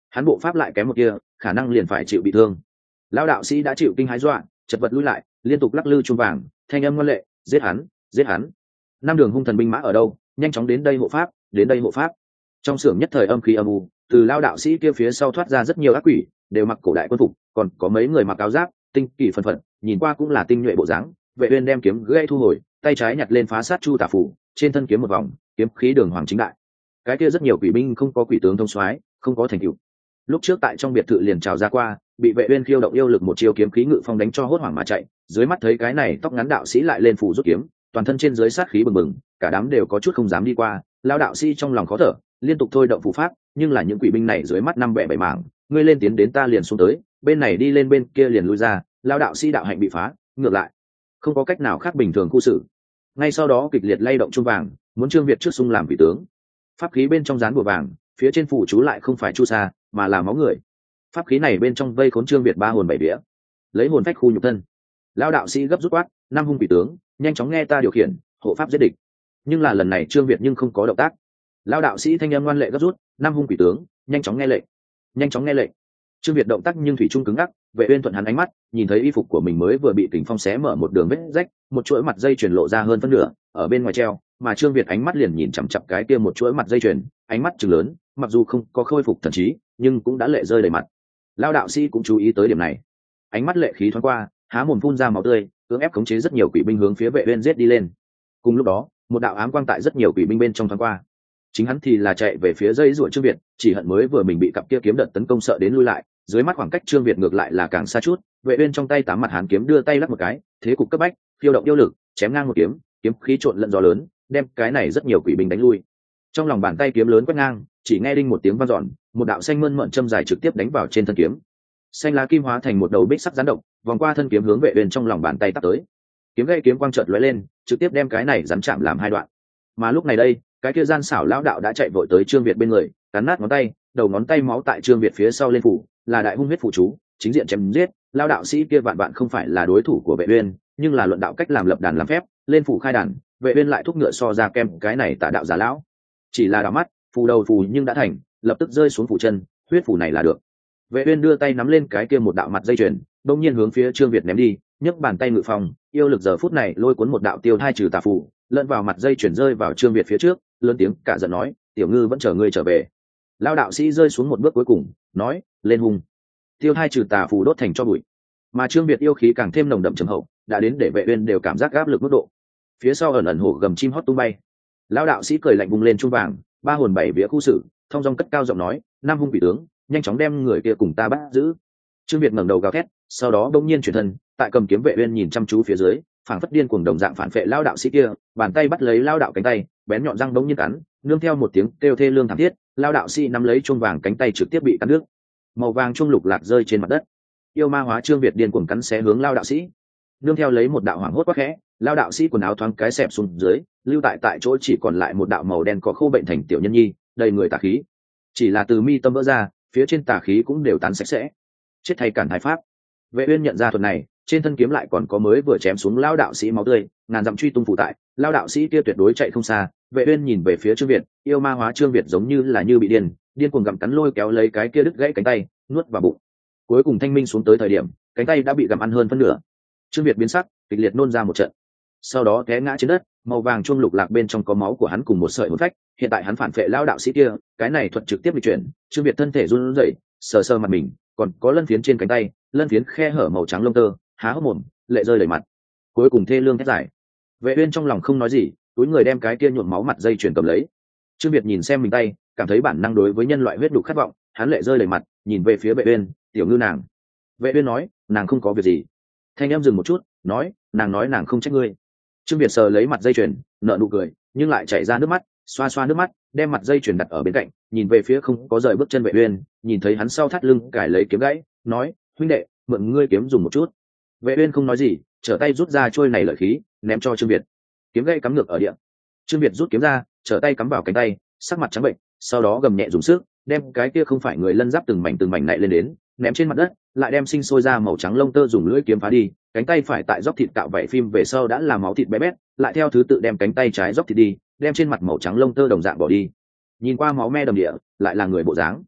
hắn bộ pháp lại kém một kia, khả năng liền phải chịu bị thương. Lão đạo sĩ đã chịu kinh hãi dọa, chật vật lùi lại, liên tục lắc lư chuông vàng, thanh âm ngoan lệ, giết hắn, giết hắn. Năm đường hung thần binh mã ở đâu, nhanh chóng đến đây hộ pháp, đến đây hộ pháp. Trong xưởng nhất thời âm khí âm u, từ lão đạo sĩ kia phía sau thoát ra rất nhiều ác quỷ, đều mặc cổ đại quân phục, còn có mấy người mặc áo giáp, tinh kỳ phần phận, nhìn qua cũng là tinh nhuệ bộ dáng. Vệ Uyên đem kiếm gãy thu hồi, tay trái nhặt lên phá sát chu tà phủ, trên thân kiếm một vòng, kiếm khí đường hoàng chính đại. Cái kia rất nhiều quỷ binh không có quỷ tướng thông soái, không có thành tựu. Lúc trước tại trong biệt thự liền trào ra qua, bị Vệ Uyên khiêu động yêu lực một chiêu kiếm khí ngự phong đánh cho hốt hoảng mà chạy. Dưới mắt thấy cái này tóc ngắn đạo sĩ lại lên phủ rút kiếm, toàn thân trên dưới sát khí bừng bừng, cả đám đều có chút không dám đi qua. Lão đạo sĩ trong lòng khó thở, liên tục thôi động phù pháp, nhưng là những quỷ binh này dưới mắt năm bẻ bảy mảng, ngươi lên tiến đến ta liền xuống tới, bên này đi lên bên kia liền lui ra. Lão đạo sĩ đạo hạnh bị phá, ngược lại không có cách nào khác bình thường khu xử. Ngay sau đó kịch liệt lay động chuông vàng, muốn Trương Việt trước xung làm vị tướng. Pháp khí bên trong dán bùa vàng, phía trên phủ chú lại không phải chu sa, mà là máu người. Pháp khí này bên trong vây khốn Trương Việt ba hồn bảy vía, lấy hồn phách khu nhục thân. Lão đạo sĩ gấp rút quát, năm hung vị tướng, nhanh chóng nghe ta điều khiển, hộ pháp giết địch. Nhưng là lần này Trương Việt nhưng không có động tác. Lão đạo sĩ thanh âm ngoan lệ gấp rút, năm hung vị tướng, nhanh chóng nghe lệnh, nhanh chóng nghe lệnh. Trương Việt động tác nhưng thủy chung cứng ngắc. Vệ Uyên thuận hắn ánh mắt, nhìn thấy y phục của mình mới vừa bị kình phong xé mở một đường vết rách, một chuỗi mặt dây chuyền lộ ra hơn phân nửa, ở bên ngoài treo, mà Trương Việt ánh mắt liền nhìn chằm chằm cái kia một chuỗi mặt dây chuyền, ánh mắt trừng lớn, mặc dù không có khôi phục thần trí, nhưng cũng đã lệ rơi đầy mặt. Lão đạo sĩ cũng chú ý tới điểm này, ánh mắt lệ khí thoáng qua, há mồm phun ra máu tươi, cưỡng ép khống chế rất nhiều quỷ binh hướng phía Vệ Uyên giết đi lên. Cùng lúc đó, một đạo ám quang tại rất nhiều quỷ binh bên trong thoáng qua, chính hắn thì là chạy về phía dây rủa Trương Việt, chỉ hận mới vừa mình bị cặp kia kiếm đợt tấn công sợ đến lui lại. Dưới mắt khoảng cách Trương Việt ngược lại là càng xa chút. Vệ Uyên trong tay tám mặt hàn kiếm đưa tay lắc một cái, thế cục cấp bách, phiêu động yêu lực, chém ngang một kiếm, kiếm khí trộn lẫn gió lớn, đem cái này rất nhiều quỷ binh đánh lui. Trong lòng bàn tay kiếm lớn quét ngang, chỉ nghe đinh một tiếng vang dọn, một đạo xanh mơn mởn châm dài trực tiếp đánh vào trên thân kiếm. Xanh lá kim hóa thành một đầu bích sắc rắn độc, vòng qua thân kiếm hướng Vệ Uyên trong lòng bàn tay tát tới. Kiếm gãy kiếm quang chợt lóe lên, trực tiếp đem cái này rắn chạm làm hai đoạn. Mà lúc này đây, cái kia gian xảo lão đạo đã chạy vội tới Trương Việt bên người, cắn nát ngón tay, đầu ngón tay máu tại Trương Việt phía sau lên phủ, là đại hung huyết phụ chú, chính diện chém giết. Lão đạo sĩ kia vạn vạn không phải là đối thủ của Vệ Uyên, nhưng là luận đạo cách làm lập đàn làm phép, lên phủ khai đàn, Vệ Uyên lại thúc ngựa so ra kem cái này tà đạo giả lão. Chỉ là đảo mắt, phù đầu phù nhưng đã thành, lập tức rơi xuống phủ chân, huyết phủ này là được. Vệ Uyên đưa tay nắm lên cái kia một đạo mặt dây chuyền, đột nhiên hướng phía Trương Việt ném đi, nhấc bàn tay ngự phòng, yêu lực giờ phút này lôi cuốn một đạo tiêu thai trừ tà phù, lẫn vào mặt dây chuyền rơi vào Trương Việt phía trước, lớn tiếng cả giận nói, tiểu ngư vẫn chờ ngươi trở về. Lão đạo sĩ rơi xuống một bước cuối cùng, nói, lên hung. Tiêu thai trừ tà phù đốt thành cho bụi, mà Trương Việt yêu khí càng thêm nồng đậm trầm hậu, đã đến để Vệ Uyên đều cảm giác áp lực mức độ. Phía sau ẩn ẩn hổ gầm chim hót tung bay. Lão đạo sĩ cười lạnh bung lên chuông vàng, ba hồn bảy vía khu xử, thông dong cất cao giọng nói, nam hung vị tướng, nhanh chóng đem người kia cùng ta bắt giữ. Trương Việt ngẩng đầu gào thét, sau đó bỗng nhiên chuyển thân, tại cầm kiếm Vệ Uyên nhìn chăm chú phía dưới, phảng phất điên cuồng đồng dạng phản phệ lão đạo sĩ kia, bàn tay bắt lấy lão đạo cánh tay, bén nhọn răng bỗng nhiên cắn, nương theo một tiếng kêu thê lương thảm thiết, lão đạo sĩ nắm lấy chuông vàng cánh tay trực tiếp bị cắn đứt. Màu vàng chuông lục lạc rơi trên mặt đất. Yêu ma hóa Trương Việt điên cuồng cắn xé hướng lão đạo sĩ. Nương theo lấy một đạo hoảng hốt quát khẽ, lão đạo sĩ quần áo thoáng cái xẹp xuống dưới, lưu tại chỗ chỉ còn lại một đạo màu đen có khô bệnh thành tiểu nhân nhi, đầy người tà khí. Chỉ là từ mi tâm vỡ ra, phía trên tà khí cũng đều tán sạch sẽ. Chết thay cản thái pháp. Vệ Uyên nhận ra thuật này, trên thân kiếm lại còn có mới vừa chém xuống lão đạo sĩ máu tươi, ngàn dặm truy tung phụ tại, lão đạo sĩ kia tuyệt đối chạy không xa. Vệ Uyên nhìn về phía Trương Việt, yêu ma hóa Trương Việt giống như là như bị điên cuồng gặm cắn lôi kéo lấy cái kia đứt gãy cánh tay, nuốt vào bụng. Cuối cùng thanh minh xuống tới thời điểm, cánh tay đã bị gặm ăn hơn phân nửa. Trương Việt biến sắc, kịch liệt nôn ra một trận, sau đó té ngã trên đất. Màu vàng chuông lục lạc bên trong có máu của hắn cùng một sợi hồn phách, hiện tại hắn phản phệ lão đạo sĩ kia, cái này thuật trực tiếp bị chuyển. Trương Việt thân thể run rẩy, sờ sờ mặt mình, còn có lân phiến trên cánh tay, lân phiến khe hở màu trắng lông tơ, há hốc mồm, lệ rơi đầy mặt. Cuối cùng thê lương thét giải. Vệ Uyên trong lòng không nói gì, túi người đem cái kia nhuộm máu mặt dây chuyền cầm lấy. Trương Việt nhìn xem mình tay, cảm thấy bản năng đối với nhân loại huyết đủ khát vọng, hắn lệ rơi đầy mặt, nhìn về phía Vệ Uyên, tiểu ngư nàng. Vệ Uyên nói, nàng không có việc gì. Thanh em dừng một chút, nói nàng không trách ngươi. Trương Việt sờ lấy mặt dây chuyền, nở nụ cười, nhưng lại chảy ra nước mắt, xoa xoa nước mắt, đem mặt dây chuyền đặt ở bên cạnh, nhìn về phía không có rời bước chân Vệ Uyên, nhìn thấy hắn sau thắt lưng cài lấy kiếm gãy, nói, huynh đệ, mượn ngươi kiếm dùng một chút. Vệ Uyên không nói gì, trở tay rút ra trôi này lợi khí, ném cho Trương Việt. Kiếm gãy cắm ngược ở địa. Trương Việt rút kiếm ra, trở tay cắm vào cánh tay, sắc mặt trắng bệnh, sau đó gầm nhẹ dùng sức, đem cái kia không phải người lân giáp từng mảnh nại lên đến, ném trên mặt đất, lại đem sinh sôi ra màu trắng lông tơ dùng lưỡi kiếm phá đi. Cánh tay phải tại dốc thịt cạo vảy phim về sau đã là máu thịt bé bét, lại theo thứ tự đem cánh tay trái dốc thịt đi, đem trên mặt màu trắng lông tơ đồng dạng bỏ đi. Nhìn qua máu me đầm địa, lại là người bộ dáng.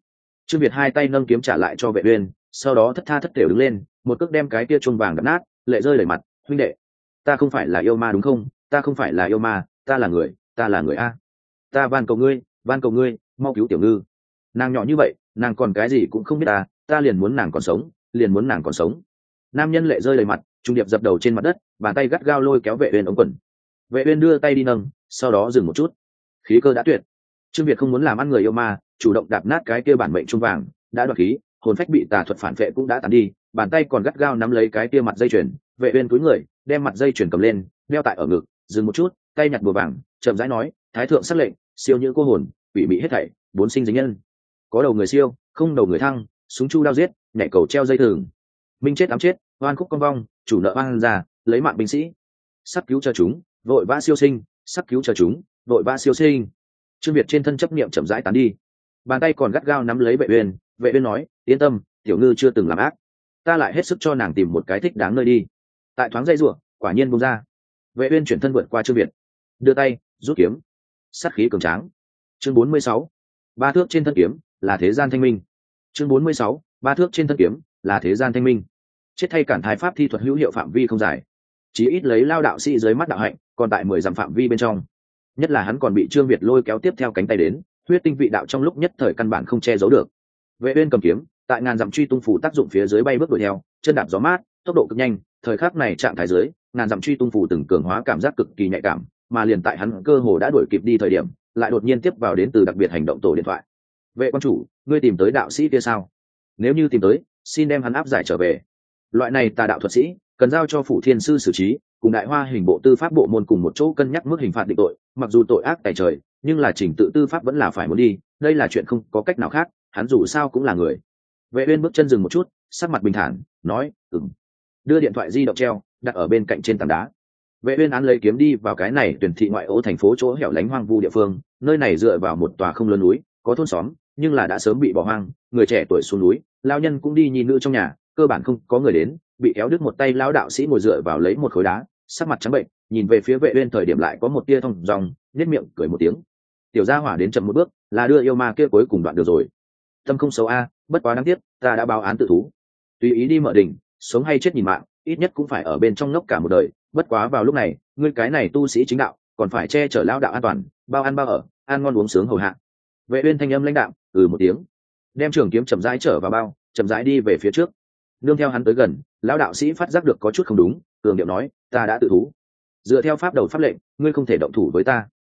Trương Việt hai tay nâng kiếm trả lại cho Vệ Uyên, sau đó thất tha thất thểu đứng lên, một cước đem cái kia chuông vàng đập nát, lệ rơi đầy mặt. Huynh đệ, ta không phải là yêu ma đúng không? Ta không phải là yêu ma, ta là người, ta là người a. Ta van cầu ngươi, mau cứu tiểu ngư. Nàng nhỏ như vậy, nàng còn cái gì cũng không biết ta liền muốn nàng còn sống, liền muốn nàng còn sống. Nam nhân lệ rơi đầy mặt, trung điệp dập đầu trên mặt đất, bàn tay gắt gao lôi kéo Vệ Uyên ống quần. Vệ Uyên đưa tay đi nâng, sau đó dừng một chút. Khí cơ đã tuyệt. Trương Việt không muốn làm ăn người yêu ma, chủ động đạp nát cái kia bản mệnh trung vàng, đã đoạt khí, hồn phách bị tà thuật phản vệ cũng đã tàn đi, bàn tay còn gắt gao nắm lấy cái kia mặt dây chuyền. Vệ Uyên cúi người, đem mặt dây chuyền cầm lên, đeo tại ở ngực, dừng một chút, tay nhặt bùa vàng, chậm rãi nói, thái thượng sắc lệnh, siêu nhữ cô hồn, quỷ mị hết thảy, bốn sinh dính nhân. Có đầu người siêu, không đầu người thăng, súng chu đao giết, nhảy cầu treo dây thừng. Minh chết ám chết, oan khúc con vong, chủ nợ oan già, lấy mạng binh sĩ. Sắc cứu cho chúng, vội vã siêu sinh, sắc cứu cho chúng, vội vã siêu sinh. Trương Việt trên thân chấp niệm chậm rãi tán đi, bàn tay còn gắt gao nắm lấy Vệ Uyên. Vệ Uyên nói, yên tâm, tiểu ngư chưa từng làm ác, ta lại hết sức cho nàng tìm một cái thích đáng nơi đi. Tại thoáng dây rủa, quả nhiên buông ra. Vệ Uyên chuyển thân vượt qua Trương Việt, đưa tay rút kiếm, sát khí cường tráng. Chương 46, ba thước trên thân kiếm là thế gian thanh minh. Chương 46, ba thước trên thân kiếm là thế gian thanh minh. Chết thay cản thái pháp thi thuật hữu hiệu phạm vi không dài, chí ít lấy Lao đạo sĩ dưới mắt đạo hạnh, còn tại 10 dặm phạm vi bên trong. Nhất là hắn còn bị Trương Việt lôi kéo tiếp theo cánh tay đến, huyết tinh vị đạo trong lúc nhất thời căn bản không che giấu được. Vệ Uyên cầm kiếm, tại ngàn dặm truy tung phủ tác dụng phía dưới bay bước đuổi theo, chân đạp gió mát, tốc độ cực nhanh. Thời khắc này trạng thái dưới, ngàn dặm truy tung phủ từng cường hóa cảm giác cực kỳ nhạy cảm, mà liền tại hắn cơ hồ đã đuổi kịp đi thời điểm, lại đột nhiên tiếp vào đến từ đặc biệt hành động tổ điện thoại. Vệ quan chủ, ngươi tìm tới đạo sĩ kia sao? Nếu như tìm tới, xin đem hắn áp giải trở về. Loại này tà đạo thuật sĩ, cần giao cho phủ thiên sư xử trí, cùng đại hoa hình bộ tư pháp bộ môn cùng một chỗ cân nhắc mức hình phạt định tội. Mặc dù tội ác tày trời, nhưng là trình tự tư pháp vẫn là phải muốn đi, đây là chuyện không có cách nào khác, hắn dù sao cũng là người. Vệ Uyên bước chân dừng một chút, sắc mặt bình thản, nói, đưa điện thoại di động treo, đặt ở bên cạnh trên tảng đá. Vệ Uyên án lấy kiếm đi vào cái này tuyển thị ngoại ô thành phố chỗ hẻo lánh hoang vu địa phương, nơi này dựa vào một tòa không lớn núi, có thôn xóm, nhưng là đã sớm bị bỏ hoang, người trẻ tuổi xuống núi, lão nhân cũng đi nhìn nữ trong nhà, cơ bản không có người đến, bị kéo đứt một tay lão đạo sĩ ngồi dựa vào lấy một khối đá, sắc mặt trắng bệnh, nhìn về phía Vệ Uyên thời điểm lại có một tia thông dong, nhếch miệng cười một tiếng. Tiểu gia hỏa đến chậm một bước, là đưa yêu ma kia cuối cùng đoạn được rồi. Tâm không xấu bất quá đáng tiếc, ta đã báo án tự thú. Tùy ý đi mở đỉnh, sống hay chết nhìn mạng, ít nhất cũng phải ở bên trong ngốc cả một đời. Bất quá vào lúc này, ngươi cái này tu sĩ chính đạo, còn phải che chở lão đạo an toàn, bao ăn bao ở, ăn ngon uống sướng hầu hạ. Vệ Uyên thanh âm lãnh đạm, một tiếng, đem trường kiếm chậm rãi trở vào bao, chậm rãi đi về phía trước. Nương theo hắn tới gần, lão đạo sĩ phát giác được có chút không đúng, cường điệu nói, ta đã tự thú. Dựa theo pháp đầu pháp lệnh, ngươi không thể động thủ với ta.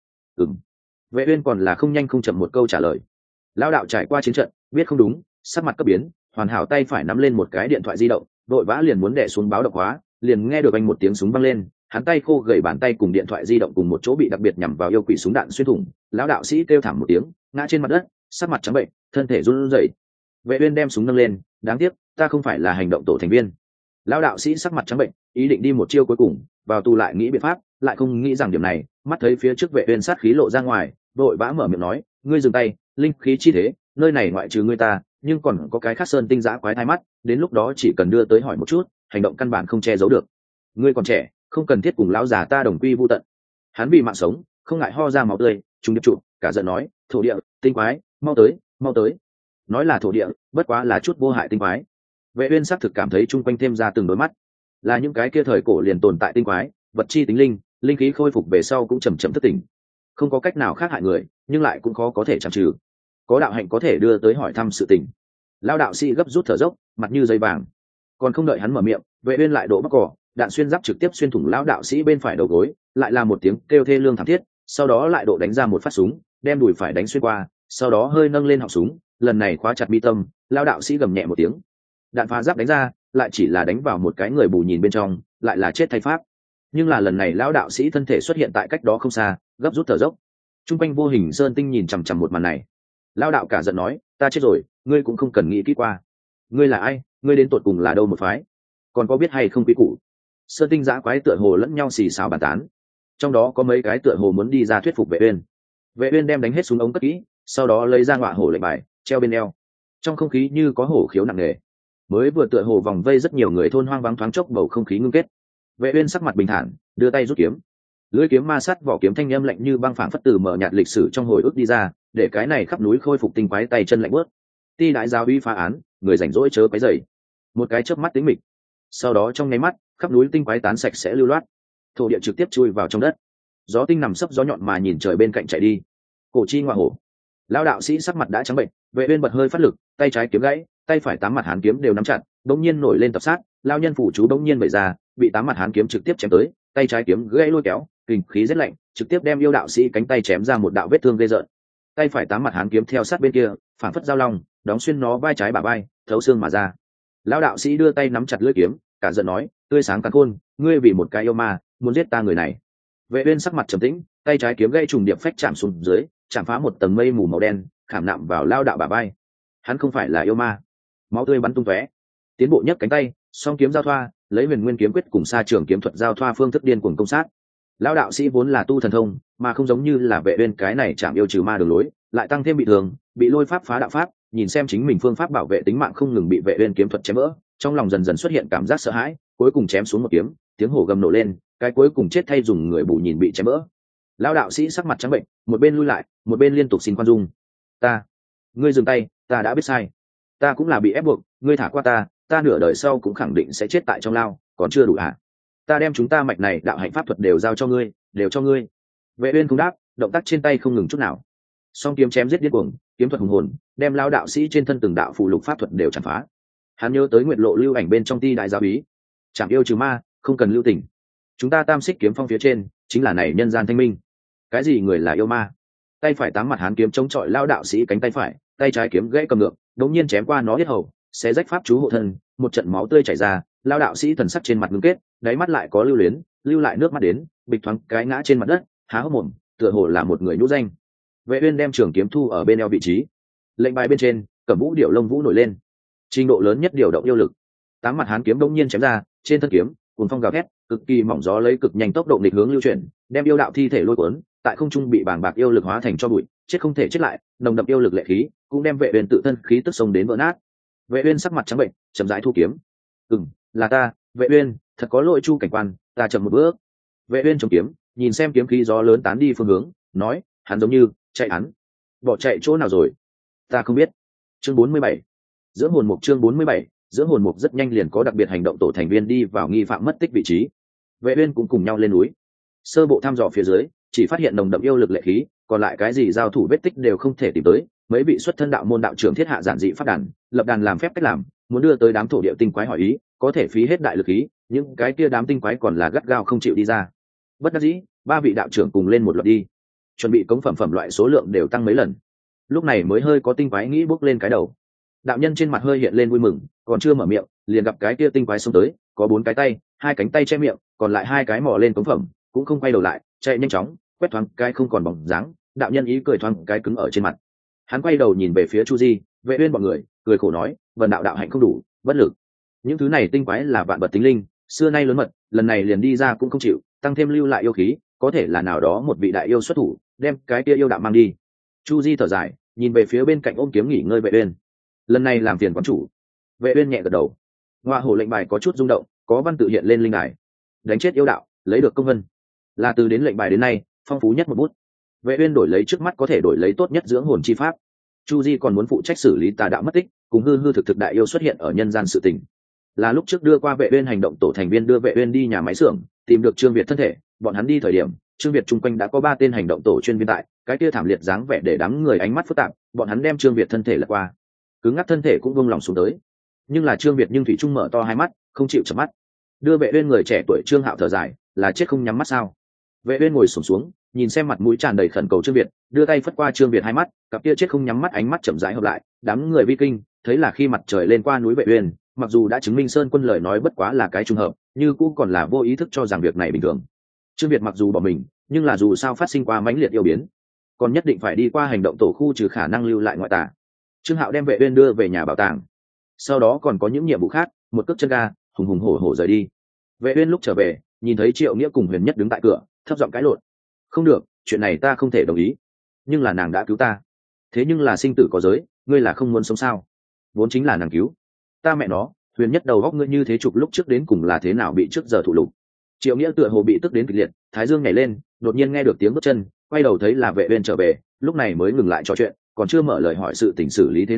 Vệ Uyên còn là không nhanh không chậm một câu trả lời. Lão đạo trải qua chiến trận, biết không đúng, sắc mặt cấp biến, hoàn hảo tay phải nắm lên một cái điện thoại di động, vội vã liền muốn đè xuống báo động hóa, liền nghe được anh một tiếng súng vang lên, hắn tay khô gầy bàn tay cùng điện thoại di động cùng một chỗ bị đặc biệt nhắm vào yêu quỷ súng đạn xuyên thủng. Lão đạo sĩ kêu thảm một tiếng, ngã trên mặt đất, sắc mặt trắng bệnh, thân thể run rẩy. Vệ Uyên đem súng nâng lên, đáng tiếc, ta không phải là hành động tổ thành viên. Lão đạo sĩ sắc mặt trắng bệnh, ý định đi một chiêu cuối cùng, vào tù lại nghĩ biện pháp, lại không nghĩ rằng điểm này, mắt thấy phía trước Vệ Uyên sát khí lộ ra ngoài, vội vã mở miệng nói, ngươi dừng tay, linh khí chi thế, nơi này ngoại trừ ngươi ta, nhưng còn có cái khác sơn tinh dã quái thai mắt, đến lúc đó chỉ cần đưa tới hỏi một chút, hành động căn bản không che giấu được. Ngươi còn trẻ, không cần thiết cùng lão già ta đồng quy vu tận. Hắn vì mạng sống, không ngại ho ra máu tươi, trùng điệp trụ, cả giận nói, thổ địa, tinh quái, mau tới, mau tới. Nói là thổ địa, bất quá là chút vô hại tinh quái. Vệ Uyên xác thực cảm thấy chung quanh thêm ra từng đôi mắt, là những cái kia thời cổ liền tồn tại tinh quái, vật chi tính linh, linh khí khôi phục về sau cũng chậm chậm thức tỉnh, không có cách nào khác hại người, nhưng lại cũng khó có thể chạm trừ. Có đạo hạnh có thể đưa tới hỏi thăm sự tình. Lão đạo sĩ gấp rút thở dốc, mặt như dây vàng. Còn không đợi hắn mở miệng, Vệ Uyên lại đổ bắc cỏ, đạn xuyên giáp trực tiếp xuyên thủng lão đạo sĩ bên phải đầu gối, lại là một tiếng kêu thê lương thảm thiết, sau đó lại độ đánh ra một phát súng, đem đùi phải đánh xuyên qua, sau đó hơi nâng lên họng súng, lần này khóa chặt mi tâm, lão đạo sĩ gầm nhẹ một tiếng. Đạn phá giáp đánh ra, lại chỉ là đánh vào một cái người bù nhìn bên trong, lại là chết thay pháp. Nhưng là lần này lão đạo sĩ thân thể xuất hiện tại cách đó không xa, gấp rút thở dốc. Trung quanh vô hình sơn tinh nhìn chằm chằm một màn này. Lão đạo cả giận nói, ta chết rồi, ngươi cũng không cần nghĩ kỹ qua. Ngươi là ai, ngươi đến tột cùng là đâu một phái, còn có biết hay không quý củ. Sơn tinh dã quái tựa hồ lẫn nhau xì xào bàn tán, trong đó có mấy cái tựa hồ muốn đi ra thuyết phục Vệ Uyên. Vệ Uyên đem đánh hết súng ống cất kỹ, sau đó lấy ra ngọa hổ lệnh bài treo bên eo. Trong không khí như có hổ khiếu nặng nề, mới vừa tựa hồ vòng vây rất nhiều người thôn hoang vắng thoáng chốc bầu không khí ngưng kết. Vệ Uyên sắc mặt bình thản, đưa tay rút kiếm, lưỡi kiếm ma sát vỏ kiếm thanh âm lạnh như băng phảng phất từ mở nhạt lịch sử trong hồi ức đi ra, để cái này khắp núi khôi phục tinh quái tay chân lạnh bớt. Ti đại giáo uy phá án, người rảnh rỗi chớ quấy rầy. Một cái chớp mắt tính mịch, sau đó trong nháy mắt khắp núi tinh quái tán sạch sẽ lưu loát, thổ địa trực tiếp chui vào trong đất. Gió tinh nằm sấp gió nhọn mà nhìn trời bên cạnh chạy đi. Cổ chi ngoại hổ, lão đạo sĩ sắc mặt đã trắng bệnh. Vệ uyên bật hơi phát lực, tay trái kiếm gãy, tay phải tám mặt hán kiếm đều nắm chặt, đống nhiên nổi lên tập sát. Lão nhân phủ chú đống nhiên bày ra, bị tám mặt hán kiếm trực tiếp chém tới, tay trái kiếm gãy lôi kéo, kình khí rất lạnh, trực tiếp đem yêu đạo sĩ cánh tay chém ra một đạo vết thương ghê rợn. Tay phải tám mặt hán kiếm theo sát bên kia, phản phất dao long, đóng xuyên nó vai trái bả vai, thấu xương mà ra. Lão đạo sĩ đưa tay nắm chặt lưỡi kiếm, cả giận nói: tươi sáng càn khôn, ngươi vì một cái yêu ma muốn giết ta người này. Vệ uyên sắc mặt trầm tĩnh, tay trái kiếm gãy trùng điệp phách chạm xuống dưới, chạm phá một tầng mây mù màu đen, khảm nạm vào lao đạo bả vai. Hắn không phải là yêu ma. Máu tươi bắn tung tóe. Tiến bộ nhấc cánh tay, song kiếm giao thoa, lấy huyền nguyên kiếm quyết cùng sa trường kiếm thuật giao thoa phương thức điên cuồng công sát. Lão đạo sĩ vốn là tu thần thông, mà không giống như là Vệ uyên cái này chạm yêu trừ ma đường lối, lại tăng thêm bị thương, bị lôi pháp phá đạo pháp, nhìn xem chính mình phương pháp bảo vệ tính mạng không ngừng bị Vệ uyên kiếm thuật chém vỡ, trong lòng dần dần xuất hiện cảm giác sợ hãi, cuối cùng chém xuống một kiếm, tiếng hổ gầm nổ lên, cái cuối cùng chết thay dùng người bù nhìn bị chém vỡ. Lão đạo sĩ sắc mặt trắng bệnh, một bên lui lại, một bên liên tục xin khoan dung. Ngươi dừng tay, ta đã biết sai. Ta cũng là bị ép buộc, ngươi thả qua ta nửa đời sau cũng khẳng định sẽ chết tại trong lao, còn chưa đủ hả? Ta đem chúng ta mạch này đạo hạnh pháp thuật đều giao cho ngươi, đều cho ngươi. Vệ uyên không đáp, động tác trên tay không ngừng chút nào. Song kiếm chém giết điên cuồng, kiếm thuật hùng hồn, đem lão đạo sĩ trên thân từng đạo phù lục pháp thuật đều chặt phá. Hắn nhớ tới nguyệt lộ lưu ảnh bên trong ti đại giáo ý, chạm yêu trừ ma, không cần lưu tình. Chúng ta tam xích kiếm phong phía trên, chính là này nhân gian thanh minh. Cái gì người là yêu ma? Tay phải tám mặt hán kiếm chống chọi lão đạo sĩ cánh tay phải, tay trái kiếm gãy cầm ngược, đống nhiên chém qua nó hết hầu, xé rách pháp chú hộ thân, một trận máu tươi chảy ra, lão đạo sĩ thần sắc trên mặt ngưng kết, đáy mắt lại có lưu luyến, lưu lại nước mắt đến, bịch thoáng cái ngã trên mặt đất, há hốc mồm, tựa hồ là một người nhũ danh. Vệ uyên đem trường kiếm thu ở bên eo vị trí, lệnh bài bên trên, cẩm vũ điểu lông vũ nổi lên, trình độ lớn nhất điều động yêu lực. Tám mặt hán kiếm đống nhiên chém ra, trên thân kiếm, cuồng phong gào thét, cực kỳ mỏng gió lấy cực nhanh tốc độ nghịch hướng lưu chuyển, đem yêu đạo thi thể lôi cuốn, tại không trung bị bàng bạc yêu lực hóa thành cho bụi, chết không thể chết lại, nồng đậm yêu lực lệ khí, cũng đem Vệ uyên tự thân khí tức sông đến vỡ nát. Vệ uyên sắc mặt trắng bệnh, chậm rãi thu kiếm. Là ta, Vệ uyên, thật có lỗi Chu cảnh quan, ta chậm một bước. Vệ uyên chống kiếm, nhìn xem kiếm khí gió lớn tán đi phương hướng, nói, hắn giống như chạy hắn, bỏ chạy chỗ nào rồi? Ta không biết. Chương 47. Dưỡng hồn mục. Chương 47. Dưỡng hồn mục. Rất nhanh liền có đặc biệt hành động tổ thành viên đi vào nghi phạm mất tích vị trí. Vệ uyên cũng cùng nhau lên núi. Sơ bộ thăm dò phía dưới, chỉ phát hiện nồng đậm yêu lực lệ khí, còn lại cái gì giao thủ vết tích đều không thể tìm tới. Mấy vị xuất thân đạo môn đạo trưởng thiết hạ giản dị pháp đàn, lập đàn làm phép cách làm, muốn đưa tới đám thổ địa tinh quái hỏi ý, có thể phí hết đại lực khí, những cái kia đám tinh quái còn là gắt gao không chịu đi ra. Bất đắc dĩ, ba vị đạo trưởng cùng lên một loạt đi, chuẩn bị cống phẩm loại số lượng đều tăng mấy lần. Lúc này mới hơi có tinh quái nghĩ bước lên cái đầu. Đạo nhân trên mặt hơi hiện lên vui mừng, còn chưa mở miệng, liền gặp cái kia tinh quái xông tới, có 4 cái tay, 2 cánh tay che miệng, còn lại 2 cái mò lên cống phẩm, cũng không quay đầu lại, chạy nhanh chóng, quét thoáng cái không còn bóng dáng. Đạo nhân ý cười thoáng cái cứng ở trên mặt. Hắn quay đầu nhìn về phía Chu Di, Vệ uyên bọn người, cười khổ nói, vần đạo đạo hạnh không đủ, bất lực. Những thứ này tinh quái là vạn vật tính linh, xưa nay lớn mật, lần này liền đi ra cũng không chịu, tăng thêm lưu lại yêu khí, có thể là nào đó một vị đại yêu xuất thủ, đem cái kia yêu đạo mang đi. Chu Di thở dài, nhìn về phía bên cạnh ôm kiếm nghỉ ngơi Vệ uyên. Lần này làm phiền quán chủ. Vệ uyên nhẹ gật đầu. Ngoa hổ lệnh bài có chút rung động, có văn tự hiện lên linh đài. Đánh chết yêu đạo, lấy được công vân. Là từ đến lệnh bài đến nay, phong phú nhất một bút. Vệ uyên đổi lấy trước mắt có thể đổi lấy tốt nhất dưỡng hồn chi pháp. Chu Di còn muốn phụ trách xử lý tà đạo mất tích, cùng hư hư thực thực đại yêu xuất hiện ở nhân gian sự tình. Là lúc trước đưa qua Vệ uyên hành động tổ thành viên đưa Vệ uyên đi nhà máy xưởng, tìm được Trương Việt thân thể, bọn hắn đi thời điểm, Trương Việt chung quanh đã có 3 tên hành động tổ chuyên viên tại, cái kia thảm liệt dáng vẻ để đám người ánh mắt phức tạp, bọn hắn đem Trương Việt thân thể lật qua, cứng ngắc thân thể cũng vung lòng xuống tới. Nhưng là Trương Việt nhưng thủy trung mở to hai mắt, không chịu chợp mắt. Đưa Vệ uyên người trẻ tuổi Trương Hạo thở dài, là chết không nhắm mắt sao? Vệ uyên ngồi xổm xuống, nhìn xem mặt mũi tràn đầy khẩn cầu Trương Việt, đưa tay phất qua Trương Việt hai mắt, cặp kia chết không nhắm mắt ánh mắt chậm rãi hợp lại. Đám người vi kinh thấy là khi mặt trời lên qua núi Vệ uyên, mặc dù đã chứng minh Sơn Quân lời nói bất quá là cái trùng hợp, như cũng còn là vô ý thức cho rằng việc này bình thường. Trương Việt mặc dù bỏ mình, nhưng là dù sao phát sinh qua mãnh liệt yêu biến, còn nhất định phải đi qua hành động tổ khu trừ khả năng lưu lại ngoại tà. Trương Hạo đem Vệ uyên đưa về nhà bảo tàng, sau đó còn có những nhiệm vụ khác, một cước chân ga, hùng hùng hổ hổ rời đi. Vệ uyên lúc trở về, nhìn thấy Triệu Nghĩa cùng Huyền Nhất đứng tại cửa, thấp giọng cãi lộn. Không được, chuyện này ta không thể đồng ý. Nhưng là nàng đã cứu ta. Thế nhưng là sinh tử có giới, ngươi là không muốn sống sao? Vốn chính là nàng cứu. Ta mẹ nó, Huyền Nhất đầu góc ngươi như thế chụp lúc trước đến cùng là thế nào bị trước giờ thụ lục. Triệu Nghĩa tựa hồ bị tức đến kịch liệt, thái dương nhảy lên, đột nhiên nghe được tiếng bước chân, quay đầu thấy là Vệ uyên trở về, lúc này mới ngừng lại trò chuyện, còn chưa mở lời hỏi sự tình xử lý thế nào,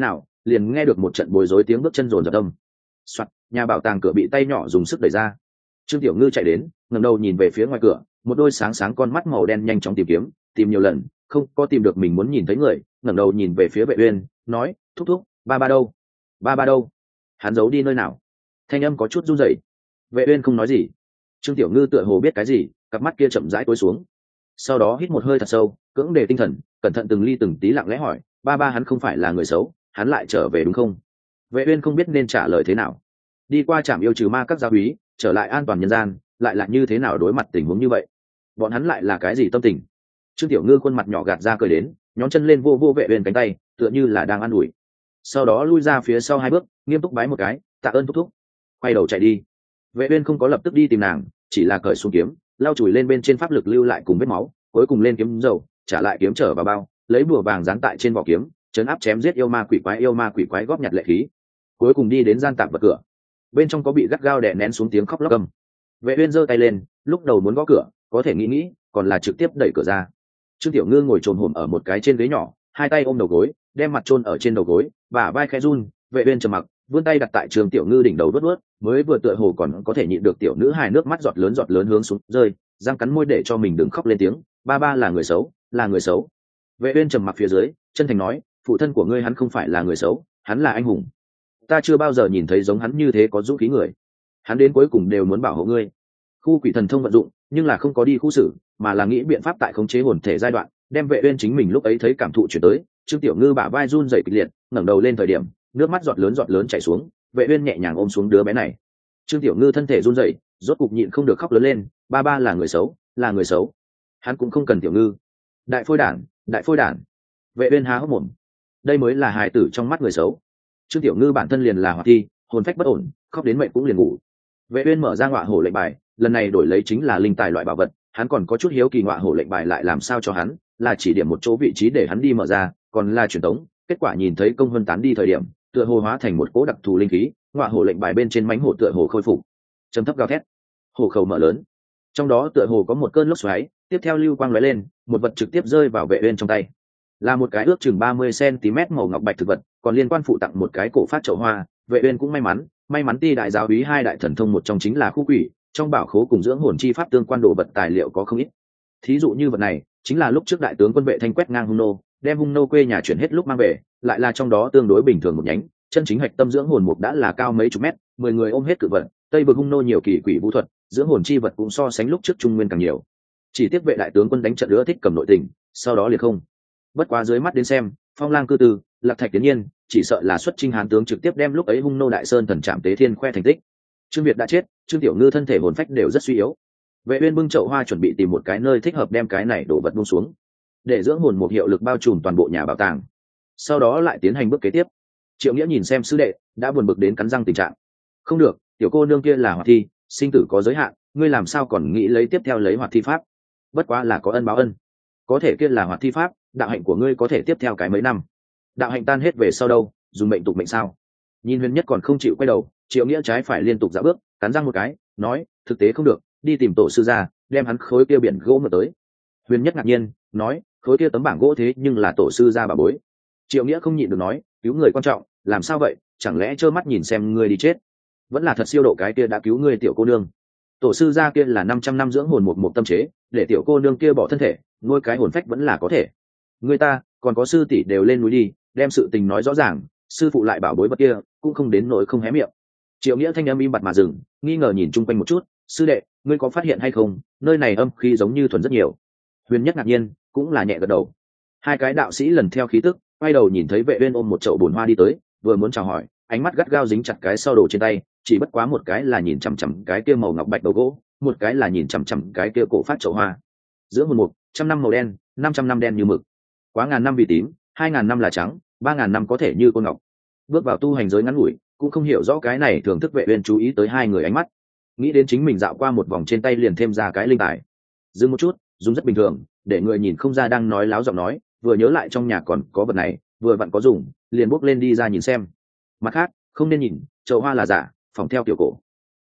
liền nghe được một trận bối rối tiếng bước chân rồn rập âm. Soạt, nhà bảo tàng cửa bị tay nhỏ dùng sức đẩy ra. Trương Tiểu Ngư chạy đến, ngẩng đầu nhìn về phía ngoài cửa, một đôi sáng sáng con mắt màu đen nhanh chóng tìm kiếm, tìm nhiều lần, không có tìm được mình muốn nhìn thấy người, ngẩng đầu nhìn về phía Vệ Uyên, nói, thúc thúc, ba ba đâu? Ba ba đâu? Hắn giấu đi nơi nào? Thanh âm có chút run rẩy. Vệ Uyên không nói gì. Trương Tiểu Ngư tựa hồ biết cái gì, cặp mắt kia chậm rãi tối xuống. Sau đó hít một hơi thật sâu, cưỡng đề tinh thần, cẩn thận từng ly từng tí lặng lẽ hỏi, ba ba hắn không phải là người xấu, hắn lại trở về đúng không? Vệ Uyên không biết nên trả lời thế nào. Đi qua trạm yêu trừ ma các gia úy, trở lại an toàn nhân gian, lại là như thế nào đối mặt tình huống như vậy? Bọn hắn lại là cái gì tâm tình? Trương Tiểu Ngư khuôn mặt nhỏ gạt ra cười đến, nhón chân lên vô vô Vệ Uyên cánh tay, tựa như là đang an ủi. Sau đó lui ra phía sau 2 bước, nghiêm túc bái một cái, tạ ơn thúc thúc. Quay đầu chạy đi. Vệ Uyên không có lập tức đi tìm nàng, chỉ là cởi xuống kiếm, lau chùi lên bên trên pháp lực lưu lại cùng vết máu, cuối cùng lên kiếm dầu, trả lại kiếm trở vào bao, lấy bùa vàng dán tại trên vỏ kiếm, chấn áp chém giết yêu ma quỷ quái góp nhặt lệ khí. Cuối cùng đi đến gian tạm vật cửa, bên trong có bị gắt gao đè nén xuống tiếng khóc lóc gầm. Vệ Uyên giơ tay lên, lúc đầu muốn gõ cửa, có thể nghĩ, còn là trực tiếp đẩy cửa ra. Trương Tiểu Ngư ngồi trồm hổm ở một cái trên ghế nhỏ, hai tay ôm đầu gối, đem mặt chôn ở trên đầu gối, bả vai khẽ run. Vệ Uyên trầm mặc, vươn tay đặt tại Trương Tiểu Ngư đỉnh đầu đuốt, mới vừa tựa hồ còn có thể nhịn được tiểu nữ hài nước mắt giọt lớn hướng xuống rơi, răng cắn môi để cho mình đừng khóc lên tiếng. Ba ba là người xấu, là người xấu. Vệ Uyên trầm mặc phía dưới, chân thành nói, phụ thân của ngươi hắn không phải là người xấu, hắn là anh hùng. Ta chưa bao giờ nhìn thấy giống hắn như thế có dũng khí người. Hắn đến cuối cùng đều muốn bảo hộ ngươi. Khu quỷ thần thông vận dụng, nhưng là không có đi khu xử, mà là nghĩ biện pháp tại khống chế hồn thể giai đoạn, đem Vệ Uyên chính mình lúc ấy thấy cảm thụ chuyển tới. Trương Tiểu Ngư bả vai run rẩy kịch liệt, ngẩng đầu lên thời điểm, nước mắt giọt lớn chảy xuống. Vệ Uyên nhẹ nhàng ôm xuống đứa bé này. Trương Tiểu Ngư thân thể run rẩy, rốt cục nhịn không được khóc lớn lên, ba ba là người xấu, là người xấu. Hắn cũng không cần Tiểu Ngư. Đại phôi đản. Vệ Uyên há hốc mồm. Đây mới là hài tử trong mắt người xấu. Trương Tiểu Ngư bản thân liền là hoạt thi, hồn phách bất ổn, khóc đến mệt cũng liền ngủ. Vệ Uyên mở ra ngọa hổ lệnh bài, lần này đổi lấy chính là linh tài loại bảo vật, hắn còn có chút hiếu kỳ ngọa hổ lệnh bài lại làm sao cho hắn, là chỉ điểm một chỗ vị trí để hắn đi mở ra, còn là truyền tống. Kết quả nhìn thấy công vân tán đi thời điểm, tựa hồ hóa thành một cỗ đặc thù linh khí, ngọa hổ lệnh bài bên trên mánh hổ tựa hồ khôi phục. Trầm thấp gào thét, hổ khẩu mở lớn, trong đó tựa hồ có một cơn lốc xoáy, tiếp theo lưu quang lóe lên, một vật trực tiếp rơi vào Vệ Uyên trong tay. Là một cái ước chừng 30 cm màu ngọc bạch thực vật, còn liên quan phụ tặng một cái cổ phát chậu hoa. Vệ Uyên cũng may mắn ti đại giáo úy 2 đại thần thông một trong chính là khu quỷ, trong bảo khố cùng dưỡng hồn chi pháp tương quan đồ vật tài liệu có không ít. Thí dụ như vật này, chính là lúc trước đại tướng quân Vệ Thanh quét ngang hung nô, đem hung nô quê nhà chuyển hết lúc mang về, lại là trong đó tương đối bình thường một nhánh, chân chính hạch tâm dưỡng hồn mục đã là cao mấy chục mét, 10 người ôm hết cự vật. Tây vực hung nô nhiều kỳ quỷ vũ thuật, dưỡng hồn chi vật cũng so sánh lúc trước trung nguyên càng nhiều. Chỉ tiếc Vệ đại tướng quân đánh trận nữa thích cầm nội tình, sau đó liền không. Bất quá dưới mắt đến xem, Phong Lang cư tư, Lạc Thạch tiến nhiên, chỉ sợ là xuất chinh hán tướng trực tiếp đem lúc ấy hung nô đại sơn thần trạm tế thiên khoe thành tích. Trương Việt đã chết, Trương Tiểu Ngư thân thể hồn phách đều rất suy yếu. Vệ Uyên bưng chậu hoa chuẩn bị tìm một cái nơi thích hợp đem cái này đổ vật buông xuống, để dưỡng hồn một hiệu lực bao trùm toàn bộ nhà bảo tàng. Sau đó lại tiến hành bước kế tiếp. Triệu Nghĩa nhìn xem sư đệ, đã buồn bực đến cắn răng tình trạng. Không được, tiểu cô nương kia là hoạt thi, sinh tử có giới hạn, ngươi làm sao còn nghĩ lấy tiếp theo lấy hoạt thi pháp? Bất quá là có ân báo ân. Có thể kia là hoạt thi pháp, đạo hạnh của ngươi có thể tiếp theo cái mấy năm. Đạo hạnh tan hết về sau đâu, dùng mệnh tục mệnh sao? Nhìn Huyền Nhất còn không chịu quay đầu, Triệu Nghĩa trái phải liên tục dạo bước, cắn răng một cái, nói, thực tế không được, đi tìm tổ sư ra, đem hắn khối kia biển gỗ mở tới. Huyền Nhất ngạc nhiên, nói, khối kia tấm bảng gỗ thế nhưng là tổ sư ra bà bối. Triệu Nghĩa không nhịn được nói, cứu người quan trọng, làm sao vậy, chẳng lẽ trơ mắt nhìn xem ngươi đi chết? Vẫn là thật siêu độ cái kia đã cứu ngươi tiểu cô nương. Tổ sư gia kia là 500 năm dưỡng hồn một tâm chế, để tiểu cô nương kia bỏ thân thể, nuôi cái hồn phách vẫn là có thể. Người ta, còn có sư tỷ đều lên núi đi, đem sự tình nói rõ ràng, sư phụ lại bảo bối vật kia, cũng không đến nỗi không hé miệng. Triệu Nghĩa thanh âm im bặt mà dừng, nghi ngờ nhìn chung quanh một chút, sư đệ, ngươi có phát hiện hay không, nơi này âm khí giống như thuần rất nhiều. Huyền Nhất ngạc nhiên, cũng là nhẹ gật đầu. Hai cái đạo sĩ lần theo khí tức, quay đầu nhìn thấy Vệ Uyên ôm một chậu bồn hoa đi tới, vừa muốn chào hỏi, ánh mắt gắt gao dính chặt cái sau đồ trên tay, chỉ bất quá một cái là nhìn chằm chằm cái kia màu ngọc bạch đầu gỗ, một cái là nhìn chằm chằm cái kia cổ phát chậu hoa. Giữa hồn mục, 100 năm màu đen, 500 năm đen như mực. Quá ngàn năm vì tím, 2000 năm là trắng, 3000 năm có thể như côn ngọc. Bước vào tu hành giới ngắn ngủi, cũng không hiểu rõ cái này, thưởng thức Vệ Uyên chú ý tới hai người ánh mắt. Nghĩ đến chính mình dạo qua một vòng trên tay liền thêm ra cái linh tài. Dừng một chút, dùng rất bình thường, để người nhìn không ra đang nói láo giọng nói, vừa nhớ lại trong nhà còn có vật này, vừa vặn có dùng, liền bốc lên đi ra nhìn xem. Mặt khác, không nên nhìn, chậu hoa là giả, phỏng theo tiểu cổ.